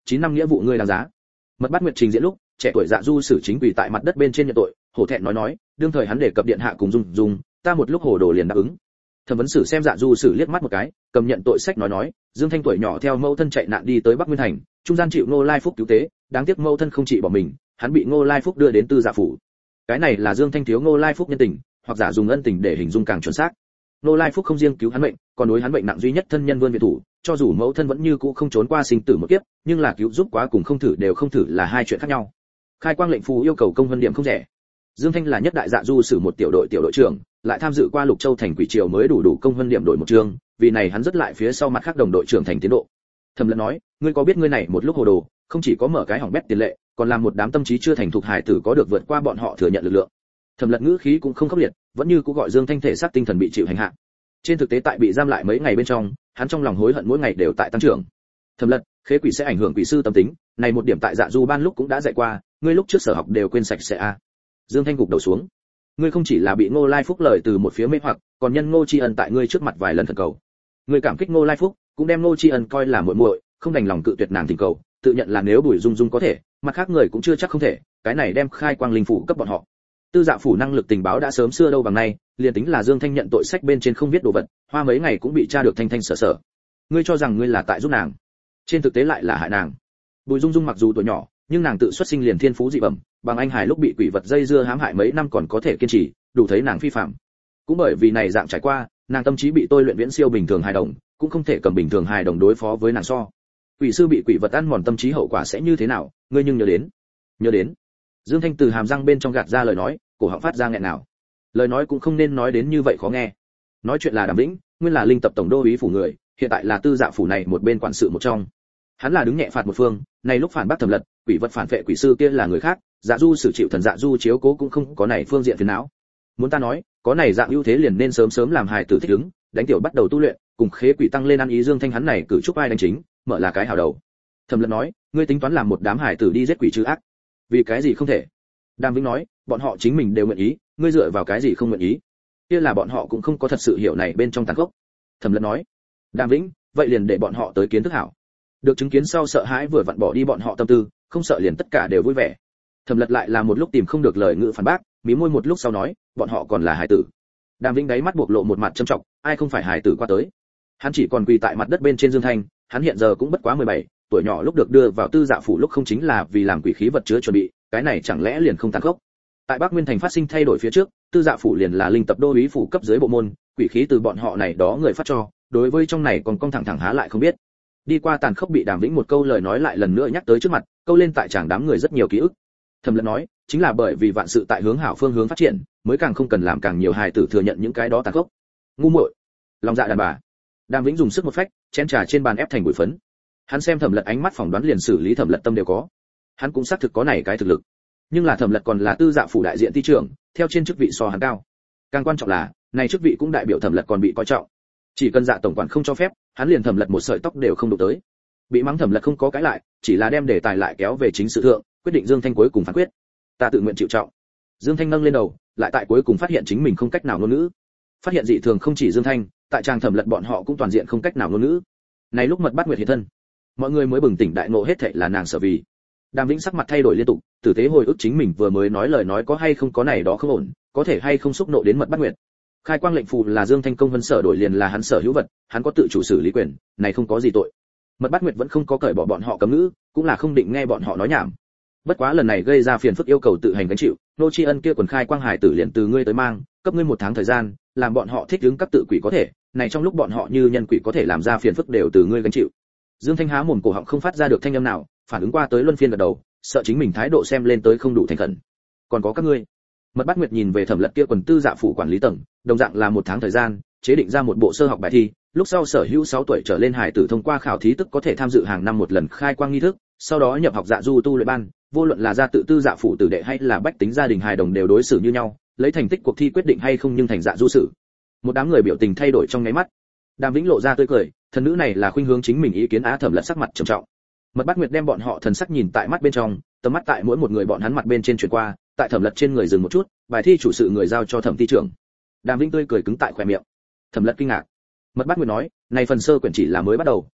9 năm nghĩa vụ ngươi đáng giá. Mật Bát Nguyệt trình diễn lúc, trẻ tuổi Dạ Du Sử chính quỳ tại mặt đất bên trên nhận tội, hổ thẹn nói, đương thời hắn đề cập điện hạ cùng Dung, ta một lúc hồ đồ liền đáp ứng. Thẩm vấn Sử xem Dạ Du Sử liếc mắt một cái, cầm nhận tội sách nói, Dương Thanh tuổi nhỏ theo mẫu thân chạy nạn đi tới Bắc Nguyên thành, trung gian chịu Ngô Lai Phúc cứu tế, đáng tiếc mẫu thân không trị bỏ mình, hắn bị Ngô Lai Phúc đưa đến Tư Dạ phủ. Cái này là Dương Thanh thiếu Ngô Lai Phúc nhân tình, hoặc giả dùng ân tình để hình dung càng chuẩn xác. Ngô Lai Phúc không riêng cứu hắn mệnh, còn đối hắn bệnh nặng duy nhất thân nhân Vươn Việt thủ, cho dù mẫu thân vẫn như cũ không trốn qua sinh tử một kiếp, nhưng là cứu giúp quá cùng không thử đều không thử là hai chuyện khác nhau. Khai quang lệnh phù yêu cầu công vân điểm không rẻ. Dương Thanh là nhất đại Dạ Du Sử một tiểu đội trưởng, lại tham dự qua Lục Châu thành quỷ triều mới đủ công vân điểm đổi một chương, vì này hắn rất lại phía sau mặt khác đồng đội trưởng thành tiến độ. Thẩm Lật nói, ngươi có biết ngươi này một lúc hồ đồ, không chỉ có mở cái hỏng bét tiền lệ, còn làm một đám tâm trí chưa thành thục hải tử có được vượt qua bọn họ thừa nhận lực lượng. Thẩm Lật ngữ khí cũng không khốc liệt, vẫn như cũ gọi Dương Thanh thể xác tinh thần bị chịu hành hạ. Trên thực tế tại bị giam lại mấy ngày bên trong, hắn trong lòng hối hận mỗi ngày đều tại tăng trưởng. Thẩm Lật, khế quỷ sẽ ảnh hưởng quỷ sư tâm tính, này một điểm tại Dạ Du ban lúc cũng đã dạy qua, ngươi lúc trước sở học đều quên sạch sẽ a. Dương Thanh gục đầu xuống. Ngươi không chỉ là bị Ngô Lai Phúc lời từ một phía mê hoặc, còn nhân Ngô Tri Ân tại ngươi trước mặt vài lần thần cầu. Ngươi cảm kích Ngô Lai Phúc, cũng đem Ngô Tri Ân coi là muội muội, không đành lòng cự tuyệt nàng tình cầu, tự nhận là nếu Bùi Dung Dung có thể, mặt khác người cũng chưa chắc không thể, cái này đem khai quang linh phủ cấp bọn họ. Tư Dạ phủ năng lực tình báo đã sớm xưa đâu bằng nay, liền tính là Dương Thanh nhận tội sách bên trên không viết đồ vật, hoa mấy ngày cũng bị tra được thanh sở. Ngươi cho rằng ngươi là tại giúp nàng, trên thực tế lại là hại nàng. Bùi Dung Dung mặc dù tuổi nhỏ, nhưng nàng tự xuất sinh liền thiên phú dị bẩm, bằng anh hài lúc bị quỷ vật dây dưa hãm hại mấy năm còn có thể kiên trì, đủ thấy nàng phi phàm. Cũng bởi vì này dạng trải qua, nàng tâm trí bị tôi luyện viễn siêu bình thường hài đồng, cũng không thể cầm bình thường hài đồng đối phó với nàng so. Quỷ sư bị quỷ vật ăn mòn tâm trí hậu quả sẽ như thế nào, ngươi nhưng nhớ đến. Dương Thanh từ hàm răng bên trong gạt ra lời nói, cổ họng phát ra nghẹn nào. Lời nói cũng không nên nói đến như vậy khó nghe. Nói chuyện là Đàm Vĩnh, nguyên là linh tập tổng đô úy phủ người, hiện tại là Tư Dạ phủ này một bên quản sự một trong. Hắn là đứng nhẹ phạt một phương, này lúc phản bác Thẩm Lật, quỷ vật phản vệ quỷ sư kia là người khác, Dạ Du Sử chịu thần Dạ Du chiếu cố cũng không có này phương diện phiền não. Muốn ta nói, có này dạng ưu thế liền nên sớm làm hài tử thích ứng, đánh tiểu bắt đầu tu luyện, cùng khế quỷ tăng lên ăn ý. Dương Thanh hắn này cử chúc ai đánh chính, mở là cái hảo đầu. Thẩm Lật nói, ngươi tính toán làm một đám hài tử đi giết quỷ trừ ác, vì cái gì không thể? Đàm Vĩnh nói, bọn họ chính mình đều nguyện ý, ngươi dựa vào cái gì không nguyện ý? Kia là bọn họ cũng không có thật sự hiểu này bên trong tàn khốc. Thẩm Lật nói, Đàm Vĩnh, vậy liền để bọn họ tới kiến thức hảo. Được chứng kiến sau sợ hãi vừa vặn bỏ đi bọn họ tâm tư, không sợ liền tất cả đều vui vẻ. Thẩm Lật lại là một lúc tìm không được lời ngữ phản bác, mí môi một lúc sau nói, bọn họ còn là hài tử. Đàm Vĩnh đáy mắt buộc lộ một mặt trầm trọng, ai không phải hài tử qua tới. Hắn chỉ còn quỳ tại mặt đất bên trên Dương Thanh, hắn hiện giờ cũng bất quá 17, tuổi nhỏ lúc được đưa vào Tư Dạ phủ lúc không chính là vì làm quỷ khí vật chứa chuẩn bị, cái này chẳng lẽ liền không tàn khốc? Tại Bắc Nguyên thành phát sinh thay đổi phía trước, Tư Dạ phủ liền là linh tập đô úy phủ cấp dưới bộ môn, quỷ khí từ bọn họ này đó người phát cho, đối với trong này còn cong thẳng há lại không biết. Đi qua tàn khốc bị Đàm Vĩnh một câu lời nói lại lần nữa nhắc tới trước mặt, câu lên tại chàng đám người rất nhiều ký ức. Thẩm Lật nói, chính là bởi vì vạn sự tại hướng hảo phương hướng phát triển, mới càng không cần làm càng nhiều hài tử thừa nhận những cái đó tàn khốc. Ngu muội, lòng dạ đàn bà. Đàm Vĩnh dùng sức một phách, chén trà trên bàn ép thành bụi phấn. Hắn xem Thẩm Lật ánh mắt phỏng đoán liền xử lý Thẩm Lật tâm đều có. Hắn cũng xác thực có này cái thực lực. Nhưng là Thẩm Lật còn là Tư Dạ phủ đại diện ty trưởng, theo trên chức vị so hắn cao. Càng quan trọng là, này chức vị cũng đại biểu Thẩm Lật còn bị coi trọng. Chỉ cần Dạ tổng quản không cho phép, hắn liền Thẩm Lật một sợi tóc đều không đụng tới. Bị mắng Thẩm Lật không có cãi lại, chỉ là đem đề tài lại kéo về chính sự thượng, quyết định Dương Thanh cuối cùng phán quyết. Ta tự nguyện chịu trọng. Dương Thanh nâng lên đầu, lại tại cuối cùng phát hiện chính mình không cách nào ngôn ngữ. Phát hiện dị thường không chỉ Dương Thanh, tại trang Thẩm Lật bọn họ cũng toàn diện không cách nào ngôn ngữ. Này lúc Mật Bát Nguyệt hiện thân, mọi người mới bừng tỉnh đại ngộ hết thảy là nàng sở vì. Đàm Vĩnh sắc mặt thay đổi liên tục, tử tế hồi ức chính mình vừa mới nói lời nói có hay không có này đó không ổn, có thể hay không xúc nộ đến Mật Bát Nguyệt. Khai quang lệnh phù là Dương Thanh công vân sở đổi liền là hắn sở hữu vật, hắn có tự chủ xử lý quyền, này không có gì tội. Mật Bát Nguyệt vẫn không có cởi bỏ bọn họ cấm ngữ, cũng là không định nghe bọn họ nói nhảm. Bất quá lần này gây ra phiền phức yêu cầu tự hành gánh chịu, nô tri ân kia quần khai quang hải tử liền từ ngươi tới mang, cấp ngươi 1 tháng thời gian, làm bọn họ thích ứng các tự quỷ có thể, này trong lúc bọn họ như nhân quỷ có thể làm ra phiền phức đều từ ngươi gánh chịu. Dương Thanh há mồm cổ họng không phát ra được thanh âm nào, phản ứng qua tới luân phiên gật đầu, sợ chính mình thái độ xem lên tới không đủ thành khẩn. Còn có các ngươi. Mật Bát Nguyệt nhìn về Thẩm Lật kia quần Tư Dạ phủ quản lý tầng, đồng dạng là 1 tháng thời gian, chế định ra một bộ sơ học bài thi, lúc sau sở hữu 6 tuổi trở lên hải tử thông qua khảo thí tức có thể tham dự hàng năm một lần khai quang nghi thức, sau đó nhập học Dạ Du tu luyện ban, vô luận là gia tự Tư Dạ phủ tử đệ hay là bách tính gia đình hài đồng đều đối xử như nhau, lấy thành tích cuộc thi quyết định hay không nhưng thành Dạ Du sử. Một đám người biểu tình thay đổi trong nháy mắt. Đàm Vĩnh lộ ra tươi cười, thần nữ này là khuynh hướng chính mình ý kiến á. Thẩm Lật sắc mặt trầm trọng. Mật Bát Nguyệt đem bọn họ thần sắc nhìn tại mắt bên trong, tầm mắt tại mỗi một người bọn hắn mặt bên trên chuyển qua, tại Thẩm Lật trên người dừng một chút, bài thi chủ sự người giao cho Thẩm ty trưởng. Đàm Vĩnh tươi cười cứng tại khóe miệng. Thẩm Lật kinh ngạc. Mật Bát Nguyệt nói, này phần sơ quyển chỉ là mới bắt đầu,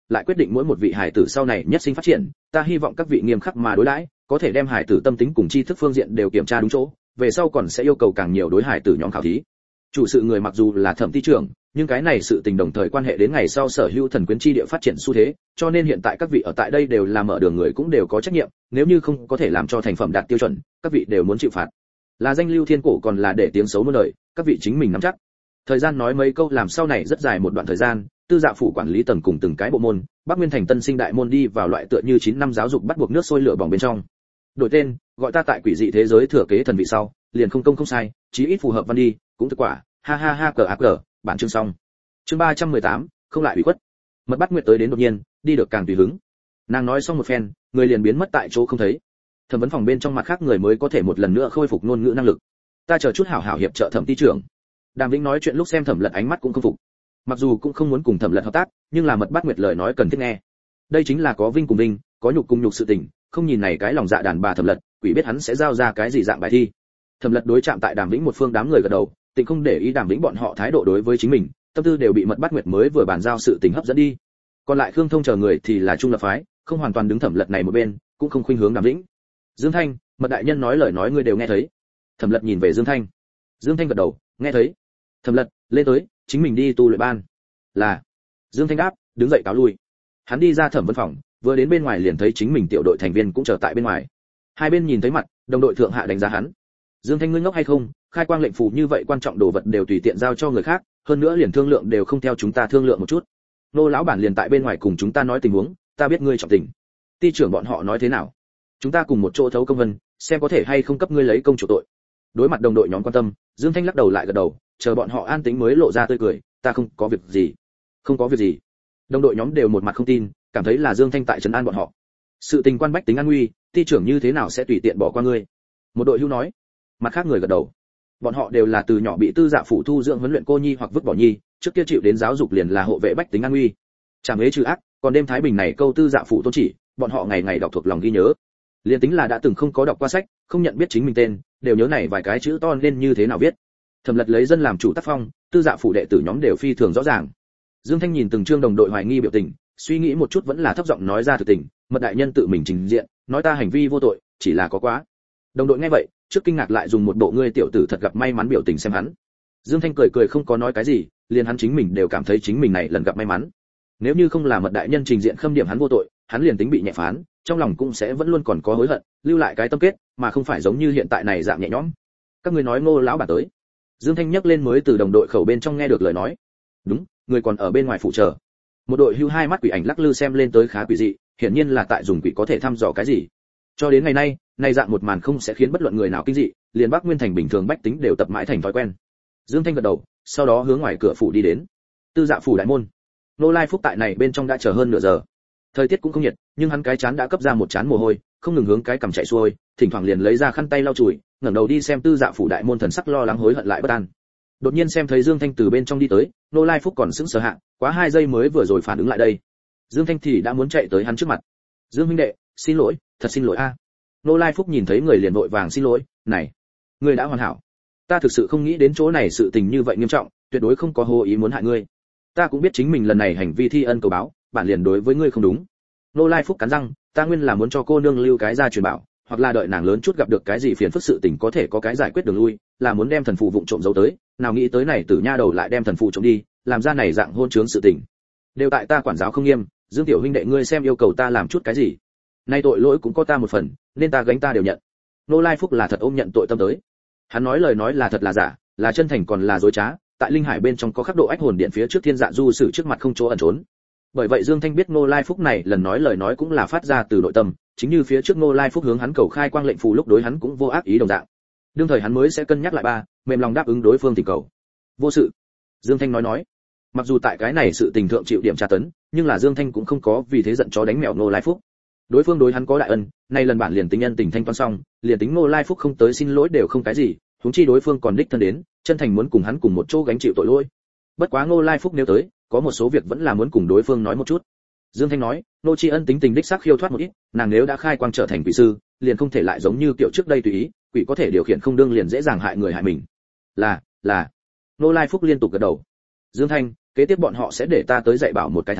lại quyết định mỗi một vị hải tử sau này nhất sinh phát triển, ta hy vọng các vị nghiêm khắc mà đối đãi, có thể đem hải tử tâm tính cùng tri thức phương diện đều kiểm tra đúng chỗ, về sau còn sẽ yêu cầu càng nhiều đối hải tử nhóm khảo thí. Chủ sự người mặc dù là Thẩm ty trưởng, nhưng cái này sự tình đồng thời quan hệ đến ngày sau sở hữu thần quyến chi địa phát triển xu thế, cho nên hiện tại các vị ở tại đây đều là mở đường người cũng đều có trách nhiệm, nếu như không có thể làm cho thành phẩm đạt tiêu chuẩn, các vị đều muốn chịu phạt. Là danh lưu thiên cổ còn là để tiếng xấu muôn đời, các vị chính mình nắm chắc. Thời gian nói mấy câu làm sau này rất dài một đoạn thời gian, tư dạ phủ quản lý tầng cùng từng cái bộ môn, Bắc Nguyên thành tân sinh đại môn đi vào loại tựa như 9 năm giáo dục bắt buộc nước sôi lửa bỏng bên trong. Đổi tên, gọi ta tại quỷ dị thế giới thừa kế thần vị sau, liền không công không sai, chí ít phù hợp văn đi, cũng thực quả, ha ha ha cờ ác cờ, bản chương xong. Chương 318, không lại ủy khuất. Mật Bát Nguyệt tới đến đột nhiên, đi được càng tùy hứng. Nàng nói xong một phen, người liền biến mất tại chỗ không thấy. Thẩm vấn phòng bên trong mặt khác người mới có thể một lần nữa khôi phục ngôn ngữ năng lực. Ta chờ chút hảo hảo hiệp trợ Thẩm ty trưởng. Đàm Vĩnh nói chuyện lúc xem Thẩm Lật ánh mắt cũng không phục. Mặc dù cũng không muốn cùng Thẩm Lật hợp tác, nhưng là Mật Bát Nguyệt lời nói cần thiết nghe. Đây chính là có vinh cùng vinh, có nhục cùng nhục sự tình, không nhìn này cái lòng dạ đàn bà Thẩm Lật, quỷ biết hắn sẽ giao ra cái gì dạng bài thi. Thẩm Lật đối chạm tại Đàm Vĩnh một phương đám người gật đầu, tình không để ý Đàm Vĩnh bọn họ thái độ đối với chính mình, tâm tư đều bị Mật Bát Nguyệt mới vừa bàn giao sự tình hấp dẫn đi. Còn lại Khương Thông chờ người thì là trung lập phái, không hoàn toàn đứng Thẩm Lật này một bên, cũng không khuynh hướng Đàm Vĩnh. Dương Thanh, Mật đại nhân nói lời nói ngươi đều nghe thấy. Thẩm Lật nhìn về Dương Thanh. Dương Thanh gật đầu, nghe thấy. Thẩm Lật, lên tới, chính mình đi tu luyện ban. Là. Dương Thanh đáp, đứng dậy cáo lui. Hắn đi ra thẩm vấn phòng, vừa đến bên ngoài liền thấy chính mình tiểu đội thành viên cũng chờ tại bên ngoài. Hai bên nhìn thấy mặt, đồng đội thượng hạ đánh giá hắn. Dương Thanh ngươi ngốc hay không, khai quang lệnh phù như vậy quan trọng đồ vật đều tùy tiện giao cho người khác, hơn nữa liền thương lượng đều không theo chúng ta thương lượng một chút. Nô lão bản liền tại bên ngoài cùng chúng ta nói tình huống, ta biết ngươi trọng tình. Ty trưởng bọn họ nói thế nào? Chúng ta cùng một chỗ thấu công vân, xem có thể hay không cấp ngươi lấy công chủ tội. Đối mặt đồng đội nhóm quan tâm, Dương Thanh lắc đầu lại gật đầu, chờ bọn họ an tĩnh mới lộ ra tươi cười, ta không có việc gì. Không có việc gì. Đồng đội nhóm đều một mặt không tin, cảm thấy là Dương Thanh tại trấn an bọn họ. Sự tình quan bách tính an nguy, ty trưởng như thế nào sẽ tùy tiện bỏ qua ngươi? Một đội hưu nói. Mặt khác người gật đầu. Bọn họ đều là từ nhỏ bị tư dạ phủ thu dưỡng huấn luyện cô nhi hoặc vứt bỏ nhi, trước kia chịu đến giáo dục liền là hộ vệ bách tính an nguy. Chẳng ế trừ ác, còn đêm thái bình này câu tư dạ phủ tôn chỉ, bọn họ ngày ngày đọc thuộc lòng ghi nhớ. Liên tính là đã từng không có đọc qua sách, không nhận biết chính mình tên, đều nhớ này vài cái chữ to nên như thế nào viết. Thẩm Lật lấy dân làm chủ tác phong, tư dạ phủ đệ tử nhóm đều phi thường rõ ràng. Dương Thanh nhìn từng chương đồng đội hoài nghi biểu tình, suy nghĩ một chút vẫn là thấp giọng nói ra thực tình, Mật đại nhân tự mình trình diện, nói ta hành vi vô tội, chỉ là có quá. Đồng đội nghe vậy, trước kinh ngạc lại dùng một bộ ngươi tiểu tử thật gặp may mắn biểu tình xem hắn. Dương Thanh cười cười không có nói cái gì, liền hắn chính mình đều cảm thấy chính mình này lần gặp may mắn. Nếu như không là Mật đại nhân trình diện khâm điểm hắn vô tội, hắn liền tính bị nhẹ phán, trong lòng cũng sẽ vẫn luôn còn có hối hận, lưu lại cái tâm kết, mà không phải giống như hiện tại này dạng nhẹ nhõm. Các ngươi nói Ngô lão bản tới. Dương Thanh nhắc lên mới từ đồng đội khẩu bên trong nghe được lời nói. Đúng, người còn ở bên ngoài phụ trợ. Một đội hưu hai mắt quỷ ảnh lắc lư xem lên tới khá quỷ dị, hiển nhiên là tại dùng quỷ có thể thăm dò cái gì. Cho đến ngày nay, này dạng một màn không sẽ khiến bất luận người nào kinh dị, liền Bắc Nguyên thành bình thường bách tính đều tập mãi thành thói quen. Dương Thanh gật đầu, sau đó hướng ngoài cửa phủ đi đến. Tư dạ phủ đại môn. Nô Lai Phúc tại này bên trong đã chờ hơn nửa giờ. Thời tiết cũng không nhiệt, nhưng hắn cái chán đã cấp ra một chán mồ hôi, không ngừng hướng cái cằm chạy xuôi, thỉnh thoảng liền lấy ra khăn tay lau chùi, ngẩng đầu đi xem Tư dạ phủ đại môn thần sắc lo lắng hối hận lại bất an. Đột nhiên xem thấy Dương Thanh từ bên trong đi tới, Nô Lai Phúc còn sững sờ hạ, quá 2 giây mới vừa rồi phản ứng lại đây. Dương Thanh thì đã muốn chạy tới hắn trước mặt. Dương huynh đệ, xin lỗi, thật xin lỗi a. Nô Lai Phúc nhìn thấy người liền vội vàng xin lỗi, này, ngươi đã hoàn hảo. Ta thực sự không nghĩ đến chỗ này sự tình như vậy nghiêm trọng, tuyệt đối không có hồ ý muốn hại ngươi. Ta cũng biết chính mình lần này hành vi thi ân cầu báo, bản liền đối với ngươi không đúng. Nô Lai Phúc cắn răng, ta nguyên là muốn cho cô nương lưu cái ra truyền bảo, hoặc là đợi nàng lớn chút gặp được cái gì phiền phức sự tình có thể có cái giải quyết đường lui, là muốn đem thần phù vụng trộm giấu tới, nào nghĩ tới này tử nha đầu lại đem thần phù trộm đi, làm ra này dạng hôn trướng sự tình. Đều tại ta quản giáo không nghiêm, Dương tiểu huynh đệ ngươi xem yêu cầu ta làm chút cái gì. Nay tội lỗi cũng có ta một phần, nên ta gánh ta đều nhận. Nô Lai Phúc là thật ôm nhận tội tâm tới. Hắn nói lời nói là thật là giả, là chân thành còn là dối trá, tại linh hải bên trong có khắc độ ách hồn điện phía trước thiên dạ du sử trước mặt không chỗ ẩn trốn. Bởi vậy Dương Thanh biết Nô Lai Phúc này lần nói lời nói cũng là phát ra từ nội tâm, chính như phía trước Nô Lai Phúc hướng hắn cầu khai quang lệnh phù lúc đối hắn cũng vô ác ý đồng dạng. Đương thời hắn mới sẽ cân nhắc lại mềm lòng đáp ứng đối phương tình cầu. Vô sự. Dương Thanh nói. Mặc dù tại cái này sự tình thượng chịu điểm tra tấn, nhưng là Dương Thanh cũng không có vì thế giận chó đánh mèo Nô Lai Phúc. Đối phương đối hắn có đại ân, nay lần bản liền tính nhân tình thanh toán xong, liền tính Nô Lai Phúc không tới xin lỗi đều không cái gì, huống chi đối phương còn đích thân đến, chân thành muốn cùng hắn cùng một chỗ gánh chịu tội lỗi. Bất quá Nô Lai Phúc nếu tới, có một số việc vẫn là muốn cùng đối phương nói một chút. Dương Thanh nói, Nô Tri Ân tính tình đích xác khiêu thoát một ít, nàng nếu đã khai quang trở thành quỷ sư, liền không thể lại giống như kiểu trước đây tùy ý, quỷ có thể điều khiển không đương liền dễ dàng hại người hại mình. Là. Nô Lai Phúc liên tục gật đầu. Dương Thanh, kế tiếp bọn họ sẽ để ta tới dạy bảo một cái tháng,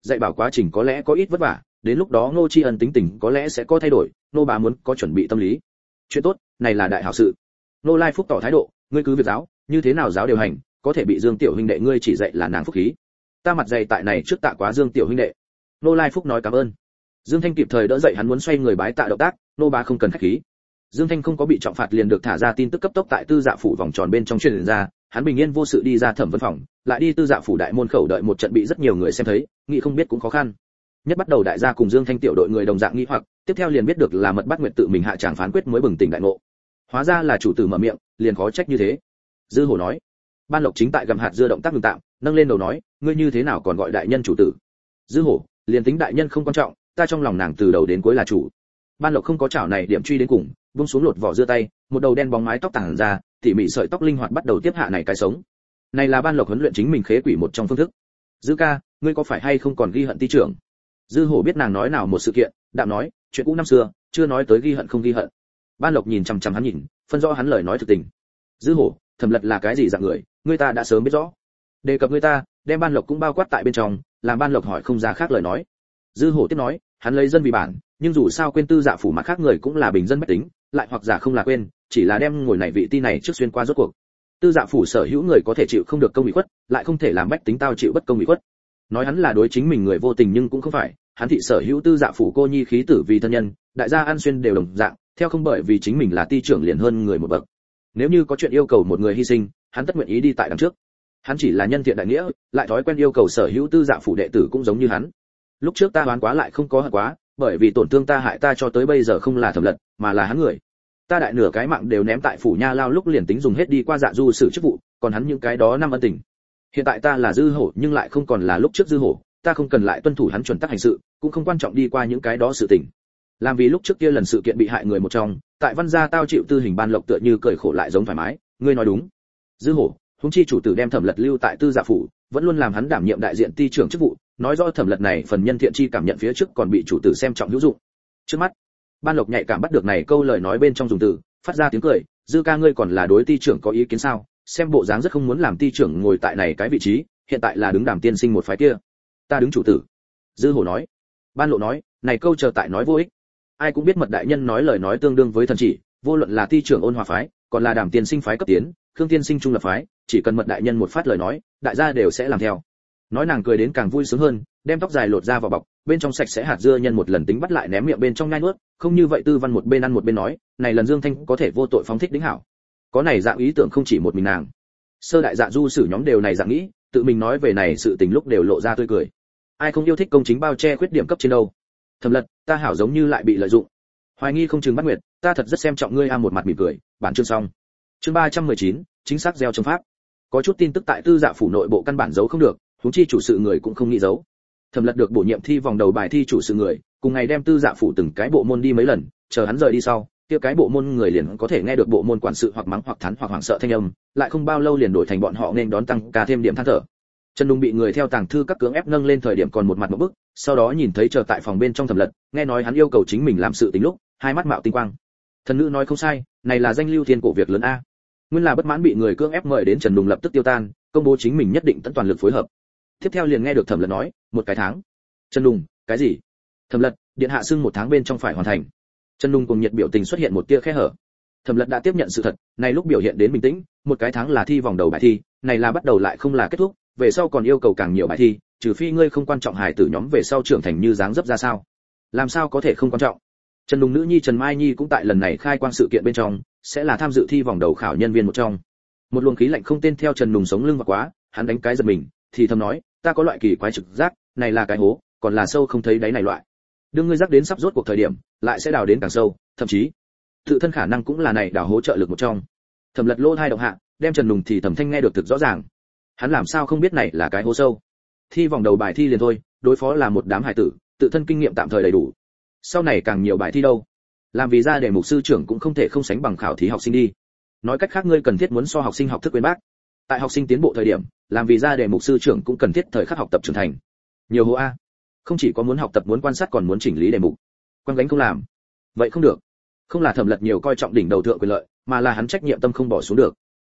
dạy bảo quá trình có lẽ có ít vất vả, đến lúc đó Ngô Tri Ân tính tình có lẽ sẽ có thay đổi, nô bá muốn có chuẩn bị tâm lý. Chuyện tốt, này là đại hảo sự. Nô Lai Phúc tỏ thái độ, ngươi cứ việc giáo, như thế nào giáo điều hành, có thể bị Dương tiểu huynh đệ ngươi chỉ dạy là nàng phúc khí. Ta mặt dày tại này trước tạ quá Dương tiểu huynh đệ. Nô Lai Phúc nói cảm ơn. Dương Thanh kịp thời đỡ dậy hắn muốn xoay người bái tạ động tác, nô bá không cần khách khí. Dương Thanh không có bị trọng phạt liền được thả ra tin tức cấp tốc tại Tư Dạ phủ vòng tròn bên trong truyền ra, hắn bình yên vô sự đi ra thẩm vấn phòng, lại đi Tư Dạ phủ đại môn khẩu đợi một trận bị rất nhiều người xem thấy, nghĩ không biết cũng khó khăn. Nhất bắt đầu đại gia cùng Dương Thanh tiểu đội người đồng dạng nghi hoặc, tiếp theo liền biết được là Mật Bát Nguyệt tự mình hạ tràng phán quyết mới bừng tỉnh đại ngộ. Hóa ra là chủ tử mở miệng, liền khó trách như thế. Dư Hổ nói, Ban Lộc chính tại gầm hạt dưa động tác ngừng tạm, nâng lên đầu nói, ngươi như thế nào còn gọi đại nhân chủ tử? Dư Hổ, liền tính đại nhân không quan trọng, ta trong lòng nàng từ đầu đến cuối là chủ. Ban Lộc không có chảo này điểm truy đến cùng, buông xuống lột vỏ dưa tay, một đầu đen bóng mái tóc tản ra, tỉ mỉ sợi tóc linh hoạt bắt đầu tiếp hạ này cái sống. Này là Ban Lộc huấn luyện chính mình khế quỷ một trong phương thức. Dư ca, ngươi có phải hay không còn ghi hận ti trưởng? Dư Hổ biết nàng nói nào một sự kiện, đạm nói, chuyện cũ năm xưa, chưa nói tới ghi hận không ghi hận. Ban Lộc nhìn chằm chằm hắn nhìn, phân rõ hắn lời nói thực tình. Dư Hổ, Thẩm Lật là cái gì dạng người, ngươi ta đã sớm biết rõ. Đề cập ngươi ta, đem Ban Lộc cũng bao quát tại bên trong, làm Ban Lộc hỏi không ra khác lời nói. Dư Hổ tiếp nói, hắn lấy dân vì bản, nhưng dù sao quên Tư Dạ phủ mặt khác người cũng là bình dân bách tính, lại hoặc giả không là quên, chỉ là đem ngồi này vị ti này trước xuyên qua rốt cuộc. Tư Dạ phủ sở hữu người có thể chịu không được công bị khuất, lại không thể làm bách tính tao chịu bất công bị khuất. Nói hắn là đối chính mình người vô tình nhưng cũng không phải, hắn thị sở hữu Tư Dạ phủ cô nhi khí tử vì thân nhân, đại gia an xuyên đều đồng dạng, theo không bởi vì chính mình là ti trưởng liền hơn người một bậc. Nếu như có chuyện yêu cầu một người hy sinh, hắn tất nguyện ý đi tại đằng trước. Hắn chỉ là nhân thiện đại nghĩa, lại thói quen yêu cầu sở hữu Tư Dạ phủ đệ tử cũng giống như hắn. Lúc trước ta đoán quá lại không có hận quá, bởi vì tổn thương ta hại ta cho tới bây giờ không là Thẩm Lật, mà là hắn người. Ta đại nửa cái mạng đều ném tại phủ nha lao lúc liền tính dùng hết đi qua Dạ Du xử chức vụ, còn hắn những cái đó năm ân tình. Hiện tại ta là Dư Hổ nhưng lại không còn là lúc trước Dư Hổ, ta không cần lại tuân thủ hắn chuẩn tắc hành sự, cũng không quan trọng đi qua những cái đó sự tình. Làm vì lúc trước kia lần sự kiện bị hại người một trong, tại Văn gia tao chịu tư hình Ban Lộc tựa như cười khổ lại giống thoải mái, ngươi nói đúng. Dư Hổ, huống chi chủ tử đem Thẩm Lật lưu tại Tư Dạ phủ, vẫn luôn làm hắn đảm nhiệm đại diện ti trưởng chức vụ, nói rõ Thẩm Lật này phần nhân thiện chi cảm nhận phía trước còn bị chủ tử xem trọng hữu dụng. Trước mắt, Ban Lộc nhạy cảm bắt được này câu lời nói bên trong dùng từ, phát ra tiếng cười, Dư ca ngươi còn là đối ti trưởng có ý kiến sao? Xem bộ dáng rất không muốn làm ti trưởng ngồi tại này cái vị trí, hiện tại là đứng đàm tiên sinh một phái kia. Ta đứng chủ tử. Dư Hổ nói. Ban Lộ nói, này câu chờ tại nói vô ích. Ai cũng biết Mật đại nhân nói lời nói tương đương với thần chỉ, vô luận là ti trưởng Ôn Hòa phái, còn là đàm tiên sinh phái cấp tiến, Khương tiên sinh trung lập phái, chỉ cần Mật đại nhân một phát lời nói, đại gia đều sẽ làm theo. Nói nàng cười đến càng vui sướng hơn, đem tóc dài lột ra vào bọc, bên trong sạch sẽ hạt dưa nhân một lần tính bắt lại ném miệng bên trong nhai nuốt, không như vậy Tư Văn một bên ăn một bên nói, này lần Dương Thanh có thể vô tội phóng thích đính hảo. Có này dạng ý tưởng không chỉ một mình nàng. Sơ đại Dạ Du sử nhóm đều này dạng nghĩ, tự mình nói về này sự tình lúc đều lộ ra tươi cười. Ai không yêu thích công chính bao che khuyết điểm cấp trên đâu. Thẩm Lật, ta hảo giống như lại bị lợi dụng. Hoài nghi không chừng bắt nguyệt, ta thật rất xem trọng ngươi a một mặt mỉm cười, bản chương xong. Chương 319, chính xác gieo trồng pháp. Có chút tin tức tại Tư Dạ phủ nội bộ căn bản giấu không được, huống chi chủ sự người cũng không nghĩ giấu. Thẩm Lật được bổ nhiệm thi vòng đầu bài thi chủ sự người, cùng ngày đem Tư Dạ phủ từng cái bộ môn đi mấy lần, chờ hắn rời đi sau, kia cái bộ môn người liền có thể nghe được bộ môn quản sự hoặc mắng hoặc thán hoặc hoảng sợ thanh âm, lại không bao lâu liền đổi thành bọn họ nên đón tăng ca thêm điểm than thở. Trần Đùng bị người theo tàng thư các cưỡng ép nâng lên thời điểm còn một mặt một bức, sau đó nhìn thấy chờ tại phòng bên trong Thẩm Lật, nghe nói hắn yêu cầu chính mình làm sự tình lúc, hai mắt mạo tinh quang. Thần nữ nói không sai, này là danh lưu thiên cổ việc lớn a. Nguyên là bất mãn bị người cưỡng ép mời đến, Trần Đùng lập tức tiêu tan, công bố chính mình nhất định tận toàn lực phối hợp. Tiếp theo liền nghe được Thẩm Lật nói, một cái tháng. Trần Đùng, cái gì? Thẩm Lật, điện hạ xưng một tháng bên trong phải hoàn thành. Trần Đùng cùng nhiệt biểu tình xuất hiện một tia khe hở. Thẩm Lật đã tiếp nhận sự thật, này lúc biểu hiện đến bình tĩnh, một cái tháng là thi vòng đầu bài thi, này là bắt đầu lại không là kết thúc, về sau còn yêu cầu càng nhiều bài thi, trừ phi ngươi không quan trọng hài tử nhóm về sau trưởng thành như dáng dấp ra sao. Làm sao có thể không quan trọng? Trần Đùng nữ nhi Trần Mai Nhi cũng tại lần này khai quang sự kiện bên trong, sẽ là tham dự thi vòng đầu khảo nhân viên một trong. Một luồng khí lạnh không tên theo Trần Đùng sống lưng vào quá, hắn đánh cái giật mình, thì thầm nói, ta có loại kỳ quái trực giác, này là cái hố, còn là sâu không thấy đáy này loại. Đương ngươi rắc đến sắp rốt cuộc thời điểm, lại sẽ đào đến càng sâu, thậm chí tự thân khả năng cũng là này đào hố trợ lực một trong. Thẩm Lật lỗ hai động hạ, đem Trần Đùng thì thầm thanh nghe được thực rõ ràng. Hắn làm sao không biết này là cái hố sâu? Thi vòng đầu bài thi liền thôi, đối phó là một đám hải tử, tự thân kinh nghiệm tạm thời đầy đủ. Sau này càng nhiều bài thi đâu? Làm vì ra đề mục sư trưởng cũng không thể không sánh bằng khảo thí học sinh đi. Nói cách khác ngươi cần thiết muốn so học sinh học thức uyên bác. Tại học sinh tiến bộ thời điểm, làm vì ra đề mục sư trưởng cũng cần thiết thời khắc học tập trưởng thành. Nhiều hố a. Không chỉ có muốn học tập muốn quan sát còn muốn chỉnh lý đề mục. Quăng gánh không làm. Vậy không được. Không là Thẩm Lật nhiều coi trọng đỉnh đầu thượng quyền lợi, mà là hắn trách nhiệm tâm không bỏ xuống được.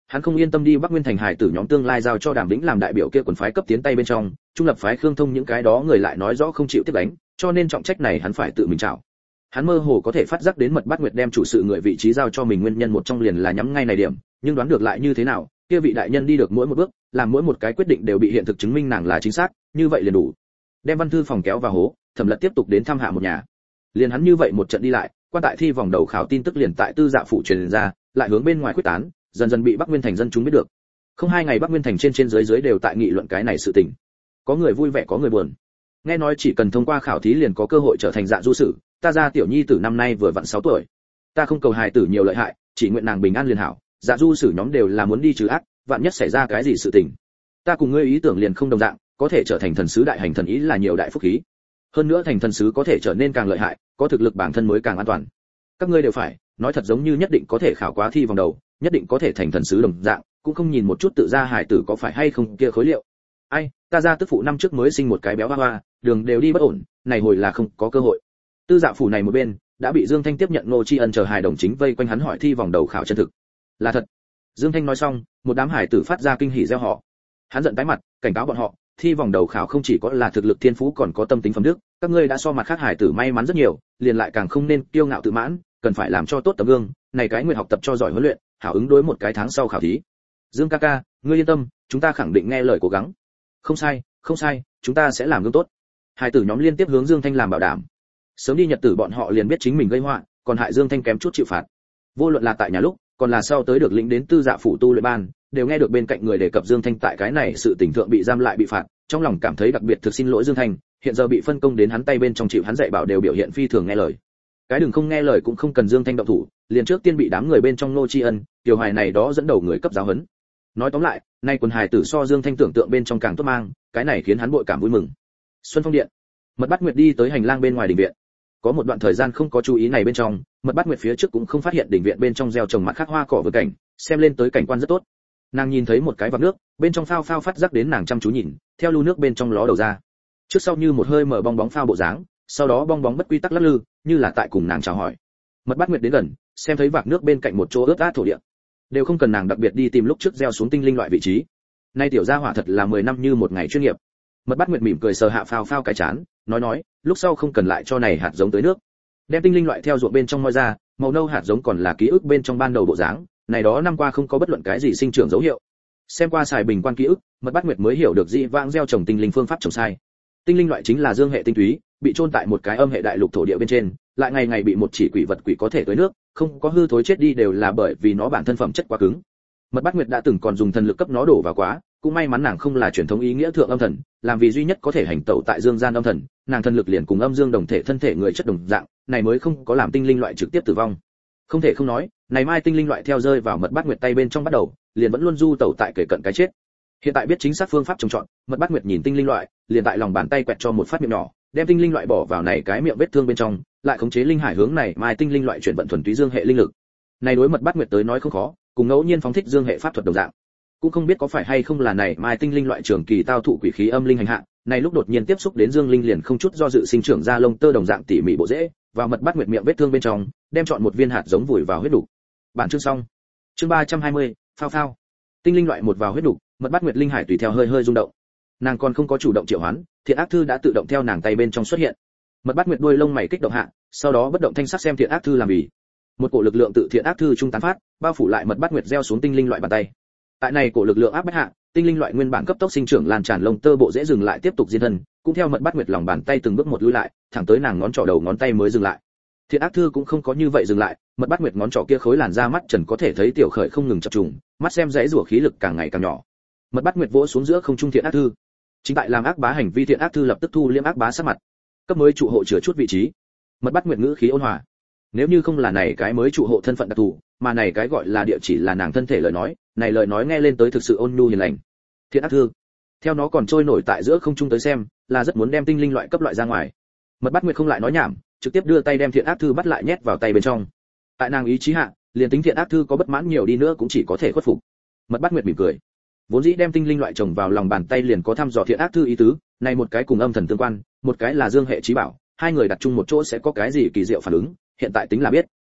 Hắn không yên tâm đi Bắc Nguyên thành hải tử nhóm tương lai giao cho Đàm Vĩnh làm đại biểu kia quần phái cấp tiến tay bên trong, trung lập phái Khương Thông những cái đó người lại nói rõ không chịu tiếp đánh, cho nên trọng trách này hắn phải tự mình chảo. Hắn mơ hồ có thể phát giác đến Mật Bát Nguyệt đem chủ sự người vị trí giao cho mình nguyên nhân một trong liền là nhắm ngay này điểm, nhưng đoán được lại như thế nào, kia vị đại nhân đi được mỗi một bước, làm mỗi một cái quyết định đều bị hiện thực chứng minh nàng là chính xác, như vậy liền đủ. Đem văn thư phòng kéo vào hố, Thẩm Lật tiếp tục đến thăm hạ một nhà. Liền hắn như vậy một trận đi lại, quan tại thi vòng đầu khảo tin tức liền tại Tư Dạ phủ truyền ra, lại hướng bên ngoài quyết tán, dần dần bị Bắc Nguyên thành dân chúng biết được. Không hai ngày Bắc Nguyên thành trên dưới đều tại nghị luận cái này sự tình. Có người vui vẻ có người buồn. Nghe nói chỉ cần thông qua khảo thí liền có cơ hội trở thành dạ du sử, ta ra tiểu nhi tử năm nay vừa vặn 6 tuổi. Ta không cầu hài tử nhiều lợi hại, chỉ nguyện nàng bình an liền hảo, dạ du sử nhóm đều là muốn đi trừ ác, vạn nhất xảy ra cái gì sự tình. Ta cùng ngươi ý tưởng liền không đồng dạng, có thể trở thành thần sứ đại hành thần ý là nhiều đại phúc khí. Hơn nữa thành thần sứ có thể trở nên càng lợi hại, có thực lực bản thân mới càng an toàn. Các ngươi đều phải, nói thật giống như nhất định có thể khảo quá thi vòng đầu, nhất định có thể thành thần sứ đồng dạng, cũng không nhìn một chút tự ra hải tử có phải hay không kia khối liệu. Ai, ta ra tức phụ năm trước mới sinh một cái béo hoa hoa, đường đều đi bất ổn, này hồi là không có cơ hội. Tư Dạ phủ này một bên đã bị Dương Thanh tiếp nhận Ngô Tri Ân chờ hài đồng chính vây quanh hắn hỏi thi vòng đầu khảo chân thực. Là thật. Dương Thanh nói xong, một đám hải tử phát ra kinh hỉ reo họ. Hắn giận tái mặt, cảnh cáo bọn họ, thi vòng đầu khảo không chỉ có là thực lực thiên phú còn có tâm tính phẩm đức, các ngươi đã so mặt khác hải tử may mắn rất nhiều, liền lại càng không nên kiêu ngạo tự mãn, cần phải làm cho tốt tấm gương, này cái nguyện học tập cho giỏi huấn luyện, hảo ứng đối một cái tháng sau khảo thí. Dương ca ca, ngươi yên tâm, chúng ta khẳng định nghe lời cố gắng. Không sai, không sai, chúng ta sẽ làm gương tốt. Hải tử nhóm liên tiếp hướng Dương Thanh làm bảo đảm. Sớm đi nhật tử bọn họ liền biết chính mình gây họa, còn hại Dương Thanh kém chút chịu phạt. Vô luận là tại nhà lúc, còn là sau tới được lĩnh đến Tư Dạ phủ tu luyện ban, đều nghe được bên cạnh người đề cập Dương Thanh tại cái này sự tình thượng bị giam lại bị phạt, trong lòng cảm thấy đặc biệt thực xin lỗi Dương Thanh, hiện giờ bị phân công đến hắn tay bên trong chịu hắn dạy bảo đều biểu hiện phi thường nghe lời. Cái đừng không nghe lời cũng không cần Dương Thanh động thủ, liền trước tiên bị đám người bên trong Ngô Tri Ân, Tiểu Hoài này đó dẫn đầu người cấp giáo huấn. Nói tóm lại, nay quần hài tử so Dương Thanh tưởng tượng bên trong càng tốt mang, cái này khiến hắn bội cảm vui mừng. Xuân Phong điện, Mật Bát Nguyệt đi tới hành lang bên ngoài đình viện. Có một đoạn thời gian không có chú ý này bên trong, Mật Bát Nguyệt phía trước cũng không phát hiện đình viện bên trong gieo trồng mặt khác hoa cỏ vườn cảnh, xem lên tới cảnh quan rất tốt. Nàng nhìn thấy một cái vạc nước, bên trong phao phao phát giác đến nàng chăm chú nhìn, theo lưu nước bên trong ló đầu ra. Trước sau như một hơi mở bong bóng phao bộ dáng, sau đó bong bóng bất quy tắc lắc lư, như là tại cùng nàng chào hỏi. Mật Bát Nguyệt đến gần, xem thấy vạc nước bên cạnh một chỗ ướt át thổ địa, đều không cần nàng đặc biệt đi tìm lúc trước gieo xuống tinh linh loại vị trí. Nay tiểu gia hỏa thật là 10 năm như một ngày chuyên nghiệp. Mật Bát Nguyệt mỉm cười sờ hạ phao phao cái chán, nói, lúc sau không cần lại cho này hạt giống tới nước. Đem tinh linh loại theo ruộng bên trong moi ra, màu nâu hạt giống còn là ký ức bên trong ban đầu bộ dáng, này đó năm qua không có bất luận cái gì sinh trưởng dấu hiệu. Xem qua xài bình quan ký ức, Mật Bát Nguyệt mới hiểu được dị vãng gieo trồng tinh linh phương pháp trồng sai. Tinh linh loại chính là dương hệ tinh túy, bị chôn tại một cái âm hệ đại lục thổ địa bên trên, lại ngày ngày bị một chỉ quỷ vật quỷ có thể tới nước, không có hư thối chết đi đều là bởi vì nó bản thân phẩm chất quá cứng. Mật Bát Nguyệt đã từng còn dùng thần lực cấp nó đổ vào quá, cũng may mắn nàng không là truyền thống ý nghĩa thượng âm thần, làm vì duy nhất có thể hành tẩu tại dương gian âm thần, nàng thần lực liền cùng âm dương đồng thể thân thể người chất đồng dạng, này mới không có làm tinh linh loại trực tiếp tử vong. Không thể không nói, này mai tinh linh loại theo rơi vào Mật Bát Nguyệt tay bên trong bắt đầu, liền vẫn luôn du tẩu tại kể cận cái chết. Hiện tại biết chính xác phương pháp trồng trọt, Mật Bát Nguyệt nhìn tinh linh loại, liền tại lòng bàn tay quẹt cho một phát miệng nhỏ, đem tinh linh loại bỏ vào này cái miệng vết thương bên trong, lại khống chế linh hải hướng này mai tinh linh loại chuyển vận thuần túy dương hệ linh lực. Này đối Mật Bát Nguyệt tới nói không khó, cùng ngẫu nhiên phóng thích dương hệ pháp thuật đồng dạng. Cũng không biết có phải hay không là này mai tinh linh loại trường kỳ tao thụ quỷ khí âm linh hành hạ, này lúc đột nhiên tiếp xúc đến dương linh liền không chút do dự sinh trưởng ra lông tơ đồng dạng tỉ mỉ bộ rễ, vào Mật Bát Nguyệt miệng vết thương bên trong, đem chọn một viên hạt giống vùi vào huyết đủ. Bản chương xong. Chương 320, phao phao. Tinh linh loại một vào huyết đủ, Mật Bát Nguyệt linh hải tùy theo hơi hơi rung động. Nàng còn không có chủ động triệu hoán, thiện ác thư đã tự động theo nàng tay bên trong xuất hiện. Mật Bát Nguyệt đuôi lông mày kích động hạ, sau đó bất động thanh sắc xem thiện ác thư làm gì. Một cổ lực lượng tự thiện ác thư trung tán phát, bao phủ lại Mật Bát Nguyệt gieo xuống tinh linh loại bàn tay. Tại này cổ lực lượng áp bách hạ, tinh linh loại nguyên bản cấp tốc sinh trưởng lan tràn lông tơ bộ dễ dừng lại tiếp tục diên thân, cũng theo Mật Bát Nguyệt lòng bàn tay từng bước một lùi lại, thẳng tới nàng ngón trỏ đầu ngón tay mới dừng lại. Thiện ác thư cũng không có như vậy dừng lại, Mật Bát Nguyệt ngón trỏ kia khối làn da mắt trần có thể thấy tiểu khởi không ngừng chập trùng, mắt xem dãy rủa khí lực càng ngày càng nhỏ. Mật Bát Nguyệt vỗ xuống giữa không trung thiện ác thư. Chính tại làm ác bá hành vi thiện ác thư lập tức thu liêm ác bá sát mặt. Cấp mới trụ hộ chữa chút vị trí. Mật Bát Nguyệt ngữ khí ôn hòa. Nếu như không là này cái mới trụ hộ thân phận đặc thù, mà này cái gọi là địa chỉ là nàng thân thể lời nói, này lời nói nghe lên tới thực sự ôn nhu hiền lành. Thiện ác thư, theo nó còn trôi nổi tại giữa không trung tới xem, là rất muốn đem tinh linh loại cấp loại ra ngoài. Mật Bát Nguyệt không lại nói nhảm, trực tiếp đưa tay đem thiện ác thư bắt lại nhét vào tay bên trong. Tại nàng ý chí hạ, liền tính thiện ác thư có bất mãn nhiều đi nữa cũng chỉ có thể khuất phục. Mật Bát Nguyệt mỉm cười. Vốn dĩ đem tinh linh loại trồng vào lòng bàn tay liền có thăm dò thiện ác thư ý tứ, này một cái cùng âm thần tương quan, một cái là dương hệ trí bảo, hai người đặt chung một chỗ sẽ có cái gì kỳ diệu phản ứng, hiện tại tính là biết.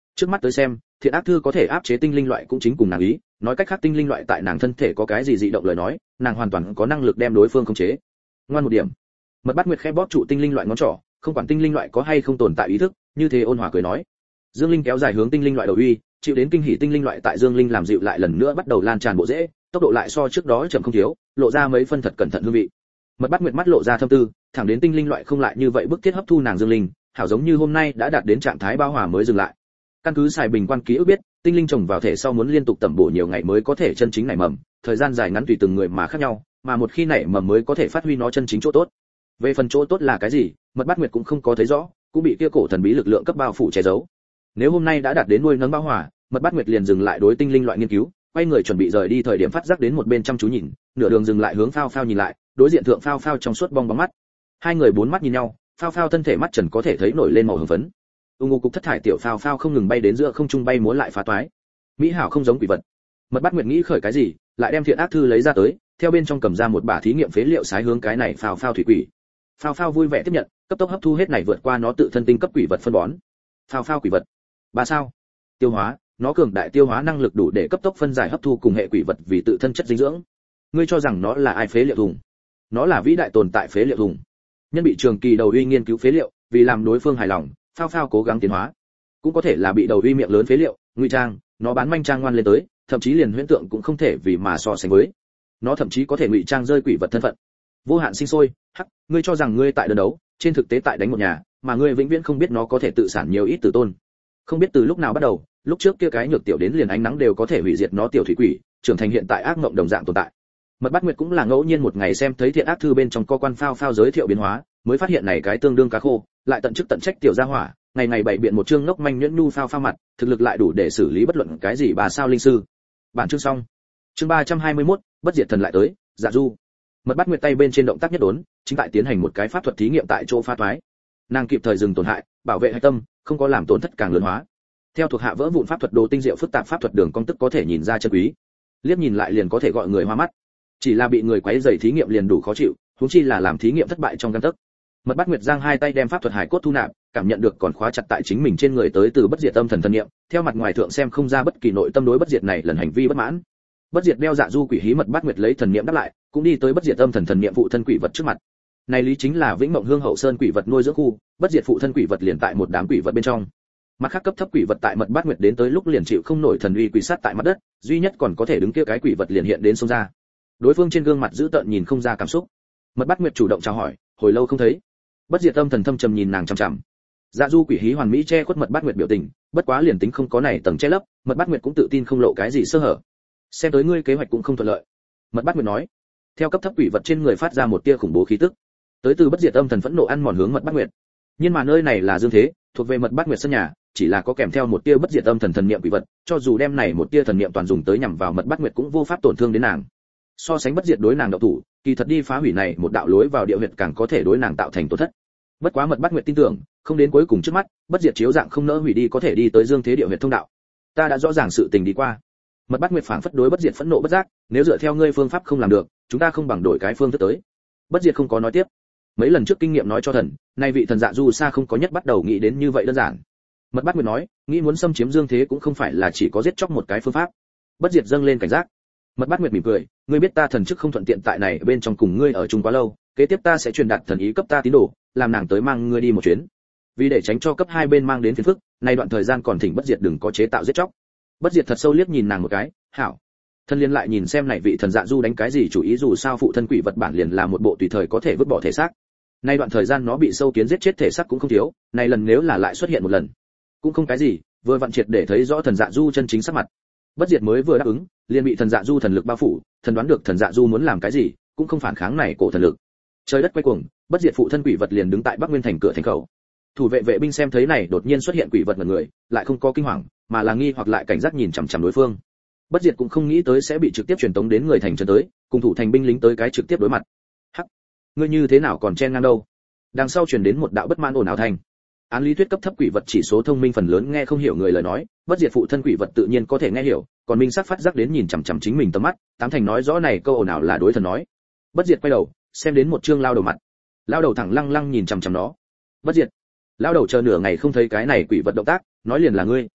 Trước mắt tới xem, thiện ác thư có thể áp chế tinh linh loại cũng chính cùng nàng ý, nói cách khác tinh linh loại tại nàng thân thể có cái gì dị động lời nói, nàng hoàn toàn có năng lực đem đối phương khống chế. Ngoan một điểm. Mật Bát Nguyệt khẽ bóp trụ tinh linh loại ngón trỏ, không quản tinh linh loại có hay không tồn tại ý thức, như thế ôn hòa cười nói. Dương Linh kéo dài hướng tinh linh loại đầu uy, chịu đến kinh hỉ tinh linh loại tại Dương Linh làm dịu lại lần nữa bắt đầu lan tràn bộ rễ, tốc độ lại so trước đó chậm không thiếu, lộ ra mấy phân thật cẩn thận hương vị. Mật Bát Nguyệt mắt lộ ra thâm tư, thẳng đến tinh linh loại không lại như vậy bức thiết hấp thu nàng Dương Linh, hảo giống như hôm nay đã đạt đến trạng thái bao hòa mới dừng lại. Căn cứ xài bình quan ký ức biết, tinh linh trồng vào thể sau muốn liên tục tẩm bổ nhiều ngày mới có thể chân chính nảy mầm, thời gian dài ngắn tùy từng người mà khác nhau, mà một khi nảy mầm mới có thể phát huy nó chân chính chỗ tốt. Về phần chỗ tốt là cái gì, Mật Bát Nguyệt cũng không có thấy rõ, cũng bị kia cổ thần bí lực lượng cấp bao phủ che giấu. Nếu hôm nay đã đạt đến nuôi nấng bao hòa, Mật Bát Nguyệt liền dừng lại đối tinh linh loại nghiên cứu, quay người chuẩn bị rời đi thời điểm phát giác đến một bên chăm chú nhìn, nửa đường dừng lại hướng Phao Phao nhìn lại, đối diện thượng Phao Phao trong suốt bong bóng mắt. Hai người bốn mắt nhìn nhau, Phao Phao thân thể mắt trần có thể thấy nổi lên màu hồng phấn. Ngô cục thất thải tiểu Phao Phao không ngừng bay đến giữa không trung bay múa lại phá toái. Mỹ hảo không giống quỷ vật. Mật Bát Nguyệt nghĩ khởi cái gì, lại đem thiện ác thư lấy ra tới, theo bên trong cầm ra một bả thí nghiệm phế liệu sái hướng cái này Phao Phao thủy quỷ. Phao Phao vui vẻ tiếp nhận, cấp tốc hấp thu hết này vượt qua nó tự thân tinh cấp quỷ vật phân bón. Phao Phao quỷ vật. 3 sao. Tiêu hóa, nó cường đại tiêu hóa năng lực đủ để cấp tốc phân giải hấp thu cùng hệ quỷ vật vì tự thân chất dinh dưỡng. Ngươi cho rằng nó là ai phế liệu thùng? Nó là vĩ đại tồn tại phế liệu thùng. Nhân bị trường kỳ đầu uy nghiên cứu phế liệu, vì làm đối phương hài lòng, Phao Phao cố gắng tiến hóa. Cũng có thể là bị đầu uy miệng lớn phế liệu, ngụy trang, nó bán manh trang ngoan lên tới, thậm chí liền huyễn tượng cũng không thể vì mà so sánh với. Nó thậm chí có thể ngụy trang rơi quỷ vật thân phận. Vô hạn sinh sôi, hắc, ngươi cho rằng ngươi tại đơn đấu, trên thực tế tại đánh một nhà, mà ngươi vĩnh viễn không biết nó có thể tự sản nhiều ít tử tôn. Không biết từ lúc nào bắt đầu, lúc trước kia cái nhược tiểu đến liền ánh nắng đều có thể hủy diệt nó tiểu thủy quỷ, trưởng thành hiện tại ác mộng đồng dạng tồn tại. Mật Bát Nguyệt cũng là ngẫu nhiên một ngày xem thấy thiện ác thư bên trong có quan Phao Phao giới thiệu biến hóa, mới phát hiện này cái tương đương cá khô, lại tận chức tận trách tiểu gia hỏa, ngày ngày bày biện một chương ngốc manh nhuyễn nhu Phao Phao mặt, thực lực lại đủ để xử lý bất luận cái gì bà sao linh sư. Bản chương xong. Chương 321, bất diệt thần lại tới, Dạ Du. Mật Bát Nguyệt tay bên trên động tác nhất đốn, chính tại tiến hành một cái pháp thuật thí nghiệm tại chỗ phá toái. Nàng kịp thời dừng tổn hại, bảo vệ hạch tâm, không có làm tổn thất càng lớn hóa. Theo thuộc hạ vỡ vụn pháp thuật đồ tinh diệu phức tạp pháp thuật đường cong tức có thể nhìn ra chân quý. Liếc nhìn lại liền có thể gọi người hoa mắt. Chỉ là bị người quấy rầy thí nghiệm liền đủ khó chịu, huống chi là làm thí nghiệm thất bại trong gang tấc. Mật Bát Nguyệt giang hai tay đem pháp thuật hải cốt thu nạp, cảm nhận được còn khóa chặt tại chính mình trên người tới từ bất diệt tâm thần thần niệm, theo mặt ngoài thượng xem không ra bất kỳ nội tâm đối bất diệt này lần hành vi bất mãn. Bất diệt đeo Dạ Du quỷ hí Mật Bát Nguyệt lấy thần niệm đáp lại, cũng đi tới bất diệt tâm thần thần niệm phụ thân quỷ vật trước mặt. Này lý chính là Vĩnh Mộng Hương Hậu Sơn quỷ vật nuôi dưỡng khu, bất diệt phụ thân quỷ vật liền tại một đám quỷ vật bên trong. Mặt khác cấp thấp quỷ vật tại Mật Bát Nguyệt đến tới lúc liền chịu không nổi thần uy quỷ sát tại mặt đất, duy nhất còn có thể đứng kia cái quỷ vật liền hiện đến xông ra. Đối phương trên gương mặt dữ tợn nhìn không ra cảm xúc. Mật Bát Nguyệt chủ động chào hỏi, hồi lâu không thấy. Bất diệt tâm thần thâm trầm nhìn nàng chằm chằm. Dạ Du quỷ hí hoàn mỹ che khuất Mật Bát Nguyệt biểu tình, bất quá liền tính không có này tầng che lấp, Mật Bát Nguyệt cũng tự tin không lộ cái gì sơ hở. Xem tới ngươi kế hoạch cũng không thuận lợi. Mật Bát Nguyệt nói. Theo cấp thấp quỷ vật trên người phát ra một tia khủng bố khí tức. Tới từ bất diệt âm thần phẫn nộ ăn mòn hướng Mật Bát Nguyệt. Nhưng mà nơi này là dương thế, thuộc về Mật Bát Nguyệt sân nhà, chỉ là có kèm theo một tia bất diệt âm thần thần niệm quỷ vật, cho dù đem này một tia thần niệm toàn dùng tới nhằm vào Mật Bát Nguyệt cũng vô pháp tổn thương đến nàng. So sánh bất diệt đối nàng động thủ, kỳ thật đi phá hủy này một đạo lối vào địa huyệt càng có thể đối nàng tạo thành tổn thất. Bất quá Mật Bát Nguyệt tin tưởng, không đến cuối cùng trước mắt, bất diệt chiếu dạng không nỡ hủy đi có thể đi tới dương thế địa huyệt thông đạo. Ta đã rõ ràng sự tình đi qua. Mật Bát Nguyệt phảng phất đối bất diệt phẫn nộ bất giác, nếu dựa theo ngươi phương pháp không làm được, chúng ta không bằng đổi cái phương thức tới. Bất diệt không có nói tiếp. Mấy lần trước kinh nghiệm nói cho thần, nay vị thần Dạ Du xa không có nhất bắt đầu nghĩ đến như vậy đơn giản. Mật Bát Nguyệt nói, nghĩ muốn xâm chiếm dương thế cũng không phải là chỉ có giết chóc một cái phương pháp. Bất diệt dâng lên cảnh giác. Mật Bát Nguyệt mỉm cười, ngươi biết ta thần chức không thuận tiện tại này bên trong cùng ngươi ở chung quá lâu, kế tiếp ta sẽ truyền đạt thần ý cấp ta tín đồ, làm nàng tới mang ngươi đi một chuyến. Vì để tránh cho cấp hai bên mang đến phiền phức, nay đoạn thời gian còn thỉnh Bất diệt đừng có chế tạo giết chóc. Bất diệt thật sâu liếc nhìn nàng một cái, hảo. Thân liên lại nhìn xem này vị thần Dạ Du đánh cái gì chủ ý, dù sao phụ thân quỷ vật bản liền là một bộ tùy thời có thể vứt bỏ thể xác. Nay đoạn thời gian nó bị sâu kiến giết chết thể xác cũng không thiếu, này lần nếu là lại xuất hiện một lần, cũng không cái gì, vừa vặn triệt để thấy rõ thần Dạ Du chân chính sắc mặt. Bất diệt mới vừa đáp ứng, liền bị thần Dạ Du thần lực bao phủ, thần đoán được thần Dạ Du muốn làm cái gì, cũng không phản kháng này cổ thần lực. Trời đất quay cuồng, bất diệt phụ thân quỷ vật liền đứng tại Bắc Nguyên thành cửa thành khẩu. Thủ vệ vệ binh xem thấy này đột nhiên xuất hiện quỷ vật ngẩn người, lại không có kinh hoàng, mà là nghi hoặc lại cảnh giác nhìn chằm chằm đối phương. Bất diệt cũng không nghĩ tới sẽ bị trực tiếp truyền tống đến người thành trấn tới, cùng thủ thành binh lính tới cái trực tiếp đối mặt. Hắc, ngươi như thế nào còn chen ngang đâu? Đằng sau truyền đến một đạo bất mãn ồn ào thành. Án lý thuyết cấp thấp quỷ vật chỉ số thông minh phần lớn nghe không hiểu người lời nói, bất diệt phụ thân quỷ vật tự nhiên có thể nghe hiểu, còn minh sắc phát giác đến nhìn chằm chằm chính mình tầm mắt, tám thành nói rõ này câu ồn ào là đối thần nói. Bất diệt quay đầu, xem đến một trương lao đầu mặt. Lao đầu thẳng lăng lăng nhìn chằm chằm nó. Bất diệt. Lao đầu chờ nửa ngày không thấy cái này quỷ vật động tác, nói liền là ngươi.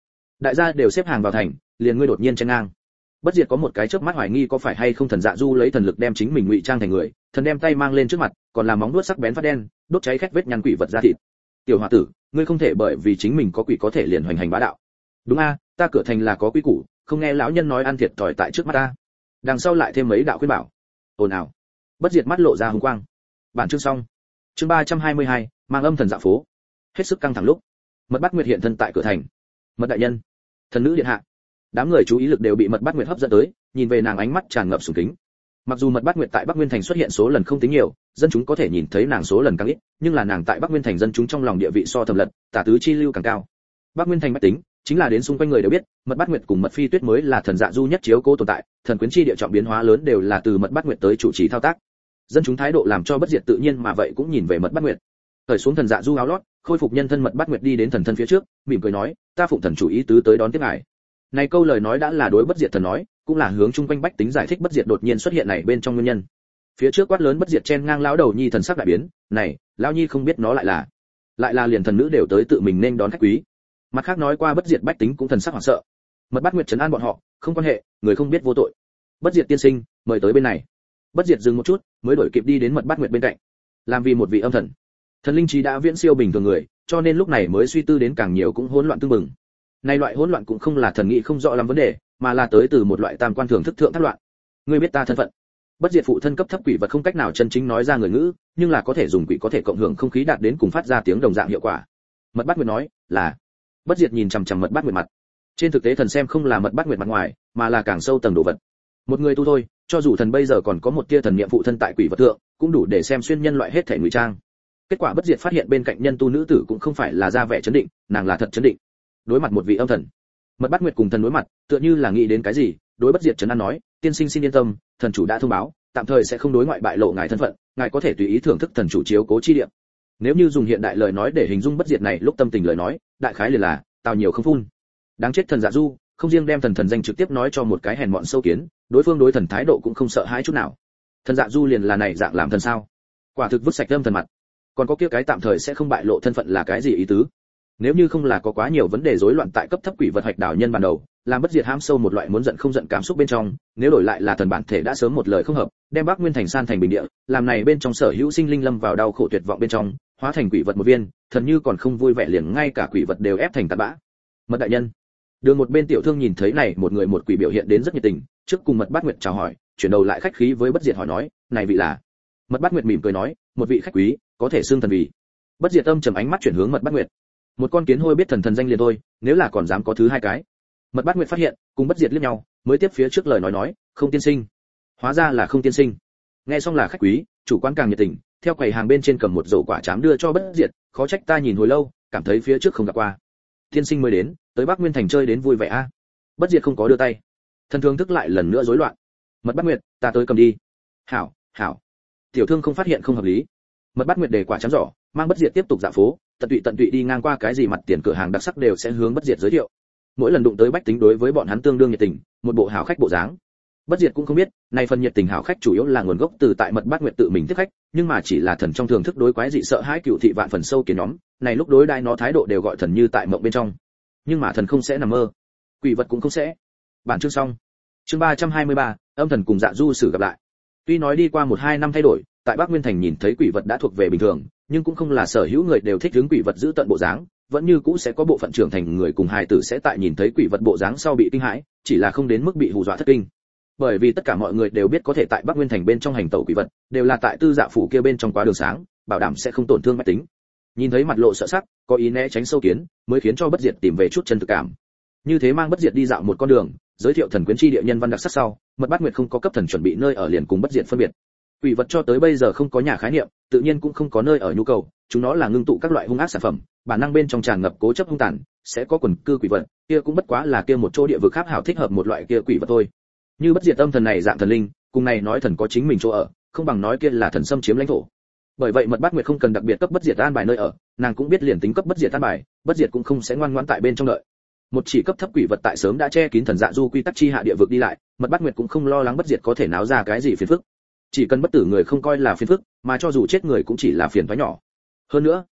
đại gia đều xếp hàng vào thành, liền ngươi đột nhiên chen ngang. Bất Diệt có một cái chớp mắt hoài nghi có phải hay không Thần Dạ Du lấy thần lực đem chính mình ngụy trang thành người, thần đem tay mang lên trước mặt, còn làm móng vuốt sắc bén phát đen, đốt cháy khét vết nhăn quỷ vật ra thịt. Tiểu hòa tử, ngươi không thể bởi vì chính mình có quỷ có thể liền hoành hành bá đạo. Đúng a, ta cửa thành là có quy củ, không nghe lão nhân nói ăn thiệt thòi tại trước mắt ta. Đằng sau lại thêm mấy đạo khuyên bảo. Ồn ào. Bất Diệt mắt lộ ra hùng quang. Bản chương xong. Chương 322, mang âm thần dạ phố. Hết sức căng thẳng lúc, Mật Bát Nguyệt hiện thân tại cửa thành. Mật đại nhân, thần nữ điện hạ. Đám người chú ý lực đều bị Mật Bát Nguyệt hấp dẫn tới, nhìn về nàng ánh mắt tràn ngập sùng kính. Mặc dù Mật Bát Nguyệt tại Bắc Nguyên thành xuất hiện số lần không tính nhiều, dân chúng có thể nhìn thấy nàng số lần càng ít, nhưng là nàng tại Bắc Nguyên thành dân chúng trong lòng địa vị so Thẩm Lật, Tả Tứ chi lưu càng cao. Bắc Nguyên thành bách tính, chính là đến xung quanh người đều biết, Mật Bát Nguyệt cùng Mật Phi Tuyết mới là thần dạ du nhất chiếu cố tồn tại, thần quyến chi địa trọng biến hóa lớn đều là từ Mật Bát Nguyệt tới chủ trì thao tác. Dân chúng thái độ làm cho Bất Diệt tự nhiên mà vậy cũng nhìn về Mật Bát Nguyệt. Cởi xuống thần dạ du áo lót, khôi phục nhân thân Mật Bát Nguyệt đi đến thần thân phía trước, mỉm cười nói, ta phụng thần chủ ý tứ tới đón tiếp ngài. Này câu lời nói đã là đối Bất Diệt thần nói, cũng là hướng chung quanh bách tính giải thích Bất Diệt đột nhiên xuất hiện này bên trong nguyên nhân. Phía trước quát lớn Bất Diệt chen ngang lão đầu nhi thần sắc đại biến, này, lão nhi không biết nó lại là liền thần nữ đều tới tự mình nên đón khách quý. Mặt khác nói qua Bất Diệt bách tính cũng thần sắc hoảng sợ. Mật Bát Nguyệt trấn an bọn họ, không quan hệ, người không biết vô tội. Bất Diệt tiên sinh, mời tới bên này. Bất Diệt dừng một chút, mới đổi kịp đi đến Mật Bát Nguyệt bên cạnh. Làm vì một vị âm thần, thần linh trí đã viễn siêu bình thường người, cho nên lúc này mới suy tư đến càng nhiều cũng hỗn loạn tương mừng. Này loại hỗn loạn cũng không là thần nghĩ không rõ lắm vấn đề, mà là tới từ một loại tam quan thưởng thức thượng thất loạn. Ngươi biết ta thân phận. Bất Diệt phụ thân cấp thấp quỷ vật không cách nào chân chính nói ra người ngữ, nhưng là có thể dùng quỷ có thể cộng hưởng không khí đạt đến cùng phát ra tiếng đồng dạng hiệu quả. Mật Bát Nguyệt nói, là. Bất Diệt nhìn chằm chằm Mật Bát Nguyệt mặt. Trên thực tế thần xem không là Mật Bát Nguyệt mặt ngoài, mà là càng sâu tầng đồ vật. Một người tu thôi, cho dù thần bây giờ còn có một tia thần niệm phụ thân tại quỷ vật thượng, cũng đủ để xem xuyên nhân loại hết thể ngụy trang. Kết quả Bất Diệt phát hiện bên cạnh nhân tu nữ tử cũng không phải là ra vẻ chấn định, nàng là thật chấn định. Đối mặt một vị âm thần, Mật Bát Nguyệt cùng thần đối mặt, tựa như là nghĩ đến cái gì, đối Bất Diệt trấn an nói, tiên sinh xin yên tâm, thần chủ đã thông báo, tạm thời sẽ không đối ngoại bại lộ ngài thân phận, ngài có thể tùy ý thưởng thức thần chủ chiếu cố chi địa. Nếu như dùng hiện đại lời nói để hình dung Bất Diệt này lúc tâm tình lời nói, đại khái liền là tào nhiều không phun. Đáng chết thần dạ du, không riêng đem thần danh trực tiếp nói cho một cái hèn mọn sâu kiến, đối phương đối thần thái độ cũng không sợ hãi chút nào. Thần dạ du liền là này dạng làm thần sao? Quả thực vứt sạch âm thần mặt. Còn có kia cái tạm thời sẽ không bại lộ thân phận là cái gì ý tứ? Nếu như không là có quá nhiều vấn đề rối loạn tại cấp thấp quỷ vật hạch đảo nhân ban đầu, làm Bất Diệt hãm sâu một loại muốn giận không giận cảm xúc bên trong, nếu đổi lại là thần bản thể đã sớm một lời không hợp, đem Bắc Nguyên thành san thành bình địa, làm này bên trong sở hữu sinh linh lâm vào đau khổ tuyệt vọng bên trong, hóa thành quỷ vật một viên, thần như còn không vui vẻ liền ngay cả quỷ vật đều ép thành tạt bã. Mật đại nhân, đường một bên tiểu thương nhìn thấy này một người một quỷ biểu hiện đến rất nhiệt tình, trước cùng Mật Bát Nguyệt chào hỏi, chuyển đầu lại khách khí với Bất Diệt hỏi nói, này vị là? Mật Bát Nguyệt mỉm cười nói, một vị khách quý, có thể xưng thần vị. Bất Diệt âm trầm ánh mắt chuyển hướng Mật Bát Nguyệt. Một con kiến hôi biết thần danh liền thôi, nếu là còn dám có thứ hai cái. Mật Bát Nguyệt phát hiện, cùng Bất Diệt liếc nhau, mới tiếp phía trước lời nói, không tiên sinh. Hóa ra là không tiên sinh. Nghe xong là khách quý, chủ quán càng nhiệt tình, theo quầy hàng bên trên cầm một rổ quả trám đưa cho Bất Diệt, khó trách ta nhìn hồi lâu, cảm thấy phía trước không gặp qua. Tiên sinh mới đến, tới Bắc Nguyên thành chơi đến vui vẻ a. Bất Diệt không có đưa tay. Thần thương thức lại lần nữa rối loạn. Mật Bát Nguyệt, ta tới cầm đi. Hảo, hảo. Tiểu thương không phát hiện không hợp lý. Mật Bát Nguyệt để quả trám giỏ, mang Bất Diệt tiếp tục dạo phố, tận tụy đi ngang qua cái gì mặt tiền cửa hàng đặc sắc đều sẽ hướng Bất Diệt giới thiệu. Mỗi lần đụng tới bách tính đối với bọn hắn tương đương nhiệt tình, một bộ hảo khách bộ dáng. Bất Diệt cũng không biết, này phần nhiệt tình hảo khách chủ yếu là nguồn gốc từ tại Mật Bát Nguyệt tự mình tiếp khách, nhưng mà chỉ là thần trong thường thức đối quái dị sợ hãi cựu thị vạn phần sâu kiến nhóm, này lúc đối đai nó thái độ đều gọi thần như tại mộng bên trong. Nhưng mà thần không sẽ nằm mơ, quỷ vật cũng không sẽ. Bản chương xong. Chương 323, âm thần cùng Dạ Du sử gặp lại. Tuy nói đi qua 1-2 năm thay đổi, tại Bắc Nguyên thành nhìn thấy quỷ vật đã thuộc về bình thường, nhưng cũng không là sở hữu người đều thích hướng quỷ vật giữ tận bộ dáng, vẫn như cũ sẽ có bộ phận trưởng thành người cùng hài tử sẽ tại nhìn thấy quỷ vật bộ dáng sau bị kinh hãi, chỉ là không đến mức bị hù dọa thất kinh. Bởi vì tất cả mọi người đều biết có thể tại Bắc Nguyên thành bên trong hành tẩu quỷ vật, đều là tại tư dạ phủ kia bên trong quá đường sáng, bảo đảm sẽ không tổn thương mách tính. Nhìn thấy mặt lộ sợ sắc, có ý né tránh sâu kiến, mới khiến cho Bất Diệt tìm về chút chân thực cảm. Như thế mang Bất Diệt đi dạo một con đường, giới thiệu thần quyến chi địa nhân văn đặc sắc sau, Mật Bát Nguyệt không có cấp thần chuẩn bị nơi ở liền cùng Bất Diệt phân biệt. Quỷ vật cho tới bây giờ không có nhà khái niệm, tự nhiên cũng không có nơi ở nhu cầu, chúng nó là ngưng tụ các loại hung ác sản phẩm, bản năng bên trong tràn ngập cố chấp hung tàn, sẽ có quần cư quỷ vật, kia cũng bất quá là kia một chỗ địa vực khác hảo thích hợp một loại kia quỷ vật thôi. Như Bất Diệt âm thần này dạng thần linh, cùng này nói thần có chính mình chỗ ở, không bằng nói kia là thần xâm chiếm lãnh thổ. Bởi vậy Mật Bát Nguyệt không cần đặc biệt cấp Bất Diệt an bài nơi ở, nàng cũng biết liền tính cấp Bất Diệt an bài, Bất Diệt cũng không sẽ ngoan ngoãn tại bên trong đợi. Một chỉ cấp thấp quỷ vật tại sớm đã che kín thần dạ du quy tắc chi hạ địa vực đi lại, Mật Bát Nguyệt cũng không lo lắng Bất Diệt có thể náo ra cái gì phiền phức. Chỉ cần bất tử người không coi là phiền phức, mà cho dù chết người cũng chỉ là phiền toái nhỏ. Hơn nữa,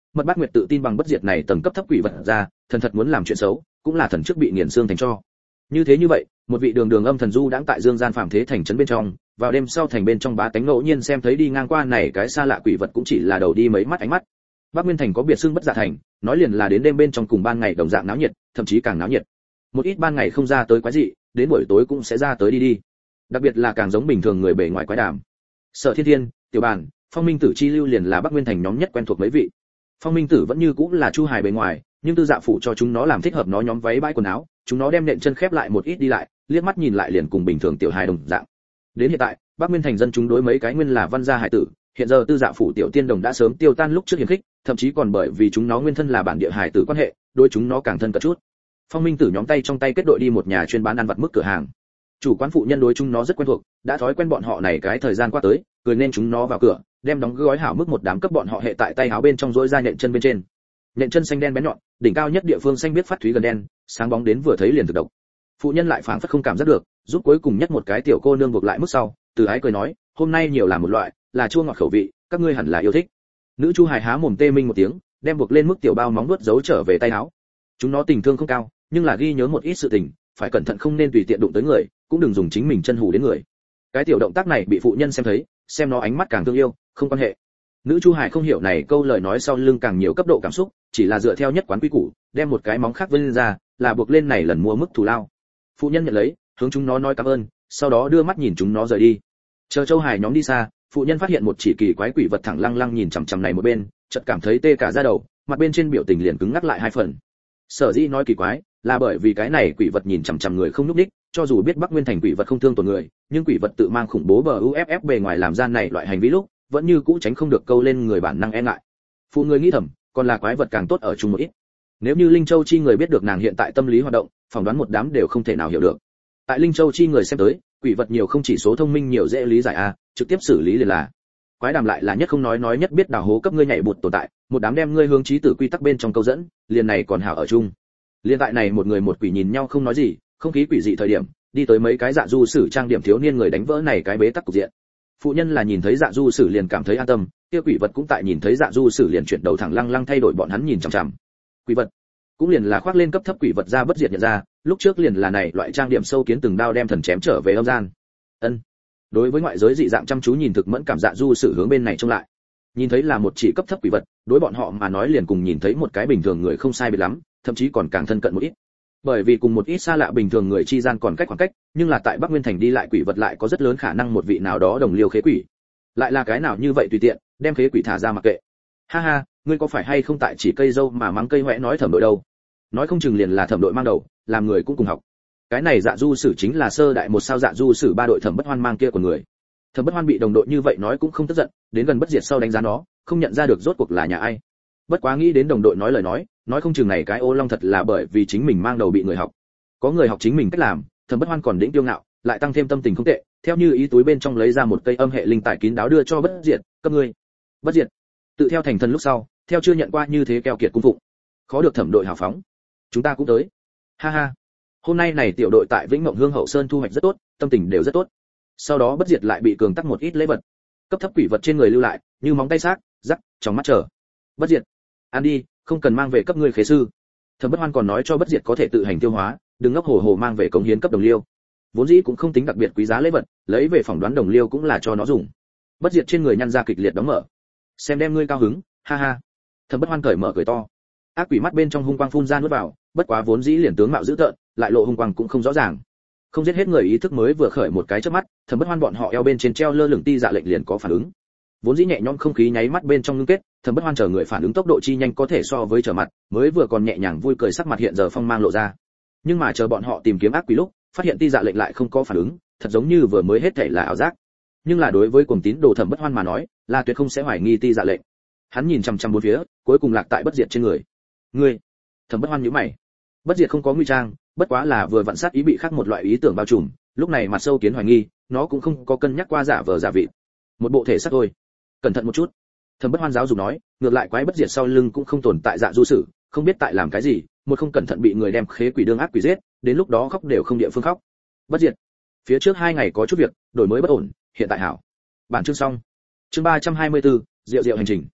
Mật Bát Nguyệt tự tin bằng bất diệt này tầng cấp thấp quỷ vật ra, thần thật muốn làm chuyện xấu, cũng là thần trước bị nghiền xương thành cho. Như vậy, một vị đường âm thần du đãng tại dương gian phàm thế thành trấn bên trong, vào đêm sau thành bên trong bá tánh ngẫu nhiên xem thấy đi ngang qua này cái xa lạ quỷ vật cũng chỉ là đầu đi mấy mắt ánh mắt. Bắc Nguyên thành có biệt xưng Bất Dạ thành, nói liền là đến đêm bên trong cùng ban ngày đồng dạng náo nhiệt, thậm chí càng náo nhiệt. Một ít ban ngày không ra tới quái dị, đến buổi tối cũng sẽ ra tới đi. Đặc biệt là càng giống bình thường người bề ngoài quái đàm. Sở Thiên Thiên, Tiểu Bàn, Phong Minh Tử chi lưu liền là Bắc Nguyên thành nhóm nhất quen thuộc mấy vị. Phong Minh Tử vẫn như cũng là Chu Hài bề ngoài, nhưng Tư Dạ phủ cho chúng nó làm thích hợp nó nhóm váy bãi quần áo, chúng nó đem nện chân khép lại một ít đi lại, liếc mắt nhìn lại liền cùng bình thường tiểu hài đồng dạng. Đến hiện tại, Bắc Nguyên thành dân chúng đối mấy cái nguyên là văn gia hải tử, hiện giờ Tư Dạ phủ tiểu tiên đồng đã sớm tiêu tan lúc trước hiền khích, thậm chí còn bởi vì chúng nó nguyên thân là bản địa hải tử quan hệ, đối chúng nó càng thân cận chút. Phong Minh Tử nhóm tay trong tay kết đội đi một nhà chuyên bán ăn vặt mức cửa hàng. Chủ quán phụ nhân đối chúng nó rất quen thuộc, đã thói quen bọn họ này cái thời gian qua tới, cười nên chúng nó vào cửa, đem đóng gói hảo mức một đám cấp bọn họ hệ tại tay áo bên trong rỗi ra nện chân bên trên. Nện chân xanh đen bén nhọn, đỉnh cao nhất địa phương xanh biết phát thúy gần đen, sáng bóng đến vừa thấy liền thực độc. Phụ nhân lại phảng phất không cảm giác được, giúp cuối cùng nhất một cái tiểu cô nương buộc lại mức sau, từ ái cười nói, hôm nay nhiều làm một loại, là chua ngọt khẩu vị, các ngươi hẳn là yêu thích. Nữ Chu Hài há mồm tê minh một tiếng, đem buộc lên mức tiểu bao móng nuốt giấu trở về tay áo. Chúng nó tình thương không cao, nhưng là ghi nhớ một ít sự tình, phải cẩn thận không nên tùy tiện đụng tới người, cũng đừng dùng chính mình chân hù đến người. Cái tiểu động tác này bị phụ nhân xem thấy, xem nó ánh mắt càng thương yêu, không quan hệ. Nữ Chu Hải không hiểu này câu lời nói sau lưng càng nhiều cấp độ cảm xúc, chỉ là dựa theo nhất quán quy củ, đem một cái móng khác vươn ra, là buộc lên này lần mua mức thù lao. Phụ nhân nhận lấy, hướng chúng nó nói cảm ơn, sau đó đưa mắt nhìn chúng nó rời đi. Chờ Châu Hải nhóm đi xa, phụ nhân phát hiện một chỉ kỳ quái quỷ vật thẳng lăng lăng nhìn chằm chằm này một bên, chợt cảm thấy tê cả da đầu, mặt bên trên biểu tình liền cứng ngắc lại hai phần. Sở dĩ nói kỳ quái, là bởi vì cái này quỷ vật nhìn chằm chằm người không nhúc nhích, cho dù biết Bắc Nguyên thành quỷ vật không thương tổn người, nhưng quỷ vật tự mang khủng bố bờ UFF bề ngoài làm gian này loại hành vi lúc, vẫn như cũ tránh không được câu lên người bản năng e ngại. Phụ người nghĩ thầm, còn là quái vật càng tốt ở chung một ít. Nếu như Linh Châu chi người biết được nàng hiện tại tâm lý hoạt động, phỏng đoán một đám đều không thể nào hiểu được. Tại Linh Châu chi người xem tới, quỷ vật nhiều không chỉ số thông minh nhiều dễ lý giải a, trực tiếp xử lý liền là. Quái đàm lại là nhất không nói nhất biết đào hố cấp ngươi nhảy bụt tồn tại, một đám đem ngươi hướng chí tử quy tắc bên trong câu dẫn, liền này còn hảo ở chung. Liên tại này một người một quỷ nhìn nhau không nói gì, không khí quỷ dị thời điểm, đi tới mấy cái dạ du sử trang điểm thiếu niên người đánh vỡ này cái bế tắc cục diện. Phụ nhân là nhìn thấy dạ du sử liền cảm thấy an tâm, kia quỷ vật cũng tại nhìn thấy dạ du sử liền chuyển đầu thẳng lăng lăng thay đổi bọn hắn nhìn chằm chằm. Quỷ vật cũng liền là khoác lên cấp thấp quỷ vật ra bất diệt nhận ra, lúc trước liền là này loại trang điểm sâu kiến từng đao đem thần chém trở về âm gian. Ân. Đối với ngoại giới dị dạng chăm chú nhìn thực mẫn cảm dạ du sử hướng bên này trông lại. Nhìn thấy là một chỉ cấp thấp quỷ vật, đối bọn họ mà nói liền cùng nhìn thấy một cái bình thường người không sai biệt lắm, thậm chí còn càng thân cận một ít. Bởi vì cùng một ít xa lạ bình thường người chi gian còn cách khoảng cách, nhưng là tại Bắc Nguyên thành đi lại quỷ vật lại có rất lớn khả năng một vị nào đó đồng liêu khế quỷ. Lại là cái nào như vậy tùy tiện, đem khế quỷ thả ra mặc kệ. Ha ha, ngươi có phải hay không tại chỉ cây dâu mà mắng cây hoẽ nói thẩm đội đâu? Nói không chừng liền là thẩm đội mang đầu, làm người cũng cùng học. Cái này dạ du sử chính là sơ đại một sao dạ du sử ba đội thẩm bất hoan mang kia của người. Thẩm bất hoan bị đồng đội như vậy nói cũng không tức giận, đến gần bất diệt sau đánh giá nó, không nhận ra được rốt cuộc là nhà ai. Bất quá nghĩ đến đồng đội nói lời nói không chừng này cái ô long thật là bởi vì chính mình mang đầu bị người học. Có người học chính mình cách làm, Thẩm bất hoan còn đĩnh tiêu ngạo, lại tăng thêm tâm tình không tệ, theo như ý túi bên trong lấy ra một cây âm hệ linh tài kín đáo đưa cho bất diệt, cấp ngươi. Bất diệt tự theo thành thân lúc sau, theo chưa nhận qua như thế keo kiệt cung phụng, khó được Thẩm đội hào phóng. Chúng ta cũng tới. Ha ha. Hôm nay này tiểu đội tại Vĩnh Mộng Hương Hậu Sơn thu hoạch rất tốt, tâm tình đều rất tốt. Sau đó bất diệt lại bị cường tắc một ít lễ vật, cấp thấp quỷ vật trên người lưu lại, như móng tay xác, rắc, trong mắt chờ. Bất diệt, ăn đi, không cần mang về cấp ngươi khế sư. Thẩm bất hoan còn nói cho bất diệt có thể tự hành tiêu hóa, đừng ngốc hồ hồ mang về cống hiến cấp đồng liêu. Vốn dĩ cũng không tính đặc biệt quý giá lễ vật, lấy về phỏng đoán đồng liêu cũng là cho nó dùng. Bất diệt trên người nhăn ra kịch liệt đóng mở. Xem đem ngươi cao hứng, ha ha. Thẩm bất hoan cởi mở cười to. Ác quỷ mắt bên trong hung quang phun ra nuốt vào, bất quá vốn dĩ liền tướng mạo dữ tợn, lại lộ hung quang cũng không rõ ràng. Không giết hết người ý thức mới vừa khởi một cái chớp mắt, Thẩm bất hoan bọn họ eo bên trên treo lơ lửng ti dạ lệnh liền có phản ứng. Vốn dĩ nhẹ nhõm không khí nháy mắt bên trong ngưng kết, Thẩm bất hoan chờ người phản ứng tốc độ chi nhanh có thể so với trở mặt, mới vừa còn nhẹ nhàng vui cười sắc mặt hiện giờ phong mang lộ ra. Nhưng mà chờ bọn họ tìm kiếm ác quỷ lúc, phát hiện ti dạ lệnh lại không có phản ứng, thật giống như vừa mới hết thảy là ảo giác. Nhưng là đối với cuồng tín đồ Thẩm bất hoan mà nói, là tuyệt không sẽ hoài nghi ti dạ lệnh. Hắn nhìn chằm chằm bốn phía, cuối cùng lạc tại bất diệt trên người. Ngươi, Thẩm bất hoan nhíu mày. Bất diệt không có nguy trang, bất quá là vừa vặn sát ý bị khác một loại ý tưởng bao trùm, lúc này mặt sâu kiến hoài nghi, nó cũng không có cân nhắc qua giả vờ giả vị. Một bộ thể xác thôi, cẩn thận một chút. Thẩm bất hoan giáo dục nói, ngược lại quái bất diệt sau lưng cũng không tồn tại dạ du sử, không biết tại làm cái gì, một không cẩn thận bị người đem khế quỷ đương ác quỷ giết, đến lúc đó khóc đều không địa phương khóc. Bất diệt, phía trước 2 ngày có chút việc, đổi mới bất ổn, hiện tại hảo. Bản chương xong. Chương 324, Diệu Diệu hành trình.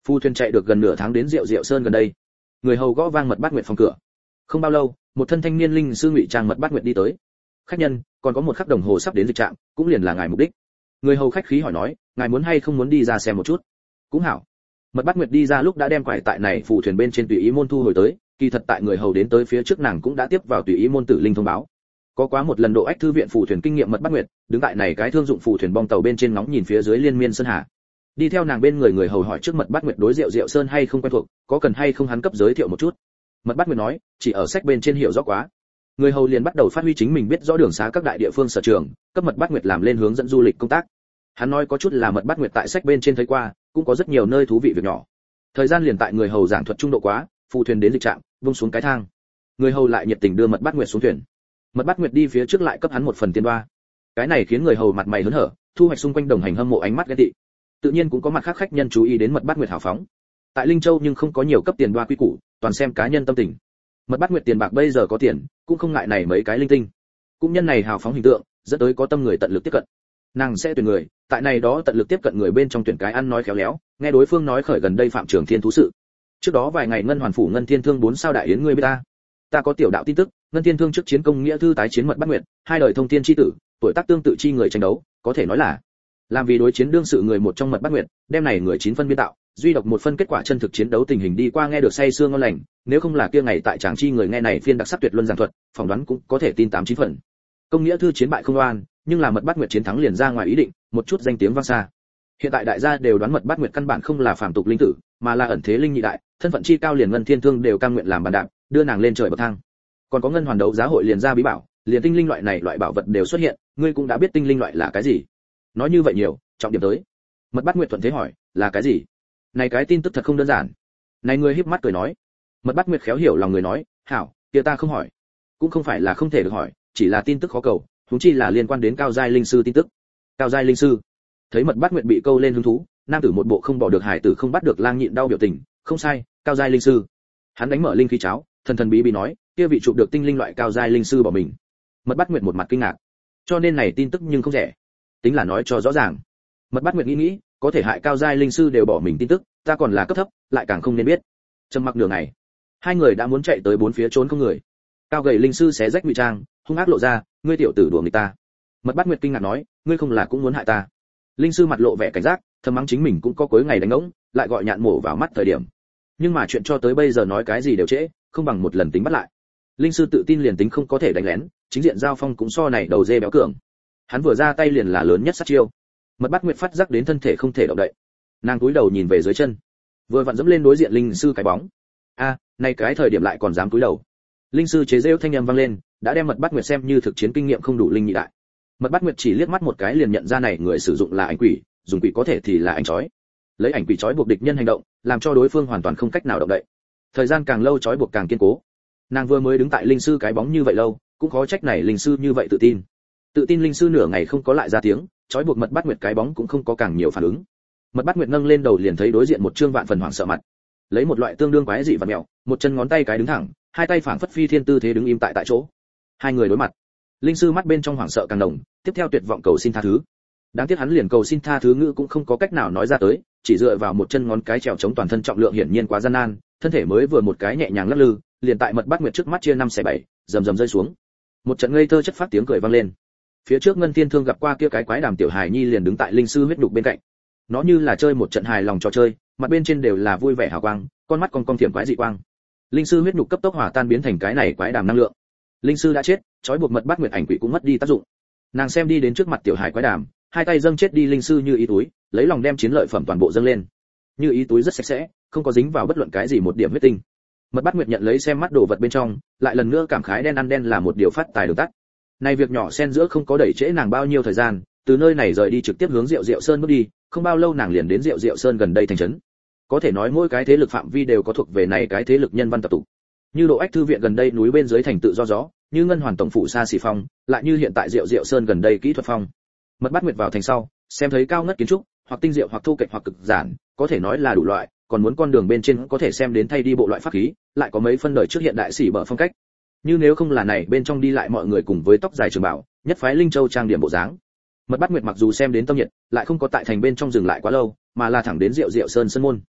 Phu thuyền chạy được gần nửa tháng đến Diệu Diệu Sơn gần đây. Người hầu gõ vang Mật Bát Nguyệt phòng cửa. Không bao lâu, một thân thanh niên linh sư ngụy trang Mật Bát Nguyệt đi tới. Khách nhân, còn có một khắc đồng hồ sắp đến dịch trạm, cũng liền là ngài mục đích. Người hầu khách khí hỏi nói, ngài muốn hay không muốn đi ra xem một chút? Cũng hảo. Mật Bát Nguyệt đi ra lúc đã đem quải tại này phù thuyền bên trên tùy ý môn thu hồi tới, kỳ thật tại người hầu đến tới phía trước nàng cũng đã tiếp vào tùy ý môn tử linh thông báo. Có quá một lần độ ách thư viện phù thuyền kinh nghiệm Mật Bát Nguyệt, đứng tại này cái thương dụng phù thuyền bong tàu bên trên ngóng nhìn phía dưới liên miên sơn hà. Đi theo nàng bên người hầu hỏi trước Mật Bát Nguyệt đối Diệu Diệu Sơn hay không quen thuộc, có cần hay không hắn cấp giới thiệu một chút. Mật Bát Nguyệt nói, chỉ ở sách bên trên hiểu rõ quá. Người hầu liền bắt đầu phát huy chính mình biết rõ đường xá các đại địa phương sở trường, cấp Mật Bát Nguyệt làm lên hướng dẫn du lịch công tác. Hắn nói có chút là Mật Bát Nguyệt tại sách bên trên thấy qua, cũng có rất nhiều nơi thú vị việc nhỏ. Thời gian liền tại người hầu giảng thuật trung độ quá, phù thuyền đến dịch trạm, buông xuống cái thang. Người hầu lại nhiệt tình đưa Mật Bát Nguyệt xuống thuyền. Mật Bát Nguyệt đi phía trước lại cấp hắn một phần tiền đoa. Cái này khiến người hầu mặt mày hớn hở, thu hoạch xung quanh đồng hành hâm mộ ánh mắt ghen tị. Tự nhiên cũng có mặt khác khách nhân chú ý đến Mật Bát Nguyệt hào phóng. Tại Linh Châu nhưng không có nhiều cấp tiền đoa quy củ, toàn xem cá nhân tâm tình. Mật Bát Nguyệt tiền bạc bây giờ có tiền, cũng không ngại này mấy cái linh tinh. Cũng nhân này hào phóng hình tượng, dẫn tới có tâm người tận lực tiếp cận. Nàng sẽ tuyển người, tại này đó tận lực tiếp cận người bên trong tuyển cái ăn nói khéo léo, nghe đối phương nói khởi gần đây Phạm Trường Thiên thú sự. Trước đó vài ngày Ngân Hoàn phủ Ngân Thiên Thương 4 sao đại yến ngươi biết ta có tiểu đạo tin tức, Ngân Thiên Thương trước chiến công nghĩa thư tái chiến Mật Bát Nguyệt, hai đời thông thiên chi tử, tuổi tác tương tự chi người tranh đấu, có thể nói là làm vì đối chiến đương sự người một trong Mật Bát Nguyệt, đem này người 9 phân biên tạo, duy độc một phân kết quả chân thực chiến đấu tình hình đi qua nghe được say sưa ngon lành, nếu không là kia ngày tại tràng chi người nghe này phiên đặc sắc tuyệt luân giảng thuật, phỏng đoán cũng có thể tin 8-9 phần. Công nghĩa thư chiến bại không oan, nhưng là Mật Bát Nguyệt chiến thắng liền ra ngoài ý định, một chút danh tiếng vang xa. Hiện tại đại gia đều đoán Mật Bát Nguyệt căn bản không là phàm tục linh tử, mà là ẩn thế linh nhị đại, thân phận chi cao liền Ngân Thiên Thương đều cam nguyện làm bàn đạp, đưa nàng lên trời bậc thang. Còn có Ngân Hoàn đấu giá hội liền ra bí bảo, liền tinh linh loại này loại bảo vật đều xuất hiện, ngươi cũng đã biết tinh linh loại là cái gì. Nói như vậy nhiều, trọng điểm tới. Mật Bát Nguyệt thuận thế hỏi, là cái gì? Này cái tin tức thật không đơn giản. Này người híp mắt cười nói. Mật Bát Nguyệt khéo hiểu lòng người nói, hảo, kia ta không hỏi. Cũng không phải là không thể được hỏi, chỉ là tin tức khó cầu, huống chi là liên quan đến cao giai linh sư tin tức. Cao giai linh sư. Thấy Mật Bát Nguyệt bị câu lên hứng thú, nam tử một bộ không bỏ được hải tử không bắt được lang nhịn đau biểu tình, không sai, cao giai linh sư. Hắn đánh mở linh khí cháo, thần thần bí bí nói, kia vị chụp được tinh linh loại cao giai linh sư bỏ mình. Mật Bát Nguyệt một mặt kinh ngạc. Cho nên này tin tức nhưng không rẻ. Tính là nói cho rõ ràng. Mật Bát Nguyệt nghĩ, có thể hại cao giai linh sư đều bỏ mình tin tức, ta còn là cấp thấp, lại càng không nên biết. Trầm mặc nửa ngày, hai người đã muốn chạy tới bốn phía trốn không người. Cao gầy linh sư xé rách ngụy trang, hung ác lộ ra, ngươi tiểu tử đùa người ta. Mật Bát Nguyệt kinh ngạc nói, ngươi không là cũng muốn hại ta. Linh sư mặt lộ vẻ cảnh giác, thầm mắng chính mình cũng có cuối ngày đánh ngỗng, lại gọi nhạn mổ vào mắt thời điểm. Nhưng mà chuyện cho tới bây giờ nói cái gì đều trễ, không bằng một lần tính bắt lại. Linh sư tự tin liền tính không có thể đánh lén, chính diện giao phong cũng so này đầu dê béo cường. Hắn vừa ra tay liền là lớn nhất sát chiêu. Mật Bát Nguyệt phát giác đến thân thể không thể động đậy. Nàng cúi đầu nhìn về dưới chân, vừa vặn dẫm lên đối diện linh sư cái bóng. A, này cái thời điểm lại còn dám cúi đầu. Linh sư chế giễu thanh âm vang lên, đã đem Mật Bát Nguyệt xem như thực chiến kinh nghiệm không đủ linh nhị đại. Mật Bát Nguyệt chỉ liếc mắt một cái liền nhận ra này người sử dụng là ảnh quỷ, dùng quỷ có thể thì là ảnh chói. Lấy ảnh quỷ chói buộc địch nhân hành động, làm cho đối phương hoàn toàn không cách nào động đậy. Thời gian càng lâu chói buộc càng kiên cố. Nàng vừa mới đứng tại linh sư cái bóng như vậy lâu, cũng khó trách này linh sư như vậy tự tin. Tự tin linh sư nửa ngày không có lại ra tiếng, chói buộc Mật Bát Nguyệt cái bóng cũng không có càng nhiều phản ứng. Mật Bát Nguyệt nâng lên đầu liền thấy đối diện một trương vạn phần hoảng sợ mặt. Lấy một loại tương đương quái dị và mèo, một chân ngón tay cái đứng thẳng, hai tay phảng phất phi thiên tư thế đứng im tại chỗ. Hai người đối mặt. Linh sư mắt bên trong hoảng sợ càng đồng, tiếp theo tuyệt vọng cầu xin tha thứ. Đáng tiếc hắn liền cầu xin tha thứ ngữ cũng không có cách nào nói ra tới, chỉ dựa vào một chân ngón cái trèo chống toàn thân trọng lượng hiển nhiên quá gian nan, thân thể mới vừa một cái nhẹ nhàng lắc lư, liền tại Mật Bát Nguyệt trước mắt chia 5/7, rầm rầm rơi xuống. Một trận ngây thơ chất phát tiếng cười vang lên. Phía trước Ngân Thiên Thương gặp qua kia cái quái đàm tiểu hài nhi liền đứng tại linh sư huyết đục bên cạnh. Nó như là chơi một trận hài lòng trò chơi, mặt bên trên đều là vui vẻ hào quang, con mắt cong thiểm quái dị quang. Linh sư huyết nhục cấp tốc hòa tan biến thành cái này quái đàm năng lượng. Linh sư đã chết, trói buộc Mật Bát Nguyệt ảnh quỷ cũng mất đi tác dụng. Nàng xem đi đến trước mặt tiểu hài quái đàm, hai tay dâng chết đi linh sư như ý túi, lấy lòng đem chiến lợi phẩm toàn bộ dâng lên. Như ý túi rất sạch sẽ, không có dính vào bất luận cái gì một điểm huyết tinh. Mật Bát Nguyệt nhận lấy xem mắt đồ vật bên trong, lại lần nữa cảm khái đen ăn đen là một điều phát tài đường tắt. Này việc nhỏ xen giữa không có đẩy trễ nàng bao nhiêu thời gian, từ nơi này rời đi trực tiếp hướng Diệu Diệu Sơn bước đi, không bao lâu nàng liền đến Diệu Diệu Sơn gần đây thành trấn. Có thể nói mỗi cái thế lực phạm vi đều có thuộc về này cái thế lực nhân văn tập tụ. Như Độ Ách thư viện gần đây núi bên dưới thành tự do gió, như Ngân Hoàn tổng phụ xa xỉ phong, lại như hiện tại Diệu Diệu Sơn gần đây kỹ thuật phong. Mật Bát Nguyệt vào thành sau, xem thấy cao ngất kiến trúc, hoặc tinh diệu hoặc thô kệch hoặc cực giản, có thể nói là đủ loại, còn muốn con đường bên trên có thể xem đến thay đi bộ loại pháp khí, lại có mấy phân đời trước hiện đại xỉ bở phong cách. Như nếu không là này bên trong đi lại mọi người cùng với tóc dài trường bảo, nhất phái Linh Châu trang điểm bộ dáng. Mật Bát Nguyệt mặc dù xem đến tâm nhiệt, lại không có tại thành bên trong dừng lại quá lâu, mà là thẳng đến Diệu Diệu Sơn sân môn.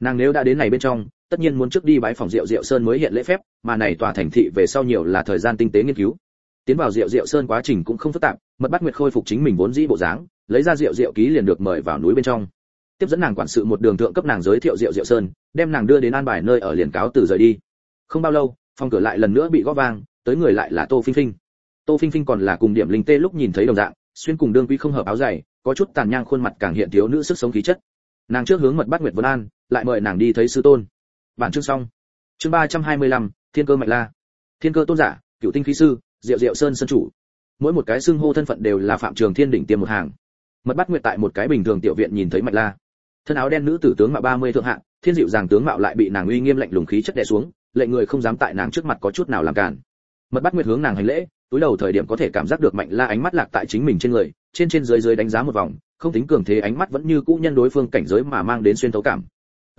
Nàng nếu đã đến này bên trong, tất nhiên muốn trước đi bái phòng Diệu Diệu Sơn mới hiện lễ phép, mà này tòa thành thị về sau nhiều là thời gian tinh tế nghiên cứu. Tiến vào Diệu Diệu Sơn quá trình cũng không phức tạp, Mật Bát Nguyệt khôi phục chính mình vốn dĩ bộ dáng, lấy ra Diệu Diệu ký liền được mời vào núi bên trong. Tiếp dẫn nàng quản sự một đường thượng cấp nàng giới thiệu Diệu Diệu Sơn, đem nàng đưa đến an bài nơi ở liền cáo từ rời đi. Không bao lâu, phòng cửa lại lần nữa bị gõ vang, tới người lại là Tô Phinh Phinh. Tô Phinh Phinh còn là cùng Điểm Linh Tê lúc nhìn thấy đồng dạng, xuyên cùng đương quý không hợp áo dày, có chút tàn nhang khuôn mặt càng hiện thiếu nữ sức sống khí chất. Nàng trước hướng Mật Bát Nguyệt vân an, lại mời nàng đi thấy sư tôn. Bản chương xong. Chương 325, Thiên Cơ Mạnh La. Thiên Cơ tôn giả, Cửu Tinh khí sư, Diệu Diệu Sơn sơn chủ. Mỗi một cái xưng hô thân phận đều là Phạm Trường Thiên đỉnh tiêm một hàng. Mật Bát Nguyệt tại một cái bình thường tiểu viện nhìn thấy Mạnh La. Thân áo đen nữ tử tướng mạo 30 thượng hạng, thiên dịu dàng tướng mạo lại bị nàng uy nghiêm lạnh lùng khí chất đè xuống, lệnh người không dám tại nàng trước mặt có chút nào làm cản. Mật Bát Nguyệt hướng nàng hành lễ, túi đầu thời điểm có thể cảm giác được Mạnh La ánh mắt lạc tại chính mình trên người, trên dưới dưới đánh giá một vòng, không tính cường thế ánh mắt vẫn như cũ nhân đối phương cảnh giới mà mang đến xuyên thấu cảm.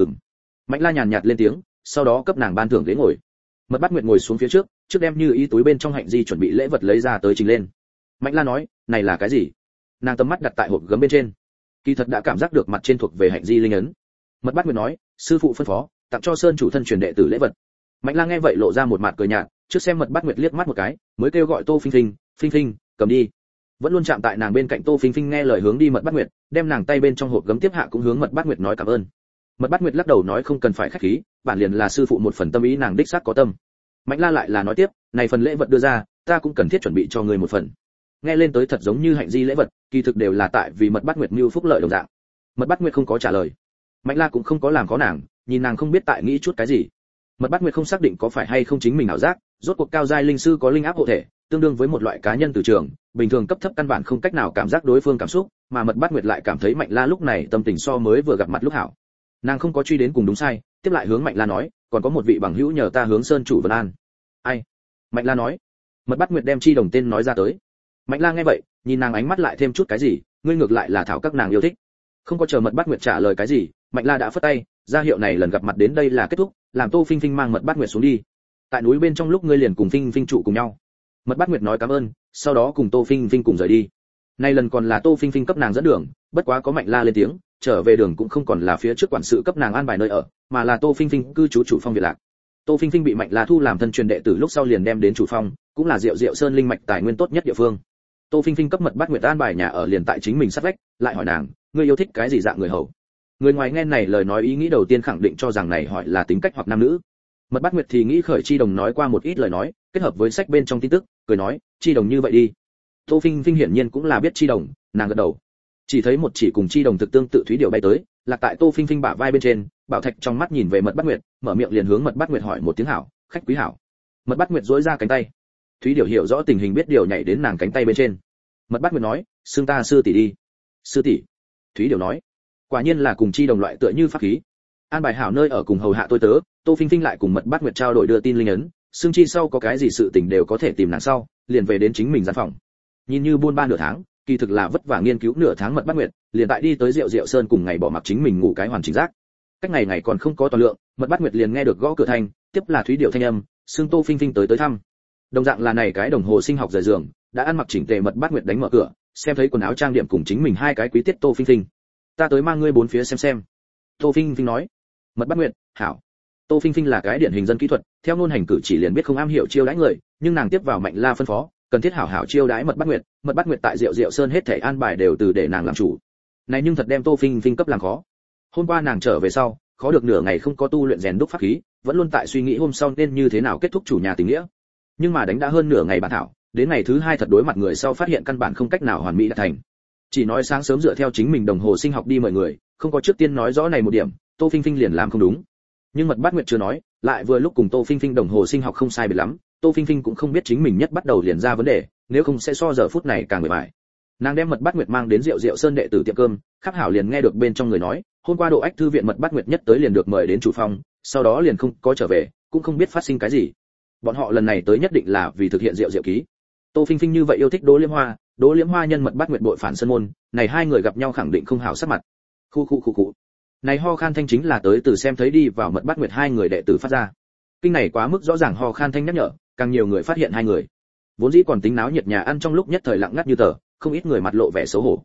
Mạnh La nhàn nhạt lên tiếng, sau đó cấp nàng ban thưởng ghế ngồi. Mật Bát Nguyệt ngồi xuống phía trước, trước đem như ý túi bên trong hạnh di chuẩn bị lễ vật lấy ra tới trình lên. Mạnh La nói, này là cái gì? Nàng tầm mắt đặt tại hộp gấm bên trên, kỳ thật đã cảm giác được mặt trên thuộc về hạnh di linh ấn. Mật Bát Nguyệt nói, sư phụ phân phó, tặng cho sơn chủ thân truyền đệ tử lễ vật. Mạnh La nghe vậy lộ ra một mặt cười nhạt, trước xem Mật Bát Nguyệt liếc mắt một cái, mới kêu gọi Tô Phinh Phinh, Phinh Phinh, cầm đi. Vẫn luôn chạm tại nàng bên cạnh Tô Phinh Phinh nghe lời hướng đi Mật Bát Nguyệt, đem nàng tay bên trong hộp gấm tiếp hạ cũng hướng Mật Bát Nguyệt nói cảm ơn. Mật Bát Nguyệt lắc đầu nói không cần phải khách khí, bản liền là sư phụ một phần tâm ý nàng đích xác có tâm. Mạnh La lại là nói tiếp, này phần lễ vật đưa ra, ta cũng cần thiết chuẩn bị cho ngươi một phần. Nghe lên tới thật giống như hạnh di lễ vật, kỳ thực đều là tại vì Mật Bát Nguyệt mưu phúc lợi đồng dạng. Mật Bát Nguyệt không có trả lời. Mạnh La cũng không có làm khó nàng, nhìn nàng không biết tại nghĩ chút cái gì. Mật Bát Nguyệt không xác định có phải hay không chính mình ảo giác, rốt cuộc cao giai linh sư có linh áp hộ thể, tương đương với một loại cá nhân từ trường, bình thường cấp thấp căn bản không cách nào cảm giác đối phương cảm xúc, mà Mật Bát Nguyệt lại cảm thấy Mạnh La lúc này tâm tình so mới vừa gặp mặt lúc hảo. Nàng không có truy đến cùng đúng sai, tiếp lại hướng Mạnh La nói, còn có một vị bằng hữu nhờ ta hướng sơn chủ vân an. Ai? Mạnh La nói. Mật Bát Nguyệt đem chi đồng tên nói ra tới. Mạnh La nghe vậy, nhìn nàng ánh mắt lại thêm chút cái gì, ngươi ngược lại là thảo các nàng yêu thích. Không có chờ Mật Bát Nguyệt trả lời cái gì, Mạnh La đã phất tay, ra hiệu này lần gặp mặt đến đây là kết thúc, làm Tô Phinh Phinh mang Mật Bát Nguyệt xuống đi. Tại núi bên trong lúc ngươi liền cùng Phinh Phinh trụ cùng nhau. Mật Bát Nguyệt nói cảm ơn, sau đó cùng Tô Phinh Phinh cùng rời đi. Nay lần còn là Tô Phinh Phinh cấp nàng dẫn đường, bất quá có Mạnh La lên tiếng, trở về đường cũng không còn là phía trước quản sự cấp nàng an bài nơi ở, mà là Tô Phinh Phinh cư trú chủ phong Việt Lạc. Tô Phinh Phinh bị Mạnh La thu làm thân truyền đệ tử lúc sau liền đem đến chủ phong, cũng là Diệu Diệu Sơn linh mạch tài nguyên tốt nhất địa phương. Tô Phinh Phinh cấp Mật Bát Nguyệt an bài nhà ở liền tại chính mình sát vách, lại hỏi nàng, ngươi yêu thích cái gì dạng người hầu? Người ngoài nghe này lời nói ý nghĩ đầu tiên khẳng định cho rằng này hỏi là tính cách hoặc nam nữ. Mật Bát Nguyệt thì nghĩ khởi Chi Đồng nói qua một ít lời nói, kết hợp với sách bên trong tin tức, cười nói, Chi Đồng như vậy đi. Tô Phinh Phinh hiển nhiên cũng là biết Chi Đồng, nàng gật đầu. Chỉ thấy một chỉ cùng Chi Đồng thực tương tự thúy điểu bay tới, lạc tại Tô Phinh Phinh bả vai bên trên, Bảo Thạch trong mắt nhìn về Mật Bát Nguyệt, mở miệng liền hướng Mật Bát Nguyệt hỏi một tiếng hảo, khách quý hảo. Mật Bát Nguyệt duỗi ra cánh tay. Thúy điểu hiểu rõ tình hình biết điều nhảy đến nàng cánh tay bên trên. Mật Bát Nguyệt nói, xưng ta sư tỷ đi. Sư tỷ. Thúy điểu nói, quả nhiên là cùng Chi Đồng loại tựa như pháp khí. An bài hảo nơi ở cùng hầu hạ tôi tớ, Tô Phinh Phinh lại cùng Mật Bát Nguyệt trao đổi đưa tin linh ấn, xương chi sau có cái gì sự tình đều có thể tìm nàng sau, liền về đến chính mình gian phòng. Nhìn như buôn ba nửa tháng, kỳ thực là vất vả nghiên cứu nửa tháng Mật Bát Nguyệt, liền tại đi tới Diệu Diệu Sơn cùng ngày bỏ mặc chính mình ngủ cái hoàn chỉnh giác. Cách ngày còn không có toàn lượng, Mật Bát Nguyệt liền nghe được gõ cửa thanh, tiếp là Thúy điệu thanh âm, xương Tô Phinh Phinh tới thăm. Đồng dạng là này cái đồng hồ sinh học rời giường, đã ăn mặc chỉnh tề Mật Bát Nguyệt đánh mở cửa, xem thấy quần áo trang điểm cùng chính mình hai cái quý tiết Tô Phinh Phinh. Ta tới mang ngươi bốn phía xem. Tô Phinh Phinh nói. Mật Bát Nguyệt, hảo. Tô Phinh Phinh là cái điển hình dân kỹ thuật, theo ngôn hành cử chỉ liền biết không am hiểu chiêu đãi người, nhưng nàng tiếp vào Mạnh La phân phó, cần thiết hảo hảo chiêu đãi Mật Bát Nguyệt. Mật Bát Nguyệt tại Diệu Diệu Sơn hết thảy an bài đều từ để nàng làm chủ. Này nhưng thật đem Tô Phinh Phinh cấp làm khó. Hôm qua nàng trở về sau, khó được nửa ngày không có tu luyện rèn đúc pháp khí, vẫn luôn tại suy nghĩ hôm sau nên như thế nào kết thúc chủ nhà tình nghĩa. Nhưng mà đánh đã hơn nửa ngày bản thảo, đến ngày thứ hai thật đối mặt người sau phát hiện căn bản không cách nào hoàn mỹ đạt thành. Chỉ nói sáng sớm dựa theo chính mình đồng hồ sinh học đi mời người, không có trước tiên nói rõ này một điểm, Tô Phinh Phinh liền làm không đúng. Nhưng Mật Bát Nguyệt chưa nói, lại vừa lúc cùng Tô Phinh Phinh đồng hồ sinh học không sai biệt lắm, Tô Phinh Phinh cũng không biết chính mình nhất bắt đầu liền ra vấn đề, nếu không sẽ so giờ phút này càng mệt mỏi. Nàng đem Mật Bát Nguyệt mang đến Diệu Diệu Sơn đệ tử tiệm cơm, Khắc Hảo liền nghe được bên trong người nói, hôm qua Độ Ách thư viện Mật Bát Nguyệt nhất tới liền được mời đến chủ phòng, sau đó liền không có trở về, cũng không biết phát sinh cái gì. Bọn họ lần này tới nhất định là vì thực hiện Diệu Diệu ký. Tô Phinh Phinh như vậy yêu thích Đỗ Liễm Hoa nhân Mật Bát Nguyệt bội phản sân môn, này hai người gặp nhau khẳng định không hảo sắc mặt. Khu. Này ho khan thanh chính là tới từ xem thấy đi vào Mật Bát Nguyệt hai người đệ tử phát ra. Kinh này quá mức rõ ràng ho khan thanh nhắc nhở, càng nhiều người phát hiện hai người. Vốn dĩ còn tính náo nhiệt nhà ăn trong lúc nhất thời lặng ngắt như tờ, không ít người mặt lộ vẻ xấu hổ.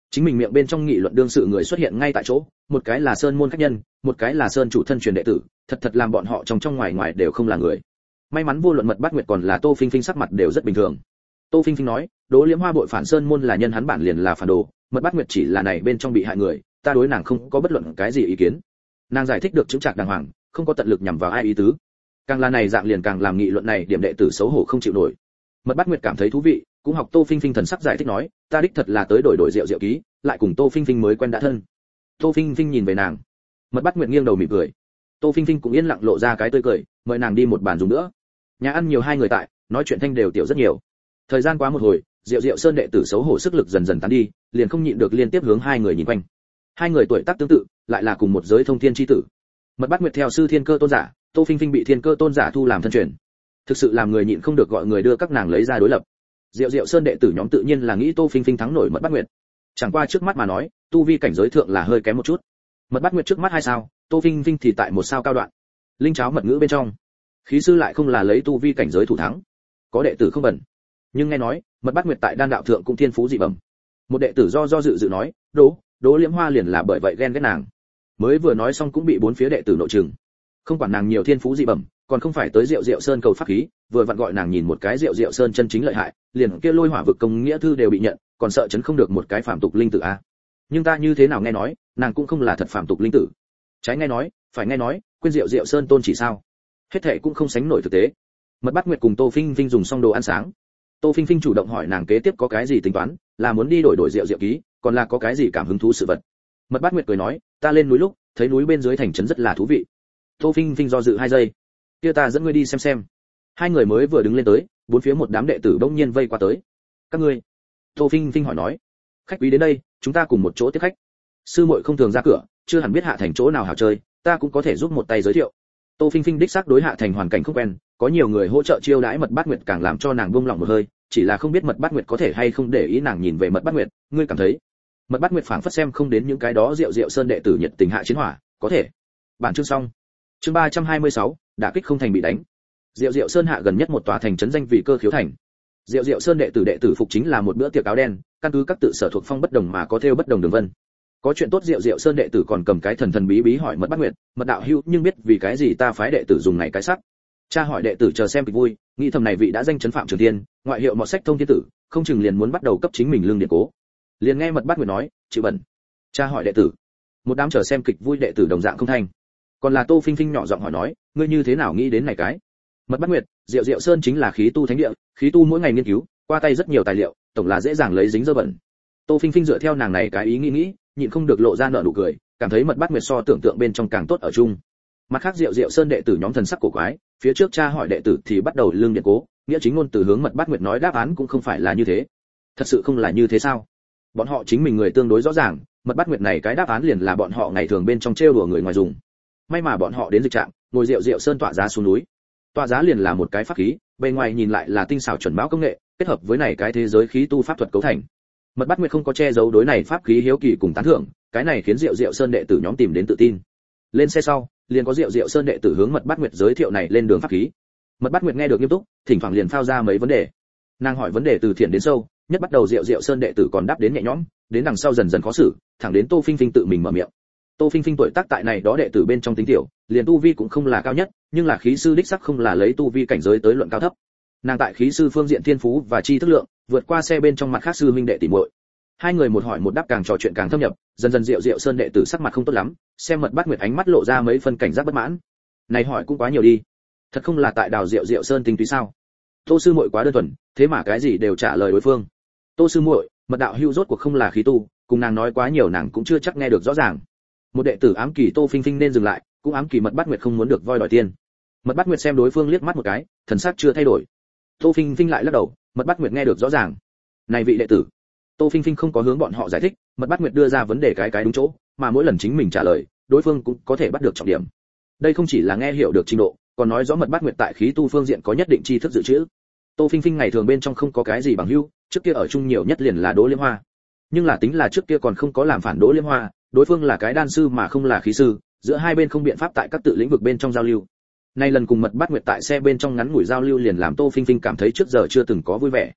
Chính mình miệng bên trong nghị luận đương sự người xuất hiện ngay tại chỗ, một cái là sơn môn khách nhân, một cái là sơn chủ thân truyền đệ tử, thật làm bọn họ trong ngoài ngoài đều không là người. May mắn vô luận Mật Bát Nguyệt còn là Tô Phinh Phinh sắc mặt đều rất bình thường. Tô Phinh Phinh nói, Đỗ Liễm Hoa bội phản sơn môn là nhân hắn bản liền là phản đồ, Mật Bát Nguyệt chỉ là này bên trong bị hại người, ta đối nàng không có bất luận cái gì ý kiến. Nàng giải thích được chứng trạc đàng hoàng, không có tận lực nhằm vào ai ý tứ. Càng là này dạng liền càng làm nghị luận này điểm đệ tử xấu hổ không chịu nổi. Mật Bát Nguyệt cảm thấy thú vị, cũng học Tô Phinh Phinh thần sắc giải thích nói, ta đích thật là tới đổi rượu ký, lại cùng Tô Phinh Phinh mới quen đã thân. Tô Phinh Phinh nhìn về nàng. Mật Bát Nguyệt nghiêng đầu mỉm cười. Tô Phinh Phinh cũng yên lặng lộ ra cái tươi cười, mời nàng đi một bàn dùng nữa. Nhà ăn nhiều hai người tại, nói chuyện thanh đều tiểu rất nhiều. Thời gian quá một hồi, Diệu Sơn đệ tử xấu hổ sức lực dần dần tán đi, liền không nhịn được liên tiếp hướng hai người nhìn quanh. Hai người tuổi tác tương tự, lại là cùng một giới thông thiên chi tử. Mật Bát Nguyệt theo sư Thiên Cơ tôn giả, Tô Phinh Phinh bị Thiên Cơ tôn giả thu làm thân truyền. Thực sự làm người nhịn không được gọi người đưa các nàng lấy ra đối lập. Diệu Sơn đệ tử nhóm tự nhiên là nghĩ Tô Phinh Phinh thắng nổi Mật Bát Nguyệt. Chẳng qua trước mắt mà nói, tu vi cảnh giới thượng là hơi kém một chút. Mật Bát Nguyệt trước mắt 2 sao, Tô Phinh Phinh thì tại 1 sao cao đoạn. Linh cháo mật ngữ bên trong, khí sư lại không là lấy tu vi cảnh giới thủ thắng. Có đệ tử không bẩn, nhưng nghe nói, Mật Bát Nguyệt tại đan đạo thượng cũng thiên phú dị bẩm. Một đệ tử do dự nói, Đỗ Liễm Hoa liền là bởi vậy ghen ghét nàng. Mới vừa nói xong cũng bị 4 phía đệ tử nội trừng. Không quản nàng nhiều thiên phú dị bẩm, còn không phải tới Diệu Sơn cầu pháp khí, vừa vặn gọi nàng nhìn một cái Diệu Sơn chân chính lợi hại, liền kia lôi hỏa vực công nghĩa thư đều bị nhận, còn sợ chấn không được một cái phàm tục linh tử a. Nhưng ta như thế nào nghe nói, nàng cũng không là thật phàm tục linh tử. Trái nghe nói, phải nghe nói, quên Diệu Sơn tôn chỉ sao? Hết thảy cũng không sánh nổi thực tế. Mật Bát Nguyệt cùng Tô Phinh Phinh dùng xong đồ ăn sáng. Tô Phinh Phinh chủ động hỏi nàng kế tiếp có cái gì tính toán, là muốn đi đổi Diệu ký, còn là có cái gì cảm hứng thú sự vật. Mật Bát Nguyệt cười nói, ta lên núi lúc, thấy núi bên dưới thành trấn rất là thú vị. Tô Phinh Phinh do dự 2 giây. Kia ta dẫn ngươi đi xem. Hai người mới vừa đứng lên tới, 4 phía một đám đệ tử bỗng nhiên vây qua tới. Các ngươi? Tô Phinh Phinh hỏi nói. Khách quý đến đây, chúng ta cùng một chỗ tiếp khách. Sư muội không thường ra cửa, chưa hẳn biết Hạ Thành chỗ nào hảo chơi, ta cũng có thể giúp một tay giới thiệu. Tô Phinh Phinh đích xác đối Hạ Thành hoàn cảnh không quen, có nhiều người hỗ trợ chiêu đãi Mật Bát Nguyệt càng làm cho nàng buông lỏng một hơi, chỉ là không biết Mật Bát Nguyệt có thể hay không để ý nàng nhìn về Mật Bát Nguyệt, ngươi cảm thấy? Mật Bát Nguyệt phảng phất xem không đến những cái đó Diệu Sơn đệ tử nhiệt tình hạ chiến hỏa, có thể. Bản chương xong. Chương 326, đả kích không thành bị đánh. Diệu Sơn hạ gần nhất một tòa thành trấn danh vì Cơ Khiếu thành. Diệu Sơn đệ tử phục chính là một bữa tiệc áo đen, căn cứ các tự sở thuộc phong bất đồng mà có theo bất đồng đường vân. Có chuyện tốt Diệu Sơn đệ tử còn cầm cái thần bí bí hỏi Mật Bát Nguyệt, Mật đạo hữu nhưng biết vì cái gì ta phái đệ tử dùng này cái sắc. Cha hỏi đệ tử chờ xem kịch vui, nghĩ thầm này vị đã danh chấn phạm trường thiên, ngoại hiệu mọt sách thông thiên tử, không chừng liền muốn bắt đầu cấp chính mình lương điện cố. Liền nghe Mật Bát Nguyệt nói, chịu bẩn. Cha hỏi đệ tử. Một đám chờ xem kịch vui đệ tử đồng dạng không thanh. Còn là Tô Phinh Phinh nhỏ giọng hỏi nói, ngươi như thế nào nghĩ đến này cái? Mật Bát Nguyệt, Diệu Sơn chính là khí tu thánh địa, khí tu mỗi ngày nghiên cứu, qua tay rất nhiều tài liệu, tổng là dễ dàng lấy dính dơ bẩn. Tô Phinh Phinh dựa theo nàng này cái ý nghĩ, nhịn không được lộ ra nở nụ cười, cảm thấy Mật Bát Nguyệt so tưởng tượng bên trong càng tốt ở chung. Mặt khác Diệu Sơn đệ tử nhóm thần sắc cổ quái, phía trước cha hỏi đệ tử thì bắt đầu lương điện cố, nghĩa chính ngôn từ hướng Mật Bát Nguyệt nói đáp án cũng không phải là như thế. Thật sự không là như thế sao? Bọn họ chính mình người tương đối rõ ràng, Mật Bát Nguyệt này cái đáp án liền là bọn họ ngày thường bên trong trêu đùa người ngoài dùng. May mà bọn họ đến dịch trạm, ngồi Diệu Sơn tọa giá xuống núi. Tọa giá liền là một cái pháp khí, bề ngoài nhìn lại là tinh xảo chuẩn báo công nghệ, kết hợp với này cái thế giới khí tu pháp thuật cấu thành. Mật Bát Nguyệt không có che giấu đối này pháp khí hiếu kỳ cùng tán thưởng, cái này khiến Diệu Sơn đệ tử nhóm tìm đến tự tin. Lên xe sau, liền có Diệu Sơn đệ tử hướng Mật Bát Nguyệt giới thiệu này lên đường pháp khí. Mật Bát Nguyệt nghe được nghiêm túc, thỉnh thoảng liền phao ra mấy vấn đề. Nàng hỏi vấn đề từ thiện đến sâu, nhất bắt đầu Diệu Sơn đệ tử còn đáp đến nhẹ nhõm, đến đằng sau dần dần khó xử, thẳng đến Tô Phinh Phinh tự mình mở miệng. Tô Phinh Phinh tuổi tác tại này đó đệ tử bên trong tính tiểu, liền tu vi cũng không là cao nhất, nhưng là khí sư đích sắc không là lấy tu vi cảnh giới tới luận cao thấp. Nàng tại khí sư phương diện thiên phú và tri thức lượng, vượt qua xe bên trong mặt khác sư huynh đệ tỷ muội. Hai người một hỏi một đáp càng trò chuyện càng thâm nhập, dần dần Diệu Sơn đệ tử sắc mặt không tốt lắm, xem Mật Bát Nguyệt ánh mắt lộ ra mấy phân cảnh giác bất mãn. Này hỏi cũng quá nhiều đi, thật không là tại đào Diệu Sơn tinh túy sao? Tô sư muội quá đơn thuần, thế mà cái gì đều trả lời đối phương. Tô sư muội, Mật đạo hữu rốt cuộc không là khí tu, cùng nàng nói quá nhiều nàng cũng chưa chắc nghe được rõ ràng. Một đệ tử ám kỳ Tô Phinh Phinh nên dừng lại, cũng ám kỳ Mật Bát Nguyệt không muốn được voi đòi tiền. Mật Bát Nguyệt xem đối phương liếc mắt một cái, thần sắc chưa thay đổi. Tô Phinh Phinh lại lắc đầu, Mật Bát Nguyệt nghe được rõ ràng. Này vị đệ tử, Tô Phinh Phinh không có hướng bọn họ giải thích, Mật Bát Nguyệt đưa ra vấn đề cái đúng chỗ, mà mỗi lần chính mình trả lời, đối phương cũng có thể bắt được trọng điểm. Đây không chỉ là nghe hiểu được trình độ, còn nói rõ Mật Bát Nguyệt tại khí tu phương diện có nhất định tri thức dự trữ. Tô Phinh Phinh ngày thường bên trong không có cái gì bằng hữu, trước kia ở chung nhiều nhất liền là Đỗ Liễm Hoa. Nhưng là tính là trước kia còn không có làm phản Đỗ Liễm Hoa, đối phương là cái đan sư mà không là khí sư, giữa hai bên không biện pháp tại các tự lĩnh vực bên trong giao lưu. Nay lần cùng Mật Bát Nguyệt tại xe bên trong ngắn ngủi giao lưu liền làm Tô Phinh Phinh cảm thấy trước giờ chưa từng có vui vẻ.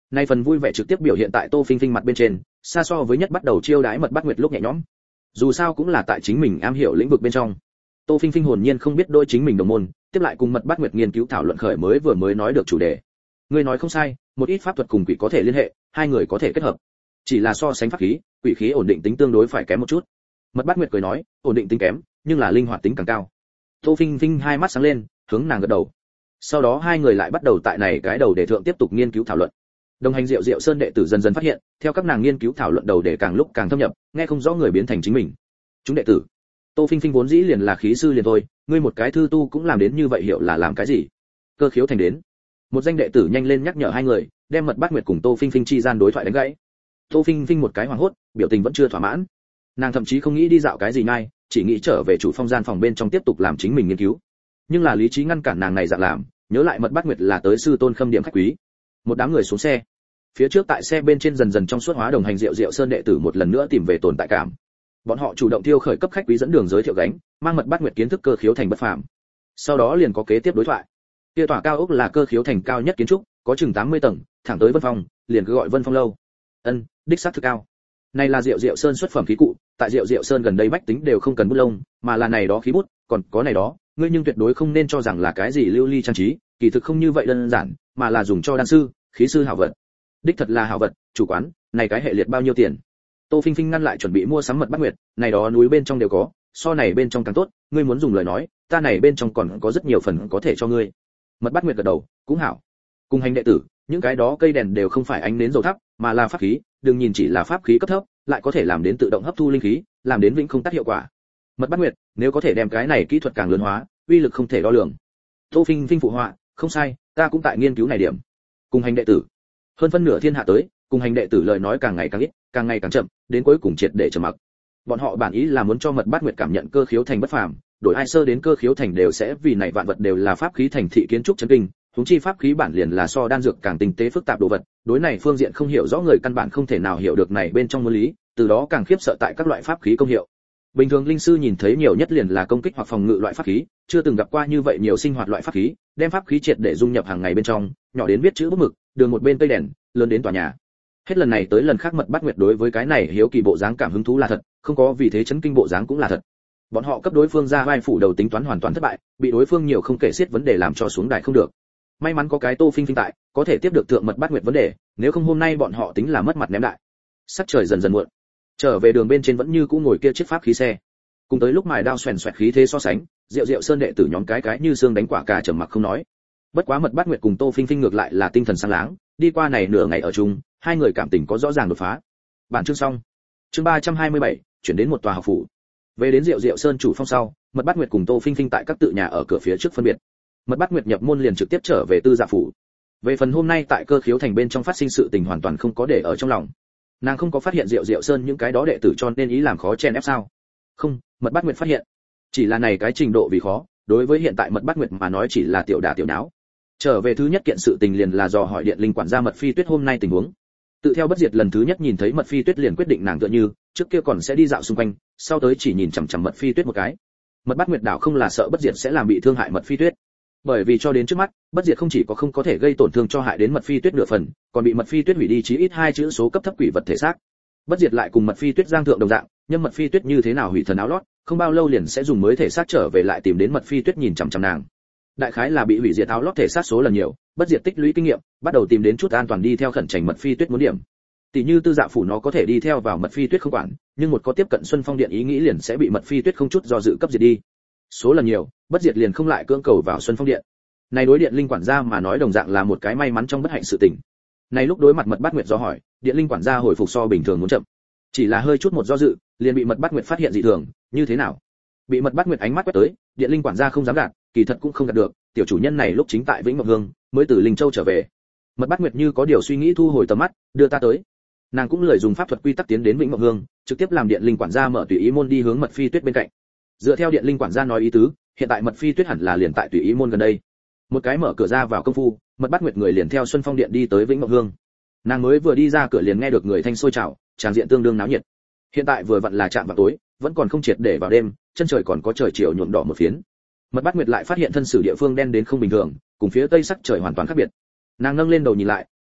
Nay phần vui vẻ trực tiếp biểu hiện tại Tô Phinh Phinh mặt bên trên, xa so với nhất bắt đầu chiêu đãi Mật Bát Nguyệt lúc nhẹ nhõm. Dù sao cũng là tại chính mình am hiểu lĩnh vực bên trong. Tô Phinh Phinh hồn nhiên không biết đôi chính mình đồng môn, tiếp lại cùng Mật Bát Nguyệt nghiên cứu thảo luận khởi mới nói được chủ đề. Ngươi nói không sai, một ít pháp thuật cùng quỷ có thể liên hệ, hai người có thể kết hợp. Chỉ là so sánh pháp khí, quỷ khí ổn định tính tương đối phải kém một chút. Mật Bát Nguyệt cười nói, ổn định tính kém, nhưng là linh hoạt tính càng cao. Tô Phinh Phinh hai mắt sáng lên, hướng nàng gật đầu. Sau đó hai người lại bắt đầu tại này cái đầu đề thượng tiếp tục nghiên cứu thảo luận. Đồng hành Diệu Diệu Sơn đệ tử dần dần phát hiện, theo các nàng nghiên cứu thảo luận đầu đề càng lúc càng thâm nhập, nghe không rõ người biến thành chính mình. Chúng đệ tử, Tô Phinh Phinh vốn dĩ liền là khí sư liền thôi, ngươi một cái thư tu cũng làm đến như vậy hiểu là làm cái gì? Cơ khiếu thành đến. Một danh đệ tử nhanh lên nhắc nhở hai người, đem Mật Bát Nguyệt cùng Tô Phinh Phinh chi gian đối thoại đánh gãy. Tô Phinh Phinh một cái hoảng hốt, biểu tình vẫn chưa thỏa mãn. Nàng thậm chí không nghĩ đi dạo cái gì ngay, chỉ nghĩ trở về chủ phong gian phòng bên trong tiếp tục làm chính mình nghiên cứu. Nhưng là lý trí ngăn cản nàng này dạng làm, nhớ lại Mật Bát Nguyệt là tới sư tôn khâm điểm khách quý. Một đám người xuống xe. Phía trước tại xe bên trên dần dần trong suốt hóa đồng hành Diệu Diệu Sơn đệ tử một lần nữa tìm về tồn tại cảm. Bọn họ chủ động tiêu khởi cấp khách quý dẫn đường giới thiệu gánh, mang Mật Bát Nguyệt kiến thức cơ khiếu thành bất phàm. Sau đó liền có kế tiếp đối thoại. Kia tòa cao ốc là cơ khiếu thành cao nhất kiến trúc, có chừng 80 tầng, thẳng tới Vân Phong, liền cứ gọi Vân Phong lâu. Ân, đích xác thực cao. Này là Diệu Diệu Sơn xuất phẩm khí cụ, tại Diệu Diệu Sơn gần đây bách tính đều không cần bút lông, mà là này đó khí bút, còn có này đó, ngươi nhưng tuyệt đối không nên cho rằng là cái gì lưu ly trang trí, kỳ thực không như vậy đơn giản, mà là dùng cho đan sư, khí sư hảo vật. Đích thật là hảo vật, chủ quán, này cái hệ liệt bao nhiêu tiền? Tô Phinh Phinh ngăn lại chuẩn bị mua sắm Mật Bát Nguyệt, này đó núi bên trong đều có, so này bên trong càng tốt, ngươi muốn dùng lời nói, ta này bên trong còn có rất nhiều phần có thể cho ngươi. Mật Bát Nguyệt gật đầu, cũng hảo. Cùng hành đệ tử, những cái đó cây đèn đều không phải ánh nến dầu thắp, mà là pháp khí, đừng nhìn chỉ là pháp khí cấp thấp, lại có thể làm đến tự động hấp thu linh khí, làm đến vĩnh không tắt hiệu quả. Mật Bát Nguyệt, nếu có thể đem cái này kỹ thuật càng lớn hóa, uy lực không thể đo lường. Tô Phinh Phinh phụ họa, không sai, ta cũng tại nghiên cứu này điểm. Cùng hành đệ tử, hơn phân nửa thiên hạ tới, cùng hành đệ tử lời nói càng ngày càng ít, càng ngày càng chậm, đến cuối cùng triệt để trầm mặc. Bọn họ bản ý là muốn cho Mật Bát Nguyệt cảm nhận cơ khiếu thành bất phàm, đổi ai sơ đến cơ khiếu thành đều sẽ vì này vạn vật đều là pháp khí thành thị kiến trúc chấn kinh, huống chi pháp khí bản liền là so đan dược càng tinh tế phức tạp đồ vật, đối này phương diện không hiểu rõ người căn bản không thể nào hiểu được này bên trong nguyên lý, từ đó càng khiếp sợ tại các loại pháp khí công hiệu. Bình thường linh sư nhìn thấy nhiều nhất liền là công kích hoặc phòng ngự loại pháp khí, chưa từng gặp qua như vậy nhiều sinh hoạt loại pháp khí, đem pháp khí triệt để dung nhập hàng ngày bên trong, nhỏ đến viết chữ bút mực, đường một bên cây đèn, lớn đến tòa nhà. Hết lần này tới lần khác Mật Bát Nguyệt đối với cái này hiếu kỳ bộ dáng cảm hứng thú là thật, không có vì thế chấn kinh bộ dáng cũng là thật. Bọn họ cấp đối phương ra vai phủ đầu tính toán hoàn toàn thất bại, bị đối phương nhiều không kể xiết vấn đề làm cho xuống đài không được. May mắn có cái Tô Phinh Phinh tại, có thể tiếp được thượng Mật Bát Nguyệt vấn đề, nếu không hôm nay bọn họ tính là mất mặt ném đại. Sắc trời dần dần muộn, trở về đường bên trên vẫn như cũ ngồi kia chiếc pháp khí xe. Cùng tới lúc mài đao xoèn xoẹt khí thế so sánh, Diệu Diệu Sơn đệ tử nhóm cái như xương đánh quả cà trầm mặc không nói. Bất quá Mật Bát Nguyệt cùng Tô Phinh Phinh ngược lại là tinh thần sáng láng, đi qua này nửa ngày ở chung, hai người cảm tình có rõ ràng đột phá. Bản chương xong. Chương 327, chuyển đến một tòa học phủ. Về đến Diệu Diệu Sơn chủ phong sau, Mật Bát Nguyệt cùng Tô Phinh Phinh tại các tự nhà ở cửa phía trước phân biệt. Mật Bát Nguyệt nhập môn liền trực tiếp trở về tư dạ phủ. Về phần hôm nay tại cơ khiếu thành bên trong phát sinh sự tình hoàn toàn không có để ở trong lòng. Nàng không có phát hiện Diệu Diệu Sơn những cái đó đệ tử cho nên ý làm khó chen ép sao? Không, Mật Bát Nguyệt phát hiện. Chỉ là này cái trình độ vì khó, đối với hiện tại Mật Bát Nguyệt mà nói chỉ là tiểu đả tiểu náo. Trở về thứ nhất kiện sự tình liền là dò hỏi điện linh quản gia Mật Phi Tuyết hôm nay tình huống. Tự theo Bất Diệt lần thứ nhất nhìn thấy Mật Phi Tuyết liền quyết định nàng tựa như trước kia còn sẽ đi dạo xung quanh, sau tới chỉ nhìn chằm chằm Mật Phi Tuyết một cái. Mật Bát Nguyệt đảo không là sợ Bất Diệt sẽ làm bị thương hại Mật Phi Tuyết, bởi vì cho đến trước mắt, Bất Diệt không chỉ có không có thể gây tổn thương cho hại đến Mật Phi Tuyết nửa phần, còn bị Mật Phi Tuyết hủy đi chí ít 2 chữ số cấp thấp quỷ vật thể xác. Bất Diệt lại cùng Mật Phi Tuyết giang thượng đồng dạng, nhưng Mật Phi Tuyết như thế nào hủy thần áo lót, không bao lâu liền sẽ dùng mới thể xác trở về lại tìm đến Mật Phi Tuyết nhìn chằm chằm nàng. Đại khái là bị hủy diệt áo lót thể xác số lần nhiều, Bất Diệt tích lũy kinh nghiệm, bắt đầu tìm đến chút an toàn đi theo khẩn trình Mật Phi Tuyết muốn điểm. Tỷ như Tư Dạ phủ nó có thể đi theo vào Mật Phi Tuyết không quản, nhưng một có tiếp cận Xuân Phong điện ý nghĩ liền sẽ bị Mật Phi Tuyết không chút do dự cấp diệt đi. Số lần nhiều, Bất Diệt liền không lại cưỡng cầu vào Xuân Phong điện. Này đối điện linh quản gia mà nói đồng dạng là một cái may mắn trong bất hạnh sự tình. Này lúc đối mặt Mật Bát Nguyệt do hỏi, điện linh quản gia hồi phục so bình thường muốn chậm. Chỉ là hơi chút một do dự, liền bị Mật Bát Nguyệt phát hiện dị thường, như thế nào? Bị Mật Bát Nguyệt ánh mắt quét tới, điện linh quản gia không dám gạt, kỳ thật cũng không gạt được, tiểu chủ nhân này lúc chính tại Vĩnh Mộng Hương, mới từ Linh Châu trở về. Mật Bát Nguyệt như có điều suy nghĩ thu hồi tầm mắt, đưa ta tới. Nàng cũng lời dùng pháp thuật quy tắc tiến đến Vĩnh Mộng Hương, trực tiếp làm điện linh quản gia mở tùy ý môn đi hướng Mật Phi Tuyết bên cạnh. Dựa theo điện linh quản gia nói ý tứ, hiện tại Mật Phi Tuyết hẳn là liền tại tùy ý môn gần đây. Một cái mở cửa ra vào công phu, Mật Bát Nguyệt người liền theo Xuân Phong điện đi tới Vĩnh Mộng Hương. Nàng mới vừa đi ra cửa liền nghe được người thanh sôi trào, tràng diện tương đương náo nhiệt. Hiện tại vừa vặn là chạm vào tối, vẫn còn không triệt để vào đêm, chân trời còn có trời chiều nhuộm đỏ một phiến. Mật Bát Nguyệt lại phát hiện thân sử địa phương đen đến không bình thường, cùng phía tây sắc trời hoàn toàn khác biệt. Nàng nâng lên đầu nhìn lại,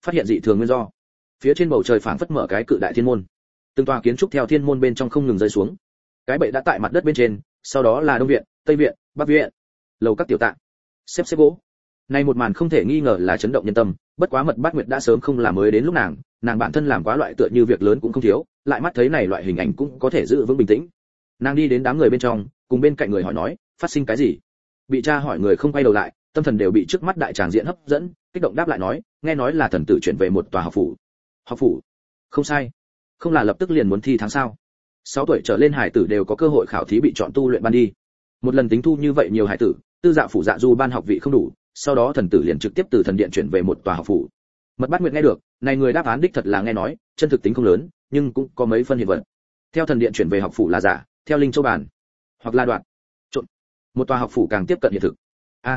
phát hiện dị thường nguyên do. Phía trên bầu trời phảng phất mở cái cự đại thiên môn, từng tòa kiến trúc theo thiên môn bên trong không ngừng rơi xuống. Cái bệ đã tại mặt đất bên trên, sau đó là đông viện, tây viện, bắc viện, lầu các tiểu tạ, xếp gỗ. Này một màn không thể nghi ngờ là chấn động nhân tâm, bất quá Mật Bát Nguyệt đã sớm không là mới đến lúc nàng bản thân làm quá loại tựa như việc lớn cũng không thiếu, lại mắt thấy này loại hình ảnh cũng có thể giữ vững bình tĩnh. Nàng đi đến đám người bên trong, cùng bên cạnh người hỏi nói, phát sinh cái gì? Bị tra hỏi người không quay đầu lại, tâm thần đều bị trước mắt đại tràng diện hấp dẫn, kích động đáp lại nói, nghe nói là thần tử chuyển về một tòa học phủ. Học phủ? Không sai. Không là lập tức liền muốn thi tháng sao? 6 tuổi trở lên hải tử đều có cơ hội khảo thí bị chọn tu luyện ban đi. Một lần tính thu như vậy nhiều hải tử, tư dạ phủ dạ du ban học vị không đủ, sau đó thần tử liền trực tiếp từ thần điện chuyển về một tòa học phủ. Mật Bát Nguyệt nghe được, này người đáp án đích thật là nghe nói, chân thực tính không lớn, nhưng cũng có mấy phân hiện vật. Theo thần điện chuyển về học phủ là giả, theo linh châu bản, hoặc là đoạn, trộn. Một tòa học phủ càng tiếp cận hiện thực.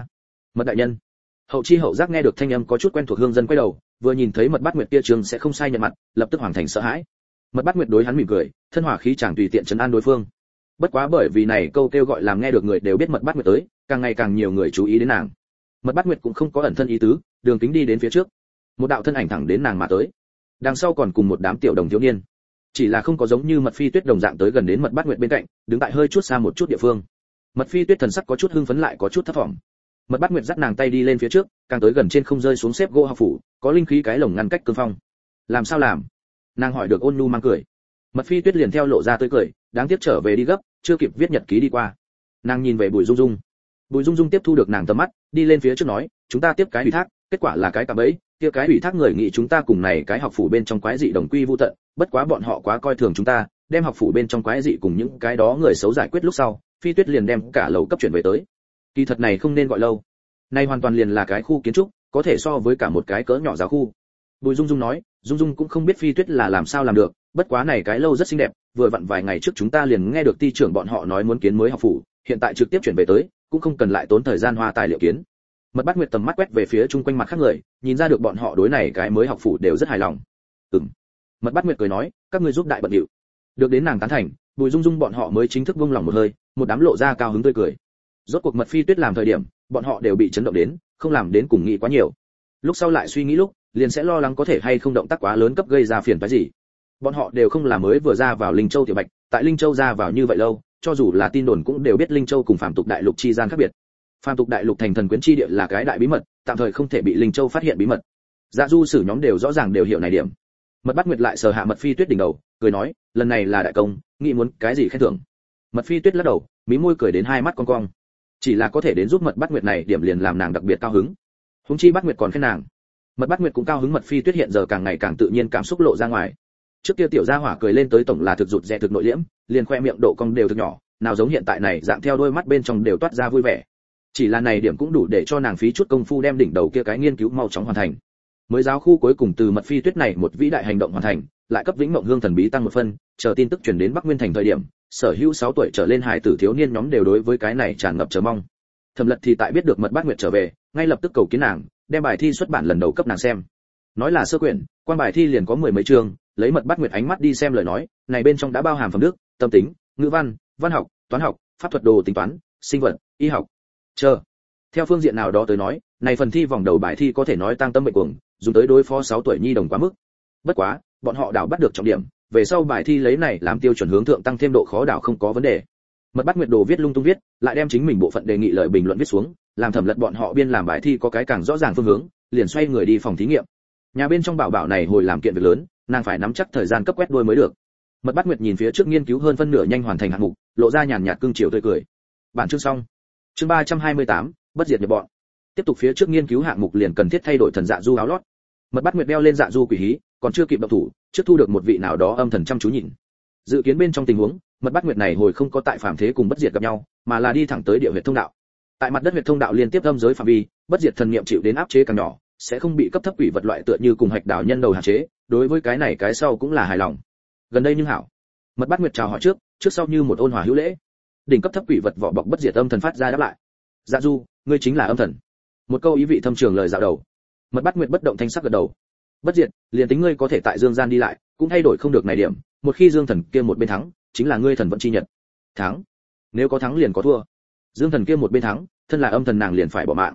Mật đại nhân. Hậu chi hậu giác nghe được thanh âm có chút quen thuộc, hương dân quay đầu, vừa nhìn thấy Mật Bát Nguyệt kia trường sẽ không sai nhận mặt, lập tức hoàng thành sợ hãi. Mật Bát Nguyệt đối hắn mỉm cười, thân hỏa khí chàng tùy tiện trấn an đối phương. Bất quá bởi vì này câu kêu gọi làm nghe được người đều biết Mật Bát Nguyệt tới, càng ngày càng nhiều người chú ý đến nàng. Mật Bát Nguyệt cũng không có ẩn thân ý tứ, đường kính đi đến phía trước. Một đạo thân ảnh thẳng đến nàng mà tới. Đằng sau còn cùng một đám tiểu đồng thiếu niên. Chỉ là không có giống như Mật Phi Tuyết đồng dạng tới gần đến Mật Bát Nguyệt bên cạnh, đứng tại hơi chút xa một chút địa phương. Mật Phi Tuyết thần sắc có chút hưng phấn lại có chút thấp thỏm. Mật Bát Nguyệt dắt nàng tay đi lên phía trước, càng tới gần trên không rơi xuống xếp gỗ học phủ, có linh khí cái lồng ngăn cách cương phong. Làm sao làm? Nàng hỏi được ôn nhu mang cười. Mật Phi Tuyết liền theo lộ ra tươi cười, đáng tiếc trở về đi gấp, chưa kịp viết nhật ký đi qua. Nàng nhìn về Bùi Dung Dung. Bùi Dung Dung tiếp thu được nàng tầm mắt, đi lên phía trước nói, chúng ta tiếp cái ủy thác, kết quả là cái cạm bẫy, kia cái ủy thác người nghĩ chúng ta cùng này cái học phủ bên trong quái dị đồng quy vu tận, bất quá bọn họ quá coi thường chúng ta, đem học phủ bên trong quái dị cùng những cái đó người xấu giải quyết lúc sau, Phi Tuyết liền đem cả lầu cấp chuyển về tới. Kỳ thật này không nên gọi lâu. Này hoàn toàn liền là cái khu kiến trúc, có thể so với cả một cái cỡ nhỏ giáo khu. Bùi Dung Dung nói, Dung Dung cũng không biết Phi Tuyết là làm sao làm được, bất quá này cái lâu rất xinh đẹp, vừa vặn vài ngày trước chúng ta liền nghe được ty trưởng bọn họ nói muốn kiến mới học phủ, hiện tại trực tiếp chuyển về tới, cũng không cần lại tốn thời gian hoa tài liệu kiến. Mật Bát Nguyệt tầm mắt quét về phía chung quanh mặt khác người, nhìn ra được bọn họ đối này cái mới học phủ đều rất hài lòng. Mật Bát Nguyệt cười nói, các ngươi giúp đại bận điệu. Được đến nàng tán thành, Bùi Dung Dung bọn họ mới chính thức buông lòng một hơi, một đám lộ ra cao hứng tươi cười. Rốt cuộc Mật Phi Tuyết làm thời điểm, bọn họ đều bị chấn động đến, không làm đến cùng nghĩ quá nhiều. Lúc sau lại suy nghĩ lúc, liền sẽ lo lắng có thể hay không động tác quá lớn cấp gây ra phiền toái gì. Bọn họ đều không là mới vừa ra vào Linh Châu tiểu bạch, tại Linh Châu ra vào như vậy lâu, cho dù là tin đồn cũng đều biết Linh Châu cùng Phàm Tục Đại Lục chi gian khác biệt. Phàm Tục Đại Lục thành thần quyến chi địa là cái đại bí mật, tạm thời không thể bị Linh Châu phát hiện bí mật. Dạ Du sử nhóm đều rõ ràng đều hiểu này điểm. Mật Bát Nguyệt lại sờ hạ Mật Phi Tuyết đỉnh đầu, cười nói, lần này là đại công, nghĩ muốn cái gì khen thưởng. Mật Phi Tuyết lắc đầu, mí môi cười đến hai mắt cong cong. Chỉ là có thể đến giúp Mật Bát Nguyệt này điểm liền làm nàng đặc biệt cao hứng. Huống chi Bát Nguyệt còn khen nàng. Mật Bát Nguyệt cũng cao hứng, Mật Phi Tuyết hiện giờ càng ngày càng tự nhiên cảm xúc lộ ra ngoài. Trước kia tiểu gia hỏa cười lên tới tổng là thực rụt rè thực nội liễm, liền khoe miệng độ cong đều thực nhỏ, nào giống hiện tại này dạng theo đôi mắt bên trong đều toát ra vui vẻ. Chỉ là này điểm cũng đủ để cho nàng phí chút công phu đem đỉnh đầu kia cái nghiên cứu mau chóng hoàn thành. Mới giáo khu cuối cùng từ Mật Phi Tuyết này một vĩ đại hành động hoàn thành, lại cấp Vĩnh Mộng Hương thần bí tăng một phân, chờ tin tức truyền đến Bắc Nguyên thành thời điểm, sở hữu 6 tuổi trở lên hài tử thiếu niên nhóm đều đối với cái này tràn ngập chờ mong. Thẩm Lật thì tại biết được Mật Bát Nguyệt trở về, ngay lập tức cầu kiến nàng, đem bài thi xuất bản lần đầu cấp nàng xem. Nói là sơ quyển, quan bài thi liền có 10 mấy chương, lấy Mật Bát Nguyệt ánh mắt đi xem lời nói, này bên trong đã bao hàm phẩm đức, tâm tính, ngữ văn, văn học, toán học, pháp thuật đồ tính toán, sinh vật, y học. Chờ. Theo phương diện nào đó tới nói, này phần thi vòng đầu bài thi có thể nói tăng tâm mệnh cuồng, dùng tới đối phó 6 tuổi nhi đồng quá mức. Bất quá, bọn họ đảo bắt được trọng điểm, về sau bài thi lấy này làm tiêu chuẩn hướng thượng tăng thêm độ khó đảo không có vấn đề. Mật Bát Nguyệt đồ viết lung tung viết, lại đem chính mình bộ phận đề nghị lời bình luận viết xuống, làm Thẩm Lật bọn họ biên làm bài thi có cái càng rõ ràng phương hướng, liền xoay người đi phòng thí nghiệm. Nhà bên trong bảo bảo này hồi làm kiện việc lớn, nàng phải nắm chắc thời gian cấp quét đuôi mới được. Mật Bát Nguyệt nhìn phía trước nghiên cứu hơn phân nửa nhanh hoàn thành hạng mục, lộ ra nhàn nhạt cương chiều tươi cười. Bản chương xong. Chương 328, bất diệt nhập bọn. Tiếp tục phía trước nghiên cứu hạng mục liền cần thiết thay đổi thần dạ du áo lót. Mật Bát Nguyệt đeo lên dạ du quỷ hí, còn chưa kịp động thủ, trước thu được một vị nào đó âm thần chăm chú nhìn. Dự kiến bên trong tình huống, Mật Bát Nguyệt này hồi không có tại phàm thế cùng bất diệt gặp nhau, mà là đi thẳng tới địa huyệt thông đạo. Tại mặt đất huyệt thông đạo liên tiếp âm giới phạm vi, bất diệt thần niệm chịu đến áp chế càng nhỏ, sẽ không bị cấp thấp quỷ vật loại tựa như cùng hạch đảo nhân đầu hạn chế, đối với cái này cái sau cũng là hài lòng. Gần đây nhưng hảo. Mật Bát Nguyệt chào hỏi trước sau như một ôn hòa hữu lễ. Đỉnh cấp thấp quỷ vật vỏ bọc bất diệt âm thần phát ra đáp lại. Dạ Du, ngươi chính là âm thần. Một câu ý vị thâm trường lời dạo đầu. Mật Bát Nguyệt bất động thanh sắc gật đầu. Bất diệt, liền tính ngươi có thể tại dương gian đi lại, cũng thay đổi không được này điểm, một khi dương thần kia một bên thắng, chính là ngươi thần vận chi nhật. Thắng? Nếu có thắng liền có thua. Dương thần kia một bên thắng, thân là âm thần nàng liền phải bỏ mạng.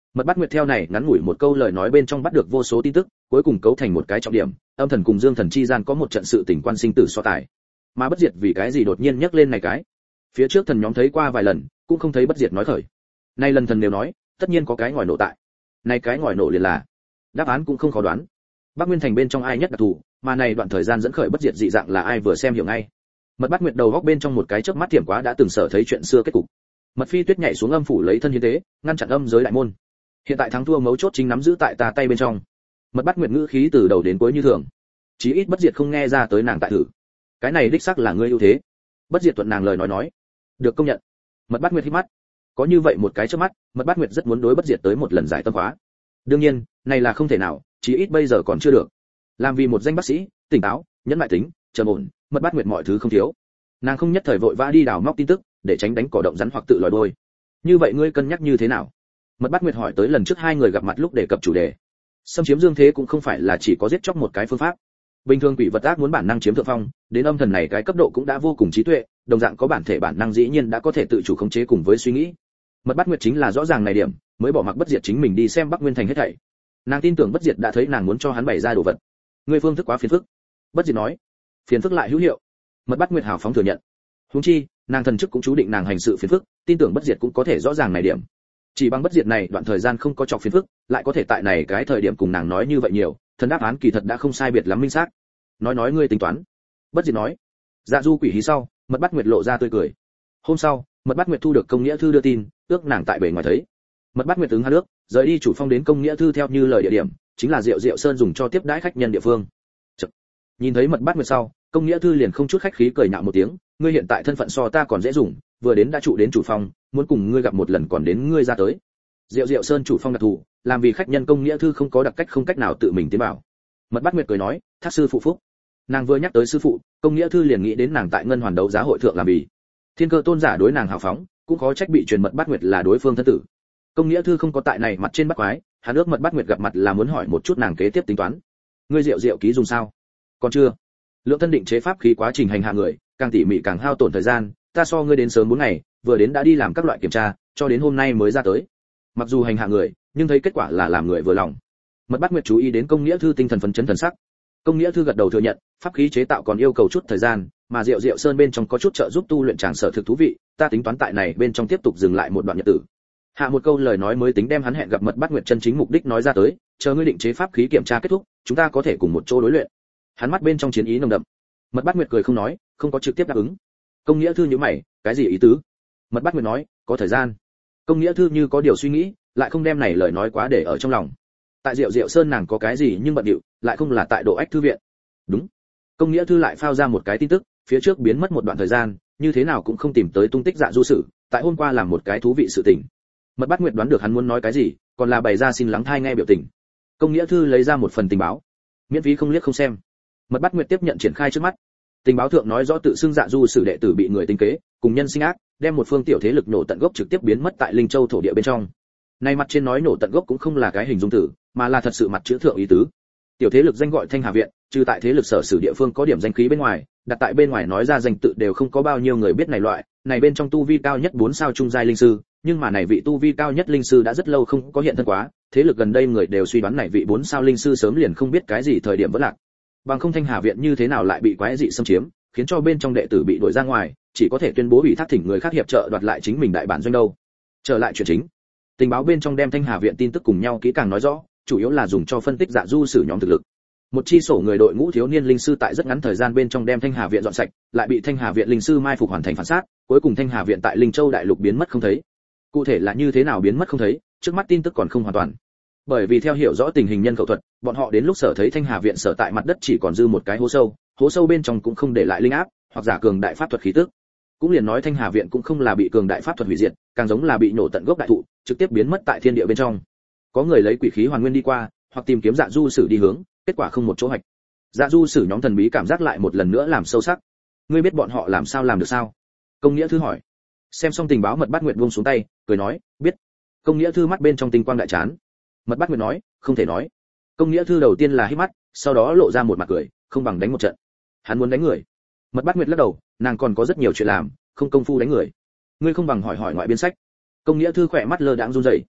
Mật Bát Nguyệt theo này ngắn ngủi một câu lời nói bên trong bắt được vô số tin tức, cuối cùng cấu thành một cái trọng điểm, âm thần cùng dương thần chi gian có một trận sự tình quan sinh tử so tài. Mà Bất Diệt vì cái gì đột nhiên nhắc lên này cái? Phía trước thần nhóm thấy qua vài lần, cũng không thấy Bất Diệt nói khởi. Nay lần thần đều nói, tất nhiên có cái ngòi nổ tại. Này cái ngòi nổ liền là, đáp án cũng không khó đoán. Bắc Nguyên thành bên trong ai nhất đặc thù, mà này đoạn thời gian dẫn khởi Bất Diệt dị dạng là ai vừa xem hiểu ngay. Mật Bát Nguyệt đầu góc bên trong một cái chớp mắt thiểm quá đã từng sở thấy chuyện xưa kết cục. Mật Phi Tuyết nhảy xuống âm phủ lấy thân hiến tế, ngăn chặn âm giới đại môn. Hiện tại thắng thua mấu chốt chính nắm giữ tại ta tay bên trong. Mật Bát Nguyệt ngữ khí từ đầu đến cuối như thường. Chí ít Bất Diệt không nghe ra tới nàng tại thử. Cái này đích xác là ngươi ưu thế. Bất Diệt thuận nàng lời nói. Được công nhận. Mật Bát Nguyệt hít mắt. Có như vậy một cái chớp mắt, Mật Bát Nguyệt rất muốn đối Bất Diệt tới một lần giải tâm khóa. Đương nhiên, này là không thể nào, chí ít bây giờ còn chưa được. Làm vì một danh bác sĩ, tỉnh táo, nhẫn mại tính, trầm ổn, Mật Bát Nguyệt mọi thứ không thiếu. Nàng không nhất thời vội vã đi đào móc tin tức, để tránh đánh cỏ động rắn hoặc tự lòi đuôi. Như vậy ngươi cân nhắc như thế nào? Mật Bát Nguyệt hỏi tới lần trước hai người gặp mặt lúc đề cập chủ đề. Xâm chiếm dương thế cũng không phải là chỉ có giết chóc một cái phương pháp. Bình thường quỷ vật ác muốn bản năng chiếm thượng phong, đến âm thần này cái cấp độ cũng đã vô cùng trí tuệ, đồng dạng có bản thể bản năng dĩ nhiên đã có thể tự chủ khống chế cùng với suy nghĩ. Mật Bát Nguyệt chính là rõ ràng này điểm, mới bỏ mặc Bất Diệt chính mình đi xem Bắc Nguyên thành hết thảy. Nàng tin tưởng Bất Diệt đã thấy nàng muốn cho hắn bày ra đồ vật. Ngươi phương thức quá phiền phức. Bất Diệt nói. Phiền phức lại hữu hiệu. Mật Bát Nguyệt hào phóng thừa nhận. Huống chi, nàng thần chức cũng chú định nàng hành sự phiền phức, tin tưởng Bất Diệt cũng có thể rõ ràng này điểm. Chỉ bằng Bất Diệt này đoạn thời gian không có chọc phiền phức, lại có thể tại này cái thời điểm cùng nàng nói như vậy nhiều, thần đáp án kỳ thật đã không sai biệt lắm minh xác. Nói ngươi tính toán. Bất Diệt nói. Dạ du quỷ hí sau, Mật Bát Nguyệt lộ ra tươi cười. Hôm sau, Mật Bát Nguyệt thu được công nghĩa thư đưa tin, ước nàng tại bề ngoài thấy. Mật Bát Nguyệt ứng hắn nước, rời đi chủ phong đến công nghĩa thư theo như lời địa điểm, chính là Diệu Diệu Sơn dùng cho tiếp đãi khách nhân địa phương. Chật. Nhìn thấy Mật Bát Nguyệt sau, công nghĩa thư liền không chút khách khí cười nhạo một tiếng, ngươi hiện tại thân phận so ta còn dễ dùng, vừa đến đã trụ đến chủ phong, muốn cùng ngươi gặp một lần còn đến ngươi ra tới. Diệu Diệu Sơn chủ phong đặc thù, làm vì khách nhân công nghĩa thư không có đặc cách không cách nào tự mình tiến vào. Mật Bát Nguyệt cười nói, thác sư phụ phúc. Nàng vừa nhắc tới sư phụ, công nghĩa thư liền nghĩ đến nàng tại ngân hoàn đấu giá hội thượng làm bì. Thiên Cơ tôn giả đối nàng hào phóng, cũng khó trách bị truyền Mật Bát Nguyệt là đối phương thân tử. Công nghĩa thư không có tại này mặt trên bắt quái, hắn ước Mật Bát Nguyệt gặp mặt là muốn hỏi một chút nàng kế tiếp tính toán. Ngươi Diệu Diệu ký dùng sao? Còn chưa. Lượng thân định chế pháp khí quá trình hành hạ người, càng tỉ mỉ càng hao tổn thời gian, ta so ngươi đến sớm 4 ngày, vừa đến đã đi làm các loại kiểm tra, cho đến hôm nay mới ra tới. Mặc dù hành hạ người, nhưng thấy kết quả là làm người vừa lòng. Mật Bát Nguyệt chú ý đến công nghĩa thư tinh thần phấn chấn thần sắc. Công nghĩa thư gật đầu thừa nhận, pháp khí chế tạo còn yêu cầu chút thời gian, mà Diệu Diệu Sơn bên trong có chút trợ giúp tu luyện tràng sở thực thú vị, ta tính toán tại này bên trong tiếp tục dừng lại một đoạn nhật tử. Hạ một câu lời nói mới tính đem hắn hẹn gặp Mật Bát Nguyệt chân chính mục đích nói ra tới, chờ ngươi định chế pháp khí kiểm tra kết thúc, chúng ta có thể cùng một chỗ đối luyện. Hắn mắt bên trong chiến ý nồng đậm. Mật Bát Nguyệt cười không nói, không có trực tiếp đáp ứng. Công nghĩa thư nhíu mày, cái gì ý tứ? Mật Bát Nguyệt nói, có thời gian. Công nghĩa thư như có điều suy nghĩ, lại không đem này lời nói quá để ở trong lòng. Tại Diệu Diệu Sơn nàng có cái gì nhưng bận điệu, lại không là tại Độ Ách thư viện. Đúng. Công nghĩa thư lại phao ra một cái tin tức, phía trước biến mất một đoạn thời gian, như thế nào cũng không tìm tới tung tích Dạ Du Sử, tại hôm qua làm một cái thú vị sự tình. Mật Bát Nguyệt đoán được hắn muốn nói cái gì, còn là bày ra xin lắng thai nghe biểu tình. Công nghĩa thư lấy ra một phần tình báo, miễn phí không liếc không xem. Mật Bát Nguyệt tiếp nhận triển khai trước mắt. Tình báo thượng nói rõ tự xưng Dạ Du Sử đệ tử bị người tính kế, cùng nhân sinh ác, đem một phương tiểu thế lực nổ tận gốc trực tiếp biến mất tại Linh Châu thổ địa bên trong. Này mặt trên nói nổ tận gốc cũng không là cái hình dung từ, mà là thật sự mặt chữ thượng ý tứ. Tiểu thế lực danh gọi Thanh Hà viện, trừ tại thế lực sở sử địa phương có điểm danh khí bên ngoài, đặt tại bên ngoài nói ra danh tự đều không có bao nhiêu người biết này loại, này bên trong tu vi cao nhất 4 sao trung giai linh sư, nhưng mà này vị tu vi cao nhất linh sư đã rất lâu không có hiện thân quá, thế lực gần đây người đều suy đoán này vị 4 sao linh sư sớm liền không biết cái gì thời điểm vỡ lạc. Bằng không Thanh Hà viện như thế nào lại bị quái dị xâm chiếm, khiến cho bên trong đệ tử bị đuổi ra ngoài, chỉ có thể tuyên bố ủy thác thỉnh người khác hiệp trợ đoạt lại chính mình đại bản doanh đâu. Trở lại chuyện chính. Tình báo bên trong đem Thanh Hà viện tin tức cùng nhau kỹ càng nói rõ, chủ yếu là dùng cho phân tích Dạ Du Sử nhóm thực lực. Một chi sổ người đội ngũ thiếu niên linh sư tại rất ngắn thời gian bên trong đem Thanh Hà viện dọn sạch, lại bị Thanh Hà viện linh sư mai phục hoàn thành phản sát, cuối cùng Thanh Hà viện tại Linh Châu đại lục biến mất không thấy. Cụ thể là như thế nào biến mất không thấy, trước mắt tin tức còn không hoàn toàn. Bởi vì theo hiểu rõ tình hình nhân khẩu thuật, bọn họ đến lúc sở thấy Thanh Hà viện sở tại mặt đất chỉ còn dư một cái hố sâu bên trong cũng không để lại linh áp, hoặc giả cường đại pháp thuật khí tức. Cũng liền nói Thanh Hà viện cũng không là bị cường đại pháp thuật hủy diệt, càng giống là bị nổ tận gốc đại thụ, trực tiếp biến mất tại thiên địa bên trong. Có người lấy quỷ khí hoàn nguyên đi qua, hoặc tìm kiếm Dạ Du Sử đi hướng, kết quả không một chỗ hạch. Dạ Du Sử nhóm thần bí cảm giác lại một lần nữa làm sâu sắc. Ngươi biết bọn họ làm sao làm được sao? Công nghĩa thư hỏi. Xem xong tình báo, Mật Bát Nguyệt buông xuống tay, cười nói, biết. Công nghĩa thư mắt bên trong tinh quang đại chán. Mật Bát Nguyệt nói, không thể nói. Công nghĩa thư đầu tiên là hít mắt, sau đó lộ ra một mặt cười, không bằng đánh một trận. Hắn muốn đánh người. Mật Bát Nguyệt lắc đầu, nàng còn có rất nhiều chuyện làm, không công phu đánh người. Ngươi không bằng hỏi hỏi ngoại biên sách. Công nghĩa thư khỏe mắt lơ đãng run rẩy.